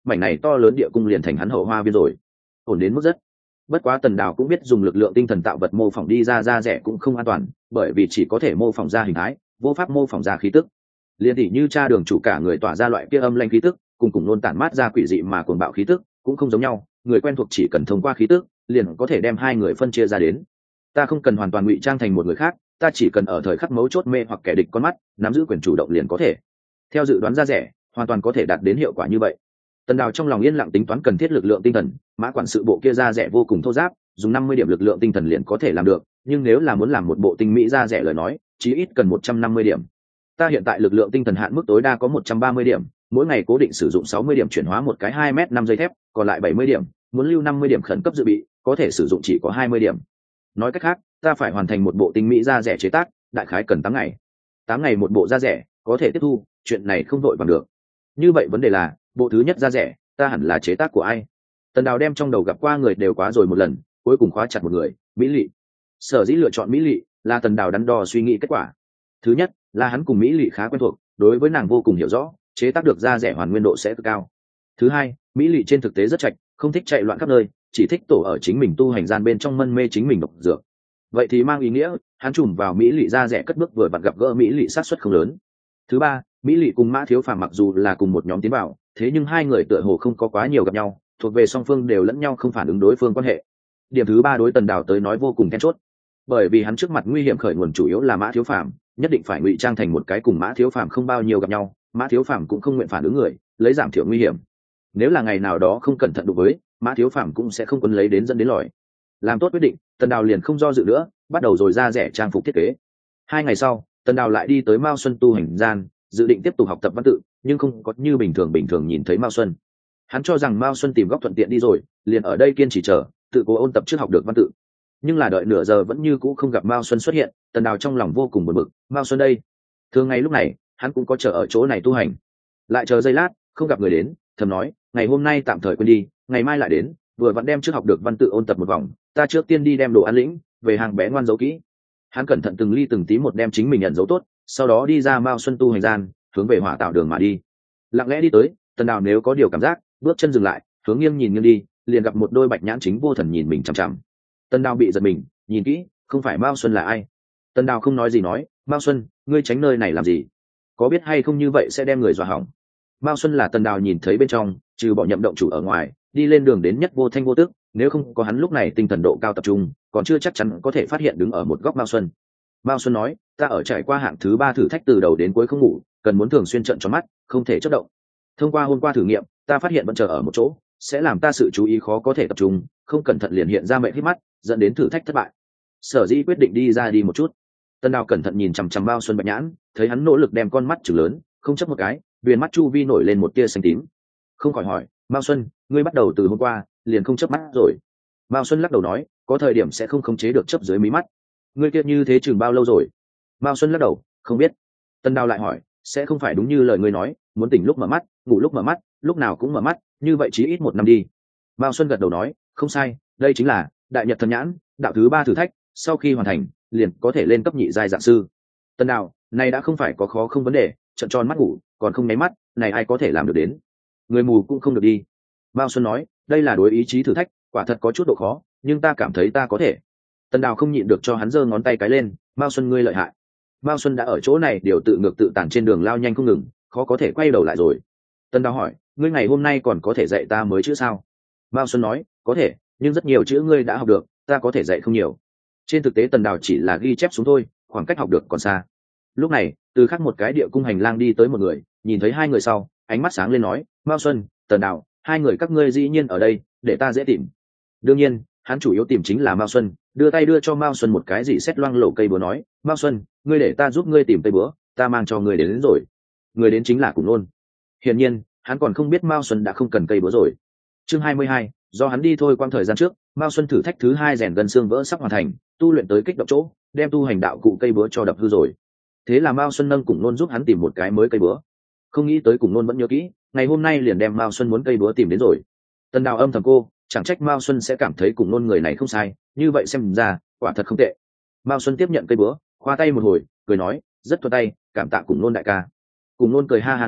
mảnh này to lớn địa cung liền thành hắn hậu hoa viên rồi. Ổn đến mức rất. Bất quá Tần Đào cũng biết dùng lực lượng tinh thần tạo vật mô phỏng đi ra da rẻ cũng không an toàn, bởi vì chỉ có thể mô phỏng ra hình thái, vô pháp mô phỏng ra khí tức. Liên tỷ như cha đường chủ cả người tỏa ra loại kia âm lanh khí tức, cùng cùng nôn tản mát ra quỷ dị mà cuồng bạo khí tức, cũng không giống nhau, người quen thuộc chỉ cần thông qua khí tức, liền có thể đem hai người phân chia ra đến. Ta không cần hoàn toàn ngụy trang thành một người khác, ta chỉ cần ở thời khắc mấu chốt mê hoặc kẻ địch con mắt, nắm giữ quyền chủ động liền có thể. Theo dự đoán da rẻ, hoàn toàn có thể đạt đến hiệu quả như vậy. Tần Đào trong lòng yên lặng tính toán cần thiết lực lượng tinh thần, mã quản sự bộ kia da rẻ vô cùng thô ráp, dùng năm mươi điểm lực lượng tinh thần liền có thể làm được, nhưng nếu là muốn làm một bộ tinh mỹ da rẻ lời nói, chí ít cần một trăm năm mươi điểm. Ta hiện tại lực lượng tinh thần hạn mức tối đa có một trăm ba mươi điểm, mỗi ngày cố định sử dụng sáu mươi điểm chuyển hóa một cái hai mét năm dây thép, còn lại bảy mươi điểm, muốn lưu năm mươi điểm khẩn cấp dự bị, có thể sử dụng chỉ có hai mươi điểm. Nói cách khác, ta phải hoàn thành một bộ tinh mỹ da rẻ chế tác, đại khái cần tám ngày. tám ngày một bộ da rẻ, có thể tiếp thu, chuyện này không vội bằng được. Như vậy vấn đề là, bộ thứ nhất da rẻ, ta hẳn là chế tác của ai? Tần Đào đem trong đầu gặp qua người đều quá rồi một lần, cuối cùng khóa chặt một người, Mỹ Lệ. Sở dĩ lựa chọn Mỹ Lệ, là Tần Đào đắn đo suy nghĩ kết quả. Thứ nhất, là hắn cùng Mỹ Lệ khá quen thuộc, đối với nàng vô cùng hiểu rõ, chế tác được da rẻ hoàn nguyên độ sẽ cực cao. Thứ hai, Mỹ Lệ trên thực tế rất chạch, không thích chạy loạn khắp nơi, chỉ thích tổ ở chính mình tu hành gian bên trong mân mê chính mình độc dược. Vậy thì mang ý nghĩa, hắn trùm vào Mỹ Lệ da rẻ cất bước vừa vặn gặp gỡ Mỹ Lệ xác suất không lớn. Thứ ba, Mỹ Lệ cùng Mã Thiếu Phàm mặc dù là cùng một nhóm tiến vào, thế nhưng hai người tựa hồ không có quá nhiều gặp nhau, thuộc về song phương đều lẫn nhau không phản ứng đối phương quan hệ. Điểm thứ ba đối Tần Đào tới nói vô cùng then chốt, bởi vì hắn trước mặt nguy hiểm khởi nguồn chủ yếu là Mã Thiếu Phàm, nhất định phải ngụy trang thành một cái cùng Mã Thiếu Phàm không bao nhiêu gặp nhau, Mã Thiếu Phàm cũng không nguyện phản ứng người, lấy giảm thiểu nguy hiểm. Nếu là ngày nào đó không cẩn thận đụng với, Mã Thiếu Phàm cũng sẽ không quấn lấy đến dẫn đến lòi. Làm tốt quyết định, Tần Đào liền không do dự nữa, bắt đầu rồi ra rẻ trang phục thiết kế. Hai ngày sau, Tần Đào lại đi tới Mao Xuân tu hành gian, dự định tiếp tục học tập văn tự, nhưng không có như bình thường bình thường nhìn thấy Mao Xuân. Hắn cho rằng Mao Xuân tìm góc thuận tiện đi rồi, liền ở đây kiên trì chờ, tự cố ôn tập trước học được văn tự. Nhưng là đợi nửa giờ vẫn như cũ không gặp Mao Xuân xuất hiện, Tần Đào trong lòng vô cùng buồn bực, Mao Xuân đây? Thường ngày lúc này, hắn cũng có chờ ở chỗ này tu hành. Lại chờ giây lát, không gặp người đến, thầm nói, ngày hôm nay tạm thời quên đi, ngày mai lại đến, vừa vẫn đem trước học được văn tự ôn tập một vòng, ta trước tiên đi đem đồ ăn lĩnh, về hàng bé ngoan giấu kỹ. Hắn cẩn thận từng ly từng tí một đem chính mình nhận dấu tốt, sau đó đi ra Mao Xuân tu hành gian, hướng về hỏa tạo đường mà đi. Lặng lẽ đi tới, Tần Đào nếu có điều cảm giác, bước chân dừng lại, hướng nghiêng nhìn nghiêng đi, liền gặp một đôi bạch nhãn chính vô thần nhìn mình chằm chằm. Tần Đào bị giật mình, nhìn kỹ, không phải Mao Xuân là ai? Tần Đào không nói gì nói, Mao Xuân, ngươi tránh nơi này làm gì? Có biết hay không như vậy sẽ đem người dọa hỏng. Mao Xuân là Tần Đào nhìn thấy bên trong, trừ bỏ nhậm động chủ ở ngoài, đi lên đường đến nhất vô thanh vô tức, nếu không có hắn lúc này tinh thần độ cao tập trung, còn chưa chắc chắn có thể phát hiện đứng ở một góc Mao Xuân. Mao Xuân nói, ta ở trải qua hạng thứ ba thử thách từ đầu đến cuối không ngủ, cần muốn thường xuyên trợn tròn mắt, không thể chớp động. Thông qua hôm qua thử nghiệm, ta phát hiện vẫn chờ ở một chỗ, sẽ làm ta sự chú ý khó có thể tập trung, không cẩn thận liền hiện ra mệt hít mắt, dẫn đến thử thách thất bại. Sở dĩ quyết định đi ra đi một chút. Tân Đào cẩn thận nhìn chằm chằm Mao Xuân bạch nhãn, thấy hắn nỗ lực đem con mắt chừng lớn, không chấp một cái, viền mắt chu vi nổi lên một tia xanh tím. Không khỏi hỏi, Mao Xuân, ngươi bắt đầu từ hôm qua, liền không chớp mắt rồi? Mao Xuân lắc đầu nói, có thời điểm sẽ không khống chế được chớp dưới mí mắt. Ngươi kia như thế chừng bao lâu rồi? Mao Xuân lắc đầu, không biết. Tân Đào lại hỏi, sẽ không phải đúng như lời ngươi nói, muốn tỉnh lúc mở mắt, ngủ lúc mở mắt, lúc nào cũng mở mắt, như vậy chí ít một năm đi. Mao Xuân gật đầu nói, không sai, đây chính là đại nhật thần nhãn, đạo thứ ba thử thách, sau khi hoàn thành, liền có thể lên cấp nhị giai dạng sư. Tân Đào, này đã không phải có khó không vấn đề, trợn tròn mắt ngủ, còn không nháy mắt, này ai có thể làm được đến? Người mù cũng không được đi. Mao Xuân nói, đây là đối ý chí thử thách, quả thật có chút độ khó, nhưng ta cảm thấy ta có thể. Tân Đào không nhịn được cho hắn giơ ngón tay cái lên, Mao Xuân ngươi lợi hại. Mao Xuân đã ở chỗ này điều tự ngược tự tản trên đường lao nhanh không ngừng, khó có thể quay đầu lại rồi. Tân Đào hỏi, ngươi ngày hôm nay còn có thể dạy ta mới chữ sao? Mao Xuân nói, có thể, nhưng rất nhiều chữ ngươi đã học được, ta có thể dạy không nhiều. Trên thực tế Tần Đào chỉ là ghi chép xuống thôi, khoảng cách học được còn xa. Lúc này, từ khác một cái địa cung hành lang đi tới một người, nhìn thấy hai người sau, ánh mắt sáng lên nói, Mao Xuân, Tần Đào, hai người các ngươi dĩ nhiên ở đây, để ta dễ tìm. Đương nhiên, hắn chủ yếu tìm chính là Mao Xuân, đưa tay đưa cho Mao Xuân một cái gì xét loang lổ cây búa nói, Mao Xuân, ngươi để ta giúp ngươi tìm cây búa, ta mang cho ngươi đến, đến rồi. Người đến chính là Cùng Nôn. Hiển nhiên, hắn còn không biết Mao Xuân đã không cần cây búa rồi. Chương hai mươi hai, do hắn đi thôi quang thời gian trước, Mao Xuân thử thách thứ hai rèn gần xương vỡ sắp hoàn thành, tu luyện tới kích động chỗ, đem tu hành đạo cụ cây búa cho đập hư rồi. Thế là Mao Xuân nâng Cùng Nôn giúp hắn tìm một cái mới cây búa. Không nghĩ tới Cùng Nôn vẫn nhớ kỹ, ngày hôm nay liền đem Mao Xuân muốn cây búa tìm đến rồi. Tần Đào âm thầm cô, chẳng trách Mao Xuân sẽ cảm thấy Cùng Nôn người này không sai, như vậy xem ra, quả thật không tệ. Mao Xuân tiếp nhận cây búa, khoa tay một hồi, cười nói, rất thuận tay, cảm tạ Cùng Nôn đại ca. Cùng Nôn cười ha ha nói,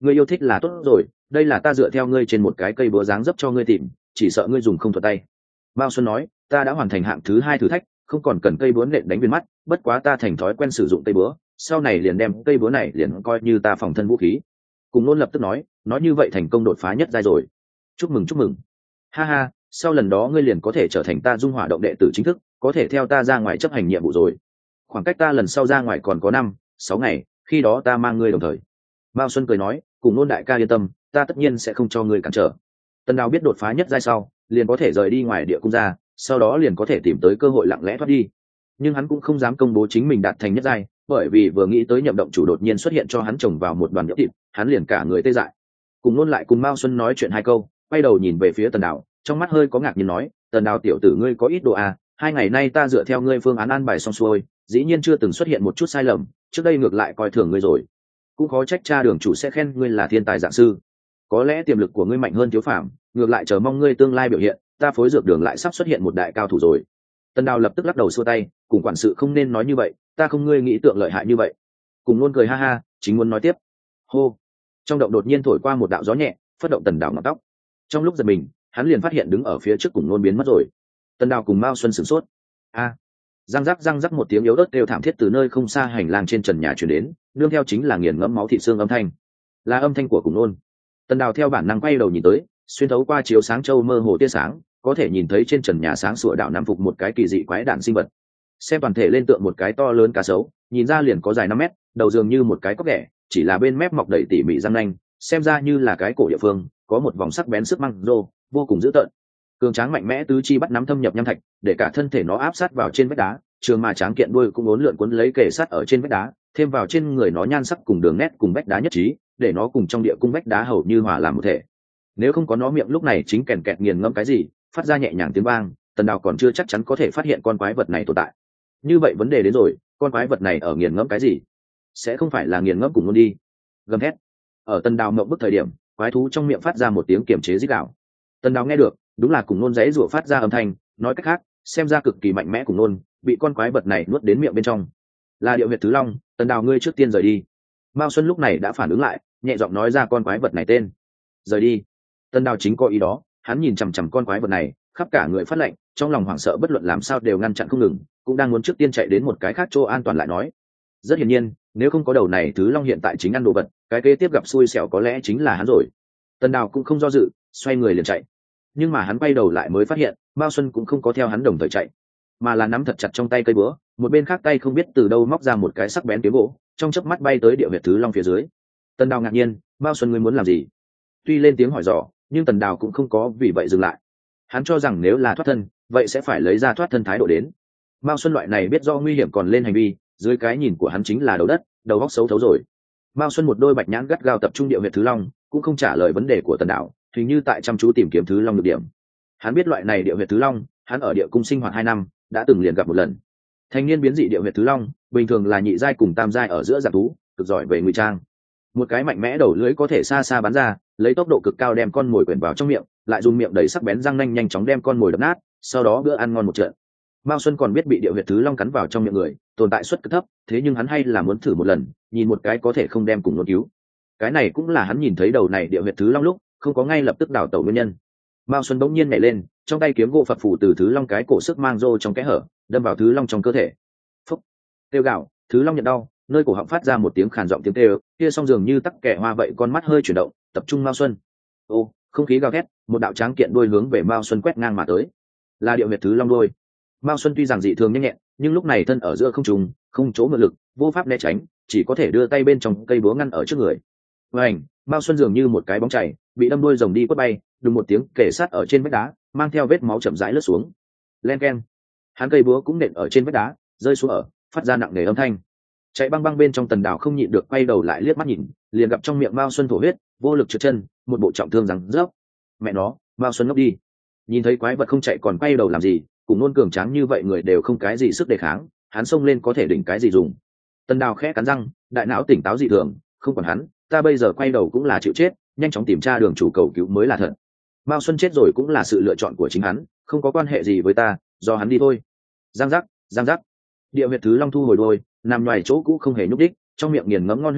ngươi yêu thích là tốt rồi, đây là ta dựa theo ngươi trên một cái cây búa dáng dấp cho ngươi tìm, chỉ sợ ngươi dùng không thuật tay. Mao Xuân nói, ta đã hoàn thành hạng thứ hai thử thách, không còn cần cây búa nện đánh viên mắt, bất quá ta thành thói quen sử dụng cây búa, sau này liền đem cây búa này liền coi như ta phòng thân vũ khí. Cùng Nôn lập tức nói, nói như vậy thành công đột phá nhất giai rồi. Chúc mừng chúc mừng. Ha ha, sau lần đó ngươi liền có thể trở thành ta Dung Hỏa động đệ tử chính thức, có thể theo ta ra ngoài chấp hành nhiệm vụ rồi. Khoảng cách ta lần sau ra ngoài còn có năm, sáu ngày, khi đó ta mang ngươi đồng thời. Mao Xuân cười nói, Cùng Nôn đại ca yên tâm, ta tất nhiên sẽ không cho ngươi cản trở. Tần Đào biết đột phá nhất giai sau, liền có thể rời đi ngoài địa cung ra, sau đó liền có thể tìm tới cơ hội lặng lẽ thoát đi. Nhưng hắn cũng không dám công bố chính mình đạt thành nhất giai, bởi vì vừa nghĩ tới nhậm động chủ đột nhiên xuất hiện cho hắn chồng vào một đoàn nhỡ thịt, hắn liền cả người tê dại. Cùng Nôn lại cùng Mao Xuân nói chuyện hai câu, quay đầu nhìn về phía Tần Đào, trong mắt hơi có ngạc nhiên nói, Tần Đào tiểu tử ngươi có ít độ à, hai ngày nay ta dựa theo ngươi phương án an bài xong xuôi, dĩ nhiên chưa từng xuất hiện một chút sai lầm, trước đây ngược lại coi thường ngươi rồi. Cũng khó trách cha đường chủ sẽ khen ngươi là thiên tài dạng sư. Có lẽ tiềm lực của ngươi mạnh hơn thiếu phạm, ngược lại chờ mong ngươi tương lai biểu hiện, ta phối dược đường lại sắp xuất hiện một đại cao thủ rồi. Tần Đào lập tức lắc đầu xua tay, cùng quản sự không nên nói như vậy, ta không ngươi nghĩ tượng lợi hại như vậy. Cùng Nôn cười ha ha, chính muốn nói tiếp. Hô, trong động đột nhiên thổi qua một đạo gió nhẹ, phất động Tần Đào ngọc tóc. Trong lúc giật mình, hắn liền phát hiện đứng ở phía trước Cùng Nôn biến mất rồi. Tần Đào cùng Mao Xuân sửng sốt. A, à, răng rắc răng rắc một tiếng yếu ớt kêu thảm thiết từ nơi không xa hành lang trên trần nhà truyền đến, nương theo chính là nghiền ngẫm máu thịt xương âm thanh, là âm thanh của Cùng Nôn. Tần Đào theo bản năng quay đầu nhìn tới, xuyên thấu qua chiếu sáng châu mơ hồ tia sáng, có thể nhìn thấy trên trần nhà sáng sủa đạo nằm phục một cái kỳ dị quái đản sinh vật. Xem toàn thể lên tượng một cái to lớn cá sấu, nhìn ra liền có dài năm mét, đầu dường như một cái cốc ghẻ, chỉ là bên mép mọc đầy tỉ mỉ răng nanh, xem ra như là cái cổ địa phương, có một vòng sắc bén sức măng rô, vô cùng dữ tợn. Cường tráng mạnh mẽ tứ chi bắt nắm thâm nhập nham thạch, để cả thân thể nó áp sát vào trên vách đá, trường mà tráng kiện đuôi cũng uốn lượn cuốn lấy kề sát ở trên vách đá, thêm vào trên người nó nhan sắc cùng đường nét cùng vách đá nhất trí, để nó cùng trong địa cung vách đá hầu như hòa làm một thể. Nếu không có nó miệng lúc này chính kèn kẹt nghiền ngẫm cái gì, phát ra nhẹ nhàng tiếng vang, Tần Đào còn chưa chắc chắn có thể phát hiện con quái vật này tồn tại. Như vậy vấn đề đến rồi, con quái vật này ở nghiền ngẫm cái gì? Sẽ không phải là nghiền ngẫm cùng Nôn đi? Gầm thét. Ở Tần Đào ngậm bức thời điểm, quái thú trong miệng phát ra một tiếng kiềm chế rít gào. Tần Đào nghe được, đúng là cùng Nôn giãy giụa phát ra âm thanh, nói cách khác, xem ra cực kỳ mạnh mẽ cùng Nôn, bị con quái vật này nuốt đến miệng bên trong. Là Điệu Huyệt Thứ Long, Tần Đào ngươi trước tiên rời đi. Mao Xuân lúc này đã phản ứng lại, nhẹ giọng nói ra con quái vật này tên. Rời đi. Tần Đào chính có ý đó, hắn nhìn chằm chằm con quái vật này, khắp cả người phát lạnh, trong lòng hoảng sợ bất luận làm sao đều ngăn chặn không ngừng, cũng đang muốn trước tiên chạy đến một cái khác chỗ an toàn lại nói. Rất hiển nhiên, nếu không có đầu này Thứ Long hiện tại chính ăn đồ vật, cái kế tiếp gặp xui xẻo có lẽ chính là hắn rồi. Tần Đào cũng không do dự, xoay người liền chạy. Nhưng mà hắn quay đầu lại mới phát hiện, Mao Xuân cũng không có theo hắn đồng thời chạy, mà là nắm thật chặt trong tay cây búa, một bên khác tay không biết từ đâu móc ra một cái sắc bén kiếm gỗ, trong chớp mắt bay tới Điệu Huyệt Thứ Long phía dưới. Tần Đào ngạc nhiên, Mao Xuân ngươi muốn làm gì? Tuy lên tiếng hỏi dò, nhưng Tần Đào cũng không có vì vậy dừng lại. Hắn cho rằng nếu là thoát thân, vậy sẽ phải lấy ra thoát thân thái độ đến. Mao Xuân loại này biết do nguy hiểm còn lên hành vi, dưới cái nhìn của hắn chính là đầu đất, đầu óc xấu thấu rồi. Mao Xuân một đôi bạch nhãn gắt gao tập trung Điệu Huyệt Thứ Long, cũng không trả lời vấn đề của Tần Đào, hình như tại chăm chú tìm kiếm Thứ Long được điểm. Hắn biết loại này Điệu Huyệt Thứ Long, hắn ở địa cung sinh hoạt hai năm, đã từng liền gặp một lần. Thanh niên biến dị Điệu Huyệt Thứ Long, bình thường là nhị giai cùng tam giai ở giữa dạng thú, cực giỏi về ngụy trang. Một cái mạnh mẽ đầu lưỡi có thể xa xa bắn ra, lấy tốc độ cực cao đem con mồi quyển vào trong miệng, lại dùng miệng đầy sắc bén răng nanh nhanh chóng đem con mồi đập nát, sau đó bữa ăn ngon một trận. Mao Xuân còn biết bị Điệu Huyệt Thứ Long cắn vào trong miệng người, tồn tại suất cực thấp, thế nhưng hắn hay là muốn thử một lần, nhìn một cái có thể không đem cùng Nôn cứu. Cái này cũng là hắn nhìn thấy đầu này Điệu Huyệt Thứ Long lúc, không có ngay lập tức đảo tẩu nguyên nhân. Mao Xuân bỗng nhiên nhảy lên, trong tay kiếm gỗ phập phù từ Thứ Long cái cổ sức mang rô trong kẽ hở, đâm vào Thứ Long trong cơ thể. Phúc! Kêu gào, Thứ Long nhận đau, nơi cổ họng phát ra một tiếng khàn giọng tiếng kêu, kia song dường như tắc kẻ hoa vậy, con mắt hơi chuyển động, tập trung Mao Xuân. Ô, không khí gào thét, một đạo tráng kiện đuôi hướng về Mao Xuân quét ngang mà tới. Là Điệu Huyệt Thứ Long đuôi. Mao Xuân tuy rằng dị thường nhanh nhẹn, nhưng lúc này thân ở giữa không trung, không chỗ mượn lực, vô pháp né tránh, chỉ có thể đưa tay bên trong cây búa ngăn ở trước người. Vành, Mao Xuân dường như một cái bóng chảy, bị đâm đuôi rồng đi quất bay, đùng một tiếng kề sát ở trên vách đá, mang theo vết máu chậm rãi lướt xuống. Len keng. Hắn cây búa cũng nện ở trên vách đá, rơi xuống ở, phát ra nặng nề âm thanh. Chạy băng băng bên trong Tần Đào không nhịn được quay đầu lại liếc mắt nhìn, liền gặp trong miệng Mao Xuân thổ huyết, vô lực trượt chân, một bộ trọng thương rằng rớp. Mẹ nó, Mao Xuân ngốc đi. Nhìn thấy quái vật không chạy còn quay đầu làm gì, cùng Nôn cường tráng như vậy người đều không cái gì sức đề kháng, hắn xông lên có thể đỉnh cái gì dùng. Tần Đào khẽ cắn răng, đại não tỉnh táo dị thường, không còn hắn, ta bây giờ quay đầu cũng là chịu chết, nhanh chóng tìm tra đường chủ cầu cứu mới là thật. Mao Xuân chết rồi cũng là sự lựa chọn của chính hắn, không có quan hệ gì với ta, do hắn đi thôi. Giang giác, giang giác. Điệu Huyệt Thứ Long thu hồi đuôi, nằm ngoài chỗ cũ không hề nhúc đích, trong miệng nghiền ngấm ngon huyết đủ,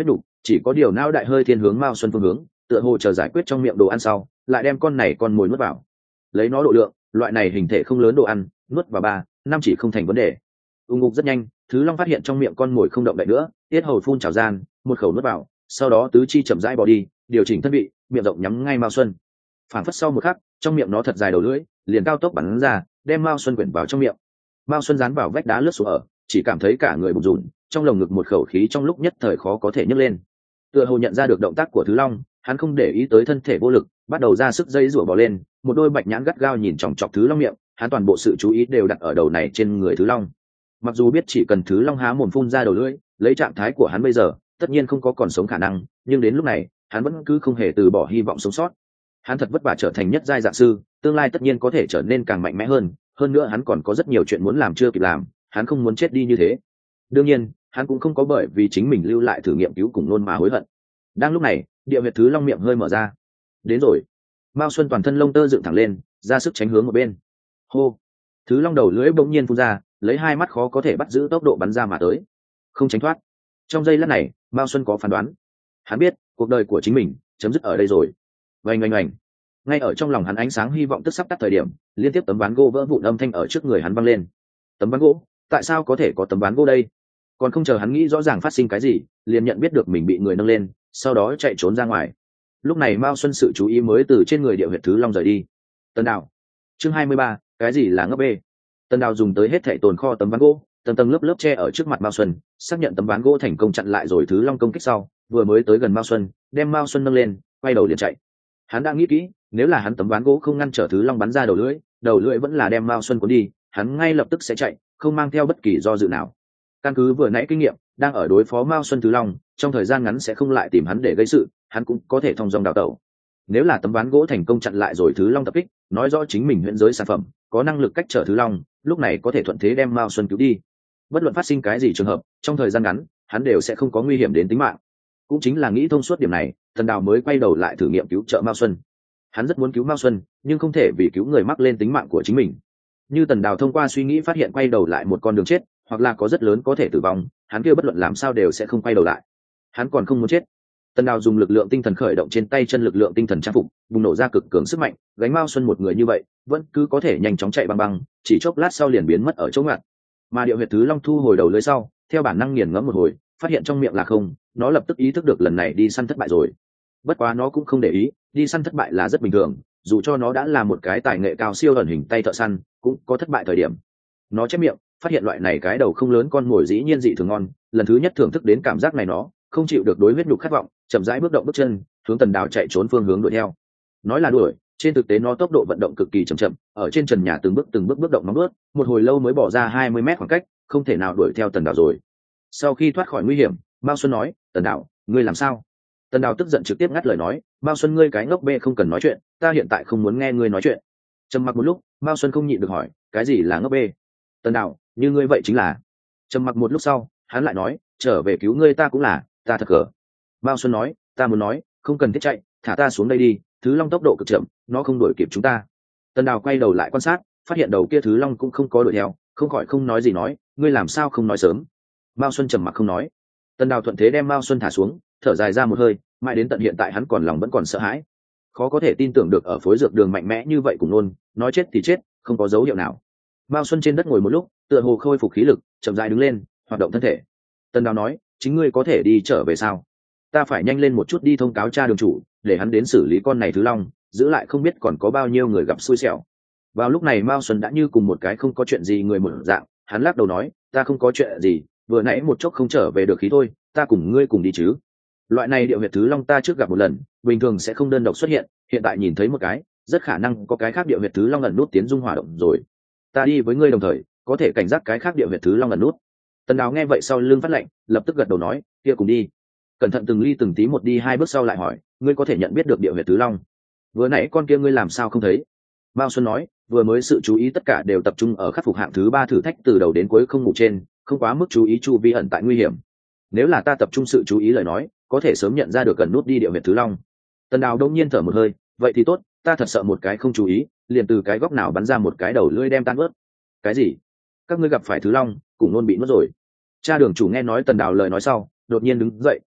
chỉ có điều não đại hơi thiên hướng Mao Xuân phương hướng, tựa hồ chờ giải quyết trong miệng đồ ăn sau lại đem con này con mồi nuốt vào. Lấy nó độ lượng, loại này hình thể không lớn đồ ăn nuốt vào ba năm chỉ không thành vấn đề. Ung ngục rất nhanh, Thứ Long phát hiện trong miệng con mồi không động đậy nữa, tiết hầu phun trào gian, một khẩu nuốt vào, sau đó tứ chi chậm rãi bỏ đi, điều chỉnh thân vị, miệng rộng nhắm ngay Mao Xuân. Phản phất sau một khắc, trong miệng nó thật dài đầu lưỡi liền cao tốc bắn ra, đem Mao Xuân quyển vào trong miệng. Mao Xuân dán vào vách đá lướt xuống ở, chỉ cảm thấy cả người bùn rùn, trong lồng ngực một khẩu khí trong lúc nhất thời khó có thể nhấc lên. Tựa hồ nhận ra được động tác của Thứ Long, hắn không để ý tới thân thể vô lực, bắt đầu ra sức dây rủa bò lên, một đôi bạch nhãn gắt gao nhìn chòng chọc Thứ Long miệng, hắn toàn bộ sự chú ý đều đặt ở đầu này trên người Thứ Long. Mặc dù biết chỉ cần Thứ Long há mồm phun ra đầu lưỡi, lấy trạng thái của hắn bây giờ, tất nhiên không có còn sống khả năng, nhưng đến lúc này, hắn vẫn cứ không hề từ bỏ hy vọng sống sót. Hắn thật vất vả trở thành nhất giai dạ sư, tương lai tất nhiên có thể trở nên càng mạnh mẽ hơn, hơn nữa hắn còn có rất nhiều chuyện muốn làm chưa kịp làm, hắn không muốn chết đi như thế. Đương nhiên, hắn cũng không có bởi vì chính mình lưu lại thử nghiệm cứu cùng nôn mà hối hận. Đang lúc này, địa huyệt Thứ Long miệng hơi mở ra. Đến rồi. Mao Xuân toàn thân lông tơ dựng thẳng lên, ra sức tránh hướng một bên. Hô. Thứ Long đầu lưỡi bỗng nhiên phun ra, lấy hai mắt khó có thể bắt giữ tốc độ bắn ra mà tới. Không tránh thoát. Trong giây lát này, Mao Xuân có phán đoán. Hắn biết, cuộc đời của chính mình chấm dứt ở đây rồi. Oanh oanh oanh. Ngay ở trong lòng hắn ánh sáng hy vọng tức sắp tắt thời điểm, liên tiếp tấm ván gỗ vỡ vụn âm thanh ở trước người hắn vang lên. Tấm ván gỗ? Tại sao có thể có tấm ván gỗ đây? Còn không chờ hắn nghĩ rõ ràng phát sinh cái gì, liền nhận biết được mình bị người nâng lên, sau đó chạy trốn ra ngoài. Lúc này Mao Xuân sự chú ý mới từ trên người địa huyệt Thứ Long rời đi. Tần Đào. Chương hai mươi ba, cái gì là ngấp bê? Tần Đào dùng tới hết thảy tồn kho tấm ván gỗ, tầng tầng lớp lớp che ở trước mặt Mao Xuân, xác nhận tấm ván gỗ thành công chặn lại rồi Thứ Long công kích sau, vừa mới tới gần Mao Xuân, đem Mao Xuân nâng lên, quay đầu liền chạy. Hắn đã nghĩ kỹ, nếu là hắn tấm ván gỗ không ngăn trở Thứ Long bắn ra đầu lưỡi, đầu lưỡi vẫn là đem Mao Xuân cuốn đi, hắn ngay lập tức sẽ chạy, không mang theo bất kỳ do dự nào. Căn cứ vừa nãy kinh nghiệm, đang ở đối phó Mao Xuân Thứ Long, trong thời gian ngắn sẽ không lại tìm hắn để gây sự, hắn cũng có thể thông dong đào tẩu. Nếu là tấm ván gỗ thành công chặn lại rồi Thứ Long tập kích, nói rõ chính mình huyễn giới sản phẩm có năng lực cách trở Thứ Long, lúc này có thể thuận thế đem Mao Xuân cứu đi. Bất luận phát sinh cái gì trường hợp, trong thời gian ngắn, hắn đều sẽ không có nguy hiểm đến tính mạng. Cũng chính là nghĩ thông suốt điểm này, Tần Đào mới quay đầu lại thử nghiệm cứu trợ Mao Xuân. Hắn rất muốn cứu Mao Xuân, nhưng không thể vì cứu người mắc lên tính mạng của chính mình. Như Tần Đào thông qua suy nghĩ phát hiện quay đầu lại một con đường chết, hoặc là có rất lớn có thể tử vong, hắn kia bất luận làm sao đều sẽ không quay đầu lại. Hắn còn không muốn chết. Tần Đào dùng lực lượng tinh thần khởi động trên tay chân lực lượng tinh thần trang phục, bùng nổ ra cực cường sức mạnh, gánh Mao Xuân một người như vậy, vẫn cứ có thể nhanh chóng chạy băng băng, chỉ chốc lát sau liền biến mất ở chỗ ngặt. Mà điệu huyệt Thứ Long thu hồi đầu lưới sau, theo bản năng nghiền ngẫm một hồi, phát hiện trong miệng là không, nó lập tức ý thức được lần này đi săn thất bại rồi. Bất quá nó cũng không để ý, đi săn thất bại là rất bình thường, dù cho nó đã là một cái tài nghệ cao siêu ẩn hình tay thợ săn, cũng có thất bại thời điểm. Nó chép miệng, phát hiện loại này cái đầu không lớn con mồi dĩ nhiên dị thường ngon, lần thứ nhất thưởng thức đến cảm giác này, nó không chịu được đối huyết nhục khát vọng, chậm rãi bước động bước chân hướng Tần Đào chạy trốn phương hướng đuổi theo. Nói là đuổi, trên thực tế nó tốc độ vận động cực kỳ chậm chậm, ở trên trần nhà từng bước từng bước bước động nóng bước, một hồi lâu mới bỏ ra hai mươi mét khoảng cách, không thể nào đuổi theo Tần Đào rồi. Sau khi thoát khỏi nguy hiểm, Mao Xuân nói, Tần Đào, ngươi làm sao? Tần Đào tức giận trực tiếp ngắt lời nói, Mao Xuân ngươi cái ngốc bê không cần nói chuyện, ta hiện tại không muốn nghe ngươi nói chuyện. Trầm mặc một lúc, Mao Xuân không nhịn được hỏi, cái gì là ngốc bê? Tần Đào, như ngươi vậy chính là. Trầm mặc một lúc sau, hắn lại nói, trở về cứu ngươi ta cũng là, ta thật cờ. Mao Xuân nói, ta muốn nói, không cần thiết chạy, thả ta xuống đây đi, Thứ Long tốc độ cực chậm, nó không đuổi kịp chúng ta. Tần Đào quay đầu lại quan sát, phát hiện đầu kia Thứ Long cũng không có đuổi theo, không khỏi không nói gì nói, ngươi làm sao không nói sớm? Mao Xuân trầm mặc không nói. Tần Đào thuận thế đem Mao Xuân thả xuống, thở dài ra một hơi, mãi đến tận hiện tại hắn còn lòng vẫn còn sợ hãi, khó có thể tin tưởng được ở phối dược đường mạnh mẽ như vậy cùng nôn, nói chết thì chết, không có dấu hiệu nào. Mao Xuân trên đất ngồi một lúc, tựa hồ khôi phục khí lực, chậm rãi đứng lên, hoạt động thân thể. Tần Đào nói, chính ngươi có thể đi trở về sao? Ta phải nhanh lên một chút đi thông cáo cha đường chủ, để hắn đến xử lý con này Thứ Long, giữ lại không biết còn có bao nhiêu người gặp xui xẻo. Vào lúc này Mao Xuân đã như cùng một cái không có chuyện gì người một dạng, hắn lắc đầu nói, ta không có chuyện gì, vừa nãy một chốc không trở về được khí thôi, ta cùng ngươi cùng đi chứ. Loại này điệu huyệt Thứ Long ta trước gặp một lần, bình thường sẽ không đơn độc xuất hiện, hiện tại nhìn thấy một cái, rất khả năng có cái khác điệu huyệt Thứ Long ẩn nút tiến dung hỏa động rồi. Ta đi với ngươi đồng thời, có thể cảnh giác cái khác điệu huyệt Thứ Long ẩn nút. Tần Đào nghe vậy sau lưng phát lệnh, lập tức gật đầu nói, kia cùng đi. Cẩn thận từng ly từng tí một đi hai bước sau lại hỏi, ngươi có thể nhận biết được điệu huyệt Thứ Long? Vừa nãy con kia ngươi làm sao không thấy? Mao Xuân nói, vừa mới sự chú ý tất cả đều tập trung ở khắc phục hạng thứ ba thử thách từ đầu đến cuối không ngủ trên, không quá mức chú ý chu vi ẩn tại nguy hiểm. Nếu là ta tập trung sự chú ý lời nói, có thể sớm nhận ra được cần nút đi điệu huyệt Thứ Long. Tần Đào đông nhiên thở một hơi, vậy thì tốt, ta thật sợ một cái không chú ý, liền từ cái góc nào bắn ra một cái đầu lưỡi đem tan ướt. Cái gì? Các ngươi gặp phải Thứ Long, cùng luôn bị nuốt rồi. Cha đường chủ nghe nói Tần Đào lời nói sau, đột nhiên đứng dậy,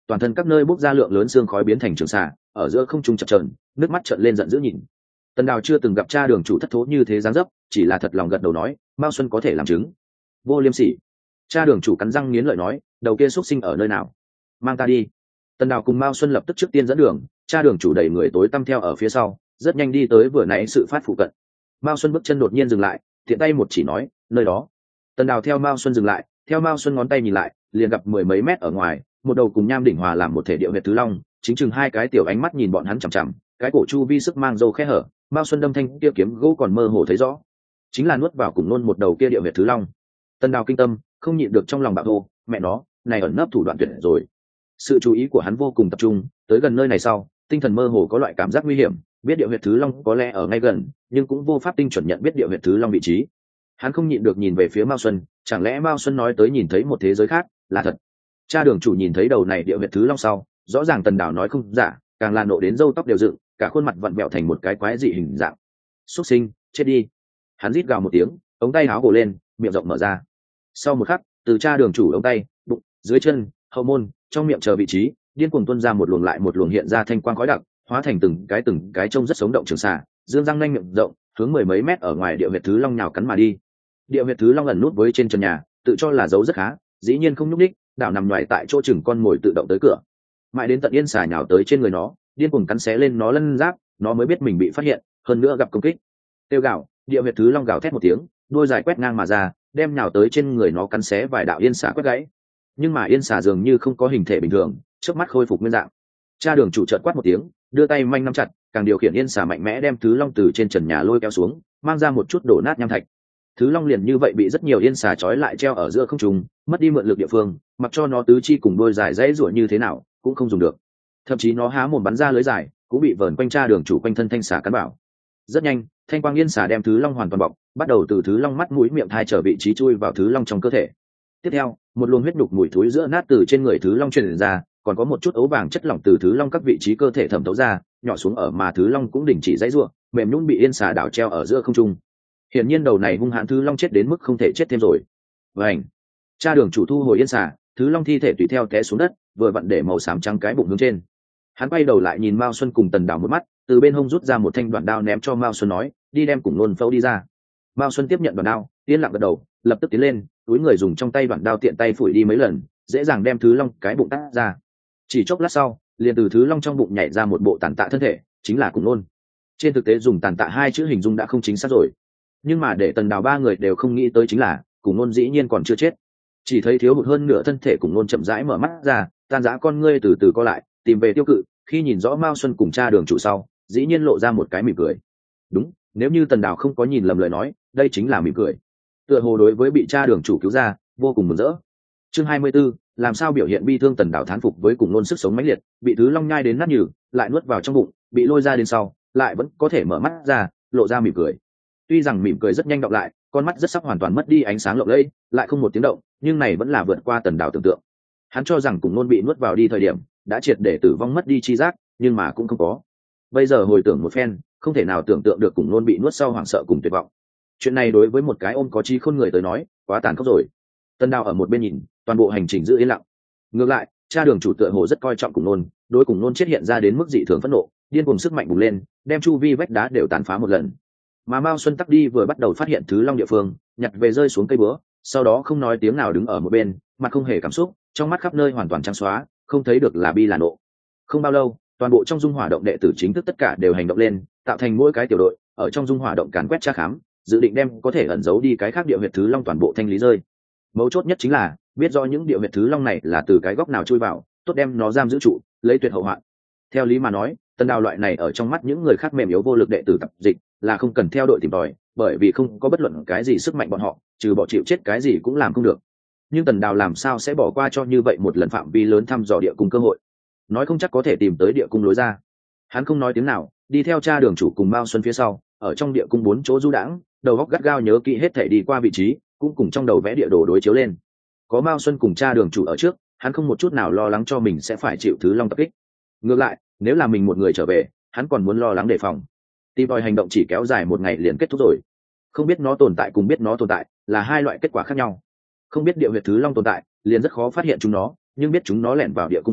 toàn thân các nơi bốc ra lượng lớn xương khói biến thành trường xạ, ở giữa không trung chập chờn, nước mắt trợn lên giận dữ nhìn. Tần Đào chưa từng gặp cha đường chủ thất thố như thế dáng dấp, chỉ là thật lòng gật đầu nói, Mao Xuân có thể làm chứng. Vô liêm sỉ. Cha đường chủ cắn răng nghiến lợi nói, đầu kia xuất sinh ở nơi nào? Mang ta đi. Tần Đào cùng Mao Xuân lập tức trước tiên dẫn đường, cha đường chủ đẩy người tối tăm theo ở phía sau, rất nhanh đi tới vừa nãy sự phát phụ cận. Mao Xuân bước chân đột nhiên dừng lại, tiện tay một chỉ nói, nơi đó. Tần Đào theo Mao Xuân dừng lại, theo Mao Xuân ngón tay nhìn lại, liền gặp mười mấy mét ở ngoài, một đầu cùng nham đỉnh hòa làm một thể điệu huyệt thứ long, chính chừng hai cái tiểu ánh mắt nhìn bọn hắn chằm chằm, cái cổ chu vi sức mang râu khe hở, Mao Xuân đâm thanh kia kiếm gỗ còn mơ hồ thấy rõ, chính là nuốt vào cùng nôn một đầu kia điệu huyệt thứ long. Tần Đào kinh tâm, không nhịn được trong lòng bạo hô, mẹ nó, này ẩn nấp thủ đoạn tuyệt rồi. Sự chú ý của hắn vô cùng tập trung, tới gần nơi này sau, tinh thần mơ hồ có loại cảm giác nguy hiểm, biết điệu huyệt thứ long có lẽ ở ngay gần, nhưng cũng vô pháp tinh chuẩn nhận biết điệu huyệt thứ long vị trí. Hắn không nhịn được nhìn về phía Mao Xuân, chẳng lẽ Mao Xuân nói tới nhìn thấy một thế giới khác là thật? Cha đường chủ nhìn thấy đầu này điệu huyệt thứ long sau, rõ ràng Tần Đào nói không giả, càng là nộ đến râu tóc đều dựng, cả khuôn mặt vặn vẹo thành một cái quái dị hình dạng. Xuất sinh, chết đi! Hắn rít gào một tiếng, ống tay áo gồ lên, miệng rộng mở ra. Sau một khắc, từ cha đường chủ ống tay, bụng, dưới chân, hậu môn, trong miệng chờ vị trí, điên cuồng tuôn ra một luồng lại một luồng hiện ra thanh quang khói đặc, hóa thành từng cái từng cái trông rất sống động trường xạ, dương răng nanh miệng rộng, hướng mười mấy mét ở ngoài điệu huyệt thứ long nhào cắn mà đi. Điệu huyệt thứ long ẩn nút với trên trần nhà, tự cho là giấu rất khá, dĩ nhiên không nhúc đích, đảo nằm ngoài tại chỗ chừng con mồi tự động tới cửa. Mãi đến tận yên xà nhào tới trên người nó, điên cuồng cắn xé lên nó lân giáp, nó mới biết mình bị phát hiện, hơn nữa gặp công kích. Tiêu gạo, điệu huyệt thứ long gào thét một tiếng, đuôi dài quét ngang mà ra, đem nhào tới trên người nó cắn xé vài đạo yên xà quét gãy. Nhưng mà yên xà dường như không có hình thể bình thường, trước mắt khôi phục nguyên dạng. Cha đường chủ chợt quát một tiếng, đưa tay manh nắm chặt, càng điều khiển yên xà mạnh mẽ đem thứ long từ trên trần nhà lôi kéo xuống, mang ra một chút đổ nát nham thạch. Thứ long liền như vậy bị rất nhiều yên xà trói lại treo ở giữa không trung, mất đi mượn lực địa phương, mặc cho nó tứ chi cùng đôi dài dãy rủa như thế nào cũng không dùng được. Thậm chí nó há mồm bắn ra lưới dài, cũng bị vờn quanh cha đường chủ quanh thân thanh xà cắn bảo. Rất nhanh, thanh quang yên xà đem thứ long hoàn toàn bọc, bắt đầu từ thứ long mắt mũi miệng thai trở vị trí chui vào thứ long trong cơ thể. Tiếp theo, một luồng huyết đục mùi thối giữa nát từ trên người thứ long truyền ra, còn có một chút ấu vàng chất lỏng từ thứ long các vị trí cơ thể thẩm thấu ra, nhỏ xuống ở mà thứ long cũng đình chỉ dãy rủa, mềm nhũn bị yên xà đảo treo ở giữa không trung. Hiển nhiên đầu này hung hãn thứ long chết đến mức không thể chết thêm rồi. Vành, cha đường chủ thu hồi yên xà, thứ long thi thể tùy theo té xuống đất, vừa vặn để màu xám trắng cái bụng hướng trên. Hắn quay đầu lại nhìn Mao Xuân cùng Tần Đào một mắt, từ bên hông rút ra một thanh đoạn đao ném cho Mao Xuân nói, đi đem cùng nôn phẫu đi ra. Mao Xuân tiếp nhận đoạn đao, yên lặng gật đầu, lập tức tiến lên, túi người dùng trong tay đoạn đao tiện tay phủi đi mấy lần, dễ dàng đem thứ long cái bụng tách ra. Chỉ chốc lát sau, liền từ thứ long trong bụng nhảy ra một bộ tàn tạ thân thể, chính là cùng nôn. Trên thực tế dùng tàn tạ hai chữ hình dung đã không chính xác rồi, nhưng mà để Tần Đào ba người đều không nghĩ tới chính là cùng nôn dĩ nhiên còn chưa chết. Chỉ thấy thiếu hụt hơn nửa thân thể cùng nôn chậm rãi mở mắt ra, tan rã con ngươi từ từ co lại, tìm về tiêu cự. Khi nhìn rõ Mao Xuân cùng cha đường chủ sau, dĩ nhiên lộ ra một cái mỉm cười. Đúng, nếu như Tần Đào không có nhìn lầm lời nói, đây chính là mỉm cười. Tựa hồ đối với bị cha đường chủ cứu ra, vô cùng mừng rỡ. Chương hai mươi 24, làm sao biểu hiện bi thương Tần Đào thán phục với cùng nôn sức sống mãnh liệt, bị thứ long nhai đến nát nhừ, lại nuốt vào trong bụng, bị lôi ra đến sau, lại vẫn có thể mở mắt ra, lộ ra mỉm cười. Tuy rằng mỉm cười rất nhanh đọc lại, con mắt rất sắp hoàn toàn mất đi ánh sáng lộng lẫy, lại không một tiếng động, nhưng này vẫn là vượt qua Tần Đào tưởng tượng. Hắn cho rằng cùng nôn bị nuốt vào đi thời điểm đã triệt để tử vong mất đi chi giác, nhưng mà cũng không có. Bây giờ hồi tưởng một phen, không thể nào tưởng tượng được cùng nôn bị nuốt sau hoảng sợ cùng tuyệt vọng. Chuyện này đối với một cái ôm có trí khôn người tới nói, quá tàn khốc rồi. Tần Đào ở một bên nhìn, toàn bộ hành trình giữ yên lặng. Ngược lại, cha đường chủ tựa hồ rất coi trọng cùng nôn, đối cùng nôn chết hiện ra đến mức dị thường phẫn nộ, điên cuồng sức mạnh bùng lên, đem chu vi vách đá đều tàn phá một lần. Mà Mao Xuân tắc đi vừa bắt đầu phát hiện thứ long địa phương, nhặt về rơi xuống cây búa, sau đó không nói tiếng nào đứng ở một bên, mặt không hề cảm xúc, trong mắt khắp nơi hoàn toàn trắng xóa, không thấy được là bi là nộ. Không bao lâu, toàn bộ trong dung hỏa động đệ tử chính thức tất cả đều hành động lên, tạo thành mỗi cái tiểu đội, ở trong dung hỏa động càn quét tra khám, dự định đem có thể ẩn giấu đi cái khác địa huyệt thứ long toàn bộ thanh lý rơi. Mấu chốt nhất chính là biết rõ những địa huyệt thứ long này là từ cái góc nào chui vào, tốt đem nó giam giữ trụ, lấy tuyệt hậu hoạn. Theo lý mà nói, Tần Đào loại này ở trong mắt những người khác mềm yếu vô lực đệ tử tập dịch là không cần theo đội tìm tòi, bởi vì không có bất luận cái gì sức mạnh bọn họ, trừ bỏ chịu chết cái gì cũng làm không được. Nhưng Tần Đào làm sao sẽ bỏ qua cho như vậy một lần phạm vi lớn thăm dò địa cung cơ hội, nói không chắc có thể tìm tới địa cung lối ra. Hắn không nói tiếng nào, đi theo cha đường chủ cùng Mao Xuân phía sau, ở trong địa cung bốn chỗ du đãng, đầu óc gắt gao nhớ kỹ hết thể đi qua vị trí, cũng cùng trong đầu vẽ địa đồ đối chiếu lên. Có Mao Xuân cùng cha đường chủ ở trước, hắn không một chút nào lo lắng cho mình sẽ phải chịu thứ long tập kích. Ngược lại, nếu là mình một người trở về, hắn còn muốn lo lắng đề phòng. Tìm tòi hành động chỉ kéo dài một ngày liền kết thúc rồi. Không biết nó tồn tại cùng biết nó tồn tại là hai loại kết quả khác nhau. Không biết địa huyệt thứ long tồn tại, liền rất khó phát hiện chúng nó, nhưng biết chúng nó lẻn vào địa cung sau,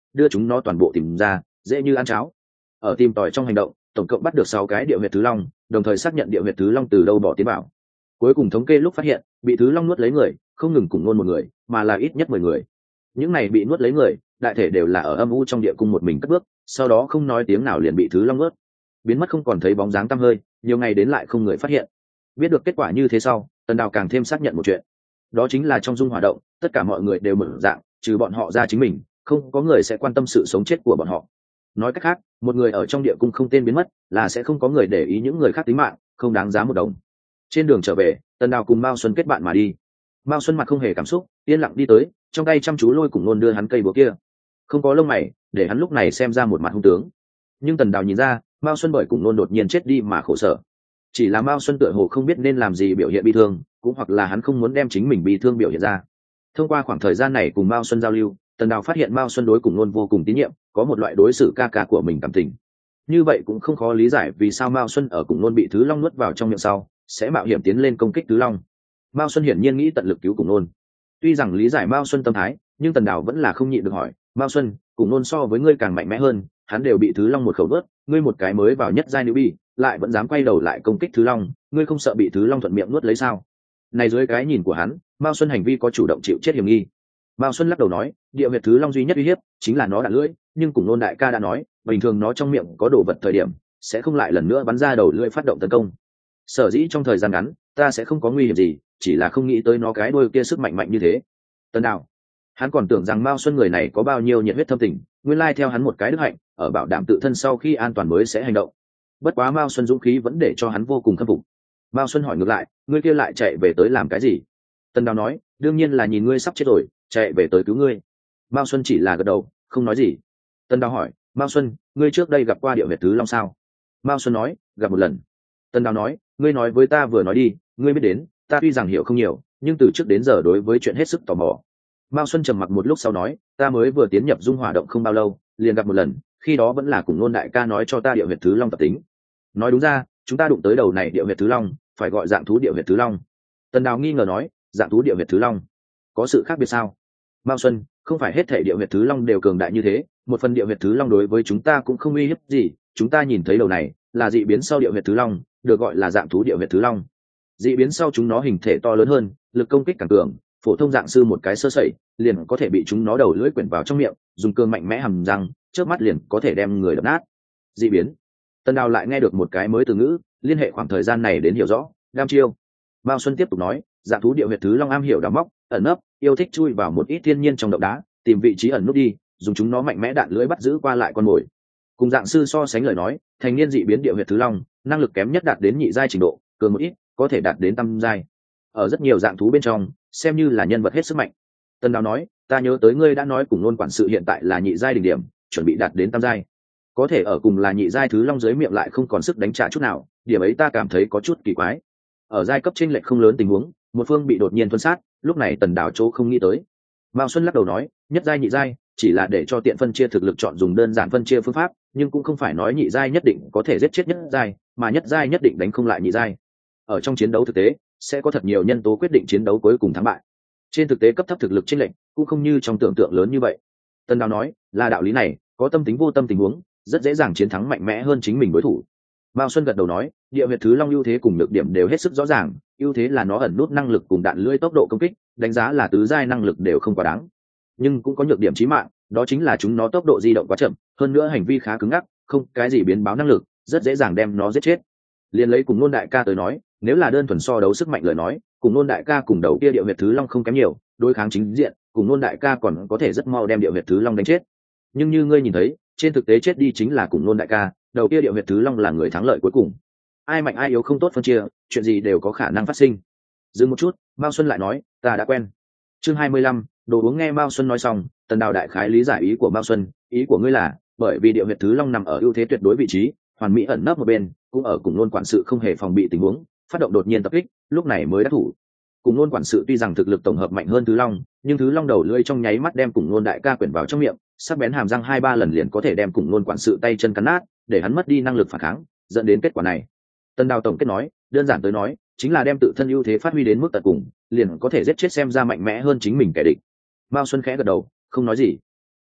đưa chúng nó toàn bộ tìm ra, dễ như ăn cháo. Ở tìm tòi trong hành động, tổng cộng bắt được sáu cái địa huyệt thứ long, đồng thời xác nhận địa huyệt thứ long từ đâu bỏ tiến vào. Cuối cùng thống kê lúc phát hiện, bị thứ long nuốt lấy người không ngừng cùng nôn một người, mà là ít nhất mười người. Những này bị nuốt lấy người, đại thể đều là ở âm u trong địa cung một mình cất bước, sau đó không nói tiếng nào liền bị thứ long nuốt, biến mất không còn thấy bóng dáng tăm hơi, nhiều ngày đến lại không người phát hiện. Biết được kết quả như thế sau, Tần Đào càng thêm xác nhận một chuyện, đó chính là trong dung hỏa động, tất cả mọi người đều mở dạng, trừ bọn họ ra chính mình, không có người sẽ quan tâm sự sống chết của bọn họ. Nói cách khác, một người ở trong địa cung không tên biến mất, là sẽ không có người để ý những người khác tính mạng, không đáng giá một đồng. Trên đường trở về, Tần Đào cùng Mao Xuân kết bạn mà đi. Mao Xuân mặt không hề cảm xúc, yên lặng đi tới, trong tay chăm chú lôi cùng nôn đưa hắn cây búa kia, không có lông mày, để hắn lúc này xem ra một mặt hung tướng. Nhưng Tần Đào nhìn ra, Mao Xuân bởi cùng nôn đột nhiên chết đi mà khổ sở. Chỉ là Mao Xuân tựa hồ không biết nên làm gì biểu hiện bi thương, cũng hoặc là hắn không muốn đem chính mình bi thương biểu hiện ra. Thông qua khoảng thời gian này cùng Mao Xuân giao lưu, Tần Đào phát hiện Mao Xuân đối cùng nôn vô cùng tín nhiệm, có một loại đối xử ca ca của mình cảm tình. Như vậy cũng không khó lý giải vì sao Mao Xuân ở cùng nôn bị thứ long nuốt vào trong miệng sau, sẽ mạo hiểm tiến lên công kích thứ long. Mao Xuân hiển nhiên nghĩ tận lực cứu cùng nôn. Tuy rằng lý giải Mao Xuân tâm thái, nhưng Tần Đào vẫn là không nhịn được hỏi, Mao Xuân, cùng nôn so với ngươi càng mạnh mẽ hơn, hắn đều bị thứ long một khẩu vớt, ngươi một cái mới vào nhất giai nữ bi, lại vẫn dám quay đầu lại công kích thứ long, ngươi không sợ bị thứ long thuận miệng nuốt lấy sao? Này dưới cái nhìn của hắn, Mao Xuân hành vi có chủ động chịu chết hiểm nghi. Mao Xuân lắc đầu nói, địa huyệt thứ long duy nhất uy hiếp chính là nó đạn lưỡi, nhưng cùng nôn đại ca đã nói, bình thường nó trong miệng có đồ vật thời điểm, sẽ không lại lần nữa bắn ra đầu lưỡi phát động tấn công. Sở dĩ trong thời gian ngắn, ta sẽ không có nguy hiểm gì, chỉ là không nghĩ tới nó cái đuôi kia sức mạnh mạnh như thế. Tần Đào, hắn còn tưởng rằng Mao Xuân người này có bao nhiêu nhiệt huyết thâm tình, nguyên lai theo hắn một cái đức hạnh, ở bảo đảm tự thân sau khi an toàn mới sẽ hành động. Bất quá Mao Xuân dũng khí vẫn để cho hắn vô cùng khâm phục. Mao Xuân hỏi ngược lại, ngươi kia lại chạy về tới làm cái gì? Tần Đào nói, đương nhiên là nhìn ngươi sắp chết rồi, chạy về tới cứu ngươi. Mao Xuân chỉ là gật đầu, không nói gì. Tần Đào hỏi, Mao Xuân, ngươi trước đây gặp qua địa huyệt thứ long sao? Mao Xuân nói, gặp một lần. Tần Đào nói, ngươi nói với ta vừa nói đi, ngươi biết đến, ta tuy rằng hiểu không nhiều, nhưng từ trước đến giờ đối với chuyện hết sức tò mò. Mao Xuân trầm mặc một lúc sau nói, ta mới vừa tiến nhập dung hỏa động không bao lâu, liền gặp một lần, khi đó vẫn là cùng nôn đại ca nói cho ta địa huyệt thứ long tập tính. Nói đúng ra, chúng ta đụng tới đầu này địa huyệt thứ long, phải gọi dạng thú địa huyệt thứ long. Tần Đào nghi ngờ nói, dạng thú địa huyệt thứ long, có sự khác biệt sao? Mao Xuân, không phải hết thể địa huyệt thứ long đều cường đại như thế, một phần địa huyệt thứ long đối với chúng ta cũng không uy hiếp gì, chúng ta nhìn thấy đầu này là dị biến sau địa huyệt thứ long, được gọi là dạng thú địa huyệt thứ long. Dị biến sau chúng nó hình thể to lớn hơn, lực công kích càng cường, phổ thông dạng sư một cái sơ sẩy liền có thể bị chúng nó đầu lưỡi quyển vào trong miệng, dùng cương mạnh mẽ hầm răng, trước mắt liền có thể đem người đập nát. Dị biến. Tần Đào lại nghe được một cái mới từ ngữ, liên hệ khoảng thời gian này đến hiểu rõ, đam chiêu. Mao Xuân tiếp tục nói, dạng thú địa huyệt thứ long am hiểu đào móc, ẩn nấp, yêu thích chui vào một ít thiên nhiên trong động đá, tìm vị trí ẩn núp đi, dùng chúng nó mạnh mẽ đạn lưỡi bắt giữ qua lại con mồi. Cùng dạng sư so sánh lời nói, thành niên dị biến địa huyệt thứ long, năng lực kém nhất đạt đến nhị giai trình độ, cường một ít, có thể đạt đến tam giai. Ở rất nhiều dạng thú bên trong, xem như là nhân vật hết sức mạnh. Tần Đào nói, ta nhớ tới ngươi đã nói cùng nôn quản sự hiện tại là nhị giai đỉnh điểm, chuẩn bị đạt đến tam giai. Có thể ở cùng là nhị giai thứ long dưới miệng lại không còn sức đánh trả chút nào, điểm ấy ta cảm thấy có chút kỳ quái. Ở giai cấp chênh lệch không lớn tình huống, một phương bị đột nhiên tuân sát, lúc này Tần Đào chỗ không nghĩ tới. Mao Xuân lắc đầu nói, nhất giai nhị giai chỉ là để cho tiện phân chia thực lực chọn dùng đơn giản phân chia phương pháp, nhưng cũng không phải nói nhị giai nhất định có thể giết chết nhất giai, mà nhất giai nhất định đánh không lại nhị giai. Ở trong chiến đấu thực tế, sẽ có thật nhiều nhân tố quyết định chiến đấu cuối cùng thắng bại. Trên thực tế cấp thấp thực lực chênh lệch cũng không như trong tưởng tượng lớn như vậy. Tần Đào nói, là đạo lý này, có tâm tính vô tâm tình huống, rất dễ dàng chiến thắng mạnh mẽ hơn chính mình đối thủ. Mao Xuân gật đầu nói, địa huyệt thứ long ưu thế cùng nhược điểm đều hết sức rõ ràng, ưu thế là nó ẩn nút năng lực cùng đạn lưỡi tốc độ công kích, đánh giá là tứ giai năng lực đều không quá đáng. Nhưng cũng có nhược điểm chí mạng, đó chính là chúng nó tốc độ di động quá chậm, hơn nữa hành vi khá cứng ngắc, không cái gì biến báo năng lực, rất dễ dàng đem nó giết chết. Liên lấy cùng nôn đại ca tới nói, nếu là đơn thuần so đấu sức mạnh lời nói, cùng nôn đại ca cùng đầu kia địa huyệt thứ long không kém nhiều, đối kháng chính diện, cùng nôn đại ca còn có thể rất mau đem địa huyệt thứ long đánh chết. Nhưng như ngươi nhìn thấy, trên thực tế chết đi chính là cùng nôn đại ca, đầu kia địa huyệt thứ long là người thắng lợi cuối cùng. Ai mạnh ai yếu không tốt phân chia, chuyện gì đều có khả năng phát sinh. Dừng một chút, Mao Xuân lại nói, ta đã quen. Chương hai mươi lăm, đồ uống. Nghe Mao Xuân nói xong, Tần Đào đại khái lý giải ý của Mao Xuân, ý của ngươi là, bởi vì địa huyệt thứ long nằm ở ưu thế tuyệt đối vị trí, hoàn mỹ ẩn nấp một bên, cũng ở cùng nôn quản sự không hề phòng bị tình huống, phát động đột nhiên tập kích, lúc này mới đắc thủ. Cùng nôn quản sự tuy rằng thực lực tổng hợp mạnh hơn thứ long, nhưng thứ long đầu lưỡi trong nháy mắt đem cùng nôn đại ca quyển vào trong miệng, sắc bén hàm răng hai ba lần liền có thể đem cùng nôn quản sự tay chân cắn nát, để hắn mất đi năng lực phản kháng, dẫn đến kết quả này. Tần Đào tổng kết nói, đơn giản tới nói, chính là đem tự thân ưu thế phát huy đến mức tận cùng, liền có thể giết chết xem ra mạnh mẽ hơn chính mình kẻ địch. Mao Xuân khẽ gật đầu, không nói gì.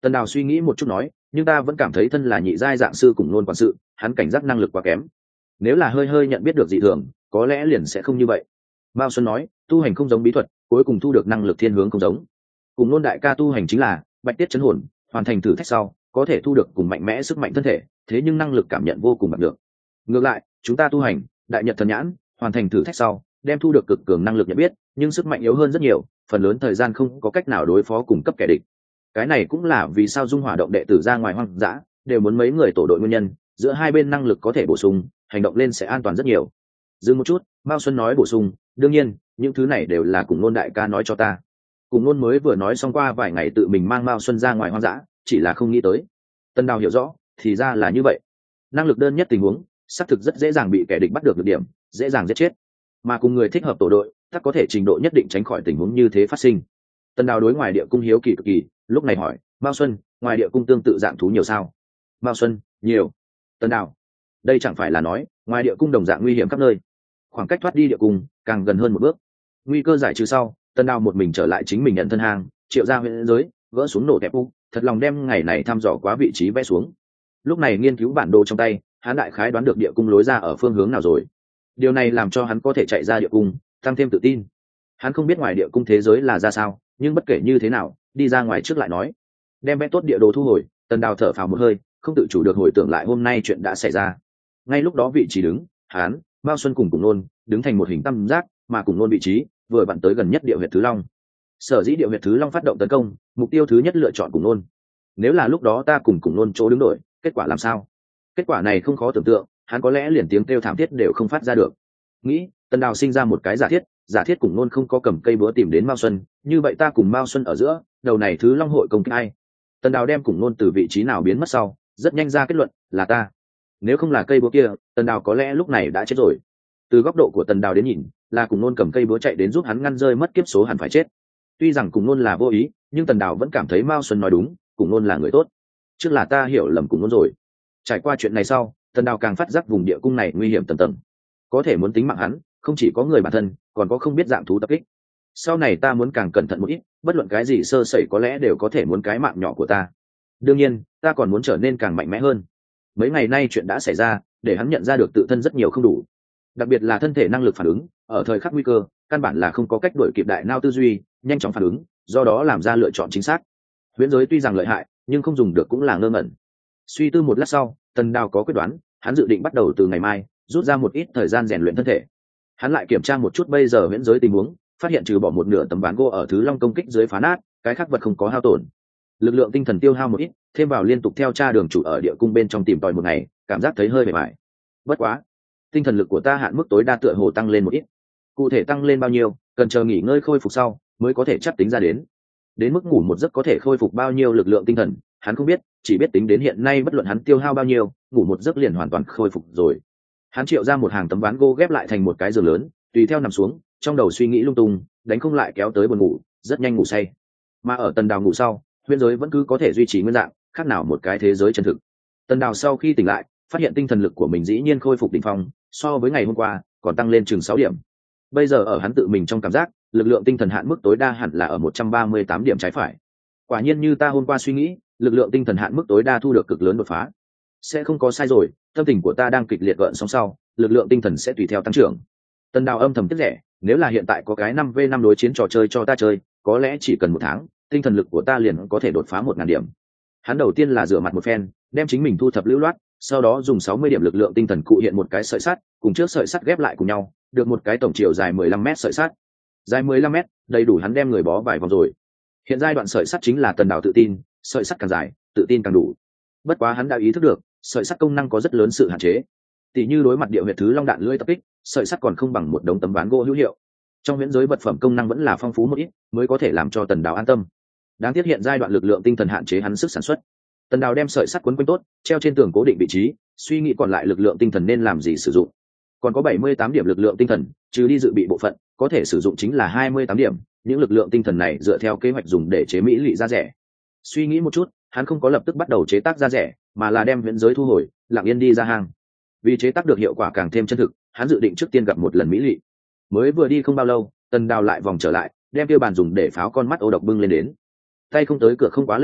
Tần Đào suy nghĩ một chút nói, nhưng ta vẫn cảm thấy thân là nhị giai dạng sư cùng nôn quản sự, hắn cảnh giác năng lực quá kém. Nếu là hơi hơi nhận biết được dị thường, có lẽ liền sẽ không như vậy. Mao Xuân nói, tu hành không giống bí thuật, cuối cùng thu được năng lực thiên hướng không giống. Cùng nôn đại ca tu hành chính là bạch tiết chấn hồn, hoàn thành thử thách sau có thể thu được cùng mạnh mẽ sức mạnh thân thể, thế nhưng năng lực cảm nhận vô cùng bạc được. Ngược lại, chúng ta tu hành đại nhật thần nhãn, hoàn thành thử thách sau đem thu được cực cường năng lực nhận biết, nhưng sức mạnh yếu hơn rất nhiều, phần lớn thời gian không có cách nào đối phó cùng cấp kẻ địch. Cái này cũng là vì sao Dung Hỏa động đệ tử ra ngoài hoang dã đều muốn mấy người tổ đội nguyên nhân, giữa hai bên năng lực có thể bổ sung, hành động lên sẽ an toàn rất nhiều. Dừng một chút, Mao Xuân nói bổ sung, đương nhiên những thứ này đều là cùng nôn đại ca nói cho ta. Cùng nôn mới vừa nói xong qua vài ngày tự mình mang Mao Xuân ra ngoài hoang dã, chỉ là không nghĩ tới. Tân Đào hiểu rõ, thì ra là như vậy. Năng lực đơn nhất tình huống xác thực rất dễ dàng bị kẻ địch bắt được được điểm, dễ dàng giết chết, mà cùng người thích hợp tổ đội chắc có thể trình độ nhất định tránh khỏi tình huống như thế phát sinh. Tân Đào đối ngoài địa cung hiếu kỳ cực kỳ, lúc này hỏi, Mao Xuân, ngoài địa cung tương tự dạng thú nhiều sao? Mao Xuân, nhiều. Tân Đào, đây chẳng phải là nói ngoài địa cung đồng dạng nguy hiểm khắp nơi, khoảng cách thoát đi địa cung càng gần hơn một bước. Nguy cơ giải trừ sau, Tân Đào một mình trở lại chính mình nhận thân hang, triệu ra huyện giới, gỡ xuống nổ tẹp u, thật lòng đem ngày này thăm dò quá vị trí vẽ xuống. Lúc này nghiên cứu bản đồ trong tay, hắn đại khái đoán được địa cung lối ra ở phương hướng nào rồi. Điều này làm cho hắn có thể chạy ra địa cung, tăng thêm tự tin. Hắn không biết ngoài địa cung thế giới là ra sao, nhưng bất kể như thế nào, đi ra ngoài trước lại nói. Đem vẽ tốt địa đồ thu hồi, Tần Đào thở phào một hơi, không tự chủ được hồi tưởng lại hôm nay chuyện đã xảy ra. Ngay lúc đó vị trí đứng, hắn, Mao Xuân cùng Cùng Nôn đứng thành một hình tam giác, mà Cùng Nôn vị trí vừa vặn tới gần nhất địa huyệt Thứ Long. Sở dĩ địa huyệt Thứ Long phát động tấn công, mục tiêu thứ nhất lựa chọn Cùng Nôn. Nếu là lúc đó ta cùng Cùng Nôn chỗ đứng đội, kết quả làm sao? Kết quả này không khó tưởng tượng, hắn có lẽ liền tiếng kêu thảm thiết đều không phát ra được. Nghĩ, Tần Đào sinh ra một cái giả thiết, giả thiết Cùng Nôn không có cầm cây búa tìm đến Mao Xuân, như vậy ta cùng Mao Xuân ở giữa, đầu này Thứ Long hội công kích ai? Tần Đào đem Cùng Nôn từ vị trí nào biến mất sau, rất nhanh ra kết luận, là ta. Nếu không là cây búa kia, Tần Đào có lẽ lúc này đã chết rồi. Từ góc độ của Tần Đào đến nhìn, là Cùng Nôn cầm cây búa chạy đến giúp hắn ngăn rơi mất kiếp số hẳn phải chết. Tuy rằng Cùng Nôn là vô ý, nhưng Tần Đào vẫn cảm thấy Mao Xuân nói đúng, Cùng Nôn là người tốt. Trước là ta hiểu lầm Cùng Nôn rồi. Trải qua chuyện này sau, Tần Đào càng phát giác vùng địa cung này nguy hiểm tầng tầng. Có thể muốn tính mạng hắn, không chỉ có người bản thân, còn có không biết dạng thú tập kích. Sau này ta muốn càng cẩn thận một ít, bất luận cái gì sơ sẩy có lẽ đều có thể muốn cái mạng nhỏ của ta. Đương nhiên, ta còn muốn trở nên càng mạnh mẽ hơn. Mấy ngày nay chuyện đã xảy ra, để hắn nhận ra được tự thân rất nhiều không đủ, đặc biệt là thân thể năng lực phản ứng, ở thời khắc nguy cơ, căn bản là không có cách đuổi kịp đại não tư duy, nhanh chóng phản ứng, do đó làm ra lựa chọn chính xác. Huyễn giới tuy rằng lợi hại, nhưng không dùng được cũng là ngơ ngẩn. Suy tư một lát sau, Tần Đào có quyết đoán, hắn dự định bắt đầu từ ngày mai, rút ra một ít thời gian rèn luyện thân thể. Hắn lại kiểm tra một chút bây giờ huyễn giới tình huống, phát hiện trừ bỏ một nửa tấm ván gỗ ở Thứ Long công kích dưới phá nát, cái khác vật không có hao tổn. Lực lượng tinh thần tiêu hao một ít, thêm vào liên tục theo tra đường chủ ở địa cung bên trong tìm tòi một ngày, cảm giác thấy hơi mệt mỏi. Bất quá, tinh thần lực của ta hạn mức tối đa tựa hồ tăng lên một ít. Cụ thể tăng lên bao nhiêu, cần chờ nghỉ ngơi khôi phục sau mới có thể chắc tính ra đến. Đến mức ngủ một giấc có thể khôi phục bao nhiêu lực lượng tinh thần, hắn không biết, chỉ biết tính đến hiện nay bất luận hắn tiêu hao bao nhiêu, ngủ một giấc liền hoàn toàn khôi phục rồi. Hắn triệu ra một hàng tấm ván gỗ ghép lại thành một cái giường lớn, tùy theo nằm xuống, trong đầu suy nghĩ lung tung, đánh không lại kéo tới buồn ngủ, rất nhanh ngủ say. Mà ở Tần Đào ngủ sau, huyễn giới vẫn cứ có thể duy trì nguyên dạng, khác nào một cái thế giới chân thực. Tần Đào sau khi tỉnh lại, phát hiện tinh thần lực của mình dĩ nhiên khôi phục đỉnh phong, so với ngày hôm qua còn tăng lên chừng sáu điểm. Bây giờ ở hắn tự mình trong cảm giác, lực lượng tinh thần hạn mức tối đa hẳn là ở một trăm ba mươi tám điểm trái phải. Quả nhiên như ta hôm qua suy nghĩ, lực lượng tinh thần hạn mức tối đa thu được cực lớn đột phá. Sẽ không có sai rồi, tâm tình của ta đang kịch liệt gợn sóng sau, lực lượng tinh thần sẽ tùy theo tăng trưởng. Tần Đào âm thầm tiếc rẻ, nếu là hiện tại có cái năm v năm đối chiến trò chơi cho ta chơi, có lẽ chỉ cần một tháng, tinh thần lực của ta liền có thể đột phá một ngàn điểm. Hắn đầu tiên là rửa mặt một phen, đem chính mình thu thập lưu loát, sau đó dùng sáu mươi điểm lực lượng tinh thần cụ hiện một cái sợi sắt, cùng trước sợi sắt ghép lại cùng nhau, được một cái tổng chiều dài mười lăm mét sợi sắt. Dài mười lăm mét, đầy đủ hắn đem người bó vài vòng rồi. Hiện giai đoạn sợi sắt chính là Tần Đào tự tin, sợi sắt càng dài, tự tin càng đủ. Bất quá hắn đã ý thức được, sợi sắt công năng có rất lớn sự hạn chế. Tỷ như đối mặt địa huyệt Thứ Long đạn lưỡi tập kích, sợi sắt còn không bằng một đống tấm ván gỗ hữu hiệu. Trong huyễn giới vật phẩm công năng vẫn là phong phú một ít, mới có thể làm cho Tần Đào an tâm. Đáng tiếc hiện giai đoạn lực lượng tinh thần hạn chế hắn sức sản xuất. Tần Đào đem sợi sắt quấn quanh tốt, treo trên tường cố định vị trí, suy nghĩ còn lại lực lượng tinh thần nên làm gì sử dụng. Còn có bảy mươi tám điểm lực lượng tinh thần, trừ đi dự bị bộ phận, có thể sử dụng chính là hai mươi tám điểm, những lực lượng tinh thần này dựa theo kế hoạch dùng để chế mỹ lị da rẻ. Suy nghĩ một chút, hắn không có lập tức bắt đầu chế tác da rẻ, mà là đem huyễn giới thu hồi, lặng yên đi ra hang. Vì chế tác được hiệu quả càng thêm chân thực, hắn dự định trước tiên gặp một lần mỹ lị. Mới vừa đi không bao lâu, Tần Đào lại vòng trở lại, đem tiêu bàn dùng để pháo con mắt ô độc bưng lên đến. Tay không tới cửa không quá lễ phép,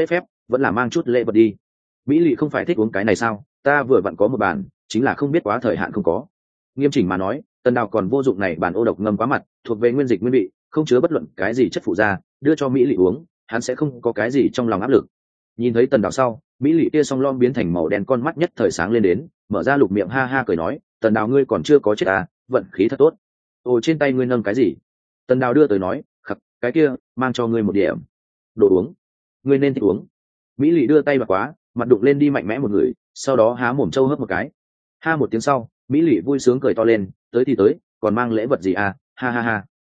vẫn là mang chút lễ vật đi. Mỹ lỵ không phải thích uống cái này sao, ta vừa vặn có một bàn, chính là không biết quá thời hạn không có. Nghiêm chỉnh mà nói, tần đào còn vô dụng này bàn ô độc ngâm quá mặt, thuộc về nguyên dịch nguyên vị, không chứa bất luận cái gì chất phụ da, đưa cho Mỹ lỵ uống hắn sẽ không có cái gì trong lòng áp lực. Nhìn thấy tần đào sau, Mỹ lỵ kia song lom biến thành màu đen con mắt nhất thời sáng lên đến, mở ra lục miệng ha ha cười nói, tần đào ngươi còn chưa có chết à, vận khí thật tốt. Ồ, trên tay ngươi nâng cái gì? Tần đào đưa tới nói, khắc, cái kia mang cho ngươi một điểm đồ uống, ngươi nên thích uống. Mỹ lỵ đưa tay bạc quá, mặt đụng lên đi mạnh mẽ một người, sau đó há mồm trâu hớp một cái. Ha một tiếng sau, Mỹ lỵ vui sướng cười to lên, tới thì tới, còn mang lễ vật gì à, ha ha ha.